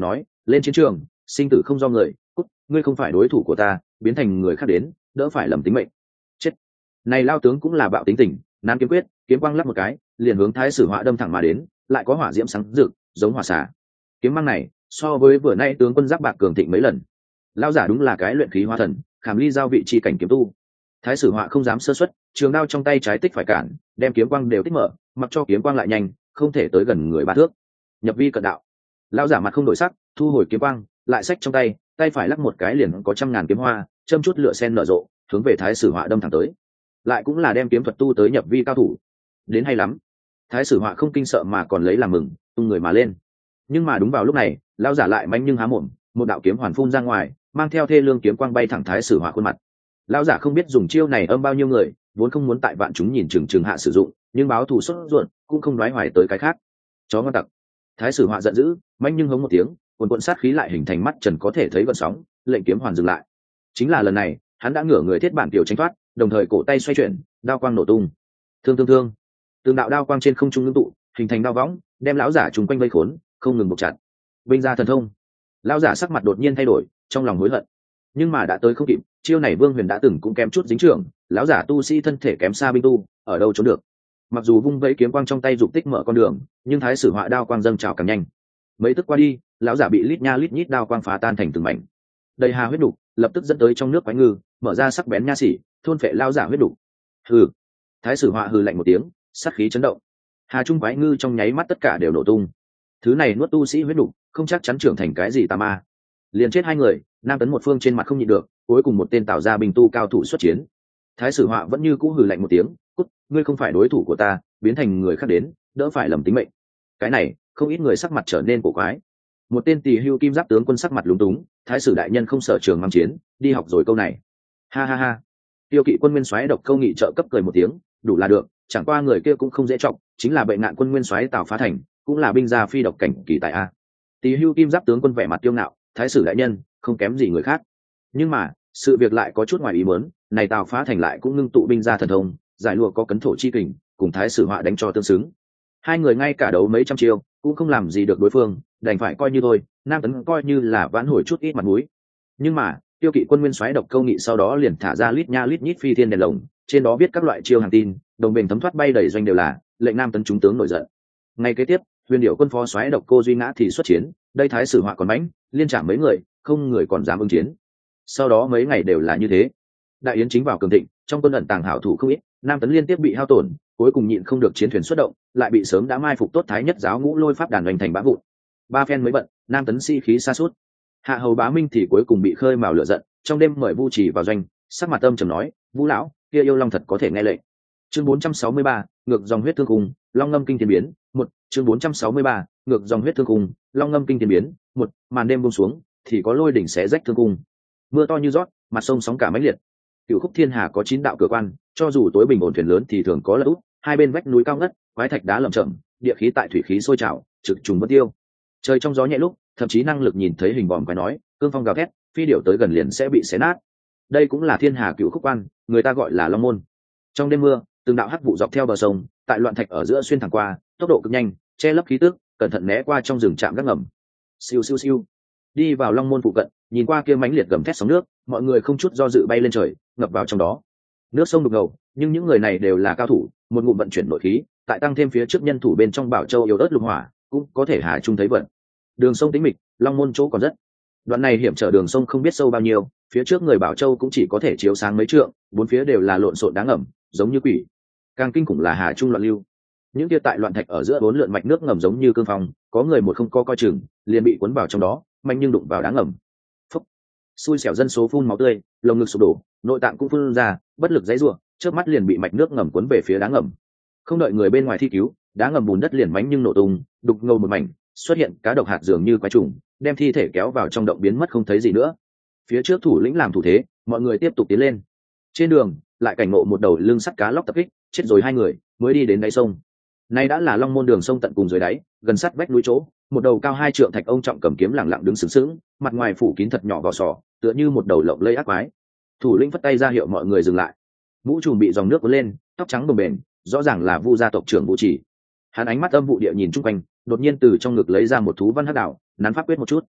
lên chiến trường sinh tử không do người, cút, ngươi không phải đối thủ của ta, biến thành người khác đến, đỡ phải lầm tính mệnh. Chết. Này lao tướng cũng là bạo tính tình, nán kiếm quyết, kiếm quang lắp một cái, liền hướng Thái Sử Họa đâm thẳng mà đến, lại có hỏa diễm sáng rực, giống hỏa xả. Kiếm mang này, so với vừa nay tướng quân giáp bạc cường thịnh mấy lần. Lao giả đúng là cái luyện khí hóa thần, khảm ly giao vị chi cảnh kiếm tu. Thái Sử Họa không dám sơ suất, trường đao trong tay trái tích phải cản, đem kiếm quang đều tích mở, mặc cho kiếm quang lại nhanh, không thể tới gần người ba thước. Nhập vi cận đạo. Lao giả mặt không đổi sắc, thu hồi kiếm quang, lại xách trong tay, tay phải lắc một cái liền có trăm ngàn kiếm hoa, châm chút lửa sen nở rộ, hướng về Thái Sử Họa đâm thẳng tới. Lại cũng là đem kiếm thuật tu tới nhập vi cao thủ. Đến hay lắm. Thái Sử Họa không kinh sợ mà còn lấy làm mừng, tung người mà lên. Nhưng mà đúng vào lúc này, lao giả lại manh nhưng há mồm, một đạo kiếm hoàn phun ra ngoài, mang theo thê lương kiếm quang bay thẳng Thái Sử Họa khuôn mặt. Lao giả không biết dùng chiêu này âm bao nhiêu người, vốn không muốn tại vạn chúng nhìn chừng hạ sử dụng, nhưng báo thù sốt ruột, cũng không nói hoài tới cái khác. Chó ngon tặc. Thái Sử Họa giận dữ, manh nhưng hống một tiếng, cuồn cuộn sát khí lại hình thành mắt trần có thể thấy gợn sóng, lệnh kiếm hoàn dừng lại. Chính là lần này, hắn đã ngửa người thiết bản tiểu tránh thoát, đồng thời cổ tay xoay chuyển, đao quang nổ tung. Thương thương thương. Từng đạo đao quang trên không trung ngưng tụ, hình thành đao võng, đem lão giả trùng quanh vây khốn, không ngừng buộc chặt. Binh ra thần thông. Lão giả sắc mặt đột nhiên thay đổi, trong lòng hối hận. Nhưng mà đã tới không kịp, chiêu này Vương Huyền đã từng cũng kém chút dính trưởng, lão giả tu sĩ thân thể kém xa binh tu, ở đâu trốn được. Mặc dù vung vẫy kiếm quang trong tay dục tích mở con đường, nhưng Thái Sử Họa đao quang dâng trào càng nhanh. Mấy tức qua đi, lão giả bị lít nha lít nhít đao quang phá tan thành từng mảnh. Đầy hà huyết đục, lập tức dẫn tới trong nước quái ngư, mở ra sắc bén nha xỉ, thôn phệ lão giả huyết đục. Hừ. Thái Sử Họa hừ lạnh một tiếng, sát khí chấn động. Hà trung quái ngư trong nháy mắt tất cả đều nổ tung. Thứ này nuốt tu sĩ huyết đục, không chắc chắn trưởng thành cái gì tà ma. Liền chết hai người, Nam Tấn một phương trên mặt không nhịn được, cuối cùng một tên tạo ra bình tu cao thủ xuất chiến. Thái Sử Họa vẫn như cũ hừ lạnh một tiếng, cút, ngươi không phải đối thủ của ta, biến thành người khác đến, đỡ phải lầm tính mệnh. Cái này, không ít người sắc mặt trở nên cổ quái. Một tên tỳ hưu kim giáp tướng quân sắc mặt lúng túng, Thái Sử đại nhân không sợ trường mang chiến, đi học rồi câu này. Ha ha ha. Tiêu Kỵ quân nguyên soái Độc Câu Nghị trợ cấp cười một tiếng, đủ là được, chẳng qua người kia cũng không dễ trọng, chính là bệ nạn quân nguyên soái Tào Phá Thành, cũng là binh gia phi độc cảnh kỳ tại a. Tỳ hưu kim giáp tướng quân vẻ mặt kiêu ngạo, Thái Sử đại nhân không kém gì người khác. Nhưng mà sự việc lại có chút ngoài ý muốn, này Tào Phá Thành lại cũng ngưng tụ binh gia thần thông, giải lụa có cấn thổ chi kình, cùng Thái Sử Họa đánh cho tương xứng. Hai người ngay cả đấu mấy trăm chiêu cũng không làm gì được đối phương, đành phải coi như thôi, Nam Tấn coi như là vãn hồi chút ít mặt mũi. Nhưng mà Tiêu Kỵ quân nguyên soái Độc Câu Nghị sau đó liền thả ra lít nha lít nhít phi thiên đèn lồng, trên đó viết các loại chiêu hàng tin, đồng bình thấm thoát bay đầy doanh đều là lệnh Nam Tấn chúng tướng nổi giận. Ngày kế tiếp, Huyền Điểu quân phó soái Độc Cô Duy Ngã thì xuất chiến, đây Thái Sử Họa còn mãnh, liên trảm mấy người, không người còn dám ứng chiến. Sau đó mấy ngày đều là như thế. Đại yến chính vào cường thịnh, trong quân ẩn tàng hảo thủ không ít, Nam Tấn liên tiếp bị hao tổn, cuối cùng nhịn không được chiến thuyền xuất động, lại bị sớm đã mai phục tốt Thái Nhất giáo ngũ lôi pháp đàn hoành thành bã vụn. Ba phen mới bận, Nam Tấn sĩ khí sa sút. Hạ hầu Bá Minh thì cuối cùng bị khơi mào lửa giận, trong đêm mời Vu Chỉ vào doanh, sắc mặt âm trầm nói, Vũ lão, kia yêu long thật có thể nghe lệnh. Chương 463, ngược dòng huyết thương cùng, long ngâm kinh thiên biến, một. Chương 463, ngược dòng huyết thương cùng, long ngâm kinh thiên biến, một. Màn đêm buông xuống, thì có lôi đỉnh xé rách thương cung. Mưa to như rót, mặt sông sóng cả mãnh liệt. Cửu khúc thiên hà có 9 đạo cửa quan, cho dù tối bình ổn thuyền lớn thì thường có lật úp, hai bên vách núi cao ngất, quái thạch đá lởm chởm, địa khí tại thủy khí sôi trào, trực trùng bất tiêu. Trời trong gió nhẹ lúc, thậm chí năng lực nhìn thấy hình bòm quái nói, cương phong gào thét, phi điểu tới gần liền sẽ bị xé nát. Đây cũng là thiên hà cửu khúc quan, người ta gọi là long môn. Trong đêm mưa, từng đạo hắc vụ dọc theo bờ sông, tại loạn thạch ở giữa xuyên thẳng qua, tốc độ cực nhanh, che lấp khí tức, cẩn thận né qua trong rừng trạm gác ngầm. Siêu siêu siêu. Đi vào long môn phụ cận, nhìn qua kia mãnh liệt gầm thét sóng nước, mọi người không chút do dự bay lên trời, ngập vào trong đó. Nước sông đục ngầu, nhưng những người này đều là cao thủ, một ngụm vận chuyển nội khí, tại tăng thêm phía trước nhân thủ bên trong Bảo Châu yếu ớt lục hỏa, cũng có thể hà chung thấy vận. Đường sông tĩnh mịch, long môn chỗ còn rất. Đoạn này hiểm trở đường sông không biết sâu bao nhiêu, phía trước người Bảo Châu cũng chỉ có thể chiếu sáng mấy trượng, bốn phía đều là lộn xộn đáng ngầm, giống như quỷ. Càng kinh khủng là hà trung loạn lưu. Những kia tại loạn thạch ở giữa bốn lượn mạch nước ngầm giống như cương phong, có người một không coi chừng, liền bị cuốn vào trong đó, mạnh nhưng đụng vào đá ngầm. Phúc. Xui xẻo dân số phun máu tươi, lồng ngực sụp đổ, nội tạng cũng phun ra, bất lực giãy giụa, chớp mắt liền bị mạch nước ngầm cuốn về phía đá ngầm. Không đợi người bên ngoài thi cứu, đá ngầm bùn đất liền mánh nhưng nổ tung, đục ngầu một mảnh, xuất hiện cá độc hạt dường như quái trùng, đem thi thể kéo vào trong động biến mất không thấy gì nữa. Phía trước thủ lĩnh làm thủ thế, mọi người tiếp tục tiến lên. Trên đường, lại cảnh ngộ một đầu lưng sắt cá lóc tập kích, chết rồi hai người, mới đi đến đáy sông. Nay đã là long môn đường sông tận cùng dưới đáy, gần sát vách núi chỗ, một đầu cao 2 trượng thạch ông trọng cầm kiếm lẳng lặng đứng sừng sững, mặt ngoài phủ kín thật nhỏ vỏ sò, tựa như một đầu lộng lây ác quái. Thủ lĩnh phất tay ra hiệu mọi người dừng lại. Mũ trùm bị dòng nước cuốn lên, tóc trắng bồng bềnh, rõ ràng là Vu gia tộc trưởng Vũ Chỉ. Hắn ánh mắt âm vụ địa nhìn chung quanh, đột nhiên từ trong ngực lấy ra một thú văn hắc đạo, nắn pháp quyết một chút.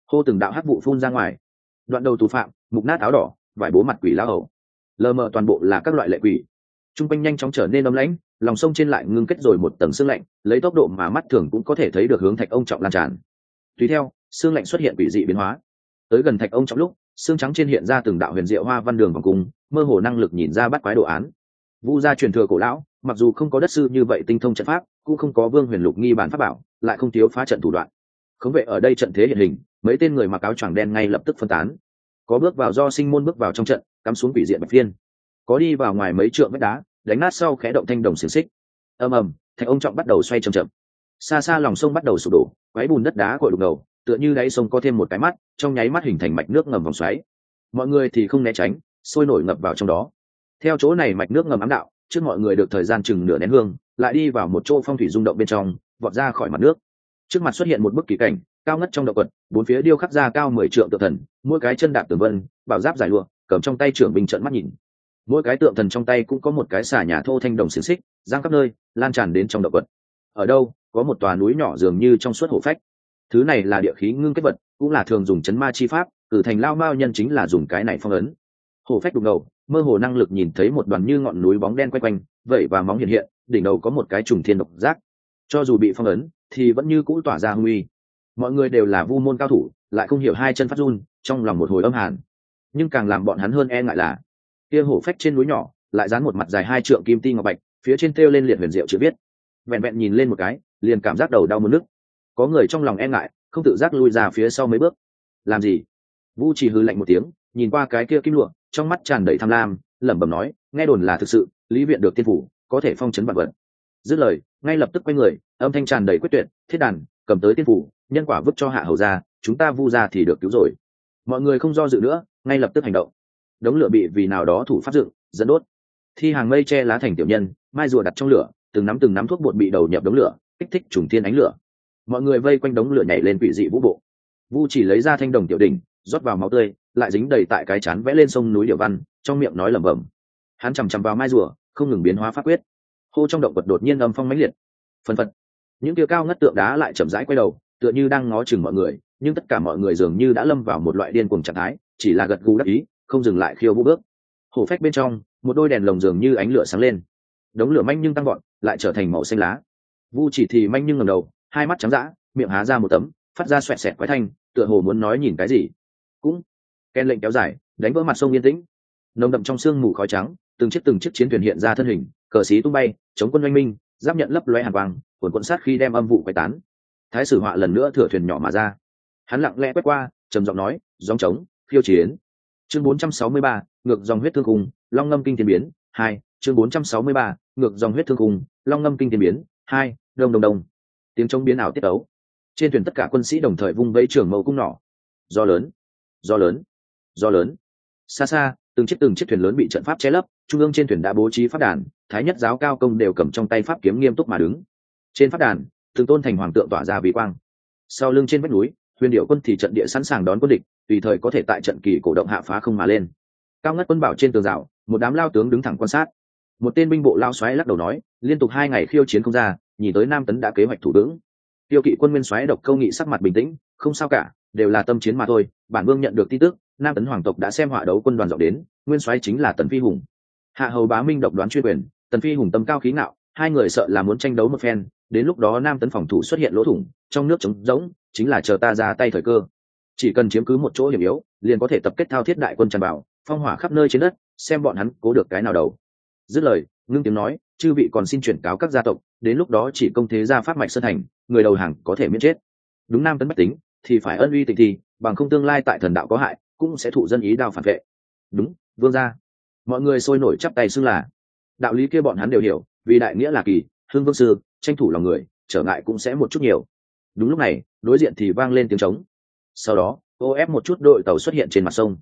hô từng đạo hắc vụ phun ra ngoài. Đoạn đầu tù phạm, mục nát áo đỏ, vải bố mặt quỷ lão hầu, lờ mờ toàn bộ là các loại lệ quỷ. Trung quanh nhanh chóng trở nên ấm lãnh, lòng sông trên lại ngưng kết rồi một tầng sương lạnh, lấy tốc độ mà mắt thường cũng có thể thấy được hướng Thạch Ông Trọng lan tràn. Tùy theo, sương lạnh xuất hiện quỷ dị biến hóa. Tới gần Thạch Ông Trọng lúc, xương trắng trên hiện ra từng đạo huyền diệu hoa văn đường vòng cung, mơ hồ năng lực nhìn ra bắt quái đồ án. Vu gia truyền thừa cổ lão, mặc dù không có đất sư như vậy tinh thông trận pháp, cũng không có Vương Huyền Lục nghi bản pháp bảo, lại không thiếu phá trận thủ đoạn. Khống vệ ở đây trận thế hiện hình, mấy tên người mặc áo choàng đen ngay lập tức phân tán. Có bước vào do sinh môn bước vào trong trận, cắm xuống quỷ diện bạch phiên. Có đi vào ngoài mấy trượng vách đá, đánh nát sau khẽ động thanh đồng xiềng xích. Ầm ầm, Thạch Ông Trọng bắt đầu xoay chậm chậm. Xa xa lòng sông bắt đầu sụp đổ, quái bùn đất đá cội đục ngầu, tựa như đáy sông có thêm một cái mắt, trong nháy mắt hình thành mạch nước ngầm vòng xoáy. Mọi người thì không né tránh, sôi nổi ngập vào trong đó. Theo chỗ này mạch nước ngầm ám đạo, trước mọi người được thời gian chừng nửa nén hương, lại đi vào một chỗ phong thủy rung động bên trong, vọt ra khỏi mặt nước. Trước mặt xuất hiện một bức kỳ cảnh, cao ngất trong động quật, bốn phía điêu khắc ra cao 10 trượng tượng thần, mỗi cái chân đạp tường vân, bảo giáp giải lụa, cầm trong tay trưởng binh trận mắt nhìn. Mỗi cái tượng thần trong tay cũng có một cái xà nhà thô thanh đồng xiềng xích, giang khắp nơi, lan tràn đến trong động quật. Ở đâu có một tòa núi nhỏ dường như trong suốt hổ phách. Thứ này là địa khí ngưng kết vật, cũng là thường dùng chấn ma chi pháp, cử thành lao mao nhân chính là dùng cái này phong ấn. Hổ phách đục ngầu, mơ hồ năng lực nhìn thấy một đoàn như ngọn núi bóng đen quay quanh, vậy và móng hiện hiện, đỉnh đầu có một cái trùng thiên độc giác. Cho dù bị phong ấn, thì vẫn như cũ tỏa ra hung uy. Mọi người đều là vu môn cao thủ, lại không hiểu hai chân phát run, trong lòng một hồi âm hàn. Nhưng càng làm bọn hắn hơn e ngại là, kia hổ phách trên núi nhỏ lại dán một mặt dài 2 trượng kim ti ngọc bạch, phía trên thêu lên liệt huyền diệu chữ viết. Vẹn vẹn nhìn lên một cái, liền cảm giác đầu đau muốn nức. Có người trong lòng e ngại, không tự giác lui ra phía sau mấy bước. Làm gì? Vu Chỉ hừ lạnh một tiếng, nhìn qua cái kia kim lụa, trong mắt tràn đầy tham lam, lẩm bẩm nói, nghe đồn là thực sự, Lý viện được tiên phủ, có thể phong trấn vạn vật. Dứt lời, ngay lập tức quay người, âm thanh tràn đầy quyết tuyệt, thiết đàn, cầm tới tiên phủ, nhân quả vứt cho hạ hầu ra, chúng ta Vu gia thì được cứu rồi. Mọi người không do dự nữa, ngay lập tức hành động. Đống lửa bị vì nào đó thủ pháp dựng, dẫn đốt. Thi hàng mây che lá thành tiểu nhân, mai rùa đặt trong lửa, từng nắm thuốc bột bị đầu nhập đống lửa, kích thích trùng thiên ánh lửa. Mọi người vây quanh đống lửa nhảy lên quỷ dị vũ bộ. Vu Chỉ lấy ra thanh đồng tiểu đỉnh, rót vào máu tươi, lại dính đầy tại cái chán vẽ lên sông núi điệu văn, trong miệng nói lẩm bẩm. Hắn chằm chằm vào mai rùa, không ngừng biến hóa pháp quyết. Hô trong động vật đột nhiên âm phong mãnh liệt. Phần phật, những kia cao ngất tượng đá lại chậm rãi quay đầu, tựa như đang ngó chừng mọi người, nhưng tất cả mọi người dường như đã lâm vào một loại điên cuồng trạng thái, chỉ là gật gù đắc ý, không dừng lại khiêu vũ bước. Hổ phách bên trong, một đôi đèn lồng dường như ánh lửa sáng lên. Đống lửa manh nhưng tăng vọt, lại trở thành màu xanh lá. Vu Chỉ thì manh nhưng ngẩng đầu, hai mắt trắng dã, miệng há ra một tấm, phát ra xoẹt xẹt quái thanh, tựa hồ muốn nói nhìn cái gì. Cũng ken lệnh kéo dài, đánh vỡ mặt sông yên tĩnh. Nồng đậm trong sương mù khói trắng, từng chiếc chiến thuyền hiện ra thân hình, cờ xí tung bay, chống quân oanh minh, giáp nhận lấp lóe hàn quang, cuồn cuộn sát khi đem âm vụ quay tán. Thái sử Họa lần nữa thừa thuyền nhỏ mà ra. Hắn lặng lẽ quét qua, trầm giọng nói, gióng trống, khiêu chiến. Chương 463, ngược dòng huyết thương khung, long ngâm kinh thiên biến 2. Chương 463, ngược dòng huyết thương khung, long ngâm kinh thiên biến 2. Đông đông đông. Tiếng trống biến ảo tiết ấu. Trên thuyền tất cả quân sĩ đồng thời vung vẫy trường mâu cung nỏ. Gió lớn, gió lớn, gió lớn. Xa xa, từng chiếc thuyền lớn bị trận pháp che lấp, trung ương trên thuyền đã bố trí pháp đàn, thái nhất giáo cao công đều cầm trong tay pháp kiếm nghiêm túc mà đứng. Trên pháp đàn, từng tôn thành hoàng tượng tỏa ra vì quang. Sau lưng trên vách núi, huyền điệu quân thì trận địa sẵn sàng đón quân địch, tùy thời có thể tại trận kỳ cổ động hạ phá không mà lên. Cao ngất quân bảo trên tường rào, một đám lao tướng đứng thẳng quan sát. Một tên binh bộ lao xoáy lắc đầu nói, liên tục 2 ngày khiêu chiến không ra, nhìn tới Nam Tấn đã kế hoạch thủ vững. Tiêu kỵ quân nguyên soái Độc Câu Nghị sắc mặt bình tĩnh, không sao cả, đều là tâm chiến mà thôi. Bản vương nhận được tin tức, Nam Tấn hoàng tộc đã xem họa đấu quân đoàn dọn đến, nguyên soái chính là Tần Phi Hùng. Hạ hầu Bá Minh độc đoán chuyên quyền, Tần Phi Hùng tâm cao khí ngạo, hai người sợ là muốn tranh đấu một phen, đến lúc đó Nam Tấn phòng thủ xuất hiện lỗ thủng, trong nước trống rỗng, chính là chờ ta ra tay thời cơ. Chỉ cần chiếm cứ một chỗ hiểm yếu, liền có thể tập kết thao thiết đại quân tràn vào, phong hỏa khắp nơi trên đất, xem bọn hắn cố được cái nào đầu. Dứt lời, ngưng tiếng nói, chư vị còn xin chuyển cáo các gia tộc, đến lúc đó chỉ công thế gia pháp mạch sơn thành, người đầu hàng có thể miễn chết. Đúng Nam Tấn bách tính thì phải ân uy tịnh thì, bằng không tương lai tại thần đạo có hại, cũng sẽ thụ dân ý đao phản vệ. Đúng, vương gia. Mọi người sôi nổi chắp tay xưng là. Đạo lý kia bọn hắn đều hiểu, vì đại nghĩa là kỳ, hưng vương sư, tranh thủ lòng người, trở ngại cũng sẽ một chút nhiều. Đúng lúc này, đối diện thì vang lên tiếng trống. Sau đó, ô ép một chút đội tàu xuất hiện trên mặt sông.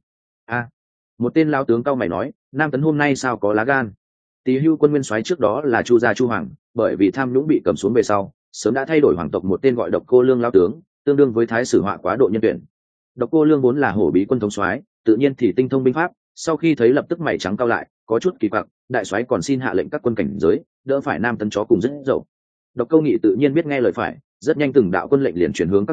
Một tên lao tướng cao mày nói, Nam Tấn hôm nay sao có lá gan? Tỳ hưu quân nguyên soái trước đó là Chu gia Chu Hoàng, bởi vì tham nhũng bị cầm xuống về sau, sớm đã thay đổi hoàng tộc một tên gọi Độc Cô Lương lao tướng, tương đương với thái sử Họa quá độ nhân tuyển. Độc Cô Lương vốn là hổ bí quân thống soái, tự nhiên thì tinh thông binh pháp, sau khi thấy lập tức mày trắng cao lại, có chút kỳ quặc, đại soái còn xin hạ lệnh các quân cảnh giới, đỡ phải Nam Tấn chó cùng rất dậu. Độc Câu Nghị tự nhiên biết nghe lời phải, rất nhanh từng đạo quân lệnh liền chuyển hướng các nơi,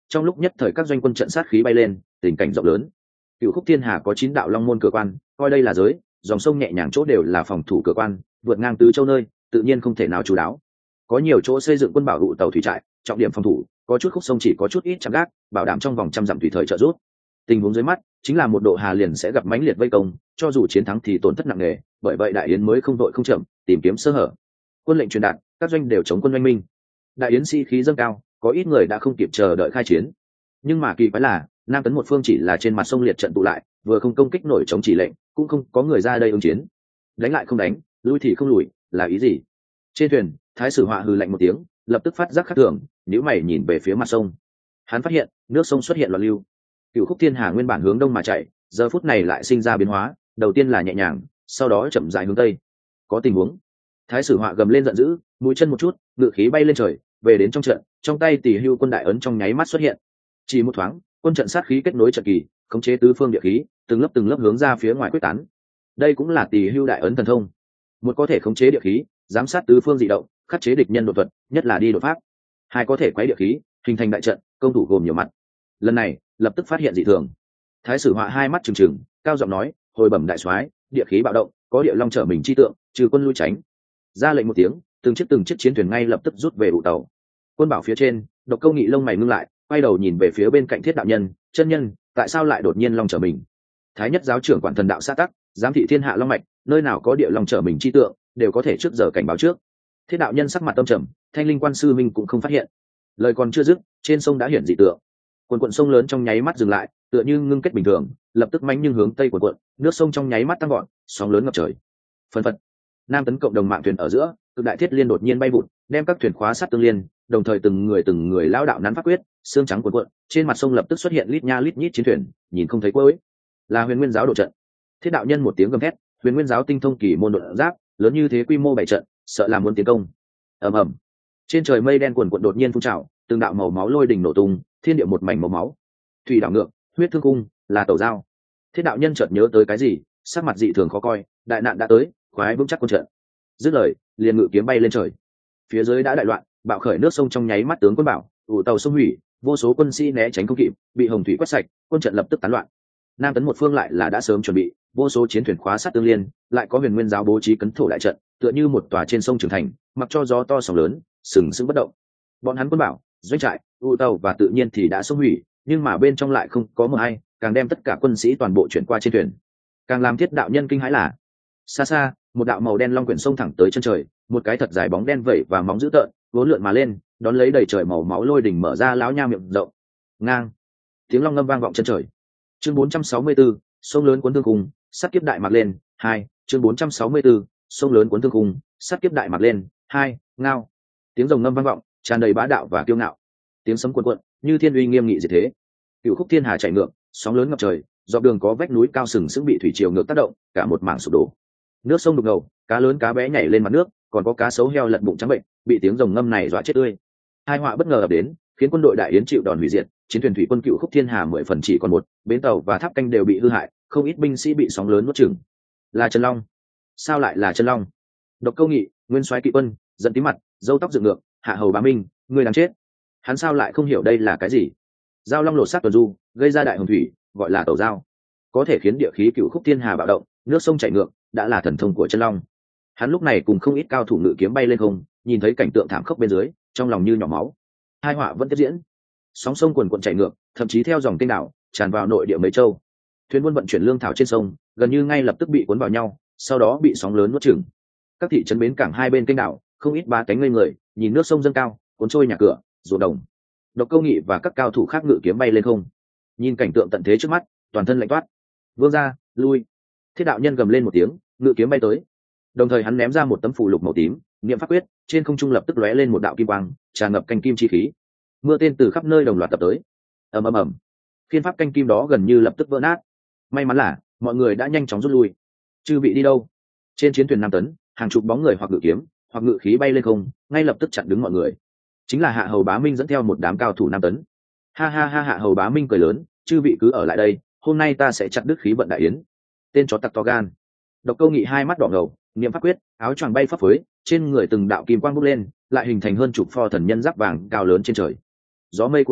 trong lúc nhất thời các doanh quân trận sát khí bay lên, tình cảnh rộng lớn. Cựu Khúc Thiên Hà có 9 đạo long môn cửa quan, coi đây là giới, dòng sông nhẹ nhàng chỗ đều là phòng thủ cửa quan, vượt ngang tứ châu nơi, tự nhiên không thể nào chú đáo. Có nhiều chỗ xây dựng quân bảo hộ tàu thủy trại, trọng điểm phòng thủ, có chút khúc sông chỉ có chút ít chạm gác, bảo đảm trong vòng trăm dặm tùy thời trợ giúp. Tình huống dưới mắt chính là một độ hà liền sẽ gặp mãnh liệt vây công, cho dù chiến thắng thì tổn thất nặng nề, bởi vậy đại yến mới không đội không chậm, tìm kiếm sơ hở. Quân lệnh truyền đạt, các doanh đều chống quân doanh minh. Đại yến sĩ khí dâng cao, có ít người đã không kịp chờ đợi khai chiến. Nhưng mà kỳ quái là, Nam Tấn một phương chỉ là trên mặt sông liệt trận tụ lại, vừa không công kích nổi chống chỉ lệnh, cũng không có người ra đây ứng chiến. Đánh lại không đánh, lui thì không lùi, là ý gì? Trên thuyền, Thái Sử Họa hừ lạnh một tiếng, lập tức phát giác khác thường, nhíu mày nhìn về phía mặt sông. Hắn phát hiện, nước sông xuất hiện loạn lưu. Cựu Khúc Thiên Hà nguyên bản hướng đông mà chạy, giờ phút này lại sinh ra biến hóa, đầu tiên là nhẹ nhàng, sau đó chậm rãi hướng tây. Có tình huống. Thái Sử Họa gầm lên giận dữ, mũi chân một chút, ngự khí bay lên trời, về đến trong trận, trong tay Tỷ Hưu quân đại ấn trong nháy mắt xuất hiện. Chỉ một thoáng, quân trận sát khí kết nối trận kỳ, khống chế tứ phương địa khí, từng lớp hướng ra phía ngoài quyết tán. Đây cũng là Tỷ Hưu đại ấn thần thông. Một có thể khống chế địa khí, giám sát tứ phương dị động, khắc chế địch nhân đột thuật, nhất là đi đột pháp. Hai có thể quấy địa khí, hình thành đại trận, công thủ gồm nhiều mặt. Lần này, lập tức phát hiện dị thường. Thái Sử Họa hai mắt trừng trừng, cao giọng nói: "Hồi bẩm đại soái, địa khí bạo động, có địa long trở mình chi tượng, trừ quân lui tránh." Ra lệnh một tiếng, từng chiếc chiến thuyền ngay lập tức rút về ụ tàu. Quân bảo phía trên, Độc Câu Nghị lông mày ngưng lại, quay đầu nhìn về phía bên cạnh Thiết đạo nhân: "Chân nhân, tại sao lại đột nhiên long trở mình?" Thái nhất giáo trưởng quản thần đạo xã tắc, giám thị thiên hạ long mạch, nơi nào có địa long trở mình chi tượng, đều có thể trước giờ cảnh báo trước. Thiết đạo nhân sắc mặt tâm trầm, Thanh Linh Quan sư minh cũng không phát hiện. Lời còn chưa dứt, trên sông đã hiện dị tượng. Quần sông lớn trong nháy mắt dừng lại, tựa như ngưng kết bình thường, lập tức mãnh nhưng hướng tây quần, nước sông trong nháy mắt tăng gọn, sóng lớn ngập trời. Phân phật, Nam Tấn cộng đồng mạng thuyền ở giữa, cực đại thiết liên đột nhiên bay vụt, đem các thuyền khóa sát tương liên, đồng thời từng người lao đạo nắn pháp quyết, xương trắng cuộn, trên mặt sông lập tức xuất hiện lít nha lít nhít chiến thuyền, nhìn không thấy cuối. Là Huyền Nguyên giáo độ trận. Thiết đạo nhân một tiếng gầm thét, Huyền Nguyên giáo tinh thông kỳ môn độn giáp, lớn như thế quy mô bảy trận, sợ làm muốn tiến công. Ầm ầm. Trên trời mây đen cuồn cuộn đột nhiên phun trào, từng đạo màu máu lôi đỉnh nổ tung, thiên địa một mảnh màu máu. Thủy đảo ngược, huyết thương cung, là tẩu dao. Thiết đạo nhân chợt nhớ tới cái gì, sắc mặt dị thường khó coi, đại nạn đã tới, khoái vững chắc quân trận. Dứt lời, liền ngự kiếm bay lên trời. Phía dưới đã đại loạn, bạo khởi nước sông trong nháy mắt tướng quân bảo, ủ tàu sông hủy, vô số quân sĩ né tránh không kịp, bị hồng thủy quét sạch, quân trận lập tức tán loạn. Nam Tấn một phương lại là đã sớm chuẩn bị, vô số chiến thuyền khóa sát tương liên, lại có Huyền Nguyên giáo bố trí cấn thổ đại trận, tựa như một tòa trên sông trưởng thành, mặc cho gió to sóng lớn, sừng sững bất động. Bọn hắn quân bảo, doanh trại, ủ tàu và tự nhiên thì đã sông hủy, nhưng mà bên trong lại không có mờ hay, càng đem tất cả quân sĩ toàn bộ chuyển qua trên thuyền. Càng làm Thiết đạo nhân kinh hãi là, xa xa, một đạo màu đen long quyển sông thẳng tới chân trời, một cái thật dài bóng đen vẩy và móng dữ tợn, vốn lượn mà lên, đón lấy đầy trời màu máu lôi đỉnh mở ra láo nha miệng rộng. Ngang, tiếng long ngâm vang vọng chân trời. Chương 464, sông lớn cuốn thương khung, sắt kiếp đại mạc lên, 2, chương 464, sông lớn cuốn thương khung, sắt kiếp đại mạc lên, 2, ngao. Tiếng rồng ngâm vang vọng, tràn đầy bá đạo và kiêu ngạo. Tiếng sấm cuồn cuộn, như thiên uy nghiêm nghị diệt thế. Cựu Khúc Thiên Hà chảy ngược, sóng lớn ngập trời, dọc đường có vách núi cao sừng sững bị thủy triều ngược tác động, cả một mảng sụp đổ. Nước sông đục ngầu, cá lớn cá bé nhảy lên mặt nước, còn có cá sấu heo lật bụng trắng bệnh, bị tiếng rồng ngâm này dọa chết tươi. Hai họa bất ngờ ập đến, khiến quân đội đại yến chịu đòn hủy diệt, chiến thuyền thủy quân Cựu Khúc Thiên Hà 10 phần chỉ còn một, bến tàu và tháp canh đều bị hư hại, không ít binh sĩ bị sóng lớn nuốt chửng. Là Trần Long? Sao lại là Trần Long? Độc Câu Nghị, nguyên soái kỵ quân, giận tím mặt, râu tóc dựng ngược, hạ hầu Bá Minh, người đáng chết. Hắn sao lại không hiểu đây là cái gì? Giao long lột xác tuần du, gây ra đại hồng thủy, gọi là tẩu giao, có thể khiến địa khí Cựu Khúc Thiên Hà bạo động, nước sông chảy ngược, đã là thần thông của Trần Long. Hắn lúc này cùng không ít cao thủ ngự kiếm bay lên không, nhìn thấy cảnh tượng thảm khốc bên dưới, trong lòng như nhỏ máu. Hai họa vẫn tiếp diễn, sóng sông quần quần chảy ngược, thậm chí theo dòng kênh đảo tràn vào nội địa mấy châu. Thuyền buôn vận chuyển lương thảo trên sông, gần như ngay lập tức bị cuốn vào nhau, sau đó bị sóng lớn nuốt chửng. Các thị trấn bến cảng hai bên kênh đảo, không ít ba cánh ngây người, nhìn nước sông dâng cao, cuốn trôi nhà cửa, ruộng đồng. Độc Câu Nghị và các cao thủ khác ngự kiếm bay lên không, nhìn cảnh tượng tận thế trước mắt, toàn thân lạnh toát. Vương gia, lui! Thiết đạo nhân gầm lên một tiếng, ngự kiếm bay tới. Đồng thời hắn ném ra một tấm phù lục màu tím, niệm pháp quyết, trên không trung lập tức lóe lên một đạo kim quang, tràn ngập canh kim chi khí. Mưa tên từ khắp nơi đồng loạt tập tới. Ầm ầm ầm. Phiên pháp canh kim đó gần như lập tức vỡ nát. May mắn là mọi người đã nhanh chóng rút lui. Chư vị đi đâu? Trên chiến thuyền Nam Tấn, hàng chục bóng người hoặc ngự kiếm, hoặc ngự khí bay lên không, ngay lập tức chặn đứng mọi người. Chính là Hạ hầu Bá Minh dẫn theo một đám cao thủ Nam Tấn. Ha ha ha, Hạ hầu Bá Minh cười lớn, chư vị cứ ở lại đây, hôm nay ta sẽ chặt đứt khí vận đại yến. Tên chó tặc to gan. Độc Câu Nghị hai mắt đỏ ngầu, niệm pháp quyết, áo choàng bay phấp phới, trên người từng đạo kim quang bốc lên, lại hình thành hơn chục pho thần nhân giáp vàng cao lớn trên trời. Gió mây cuồn cuộn,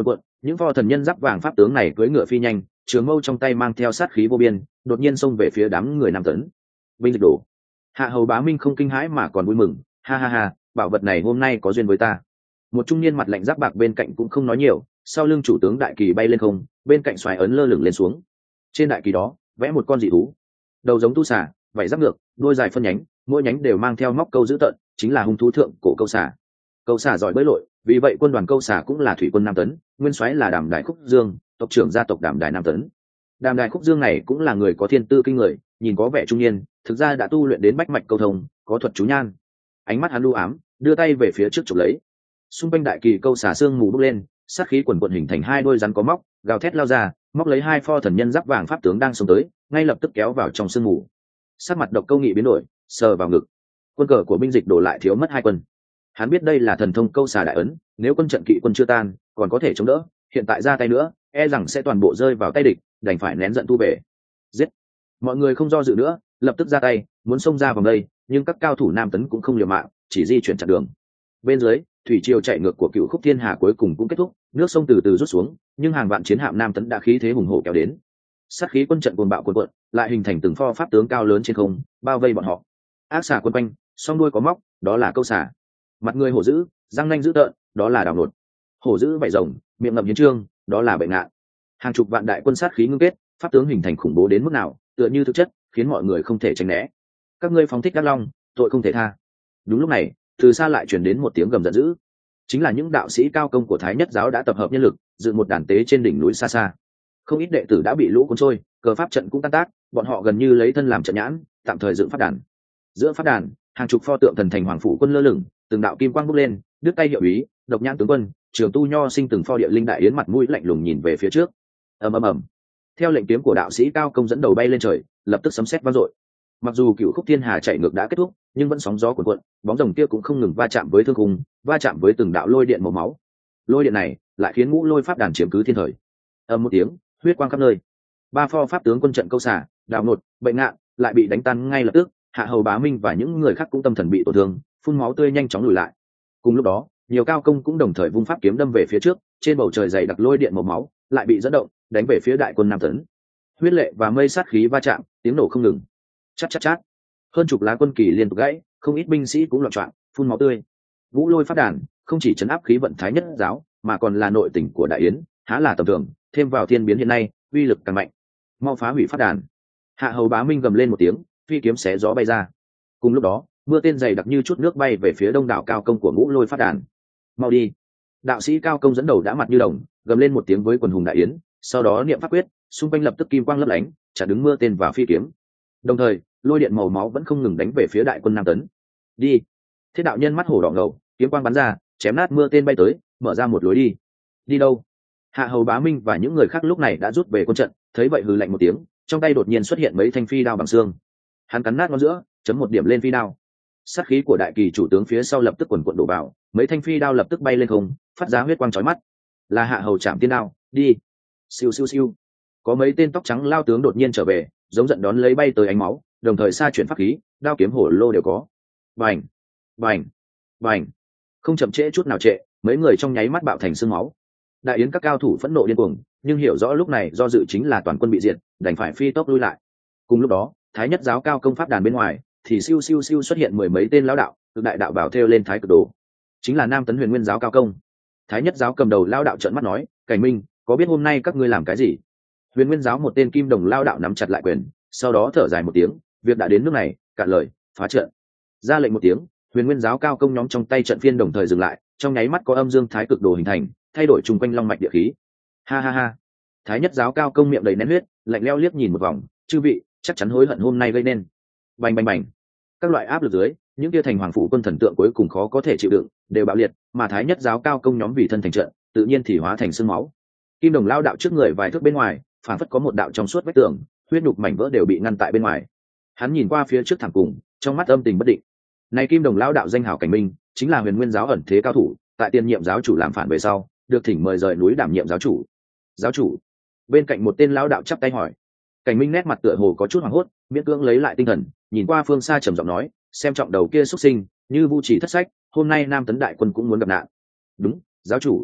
Những pho thần nhân giáp vàng pháp tướng này cưỡi ngựa phi nhanh, trường mâu trong tay mang theo sát khí vô biên, đột nhiên xông về phía đám người Nam Tấn. Binh dịch đổ. Hạ hầu Bá Minh không kinh hãi mà còn vui mừng, ha ha ha, bảo vật này hôm nay có duyên với ta. Một trung niên mặt lạnh giáp bạc bên cạnh cũng không nói nhiều, sau lưng chủ tướng đại kỳ bay lên không, bên cạnh xoáy ấn lơ lửng lên xuống. Trên đại kỳ đó vẽ một con dị thú, đầu giống tu xà, vảy giáp ngược, đuôi dài phân nhánh, mỗi nhánh đều mang theo móc câu dữ tợn, chính là hung thú thượng cổ câu xà. Câu xà giỏi bơi lội, vì vậy quân đoàn câu xà cũng là thủy quân Nam Tấn, nguyên soái là Đàm Đại Khúc Dương, tộc trưởng gia tộc Đàm Đại Nam Tấn. Đàm Đại Khúc Dương này cũng là người có thiên tư kinh người, nhìn có vẻ trung niên, thực ra đã tu luyện đến bách mạch câu thông, có thuật chú nhan. Ánh mắt hắn lưu ám, đưa tay về phía trước chụp lấy. Xung quanh đại kỳ câu xà xương mù bốc lên, sát khí quần quần hình thành hai đôi rắn có móc, gào thét lao ra, móc lấy hai pho thần nhân giáp vàng pháp tướng đang xông tới, ngay lập tức kéo vào trong sương mù. Sắc mặt Độc Câu Nghị biến đổi, sờ vào ngực. Quân cờ của binh dịch đổ lại thiếu mất hai quân. Hắn biết đây là thần thông câu xà đại ấn, nếu quân trận kỵ quân chưa tan, còn có thể chống đỡ, hiện tại ra tay nữa, e rằng sẽ toàn bộ rơi vào tay địch, đành phải nén giận thu về. Giết! Mọi người không do dự nữa, lập tức ra tay, muốn xông ra vòng đây, nhưng các cao thủ Nam Tấn cũng không liều mạng, chỉ di chuyển chặn đường. Bên dưới, thủy triều chạy ngược của Cựu Khúc Thiên Hà cuối cùng cũng kết thúc, nước sông từ từ rút xuống, nhưng hàng vạn chiến hạm Nam Tấn đã khí thế hùng hổ kéo đến. Sát khí quân trận cuồng bạo cuồn cuộn, lại hình thành từng pho pháp tướng cao lớn trên không, bao vây bọn họ. Ác xà quân quanh, song đuôi có móc, đó là câu xà. Mặt người hổ dữ, răng nanh dữ tợn, đó là đào nột. Hổ dữ vảy rồng, miệng ngậm hiến trương, đó là bệnh ngạn. Hàng chục vạn đại quân sát khí ngưng kết, pháp tướng hình thành khủng bố đến mức nào, tựa như thực chất, khiến mọi người không thể tránh né. Các ngươi phóng thích Đắc Long, tội không thể tha. Đúng lúc này, từ xa lại truyền đến một tiếng gầm giận dữ. Chính là những đạo sĩ cao công của Thái Nhất giáo đã tập hợp nhân lực, dựng một đàn tế trên đỉnh núi xa xa. Không ít đệ tử đã bị lũ cuốn trôi, cờ pháp trận cũng tan tác, bọn họ gần như lấy thân làm trận nhãn, tạm thời dựng pháp đàn. Giữa pháp đàn, hàng chục pho tượng thần thành hoàng phủ quân lơ lửng, từng đạo kim quang bốc lên, đứt tay hiệu úy, độc nhãn tướng quân, trường tu nho sinh từng pho địa linh đại yến mặt mũi lạnh lùng nhìn về phía trước. Ầm ầm ầm. Theo lệnh kiếm của đạo sĩ cao công dẫn đầu bay lên trời, lập tức sấm sét vang dội. Mặc dù Cựu Khúc Thiên Hà chạy ngược đã kết thúc, nhưng vẫn sóng gió cuồn cuộn, bóng rồng kia cũng không ngừng va chạm với thương khung, va chạm với từng đạo lôi điện màu máu. Lôi điện này lại khiến ngũ lôi pháp đàn chiếm cứ thiên thời. Ầm một tiếng, huyết quang khắp nơi. Ba pho pháp tướng quân trận câu xả, đào nột, bệnh ngạn lại bị đánh tan ngay lập tức. Hạ hầu Bá Minh và những người khác cũng tâm thần bị tổn thương, phun máu tươi nhanh chóng lùi lại. Cùng lúc đó, nhiều cao công cũng đồng thời vung pháp kiếm đâm về phía trước, trên bầu trời dày đặc lôi điện màu máu lại bị dẫn động, đánh về phía đại quân Nam Tấn. Huyết lệ và mây sát khí va chạm, tiếng nổ không ngừng. Chát chát chát. Hơn chục lá quân kỳ liên tục gãy, không ít binh sĩ cũng loạn choạng, phun máu tươi. Vũ lôi pháp đàn không chỉ chấn áp khí vận Thái Nhất giáo, mà còn là nội tình của Đại Yến, há là tầm thường, thêm vào thiên biến hiện nay, uy lực càng mạnh. Mau phá hủy pháp đàn. Hạ hầu Bá Minh gầm lên một tiếng, phi kiếm xé gió bay ra. Cùng lúc đó, mưa tên dày đặc như chút nước bay về phía đông đảo cao công của ngũ lôi pháp đàn. Mau đi. Đạo sĩ cao công dẫn đầu đã mặt như đồng, gầm lên một tiếng với quần hùng Đại Yến, sau đó niệm pháp quyết, xung quanh lập tức kim quang lấp lánh, chặn đứng mưa tên và phi kiếm. Đồng thời, lôi điện màu máu vẫn không ngừng đánh về phía đại quân Nam Tấn. Đi. Thiết đạo nhân mắt hổ đỏ ngầu, kiếm quang bắn ra, chém nát mưa tên bay tới, mở ra một lối đi. Đi đâu? Hạ hầu Bá Minh và những người khác lúc này đã rút về quân trận, thấy vậy hừ lạnh một tiếng, trong tay đột nhiên xuất hiện mấy thanh phi đao bằng xương. Hắn cắn nát ngón giữa, chấm một điểm lên phi đao. Sát khí của đại kỳ chủ tướng phía sau lập tức quần quần đổ vào, mấy thanh phi đao lập tức bay lên không, phát ra huyết quang chói mắt. Là Hạ hầu Trảm Tiên đao, đi. Siêu siêu siêu. Có mấy tên tóc trắng lao tướng đột nhiên trở về, giống giận đón lấy bay tới ánh máu, đồng thời sa chuyển pháp khí, đao kiếm hổ lô đều có. Bành, bành, bành. Không chậm trễ chút nào trễ, mấy người trong nháy mắt bạo thành xương máu. Đại Yến các cao thủ phẫn nộ điên cuồng, nhưng hiểu rõ lúc này do dự chính là toàn quân bị diệt, đành phải phi tốc lui lại. Cùng lúc đó, Thái Nhất giáo cao công pháp đàn bên ngoài, thì siêu siêu siêu xuất hiện mười mấy tên lão đạo, cực đại đạo bảo thêu lên thái cực đồ, chính là Nam Tấn Huyền Nguyên giáo cao công. Thái Nhất giáo cầm đầu lão đạo trợn mắt nói, Cảnh Minh, có biết hôm nay các ngươi làm cái gì? Huyền Nguyên giáo một tên kim đồng lão đạo nắm chặt lại quyền, sau đó thở dài một tiếng, việc đã đến nước này, cạn lời, phá trận. Ra lệnh một tiếng, Huyền Nguyên giáo cao công nhóm trong tay trận phiên đồng thời dừng lại, trong nháy mắt có âm dương thái cực đồ hình thành, thay đổi trùng quanh long mạch địa khí. Ha ha ha. Thái Nhất giáo cao công miệng đầy nén huyết, lạnh lẽo liếc nhìn một vòng, chư vị chắc chắn hối hận hôm nay gây nên. Bành bành bành. Các loại áp lực dưới, những kia thành hoàng phủ quân thần tượng cuối cùng khó có thể chịu đựng, đều bạo liệt, mà Thái Nhất giáo cao công nhóm vì thân thành trận, tự nhiên thì hóa thành xương máu. Kim đồng lao đạo trước người vài thước bên ngoài, phản phất có một đạo trong suốt vách tường, huyết nhục mảnh vỡ đều bị ngăn tại bên ngoài. Hắn nhìn qua phía trước thẳng cùng, trong mắt âm tình bất định. Này Kim đồng lao đạo danh hào Cảnh Minh, chính là Huyền Nguyên giáo ẩn thế cao thủ, tại tiền nhiệm giáo chủ làm phản về sau, được thỉnh mời rời núi đảm nhiệm giáo chủ. Giáo chủ? Bên cạnh một tên lao đạo chắp tay hỏi. Cảnh Minh nét mặt tựa hồ có chút hoảng hốt, miễn cưỡng lấy lại tinh thần, nhìn qua phương xa trầm giọng nói, xem trọng đầu kia xuất sinh, như vu chỉ thất sách, hôm nay Nam Tấn đại quân cũng muốn gặp nạn. Đúng, giáo chủ.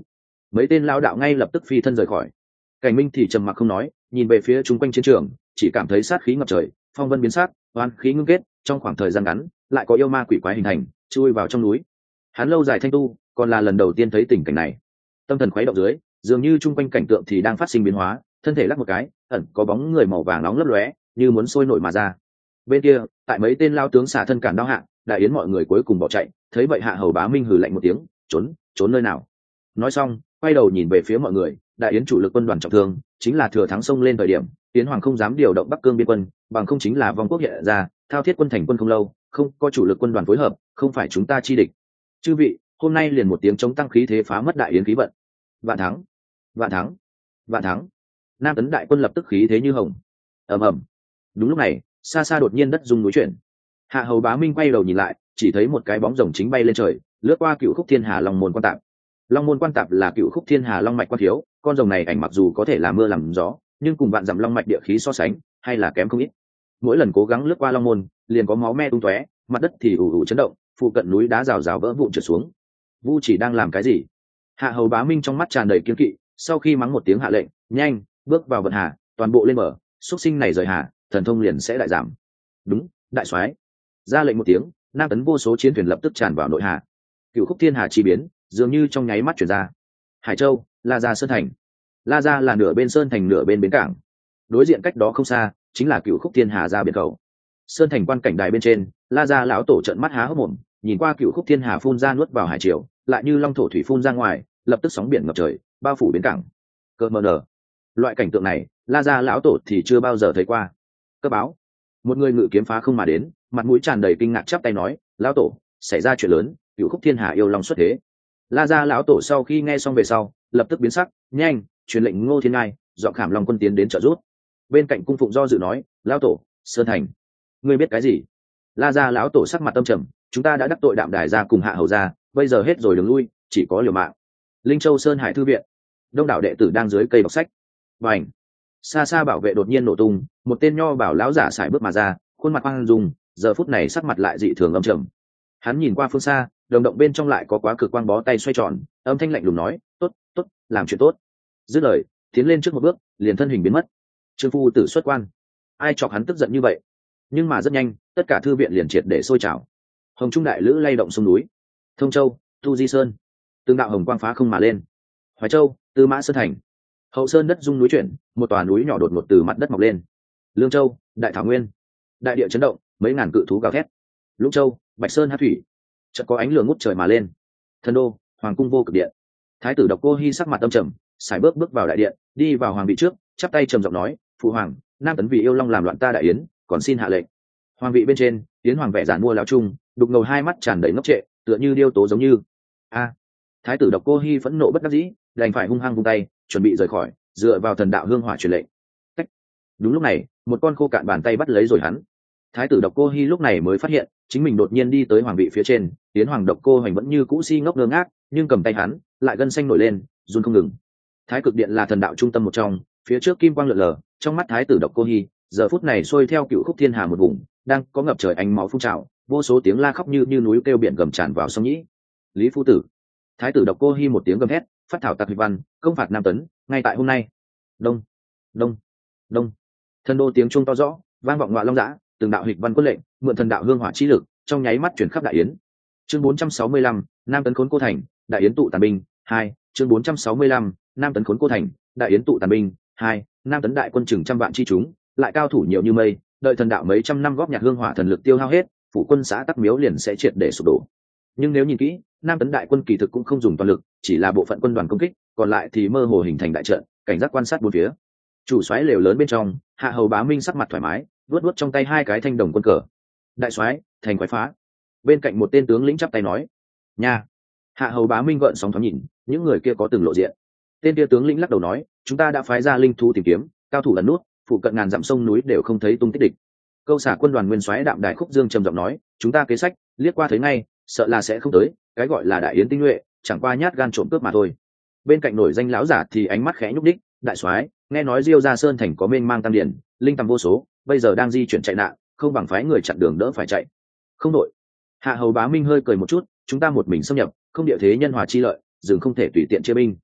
mấy tên lao đạo ngay lập tức phi thân rời khỏi. Cảnh Minh thì trầm mặc không nói, nhìn về phía chung quanh chiến trường, chỉ cảm thấy sát khí ngập trời, phong vân biến sắc, oan khí ngưng kết, trong khoảng thời gian ngắn lại có yêu ma quỷ quái hình thành, chui vào trong núi. Hắn lâu dài thanh tu, còn là lần đầu tiên thấy tình cảnh này. Tâm thần khuấy động dưới, dường như chung quanh cảnh tượng thì đang phát sinh biến hóa, thân thể lắc một cái, ẩn có bóng người màu vàng nóng lấp lóe, như muốn sôi nổi mà ra. Bên kia, tại mấy tên lao tướng xả thân cản đao hạ, đại yến mọi người cuối cùng bỏ chạy, thấy vậy Hạ Hầu Bá Minh hừ lạnh một tiếng, trốn, trốn nơi nào? Nói xong, quay đầu nhìn về phía mọi người, đại yến chủ lực quân đoàn trọng thương, chính là thừa thắng xông lên thời điểm, Yến Hoàng không dám điều động Bắc Cương biên quân, bằng không chính là vong quốc hiện ra, thao thiết quân thành quân không lâu, không có chủ lực quân đoàn phối hợp, không phải chúng ta chi địch. Chư vị, hôm nay liền một tiếng chống tăng khí thế phá mất đại yến khí vận. Vạn thắng, vạn thắng, vạn thắng. Nam tấn đại quân lập tức khí thế như hồng. Ầm ầm. Đúng lúc này, xa xa đột nhiên đất rung núi chuyển. Hạ Hầu Bá Minh quay đầu nhìn lại, chỉ thấy một cái bóng rồng chính bay lên trời, lướt qua Cựu Khúc Thiên Hà Long môn quan tạp. Long môn quan tạp là Cựu Khúc Thiên Hà Long mạch quan thiếu, con rồng này ảnh mặc dù có thể làm mưa làm gió, nhưng cùng vạn dặm long mạch địa khí so sánh, hay là kém không ít. Mỗi lần cố gắng lướt qua long môn, liền có máu me tung tóe, mặt đất thì ù ù chấn động, phụ cận núi đá rào rào vỡ vụn trượt xuống. Vu Chỉ đang làm cái gì? Hạ Hầu Bá Minh trong mắt tràn đầy kiên kỵ, sau khi mắng một tiếng hạ lệnh, nhanh, bước vào vận hà, toàn bộ lên bờ, xuất sinh này rời hà, thần thông liền sẽ đại giảm. Đúng, đại soái. Ra lệnh một tiếng, Nam tấn vô số chiến thuyền lập tức tràn vào nội hà. Cựu Khúc Thiên Hà chi biến, dường như trong nháy mắt chuyển ra. Hải Châu, La Gia Sơn Thành. La Gia là nửa bên sơn thành nửa bên bến cảng. Đối diện cách đó không xa, chính là Cựu Khúc Thiên Hà ra biển cầu. Sơn thành quan cảnh đài bên trên, La Gia lão tổ trợn mắt há hốc mồm, nhìn qua Cựu Khúc Thiên Hà phun ra nuốt vào hải triều, lại như long thổ thủy phun ra ngoài, lập tức sóng biển ngập trời, bao phủ bến cảng. Cơ mờ nở. Loại cảnh tượng này, La Gia lão tổ thì chưa bao giờ thấy qua. Cấp báo. Một người ngự kiếm phá không mà đến, mặt mũi tràn đầy kinh ngạc chắp tay nói, lão tổ, xảy ra chuyện lớn, Cựu Khúc Thiên Hà yêu long xuất thế. La Gia lão tổ sau khi nghe xong về sau, lập tức biến sắc, nhanh, truyền lệnh Ngô Thiên Ngai, dọn Khảm Long quân tiến đến trợ giúp. Bên cạnh cung phụng do dự nói, lão tổ, Sơn Thành, ngươi biết cái gì? La Gia lão tổ sắc mặt tâm trầm, chúng ta đã đắc tội Đạm Đài gia cùng Hạ Hầu gia, bây giờ hết rồi đường lui, chỉ có liều mạng. Linh Châu Sơn Hải thư viện, đông đảo đệ tử đang dưới cây đọc sách. Bành! Xa xa bảo vệ đột nhiên nổ tung, một tên nho bảo lão giả sải bước mà ra, khuôn mặt hoang dung, giờ phút này sắc mặt lại dị thường âm trầm. Hắn nhìn qua phương xa, đồng động bên trong lại có quá cực quang bó tay xoay tròn, âm thanh lạnh lùng nói, tốt, tốt, làm chuyện tốt. Dứt lời, tiến lên trước một bước, liền thân hình biến mất. Trương phu tử xuất quan. Ai chọc hắn tức giận như vậy? Nhưng mà rất nhanh, tất cả thư viện liền triệt để sôi trào. Hồng Trung đại lữ lay động sông núi. Thông Châu, Tu Di Sơn, tương đạo hồng quang phá không mà lên. Hoài Châu, Tư Mã Sơn Thành. Hậu Sơn đất rung núi chuyển, một tòa núi nhỏ đột ngột từ mặt đất mọc lên. Lương Châu, Đại Thảo Nguyên. Đại địa chấn động, mấy ngàn cự thú gào thét. Lũng Châu, Bạch Sơn Hát Thủy. Chợt có ánh lửa ngút trời mà lên. Thần đô, Hoàng cung vô cực điện. Thái tử Độc Cô Hi sắc mặt âm trầm, sải bước vào đại điện, đi vào hoàng vị trước, chắp tay trầm giọng nói, phụ hoàng, Nam tấn vì yêu long làm loạn ta đại yến, còn xin hạ lệnh. Hoàng vị bên trên, Yến hoàng vẻ giản mua lão trung, đục ngầu hai mắt tràn đầy ngốc trệ, tựa như điêu tố giống như. A! Thái tử Độc Cô Hi phẫn nộ bất đắc dĩ, đành phải hung hăng vung tay, chuẩn bị rời khỏi, dựa vào thần đạo hương hỏa truyền lệnh. Tách. Đúng lúc này, một con khô cạn bàn tay bắt lấy rồi hắn. Thái tử Độc Cô Hi lúc này mới phát hiện, chính mình đột nhiên đi tới hoàng vị phía trên, Yến hoàng Độc Cô Hoành vẫn như cũ si ngốc ngơ ngác, nhưng cầm tay hắn, lại gân xanh nổi lên, run không ngừng. Thái cực điện là thần đạo trung tâm một trong, phía trước kim quang lượn lờ, trong mắt Thái tử Độc Cô Hi, giờ phút này xuôi theo Cựu Khúc Thiên Hà một vùng, đang có ngập trời ánh máu phun trào, vô số tiếng la khóc như núi kêu biển gầm tràn vào sông nhĩ. Lý phu tử. Thái tử Độc Cô Hi một tiếng gầm hét, phát thảo tạc huy văn, công phạt Nam tấn, ngay tại hôm nay. Đông, đông, đông. Thần đô tiếng chuông to rõ, vang vọng ngoại long dã, từng đạo hịch văn quân lệnh, mượn thần đạo hương hỏa chi lực, trong nháy mắt chuyển khắp đại yến. Chương 465, Nam tấn khốn cô thành, đại yến tụ tàn binh, 2, chương 465, Nam tấn khốn cô thành, đại yến tụ tàn binh, 2, Nam tấn đại quân chừng trăm vạn chi chúng, lại cao thủ nhiều như mây, đợi thần đạo mấy trăm năm góp nhặt hương hỏa thần lực tiêu hao hết, phủ quân xã Tắc Miếu liền sẽ triệt để sụp đổ. Nhưng nếu nhìn kỹ, Nam tấn đại quân kỳ thực cũng không dùng toàn lực, chỉ là bộ phận quân đoàn công kích, còn lại thì mơ hồ hình thành đại trận, cảnh giác quan sát bốn phía. Chủ soái lều lớn bên trong, Hạ Hầu Bá Minh sắc mặt thoải mái, vuốt trong tay hai cái thanh đồng quân cờ. Đại soái, thành quái phá. Bên cạnh một tên tướng lĩnh chắp tay nói, nha. Hạ Hầu Bá Minh gợn sóng thoáng nhìn, những người kia có từng lộ diện. Tên kia tướng lĩnh lắc đầu nói, chúng ta đã phái ra linh thú tìm kiếm, cao thủ lần nút, phụ cận ngàn dặm sông núi đều không thấy tung tích địch. Câu xả quân đoàn nguyên soái Đạm Đài Khúc Dương trầm giọng nói, chúng ta kế sách, liếc qua thấy ngay, sợ là sẽ không tới, cái gọi là đại yến tinh nhuệ, chẳng qua nhát gan trộm cướp mà thôi. Bên cạnh nổi danh lão giả thì ánh mắt khẽ nhúc đích, đại soái, nghe nói Diêu Gia Sơn thành có mênh mang tam điển, linh tầm vô số, bây giờ đang di chuyển chạy nạn, không bằng phái người chặn đường đỡ phải chạy. Không đội. Hạ Hầu Bá Minh hơi cười một chút, chúng ta một mình xâm nhập, không địa thế nhân hòa chi lợi, dừng không thể tùy tiện chia binh.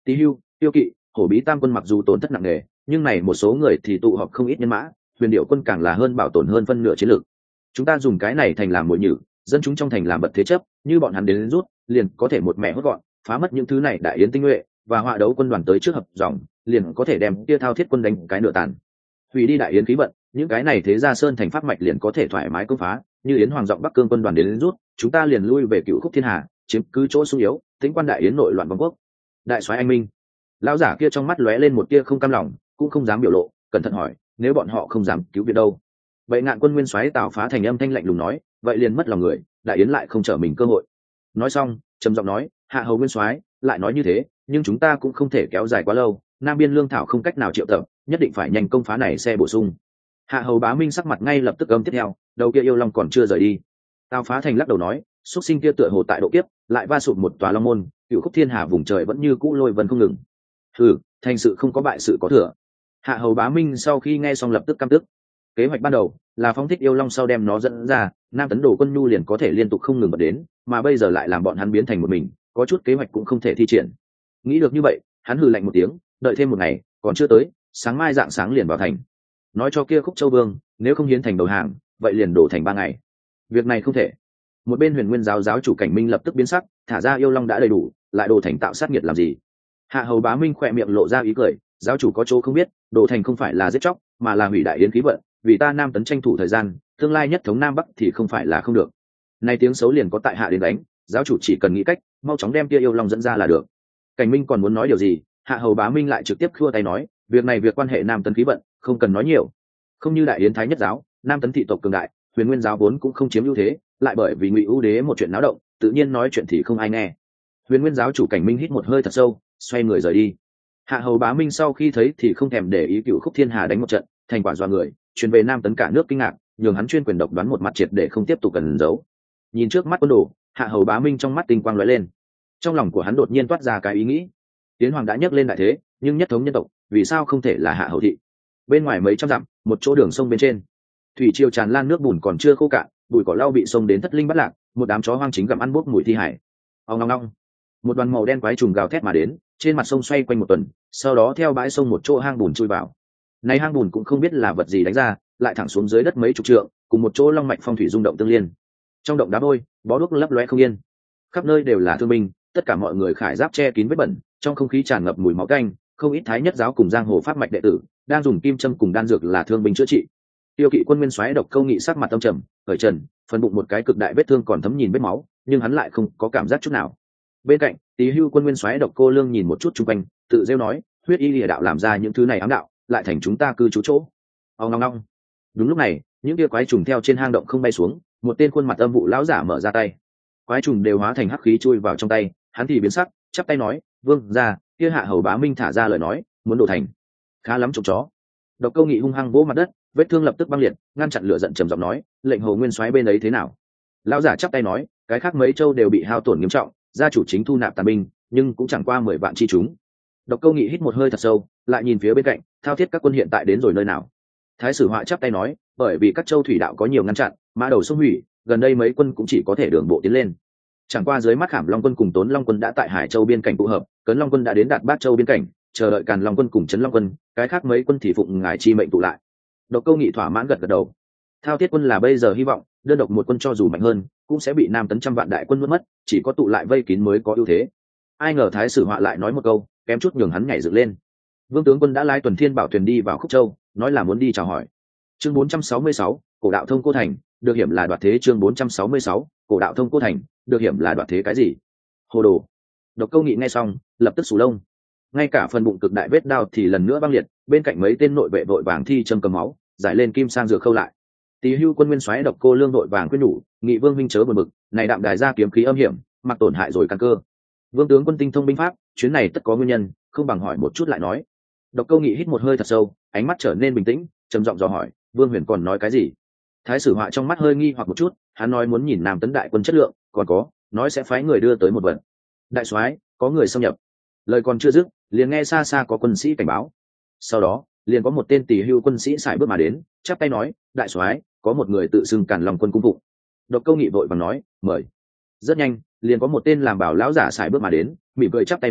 Tý Hưu, Tiêu Kỵ, Hổ Bí tam quân mặc dù tổn thất nặng nề, nhưng này một số người thì tụ họp không ít nhân mã, Huyền Điệu quân càng là hơn bảo tồn hơn phân nửa chiến lược. Chúng ta dùng cái này thành làm mồi nhử, dân chúng trong thành làm bật thế chấp, như bọn hắn đến rút, liền có thể một mẹ hốt gọn, phá mất những thứ này đại yến tinh nhuệ, và họa đấu quân đoàn tới trước hợp dòng, liền có thể đem kia thao thiết quân đánh cái nửa tàn. Hủy đi đại yến khí vận, những cái này thế ra sơn thành pháp mạch liền có thể thoải mái công phá, như yến hoàng giọng bắc cương quân đoàn đến rút, chúng ta liền lui về Cựu Khúc Thiên Hà, chiếm cứ chỗ sung yếu, tính quan đại yến nội loạn vong quốc. Đại soái anh minh. Lão giả kia trong mắt lóe lên một tia không cam lòng, cũng không dám biểu lộ, cẩn thận hỏi, nếu bọn họ không dám cứu viện đâu? Vậy Ngạn quân nguyên soái Tào Phá thành âm thanh lạnh lùng nói, vậy liền mất lòng người, đại yến lại không trở mình cơ hội. Nói xong, trầm giọng nói, hạ hầu nguyên soái lại nói như thế, nhưng chúng ta cũng không thể kéo dài quá lâu, nam biên lương thảo không cách nào triệu tập, nhất định phải nhanh công phá này xe bổ sung. Hạ hầu Bá Minh sắc mặt ngay lập tức âm tiếp theo, đầu kia yêu long còn chưa rời đi. Tào Phá thành lắc đầu nói, xuất sinh kia tựa hồ tại độ kiếp, lại va sụp một tòa long môn, Cựu Khúc Thiên Hà vùng trời vẫn như cũ lôi vân không ngừng. Thành sự không có bại sự có thừa. Hạ hầu Bá Minh sau khi nghe xong lập tức căm tức. Kế hoạch ban đầu là phóng thích yêu long sau đem nó dẫn ra, nam tấn đồ quân nhu liền có thể liên tục không ngừng bật đến, mà bây giờ lại làm bọn hắn biến thành một mình, có chút kế hoạch cũng không thể thi triển. Nghĩ được như vậy, hắn hừ lạnh một tiếng, đợi thêm một ngày, còn chưa tới, sáng mai dạng sáng liền vào thành. Nói cho kia Khúc Châu Vương, nếu không hiến thành đầu hàng, vậy liền đổ thành 3 ngày. Việc này không thể. Một bên Huyền Nguyên giáo giáo chủ Cảnh Minh lập tức biến sắc, thả ra yêu long đã đầy đủ, lại đổ thành tạo sát nghiệt làm gì? Hạ hầu Bá Minh khỏe miệng lộ ra ý cười, giáo chủ có chỗ không biết, đổ thành không phải là giết chóc, mà là hủy đại yến khí vận, vì ta nam tấn tranh thủ thời gian, tương lai nhất thống nam bắc thì không phải là không được. Nay tiếng xấu liền có tại hạ đến đánh, giáo chủ chỉ cần nghĩ cách, mau chóng đem kia yêu long dẫn ra là được. Cảnh Minh còn muốn nói điều gì, Hạ hầu Bá Minh lại trực tiếp khua tay nói, việc này việc quan hệ nam tấn khí vận, không cần nói nhiều. Không như đại yến thái nhất giáo, nam tấn thị tộc cường đại, Huyền Nguyên giáo vốn cũng không chiếm ưu thế, lại bởi vì Ngụy Ưu đế một chuyện náo động, tự nhiên nói chuyện thì không ai nghe. Huyền Nguyên giáo chủ Cảnh Minh hít một hơi thật sâu, xoay người rời đi. Hạ hầu Bá Minh sau khi thấy thì không thèm để ý Cựu Khúc Thiên Hà đánh một trận, thành quả dọa người, truyền về nam tấn cả nước kinh ngạc, nhường hắn chuyên quyền độc đoán một mặt triệt để không tiếp tục cần giấu. Nhìn trước mắt quân đồ, Hạ hầu Bá Minh trong mắt tinh quang lóe lên. Trong lòng của hắn đột nhiên toát ra cái ý nghĩ, Tiến Hoàng đã nhấc lên đại thế, nhưng nhất thống nhân tộc, vì sao không thể là Hạ hầu thị? Bên ngoài mấy trăm dặm, một chỗ đường sông bên trên, thủy triều tràn lan, nước bùn còn chưa khô cạn, bụi cỏ lau bị sông đến thất linh bất lạc, một đám chó hoang chính gặm ăn bốc mùi thi hải. Ong ong ong, một đoàn màu đen quái trùng gào thét mà đến, trên mặt sông xoay quanh một tuần, sau đó theo bãi sông một chỗ hang bùn chui vào. Này hang bùn cũng không biết là vật gì đánh ra, lại thẳng xuống dưới đất mấy chục trượng, cùng một chỗ long mạch phong thủy rung động tương liên. Trong động đá vôi, bó đuốc lấp lóe không yên, khắp nơi đều là thương binh, tất cả mọi người khải giáp che kín vết bẩn, trong không khí tràn ngập mùi máu canh, không ít thái nhất giáo cùng giang hồ pháp mạch đệ tử đang dùng kim châm cùng đan dược là thương binh chữa trị. Tiêu Kỵ quân nguyên soái Độc Câu Nghị sắc mặt âm trầm, cởi trần, phần bụng một cái cực đại vết thương còn thấm nhìn vết máu, nhưng hắn lại không có cảm giác chút nào. Bên cạnh, Tý Hưu quân nguyên soái Độc Cô Lương nhìn một chút xung quanh, tự rêu nói, huyết y lìa đạo làm ra những thứ này ám đạo, lại thành chúng ta cư trú chỗ. Ong ong ong. Đúng lúc này, những kia quái trùng theo trên hang động không bay xuống, một tên khuôn mặt âm vụ lão giả mở ra tay. Quái trùng đều hóa thành hắc khí chui vào trong tay, hắn thì biến sắc, chắp tay nói, vương gia, kia Hạ hầu Bá Minh thả ra lời nói, muốn đổ thành. Khá lắm trộm chó. Độc Câu Nghị hung hăng vỗ mặt đất, vết thương lập tức băng liệt, ngăn chặn lửa giận, trầm giọng nói, lệnh hồ nguyên soái bên ấy thế nào? Lão giả chắp tay nói, cái khác mấy châu đều bị hao tổn nghiêm trọng, gia chủ chính thu nạp tàn binh, nhưng cũng chẳng qua 10 vạn chi chúng. Độc Câu Nghị hít một hơi thật sâu, lại nhìn phía bên cạnh, thao thiết các quân hiện tại đến rồi nơi nào? Thái sử Họa chắp tay nói, bởi vì các châu thủy đạo có nhiều ngăn chặn, mã đầu sông hủy, gần đây mấy quân cũng chỉ có thể đường bộ tiến lên. Chẳng qua dưới mắt Khảm Long quân cùng Tốn Long quân đã tại Hải Châu biên cảnh tụ hợp, Cấn Long quân đã đến Đạt Bát Châu biên cảnh, chờ đợi Càn Long quân cùng Trấn Long quân, cái khác mấy quân thì phụng ngài chi mệnh tụ lại. Độc Câu Nghị thỏa mãn gật gật đầu. Thao thiết quân là bây giờ hy vọng, đơn độc một quân cho dù mạnh hơn, cũng sẽ bị nam tấn trăm vạn đại quân nuốt mất, chỉ có tụ lại vây kín mới có ưu thế. Ai ngờ Thái sử Họa lại nói một câu, kém chút nhường hắn nhảy dựng lên. Vương tướng quân đã lái tuần thiên bảo thuyền đi vào Khúc Châu, nói là muốn đi chào hỏi. Chương 466, cổ đạo thông cô thành, được hiểm là đoạt thế. Chương 466, cổ đạo thông cô thành, được hiểm là đoạt thế cái gì? Hồ đồ. Độc Câu Nghị nghe xong, lập tức sù lông. Ngay cả phần bụng cực đại vết đao thì lần nữa băng liệt, bên cạnh mấy tên nội vệ vội vàng thi châm cầm máu, giải lên kim sang dược khâu lại. Tý Hưu quân nguyên soái Độc Cô Lương vội vàng khuyên nhủ, Nghị vương huynh chớ buồn bực, này đạm đài ra kiếm khí âm hiểm, mặc tổn hại rồi căn cơ. Vương tướng quân tinh thông binh pháp, chuyến này tất có nguyên nhân, không bằng hỏi một chút lại nói. Độc Câu Nghị hít một hơi thật sâu, ánh mắt trở nên bình tĩnh, trầm giọng dò hỏi, Vương Huyền còn nói cái gì? Thái sử Họa trong mắt hơi nghi hoặc một chút, hắn nói muốn nhìn Nam tấn đại quân chất lượng, còn có, nói sẽ phái người đưa tới một vật. Đại soái, có người xâm nhập. Lời còn chưa dứt, liền nghe xa xa có quân sĩ cảnh báo. Sau đó, liền có một tên Tỳ Hưu quân sĩ sải bước mà đến, chắp tay nói, đại soái, có một người tự xưng Càn Long quân cung phụng. Độc Câu Nghị vội vàng nói, mời. Rất nhanh, liền có một tên làm bảo lão giả sải bước mà đến, mỉm cười chắp tay nói,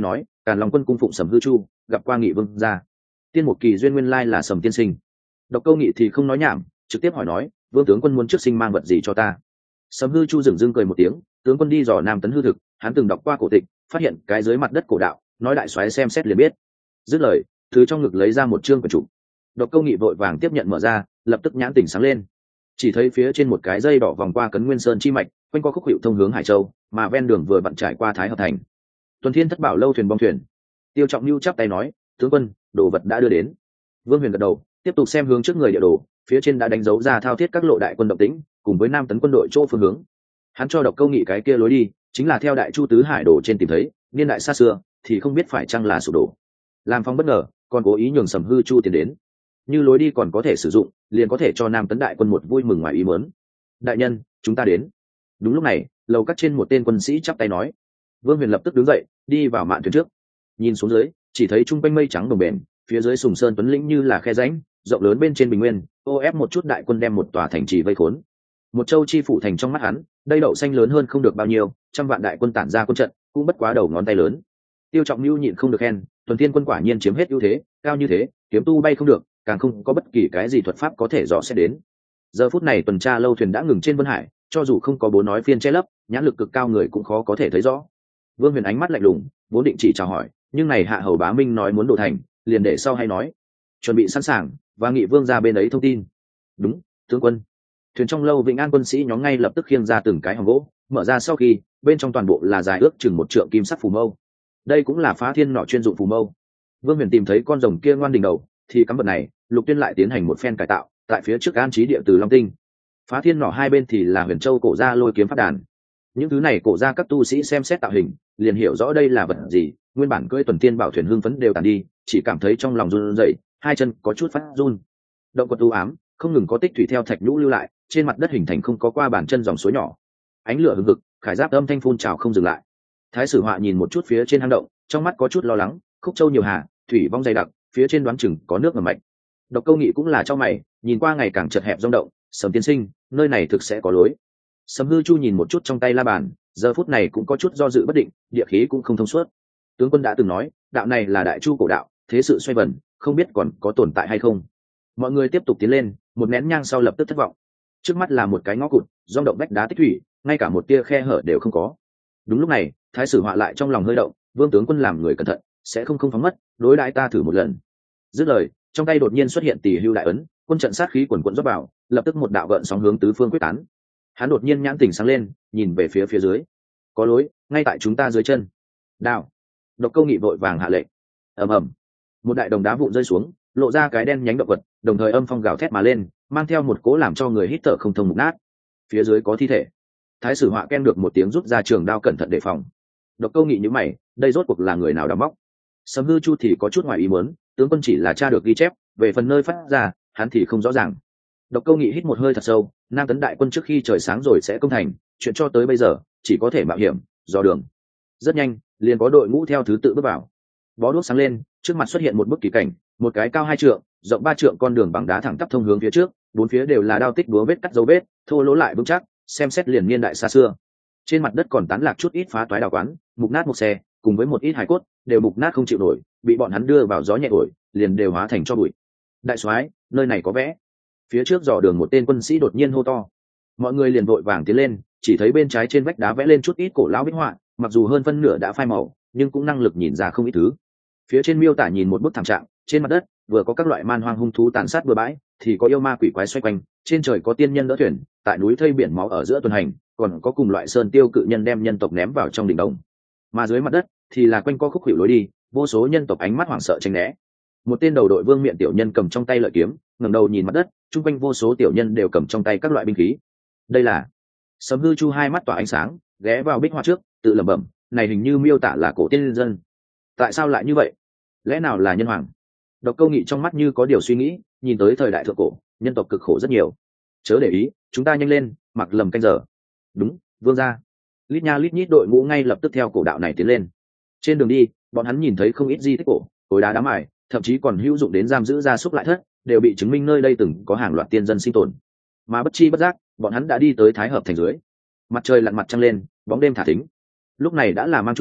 Càn Long quân cung phụng Sầm Hư Chu, gặp qua Nghị vương gia. Tiên một kỳ duyên nguyên lai là Sầm tiên sinh. Độc Câu Nghị thì không nói nhảm, trực tiếp hỏi nói, vương tướng quân muốn trước sinh mang vật gì cho ta? Sầm Hư Chu dửng dưng cười một tiếng, tướng quân đi dò Nam Tấn hư thực, hắn từng đọc qua cổ tịch, phát hiện cái dưới mặt đất cổ đạo, nói đại soái xem xét liền biết. Dứt lời, thứ trong ngực lấy ra một chương quyển trục. Độc Câu Nghị vội vàng tiếp nhận mở ra, lập tức nhãn tỉnh sáng lên. Chỉ thấy phía trên một cái dây đỏ vòng qua Cấn Nguyên Sơn chi mạch, quanh qua khúc hiệu thông hướng Hải Châu, mà ven đường vừa vặn trải qua Thái Hợp thành. Tuần Thiên Thất Bảo lâu thuyền bong thuyền. Tiêu Trọng Nưu chắp tay nói, tướng quân, đồ vật đã đưa đến. Vương Huyền gật đầu, tiếp tục xem hướng trước người địa đồ, phía trên đã đánh dấu ra thao thiết các lộ đại quân động tĩnh, cùng với Nam Tấn quân đội chỗ phương hướng. Hắn cho Độc Câu Nghị cái kia lối đi, chính là theo Đại Chu tứ hải đồ trên tìm thấy, niên đại xa xưa, thì không biết phải chăng là sụp đổ. Làm phong bất ngờ, còn cố ý nhường Sầm Hư Chu tiến đến. Như lối đi còn có thể sử dụng, liền có thể cho Nam Tấn đại quân một vui mừng ngoài ý muốn. Đại nhân, chúng ta đến. Đúng lúc này, lầu các trên một tên quân sĩ chắp tay nói. Vương Huyền lập tức đứng dậy, đi vào mạn thuyền trước. Nhìn xuống dưới, chỉ thấy trung quanh mây trắng đồng bền, phía dưới Sùng Sơn tuấn lĩnh như là khe rãnh, rộng lớn bên trên bình nguyên, ô ép một chút đại quân đem một tòa thành trì vây khốn. Một châu chi phủ thành trong mắt hắn, đây đậu xanh lớn hơn không được bao nhiêu, trăm vạn đại quân tản ra quân trận, cũng bất quá đầu ngón tay lớn. Tiêu Trọng Nưu nhịn không được khen, Tuần Thiên quân quả nhiên chiếm hết ưu thế, cao như thế, kiếm tu bay không được, càng không có bất kỳ cái gì thuật pháp có thể dò xét đến. Giờ phút này tuần tra lâu thuyền đã ngừng trên Vân Hải, cho dù không có bố nói phiên che lấp, nhãn lực cực cao người cũng khó có thể thấy rõ. Vương Huyền ánh mắt lạnh lùng, vốn định chỉ chào hỏi, nhưng này Hạ Hầu Bá Minh nói muốn đổ thành, liền để sau hay nói, chuẩn bị sẵn sàng, và Nghị vương ra bên ấy thông tin. Đúng, tướng quân. Thuyền trong lâu Vĩnh An quân sĩ nhóm ngay lập tức khiêng ra từng cái hòm gỗ, mở ra sau khi, bên trong toàn bộ là dài ước chừng 1 trượng kim sắc phù mâu. Đây cũng là phá thiên nỏ chuyên dụng phù mâu. Vương Huyền tìm thấy con rồng kia ngoan đỉnh đầu, thì cắm vật này, Lục Tuyên lại tiến hành một phen cải tạo, tại phía trước an trí địa từ Long Tinh. Phá thiên nỏ hai bên thì là Huyền Châu cổ gia lôi kiếm pháp đàn. Những thứ này cổ gia các tu sĩ xem xét tạo hình, liền hiểu rõ đây là vật gì, nguyên bản cưỡi tuần tiên bảo thuyền hưng phấn đều tàn đi, chỉ cảm thấy trong lòng run rẩy, hai chân có chút phát run. Động quật u ám, không ngừng có tích thủy theo thạch nhũ lưu lại, trên mặt đất hình thành không có qua bàn chân dòng suối nhỏ. Ánh lửa hừng hực, khải giáp âm thanh phun trào không dừng lại. Thái sử Họa nhìn một chút phía trên hang động, trong mắt có chút lo lắng, khúc châu nhiều hà, thủy vong dày đặc, phía trên đoán chừng có nước ngầm mạnh. Độc Câu Nghị cũng là cho mày, nhìn qua ngày càng chật hẹp rung động, Sầm tiên sinh, nơi này thực sẽ có lối. Sầm Hư Chu nhìn một chút trong tay la bàn, giờ phút này cũng có chút do dự bất định, địa khí cũng không thông suốt. Tướng quân đã từng nói, đạo này là Đại Chu cổ đạo, thế sự xoay vần, không biết còn có tồn tại hay không. Mọi người tiếp tục tiến lên, một nén nhang sau lập tức thất vọng. Trước mắt là một cái ngõ cụt, rung động vách đá tích thủy, ngay cả một tia khe hở đều không có. Đúng lúc này, Thái sử Họa lại trong lòng hơi động, Vương tướng quân làm người cẩn thận, sẽ không phóng mất, đối đãi ta thử một lần. Dứt lời, trong tay đột nhiên xuất hiện Tỷ Hưu đại ấn, quân trận sát khí quần quần rót vào, lập tức một đạo gợn sóng hướng tứ phương quyết tán. Hắn đột nhiên nhãn tỉnh sáng lên, nhìn về phía dưới. Có lối, ngay tại chúng ta dưới chân. Đào. Độc Câu Nghị vội vàng hạ lệnh. Ầm ầm. Một đại đồng đá vụn rơi xuống, lộ ra cái đen nhánh động vật, đồng thời âm phong gào thét mà lên, mang theo một cỗ làm cho người hít thở không thông mục nát. Phía dưới có thi thể. Thái sử Họa ken được một tiếng rút ra trường đao cẩn thận đề phòng. Độc Câu Nghị nhíu mày, đây rốt cuộc là người nào đào móc? Sầm Hư Chu thì có chút ngoài ý muốn, tướng quân chỉ là tra được ghi chép, về phần nơi phát ra, hắn thì không rõ ràng. Độc Câu Nghị hít một hơi thật sâu, Nam Tấn đại quân trước khi trời sáng rồi sẽ công thành, chuyện cho tới bây giờ chỉ có thể mạo hiểm, dò đường. Rất nhanh, liền có đội ngũ theo thứ tự bước vào. Bó đuốc sáng lên, trước mặt xuất hiện một bức kỳ cảnh, một cái cao 2 trượng, rộng 3 trượng con đường bằng đá thẳng tắp thông hướng phía trước, bốn phía đều là đao tích búa vết cắt dấu vết, thô lỗ lại vững chắc, xem xét liền niên đại xa xưa. Trên mặt đất còn tán lạc chút ít phá toái đào quán, mục nát một xe, cùng với một ít hài cốt, đều mục nát không chịu nổi, bị bọn hắn đưa vào gió nhẹ thổi, liền đều hóa thành tro bụi. Đại soái, nơi này có vẽ. Phía trước dò đường một tên quân sĩ đột nhiên hô to. Mọi người liền vội vàng tiến lên, chỉ thấy bên trái trên vách đá vẽ lên chút ít cổ lão bích họa, mặc dù hơn phân nửa đã phai màu, nhưng cũng năng lực nhìn ra không ít thứ. Phía trên miêu tả nhìn một bức thảm trạng, trên mặt đất vừa có các loại man hoang hung thú tàn sát bừa bãi, thì có yêu ma quỷ quái xoay quanh, trên trời có tiên nhân đỡ thuyền, tại núi thây biển máu ở giữa tuần hành, còn có cùng loại sơn tiêu cự nhân đem nhân tộc ném vào trong đỉnh đồng. Mà dưới mặt đất thì là quanh co khúc hiệu lối đi, vô số nhân tộc ánh mắt hoảng sợ tránh né. Một tên đầu đội vương miện tiểu nhân cầm trong tay lợi kiếm, ngẩng đầu nhìn mặt đất, chung quanh vô số tiểu nhân đều cầm trong tay các loại binh khí. Đây là... Sầm Hư Chu hai mắt tỏa ánh sáng, ghé vào bích hoa trước, tự lẩm bẩm, này hình như miêu tả là cổ tiên dân. Tại sao lại như vậy? Lẽ nào là nhân hoàng? Độc Câu Nghị trong mắt như có điều suy nghĩ, nhìn tới thời đại thượng cổ, nhân tộc cực khổ rất nhiều. Chớ để ý, chúng ta nhanh lên, mặc lầm canh giờ. Đúng, vương gia. Lít nha lít nhít đội ngũ ngay lập tức theo cổ đạo này tiến lên. Trên đường đi, bọn hắn nhìn thấy không ít di tích cổ, cối đá đá mài, thậm chí còn hữu dụng đến giam giữ gia súc lại thất, đều bị chứng minh nơi đây từng có hàng loạt tiên dân sinh tồn. Mà bất chi bất giác, bọn hắn đã đi tới Thái Hợp thành dưới. Mặt trời lặn mặt trăng lên, bóng đêm thả thính. Lúc này đã là mang trùng,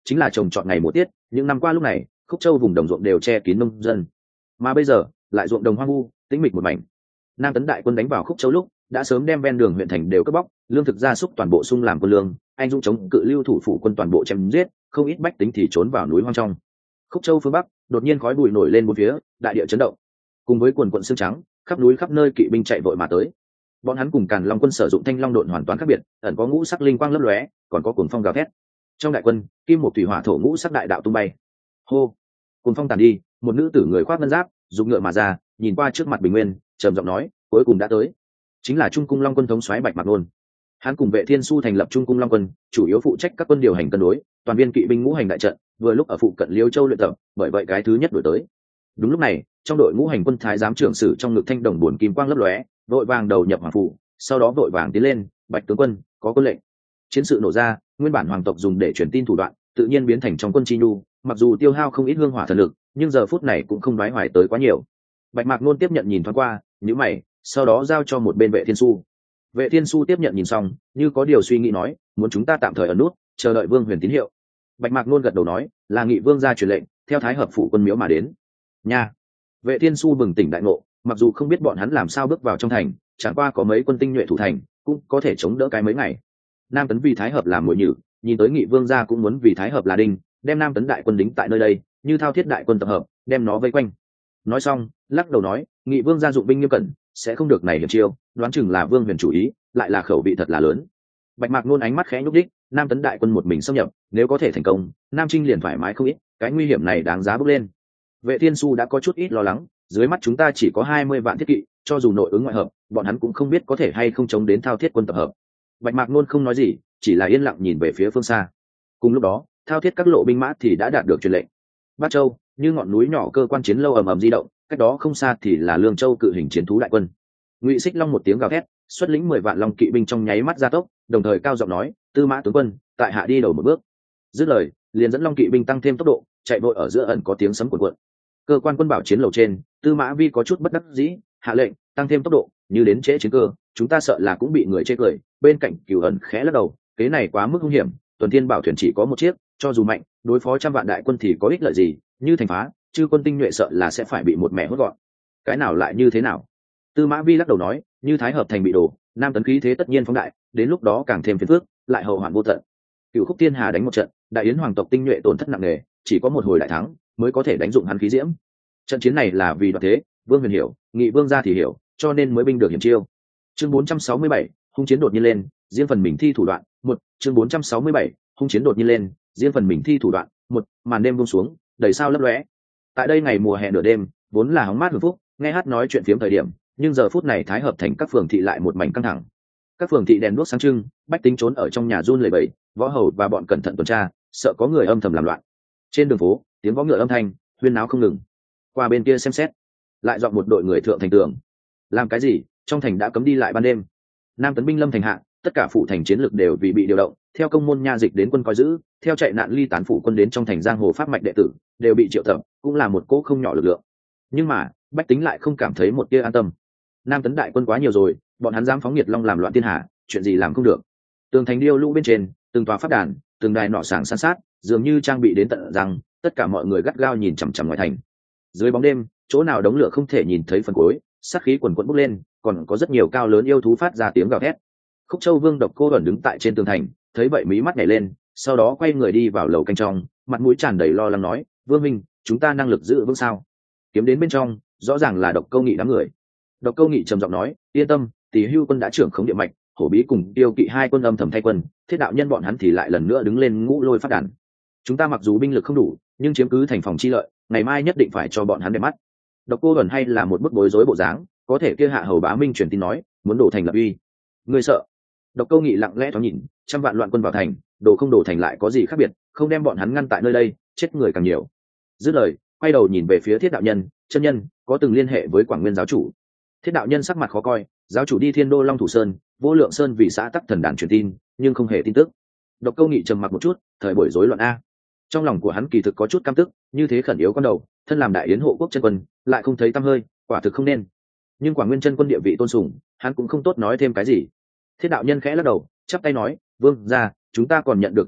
chính là trồng trọt ngày mùa tiết, những năm qua lúc này Khúc Châu vùng đồng ruộng đều che kín nông dân, mà bây giờ lại ruộng đồng hoang vu tĩnh mịch một mảnh. Nam Tấn đại quân đánh vào Khúc Châu lúc đã sớm đem ven đường huyện thành đều cướp bóc, lương thực gia súc toàn bộ sung làm quân lương, anh dũng chống cự lưu thủ phủ quân toàn bộ chém giết, không ít bách tính thì trốn vào núi hoang trong. Khúc Châu phương bắc đột nhiên khói bụi nổi lên bốn phía, đại địa chấn động, cùng với quần quận xương trắng khắp núi khắp nơi kỵ binh chạy vội mà tới. Bọn hắn cùng Càn Long quân sử dụng thanh long độn hoàn toàn khác biệt, ẩn có ngũ sắc linh quang lấp lóe, còn có cuồng phong gào thét. Trong đại quân, kim một thủy hỏa thổ ngũ sắc đại đạo tung bay. Hô, cuồng phong tàn đi, một nữ tử người khoác ngân giáp, dùng ngựa mà ra, nhìn qua trước mặt Bình Nguyên, trầm giọng nói, cuối cùng đã tới. Chính là Trung cung Long quân thống soái Bạch Mạc Nôn. Hắn cùng Vệ Thiên Su thành lập Trung cung Long quân, chủ yếu phụ trách các quân điều hành cân đối, toàn viên kỵ binh ngũ hành đại trận, vừa lúc ở phụ cận Liêu Châu luyện tập, bởi vậy cái thứ nhất đổi tới. Đúng lúc này, trong đội ngũ hành quân thái giám trưởng sử trong ngực thanh đồng buồn kim quang lấp lóe, vội vàng đầu nhập hoàng phủ, sau đó vội vàng tiến lên, Bạch tướng quân, có quân lệnh. Chiến sự nổ ra, nguyên bản hoàng tộc dùng để truyền tin thủ đoạn, tự nhiên biến thành trong quân chi nhu, mặc dù tiêu hao không ít hương hỏa thần lực, nhưng giờ phút này cũng không đoái hoài tới quá nhiều. Bạch Mạc Nôn tiếp nhận nhìn thoáng qua, nhíu mày, sau đó giao cho một bên Vệ Thiên Su. Vệ Thiên Su tiếp nhận nhìn xong, như có điều suy nghĩ nói, muốn chúng ta tạm thời ở nút, chờ đợi Vương Huyền tín hiệu. Bạch Mạc Nôn gật đầu nói, là Nghị Vương ra truyền lệnh, theo Thái Hợp phủ quân miếu mà đến. Nha. Vệ Thiên Su bừng tỉnh đại ngộ, mặc dù không biết bọn hắn làm sao bước vào trong thành, chẳng qua có mấy quân tinh nhuệ thủ thành, cũng có thể chống đỡ cái mấy ngày. Nam Tấn vì Thái Hợp làm mồi nhử, nhìn tới Nghị Vương gia cũng muốn vì Thái Hợp là đinh, đem Nam Tấn đại quân đính tại nơi đây, như thao thiết đại quân tập hợp, đem nó vây quanh. Nói xong, lắc đầu nói, Nghị Vương gia dụng binh nghiêm cẩn, sẽ không được này hiểm chiêu, đoán chừng là Vương Huyền chủ ý, lại là khẩu vị thật là lớn. Bạch Mạc Nôn ánh mắt khẽ nhúc đích, Nam Tấn đại quân một mình xâm nhập, nếu có thể thành công, Nam Trinh liền thoải mái không ít, cái nguy hiểm này đáng giá bước lên. Vệ Thiên Su đã có chút ít lo lắng, dưới mắt chúng ta chỉ có 20 vạn thiết kỵ, cho dù nội ứng ngoại hợp, bọn hắn cũng không biết có thể hay không chống đến thao thiết quân tập hợp. Bạch Mạc Nôn không nói gì, chỉ là yên lặng nhìn về phía phương xa. Cùng lúc đó, thao thiết các lộ binh mã thì đã đạt được truyền lệnh. Bắc Châu, như ngọn núi nhỏ cơ quan chiến lâu ầm ầm di động, cách đó không xa thì là Lương Châu cự hình chiến thú đại quân. Ngụy Xích Long một tiếng gào thét, xuất lĩnh 10 vạn long kỵ binh trong nháy mắt gia tốc, đồng thời cao giọng nói, Tư Mã tướng quân, tại hạ đi đầu một bước. Dứt lời, liền dẫn long kỵ binh tăng thêm tốc độ, chạy vội ở giữa ẩn có tiếng sấm cuộn cuộn. Cơ quan quân bảo chiến lầu trên, Tư Mã Vi có chút bất đắc dĩ, hạ lệnh tăng thêm tốc độ, như đến trễ chiến cơ, chúng ta sợ là cũng bị người chê cười. Bên cạnh Cửu ẩn khẽ lắc đầu, cái này quá mức nguy hiểm, tuần thiên bảo thuyền chỉ có một chiếc, cho dù mạnh, đối phó trăm vạn đại quân thì có ích lợi gì, như thành phá, chư quân tinh nhuệ sợ là sẽ phải bị một mẹ hốt gọn. Cái nào lại như thế nào? Tư Mã Vi lắc đầu nói, như Thái Hợp thành bị đổ, Nam Tấn khí thế tất nhiên phóng đại, đến lúc đó càng thêm phiền phức, lại hậu hoạn vô tận. Cửu Khúc Thiên Hà đánh một trận, đại yến hoàng tộc tinh nhuệ tổn thất nặng nề, chỉ có một hồi đại thắng mới có thể đánh dụng hắn khí diễm. Trận chiến này là vì đoạt thế, Vương Huyền hiểu, Nghị Vương gia thì hiểu, cho nên mới binh được hiểm chiêu. Chương 467, hung chiến đột nhiên lên, riêng phần mình thi thủ đoạn. Một, chương 467, hung chiến đột nhiên lên, riêng phần mình thi thủ đoạn. Một, màn đêm buông xuống, đầy sao lấp lóe. Tại đây ngày mùa hè nửa đêm, vốn là hóng mát hưởng phúc, nghe hát nói chuyện phiếm thời điểm, nhưng giờ phút này Thái Hợp thành các phường thị lại một mảnh căng thẳng. Các phường thị đèn đuốc sáng trưng, bách tính trốn ở trong nhà run lẩy bẩy, võ hầu và bọn cẩn thận tuần tra, sợ có người âm thầm làm loạn. Trên đường phố, tiếng võ ngựa âm thanh huyên náo không ngừng. Qua bên kia xem xét, lại dọn một đội người thượng thành tường. Làm cái gì? Trong thành đã cấm đi lại ban đêm. Nam Tấn binh lâm thành hạ, tất cả phụ thành chiến lực đều vì bị điều động, theo công môn nha dịch đến quân coi giữ, theo chạy nạn ly tán phụ quân đến trong thành giang hồ pháp mạch đệ tử, đều bị triệu tập, cũng là một cỗ không nhỏ lực lượng. Nhưng mà, bách tính lại không cảm thấy một tia an tâm. Nam Tấn đại quân quá nhiều rồi, bọn hắn dám phóng nhiệt long làm loạn thiên hạ, chuyện gì làm không được. Tường thành điêu lũ bên trên, từng tòa pháp đàn, từng đài nọ sàng san sát, dường như trang bị đến tận rằng, tất cả mọi người gắt gao nhìn chằm chằm ngoài thành. Dưới bóng đêm, chỗ nào đống lửa không thể nhìn thấy phần cuối, sát khí quần quẫn bốc lên, còn có rất nhiều cao lớn yêu thú phát ra tiếng gào thét. Khúc Châu Vương Độc Cô ẩn đứng tại trên tường thành, thấy vậy mí mắt nhảy lên, sau đó quay người đi vào lầu canh trong, mặt mũi tràn đầy lo lắng nói, Vương minh, chúng ta năng lực giữ vững sao? Kiếm đến bên trong, rõ ràng là Độc Câu Nghị đám người. Độc Câu Nghị trầm giọng nói, yên tâm, Tỷ Hưu quân đã trưởng khống địa mạch, Hổ Bí cùng Tiêu Kỵ hai quân âm thầm thay quân, Thiết đạo nhân bọn hắn thì lại lần nữa đứng lên ngũ lôi phát đàn. Chúng ta mặc dù binh lực không đủ, nhưng chiếm cứ thành phòng chi lợi, ngày mai nhất định phải cho bọn hắn đẹp mắt. Độc Cô ẩn hay là một bức bối rối bộ dáng, có thể kia hạ hầu Bá Minh truyền tin nói, muốn đổ thành lập uy. Ngươi sợ? Độc Câu Nghị lặng lẽ thoáng nhìn, trăm vạn loạn quân vào thành, đổ không đổ thành lại có gì khác biệt, không đem bọn hắn ngăn tại nơi đây, chết người càng nhiều. Dứt lời, quay đầu nhìn về phía Thiết đạo nhân, chân nhân, có từng liên hệ với Quảng Nguyên giáo chủ? Thiết đạo nhân sắc mặt khó coi, giáo chủ đi Thiên Đô Long Thủ Sơn, Vô Lượng Sơn vì xã tắc thần đàn truyền tin, nhưng không hề tin tức. Độc Câu Nghị trầm mặc một chút, thời buổi rối loạn a. Trong lòng của hắn kỳ thực có chút căm tức, như thế khẩn yếu con đầu, thân làm đại yến hộ quốc chân quân, lại không thấy tăm hơi, quả thực không nên. Nhưng Quảng Nguyên chân quân địa vị tôn sùng, hắn cũng không tốt nói thêm cái gì. Thiết đạo nhân khẽ lắc đầu, chắp tay nói, vương gia, chúng ta còn nhận được tin tức,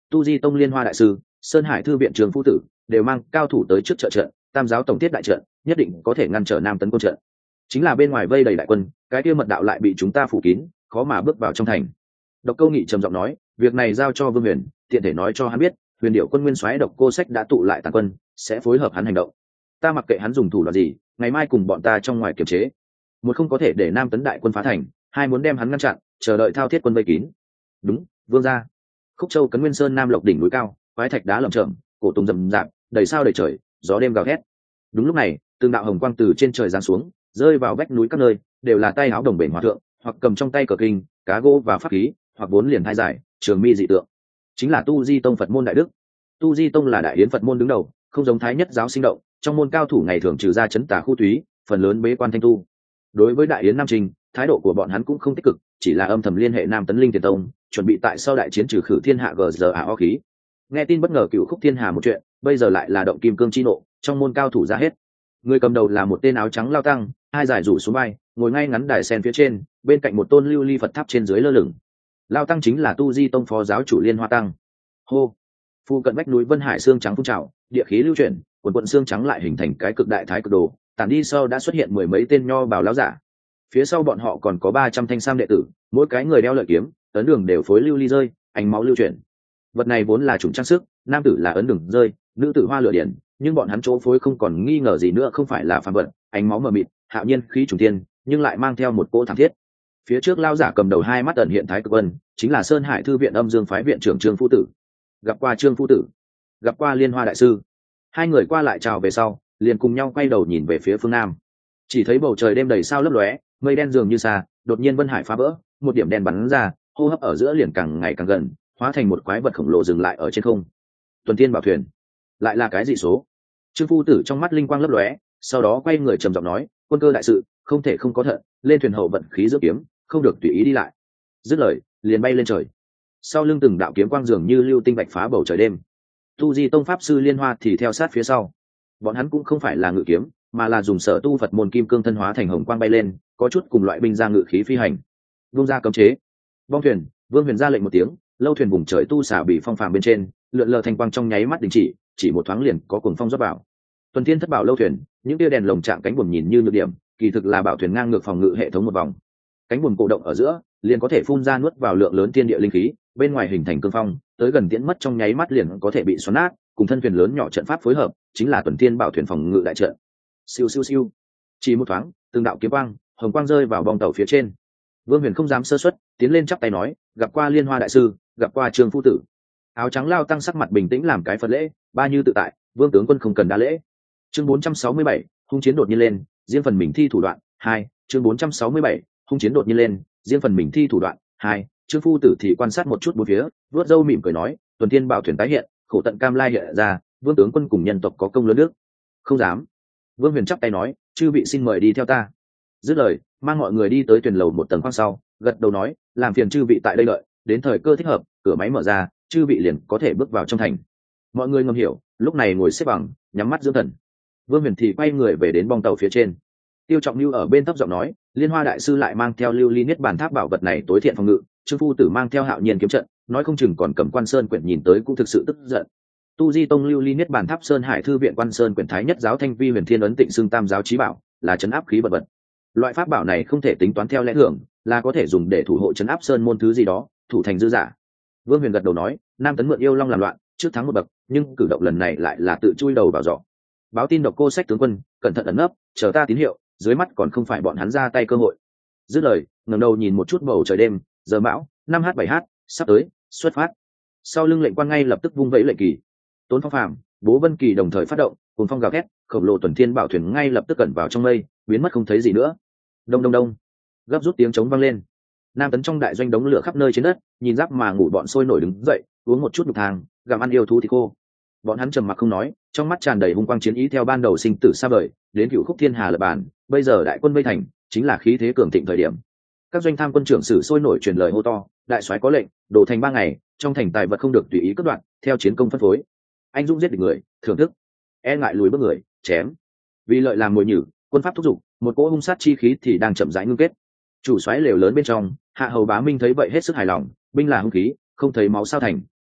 Tu Di Tông Liên Hoa đại sư, Sơn Hải thư viện Trường phu tử đều mang cao thủ tới trước trợ trận, Tam giáo tổng tiết đại trận nhất định có thể ngăn trở Nam tấn quân trận. Chính là bên ngoài vây đầy đại quân, cái kia mật đạo lại bị chúng ta phủ kín, khó mà bước vào trong thành. Độc Câu Nghị trầm giọng nói, việc này giao cho Vương Huyền, tiện thể nói cho hắn biết, Huyền Điệu quân nguyên soái Độc Cô Sách đã tụ lại tàn quân, sẽ phối hợp hắn hành động. Ta mặc kệ hắn dùng thủ đoạn gì, ngày mai cùng bọn ta trong ngoài kiềm chế. Một không có thể để Nam tấn đại quân phá thành, hai muốn đem hắn ngăn chặn, chờ đợi thao thiết quân vây kín. Đúng, Vương gia. Khúc Châu Cấn Nguyên Sơn Nam Lộc đỉnh núi cao, quái thạch đá lởm chởm, cổ tùng rậm rạp, đầy sao đầy trời, gió đêm gào thét. Đúng lúc này, từng đạo hồng quang từ trên trời giáng xuống, rơi vào vách núi các nơi, đều là tay áo đồng bền hòa thượng, hoặc cầm trong tay cờ kinh, cá gỗ và pháp khí, hoặc vốn liền thai giải, trường mi dị tượng. Chính là Tu Di Tông Phật môn đại đức. Tu Di Tông là đại yến Phật môn đứng đầu, không giống Thái Nhất giáo sinh động, trong môn cao thủ ngày thường trừ ra chấn tà khu túy, phần lớn bế quan thanh tu. Đối với đại yến Nam Trình, thái độ của bọn hắn cũng không tích cực, chỉ là âm thầm liên hệ Nam Tấn Linh Tiền Tông, chuẩn bị tại sau đại chiến trừ khử thiên hạ GZAO khí. Nghe tin bất ngờ cựu khúc thiên hà một chuyện, bây giờ lại là động kim cương chi nộ, trong môn cao thủ ra hết. Người cầm đầu là một tên áo trắng lao tăng, hai giải rủ xuống vai, ngồi ngay ngắn đài sen phía trên, bên cạnh một tôn lưu ly Phật tháp trên dưới lơ lửng. Lao tăng chính là Tu Di Tông phó giáo chủ Liên Hoa tăng. Hô, phu cận vách núi Vân Hải xương trắng phun trào, địa khí lưu chuyển, quần quận xương trắng lại hình thành cái cực đại thái cực đồ, tản đi sau đã xuất hiện mười mấy tên nho bào lão giả. Phía sau bọn họ còn có 300 thanh sam đệ tử, mỗi cái người đeo lợi kiếm, ấn đường đều phối lưu ly rơi, ánh máu lưu chuyển. Vật này vốn là chủng trang sức, nam tử là ấn đường rơi, nữ tử hoa lửa điển, nhưng bọn hắn chỗ phối không còn nghi ngờ gì nữa, không phải là phàm vật, ánh máu mờ mịt, hạo nhiên khí trùng tiên, nhưng lại mang theo một cỗ thảm thiết. Phía trước lao giả cầm đầu hai mắt ẩn hiện thái cực vân, chính là Sơn Hải thư viện Âm Dương phái viện trưởng Trương Phu Tử. Gặp qua Trương Phu Tử, gặp qua Liên Hoa đại sư. Hai người qua lại chào về sau, liền cùng nhau quay đầu nhìn về phía phương nam. Chỉ thấy bầu trời đêm đầy sao lấp lóe, mây đen dường như xa, đột nhiên Vân Hải phá vỡ, một điểm đen bắn ra, hô hấp ở giữa liền càng ngày càng gần, hóa thành một quái vật khổng lồ dừng lại ở trên không. Tuần Thiên Bảo Thuyền, lại là cái gì số? Trương Phu Tử trong mắt linh quang lấp lóe, sau đó quay người trầm giọng nói, quân cơ đại sự, không thể không có thận, lên thuyền hậu vận khí giữa kiếm, không được tùy ý đi lại. Dứt lời, liền bay lên trời. Sau lưng từng đạo kiếm quang dường như lưu tinh bạch phá bầu trời đêm. Tu Di Tông pháp sư Liên Hoa thì theo sát phía sau. Bọn hắn cũng không phải là ngự kiếm, mà là dùng sở tu Phật môn kim cương thân hóa thành hồng quang bay lên, có chút cùng loại binh ra ngự khí phi hành. Vung ra cấm chế, bong thuyền. Vương Huyền ra lệnh một tiếng, lâu thuyền vùng trời tu xả bị phong phàm bên trên, lượn lờ thành quang trong nháy mắt đình chỉ một thoáng liền có cuồng phong rót vào. Tuần Thiên thất bảo lâu thuyền, những tia đèn lồng trạng cánh buồm nhìn như nhược điểm, kỳ thực là bảo thuyền ngang ngược phòng ngự hệ thống một vòng. Cánh buồm cổ động ở giữa, liền có thể phun ra nuốt vào lượng lớn thiên địa linh khí, bên ngoài hình thành cương phong, tới gần tiễn mất trong nháy mắt liền có thể bị xoắn nát, cùng thân thuyền lớn nhỏ trận pháp phối hợp, chính là Tuần Thiên bảo thuyền phòng ngự đại trận. Siêu siêu siêu. Chỉ một thoáng, từng đạo kiếm quang, hồng quang rơi vào bong tàu phía trên. Vương Huyền không dám sơ suất, tiến lên chắp tay nói, gặp qua Liên Hoa đại sư, gặp qua Trương Phu Tử. Áo trắng lao tăng sắc mặt bình tĩnh làm cái Phật lễ, ba như tự tại, Vương tướng quân không cần đa lễ. Chương 467, hung chiến đột nhiên lên, riêng phần mình thi thủ đoạn. 2, chương 467, hung chiến đột nhiên lên, riêng phần mình thi thủ đoạn. 2, Trương Phu Tử thì quan sát một chút bốn phía, vuốt râu mỉm cười nói, Tuần Thiên bảo thuyền tái hiện, khổ tận cam lai hiện ra, Vương tướng quân cùng nhân tộc có công lớn nước. Không dám. Vương Huyền chắp tay nói, chư vị xin mời đi theo ta. Dứt lời, mang mọi người đi tới thuyền lầu một tầng khoang sau, gật đầu nói, làm phiền chư vị tại đây đợi, đến thời cơ thích hợp, cửa máy mở ra, chư vị liền có thể bước vào trong thành. Mọi người ngầm hiểu, lúc này ngồi xếp bằng, nhắm mắt dưỡng thần. Vương Huyền thì quay người về đến bong tàu phía trên. Tiêu Trọng Nưu ở bên thấp giọng nói, Liên Hoa đại sư lại mang theo lưu ly niết bàn tháp bảo vật này tối thiện phòng ngự, Trương Phu Tử mang theo hạo nhiên kiếm trận, nói không chừng còn cầm Quan Sơn quyển nhìn tới cũng thực sự tức giận. Tu Di Tông lưu ly niết bàn tháp Sơn Hải thư viện Quan Sơn quyển Thái Nhất giáo Thanh Vi Huyền Thiên ấn Tịnh xưng tam giáo chí bảo, là trấn áp khí vật vật. Loại pháp bảo này không thể tính toán theo lẽ thường, là có thể dùng để thủ hộ trấn áp sơn môn thứ gì đó, thủ thành dư giả. Vương Huyền gật đầu nói, Nam Tấn mượn yêu long làm loạn, trước thắng một bậc, nhưng cử động lần này lại là tự chui đầu vào giỏ. Báo tin Độc Cô Sách tướng quân, cẩn thận ẩn nấp, chờ ta tín hiệu, dưới mắt còn không phải bọn hắn ra tay cơ hội. Dứt lời, ngẩng đầu nhìn một chút bầu trời đêm, giờ mão, 5h-7h, sắp tới, xuất phát. Sau lưng lệnh quan ngay lập tức vung vẫy lệnh kỳ. Tốn Phong Phàm, Bố Vân Kỳ đồng thời phát động, cùng phong gào thét, khổng lồ Tuần Thiên bảo thuyền ngay lập tức cẩn vào trong mây, biến mất không thấy gì nữa. Đông đông đông, gấp rút tiếng trống vang lên. Nam Tấn trong đại doanh đống lửa khắp nơi trên đất, nhìn giáp mà ngủ bọn sôi nổi đứng dậy, uống một chút đục thang, gặm ăn yêu thú thịt khô. Bọn hắn trầm mặc không nói, trong mắt tràn đầy hung quang chiến ý theo ban đầu sinh tử xa vời, đến cựu khúc thiên hà lập bản, bây giờ đại quân vây thành, chính là khí thế cường thịnh thời điểm. Các doanh tham quân trưởng sử sôi nổi truyền lời hô to, đại soái có lệnh, đổ thành 3 ngày, trong thành tài vật không được tùy ý cất đoạn, theo chiến công phân phối. Anh dũng giết địch người, thưởng thức, e ngại lùi bước người, chém. Vì lợi làm mồi nhử, quân pháp thúc giục, một cỗ hung sát chi khí thì đang chậm rãi ngưng kết. Chủ soái lều lớn bên trong, Hạ Hầu Bá Minh thấy vậy hết sức hài lòng, binh là hung khí, không thấy máu sao thành,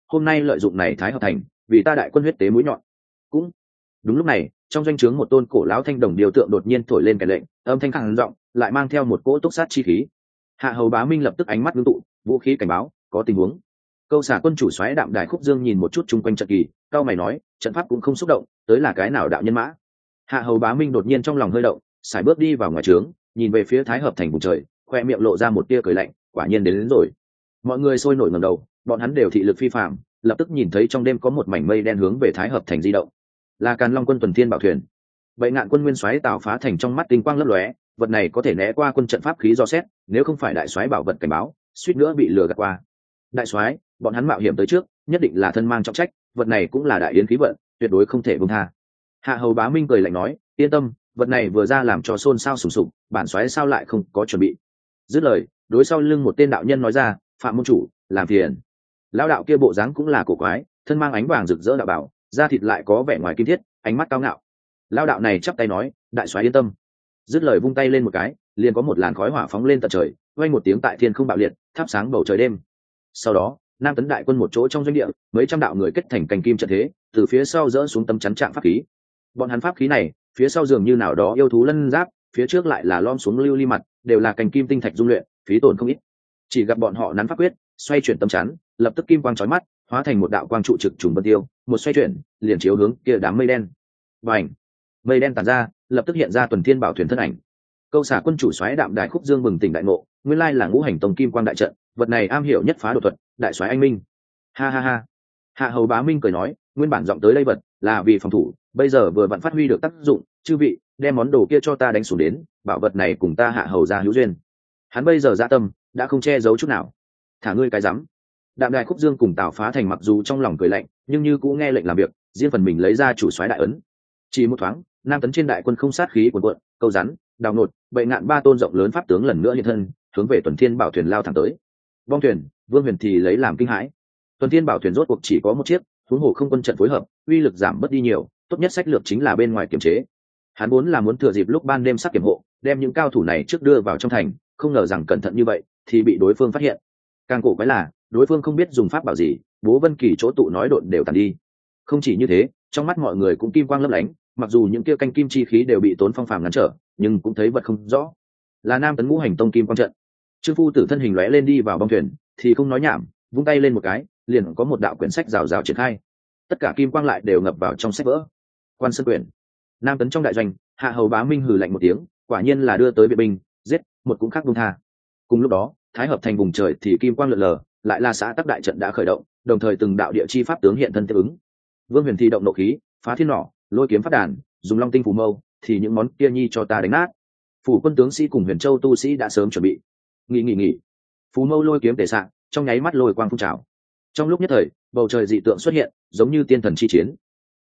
hôm nay lợi dụng này thái hợp thành vì ta đại quân huyết tế mũi nhọn. Cũng đúng lúc này, trong doanh trướng một tôn cổ lão thanh đồng điều tượng đột nhiên thổi lên cái lệnh, âm thanh khàn giọng lại mang theo một cỗ túc sát chi khí. Hạ hầu Bá Minh lập tức ánh mắt ngưng tụ, vũ khí cảnh báo, có tình huống. Câu xả quân chủ xoáy Đạm Đài Khúc Dương nhìn một chút chung quanh trận kỳ, cao mày nói, trận pháp cũng không xúc động, tới là cái nào đạo nhân mã. Hạ hầu Bá Minh đột nhiên trong lòng hơi động, sải bước đi vào ngoài trướng, nhìn về phía thái hợp thành vùng trời, khoe miệng lộ ra một tia cười lạnh, quả nhiên đến rồi. Mọi người sôi nổi ngẩng đầu, bọn hắn đều thị lực phi phàm, lập tức nhìn thấy trong đêm có một mảnh mây đen hướng về thái hợp thành di động, là Càn Long quân tuần thiên bảo thuyền. Vậy ngạn quân nguyên soái Tào Phá Thành trong mắt tinh quang lấp lóe, vật này có thể né qua quân trận pháp khí do xét, nếu không phải đại soái bảo vật cảnh báo, suýt nữa bị lừa gạt qua. Đại soái, bọn hắn mạo hiểm tới trước, nhất định là thân mang trọng trách, vật này cũng là đại yến khí vận, tuyệt đối không thể buông tha. Hạ hầu Bá Minh cười lạnh nói, yên tâm, vật này vừa ra làm cho xôn xao sùng sục, bản soái sao lại không có chuẩn bị. Dứt lời, đối sau lưng một tên đạo nhân nói ra, phạm môn chủ, làm phiền. Lão đạo kia bộ dáng cũng là cổ quái, thân mang ánh vàng rực rỡ đạo bảo, da thịt lại có vẻ ngoài kim thiết, ánh mắt cao ngạo. Lão đạo này chắp tay nói, đại soái yên tâm. Dứt lời vung tay lên một cái, liền có một làn khói hỏa phóng lên tận trời, vang một tiếng tại thiên không bạo liệt, thắp sáng bầu trời đêm. Sau đó, Nam Tấn đại quân một chỗ trong doanh địa, mấy trăm đạo người kết thành cành kim trận thế, từ phía sau dỡ xuống tấm chắn trạng pháp khí. Bọn hắn pháp khí này, phía sau dường như nào đó yêu thú lân giáp, phía trước lại là lom xuống lưu ly mặt, đều là cành kim tinh thạch dung luyện, phí tổn không ít. Chỉ gặp bọn họ nắn pháp quyết, xoay chuyển tấm chắn, lập tức kim quang chói mắt, hóa thành một đạo quang trụ trực trùng vân tiêu, một xoay chuyển, liền chiếu hướng kia đám mây đen. Bành! Mây đen tản ra, lập tức hiện ra tuần thiên bảo thuyền thân ảnh. Câu xả quân chủ soái Đạm Đài Khúc Dương bừng tỉnh đại ngộ, nguyên lai là ngũ hành tông kim quang đại trận, vật này am hiểu nhất phá đột thuật, đại soái anh minh. Ha ha ha. Hạ hầu Bá Minh cười nói, nguyên bản giọng tới đây vật là vì phòng thủ, bây giờ vừa vặn phát huy được tác dụng, chư vị, đem món đồ kia cho ta đánh xuống đến, bảo vật này cùng ta hạ hầu ra hữu duyên. Hắn bây giờ dạ tâm đã không che giấu chút nào. Thả ngươi cái rắm. Đạm Đài Khúc Dương cùng Tào Phá Thành mặc dù trong lòng cười lạnh, nhưng như cũng nghe lệnh làm việc, riêng phần mình lấy ra chủ soái đại ấn. Chỉ một thoáng, Nam Tấn trên đại quân không sát khí cuồn cuộn, câu rắn, đào nột, bệ ngạn ba tôn rộng lớn pháp tướng lần nữa hiện thân, hướng về tuần thiên bảo thuyền lao thẳng tới. Bong thuyền, Vương Huyền thì lấy làm kinh hãi. Tuần thiên bảo thuyền rốt cuộc chỉ có một chiếc, huống hồ không quân trận phối hợp, uy lực giảm bớt đi nhiều, tốt nhất sách lược chính là bên ngoài kiểm chế. Hắn vốn là muốn thừa dịp lúc ban đêm sắp kiểm hộ, đem những cao thủ này trước đưa vào trong thành, không ngờ rằng cẩn thận như vậy thì bị đối phương phát hiện. Càng cổ quái là, đối phương không biết dùng pháp bảo gì, Bố Vân Kỳ chỗ tụ nói độn đều tàn đi. Không chỉ như thế, trong mắt mọi người cũng kim quang lấp lánh, mặc dù những kia canh kim chi khí đều bị Tốn Phong phàm ngăn trở, nhưng cũng thấy vật không rõ. Là Nam Tấn ngũ hành tông kim quang trận. Trương Phu Tử thân hình lóe lên đi vào bong thuyền, thì không nói nhảm, vung tay lên một cái, liền có một đạo quyển sách rào rào triển khai. Tất cả kim quang lại đều ngập vào trong sách vỡ. Quan Sơn quyển. Nam Tấn trong đại doanh, Hạ hầu Bá Minh hừ lạnh một tiếng, quả nhiên là đưa tới viện binh, giết, một cũng khác buông tha. Cùng lúc đó, thái hợp thành vùng trời thì kim quang lượn lờ, lại là xã tắc đại trận đã khởi động, đồng thời từng đạo địa chi pháp tướng hiện thân tiếp ứng. Vương Huyền thì động nộ khí, phá thiên nỏ, lôi kiếm phát đàn, dùng long tinh phù mâu, thì những món kia nhi cho ta đánh nát. Phủ quân tướng sĩ cùng Huyền Châu tu sĩ đã sớm chuẩn bị. Nghỉ. Phù mâu lôi kiếm tề sạng, trong nháy mắt lôi quang phun trào. Trong lúc nhất thời, bầu trời dị tượng xuất hiện, giống như tiên thần chi chiến.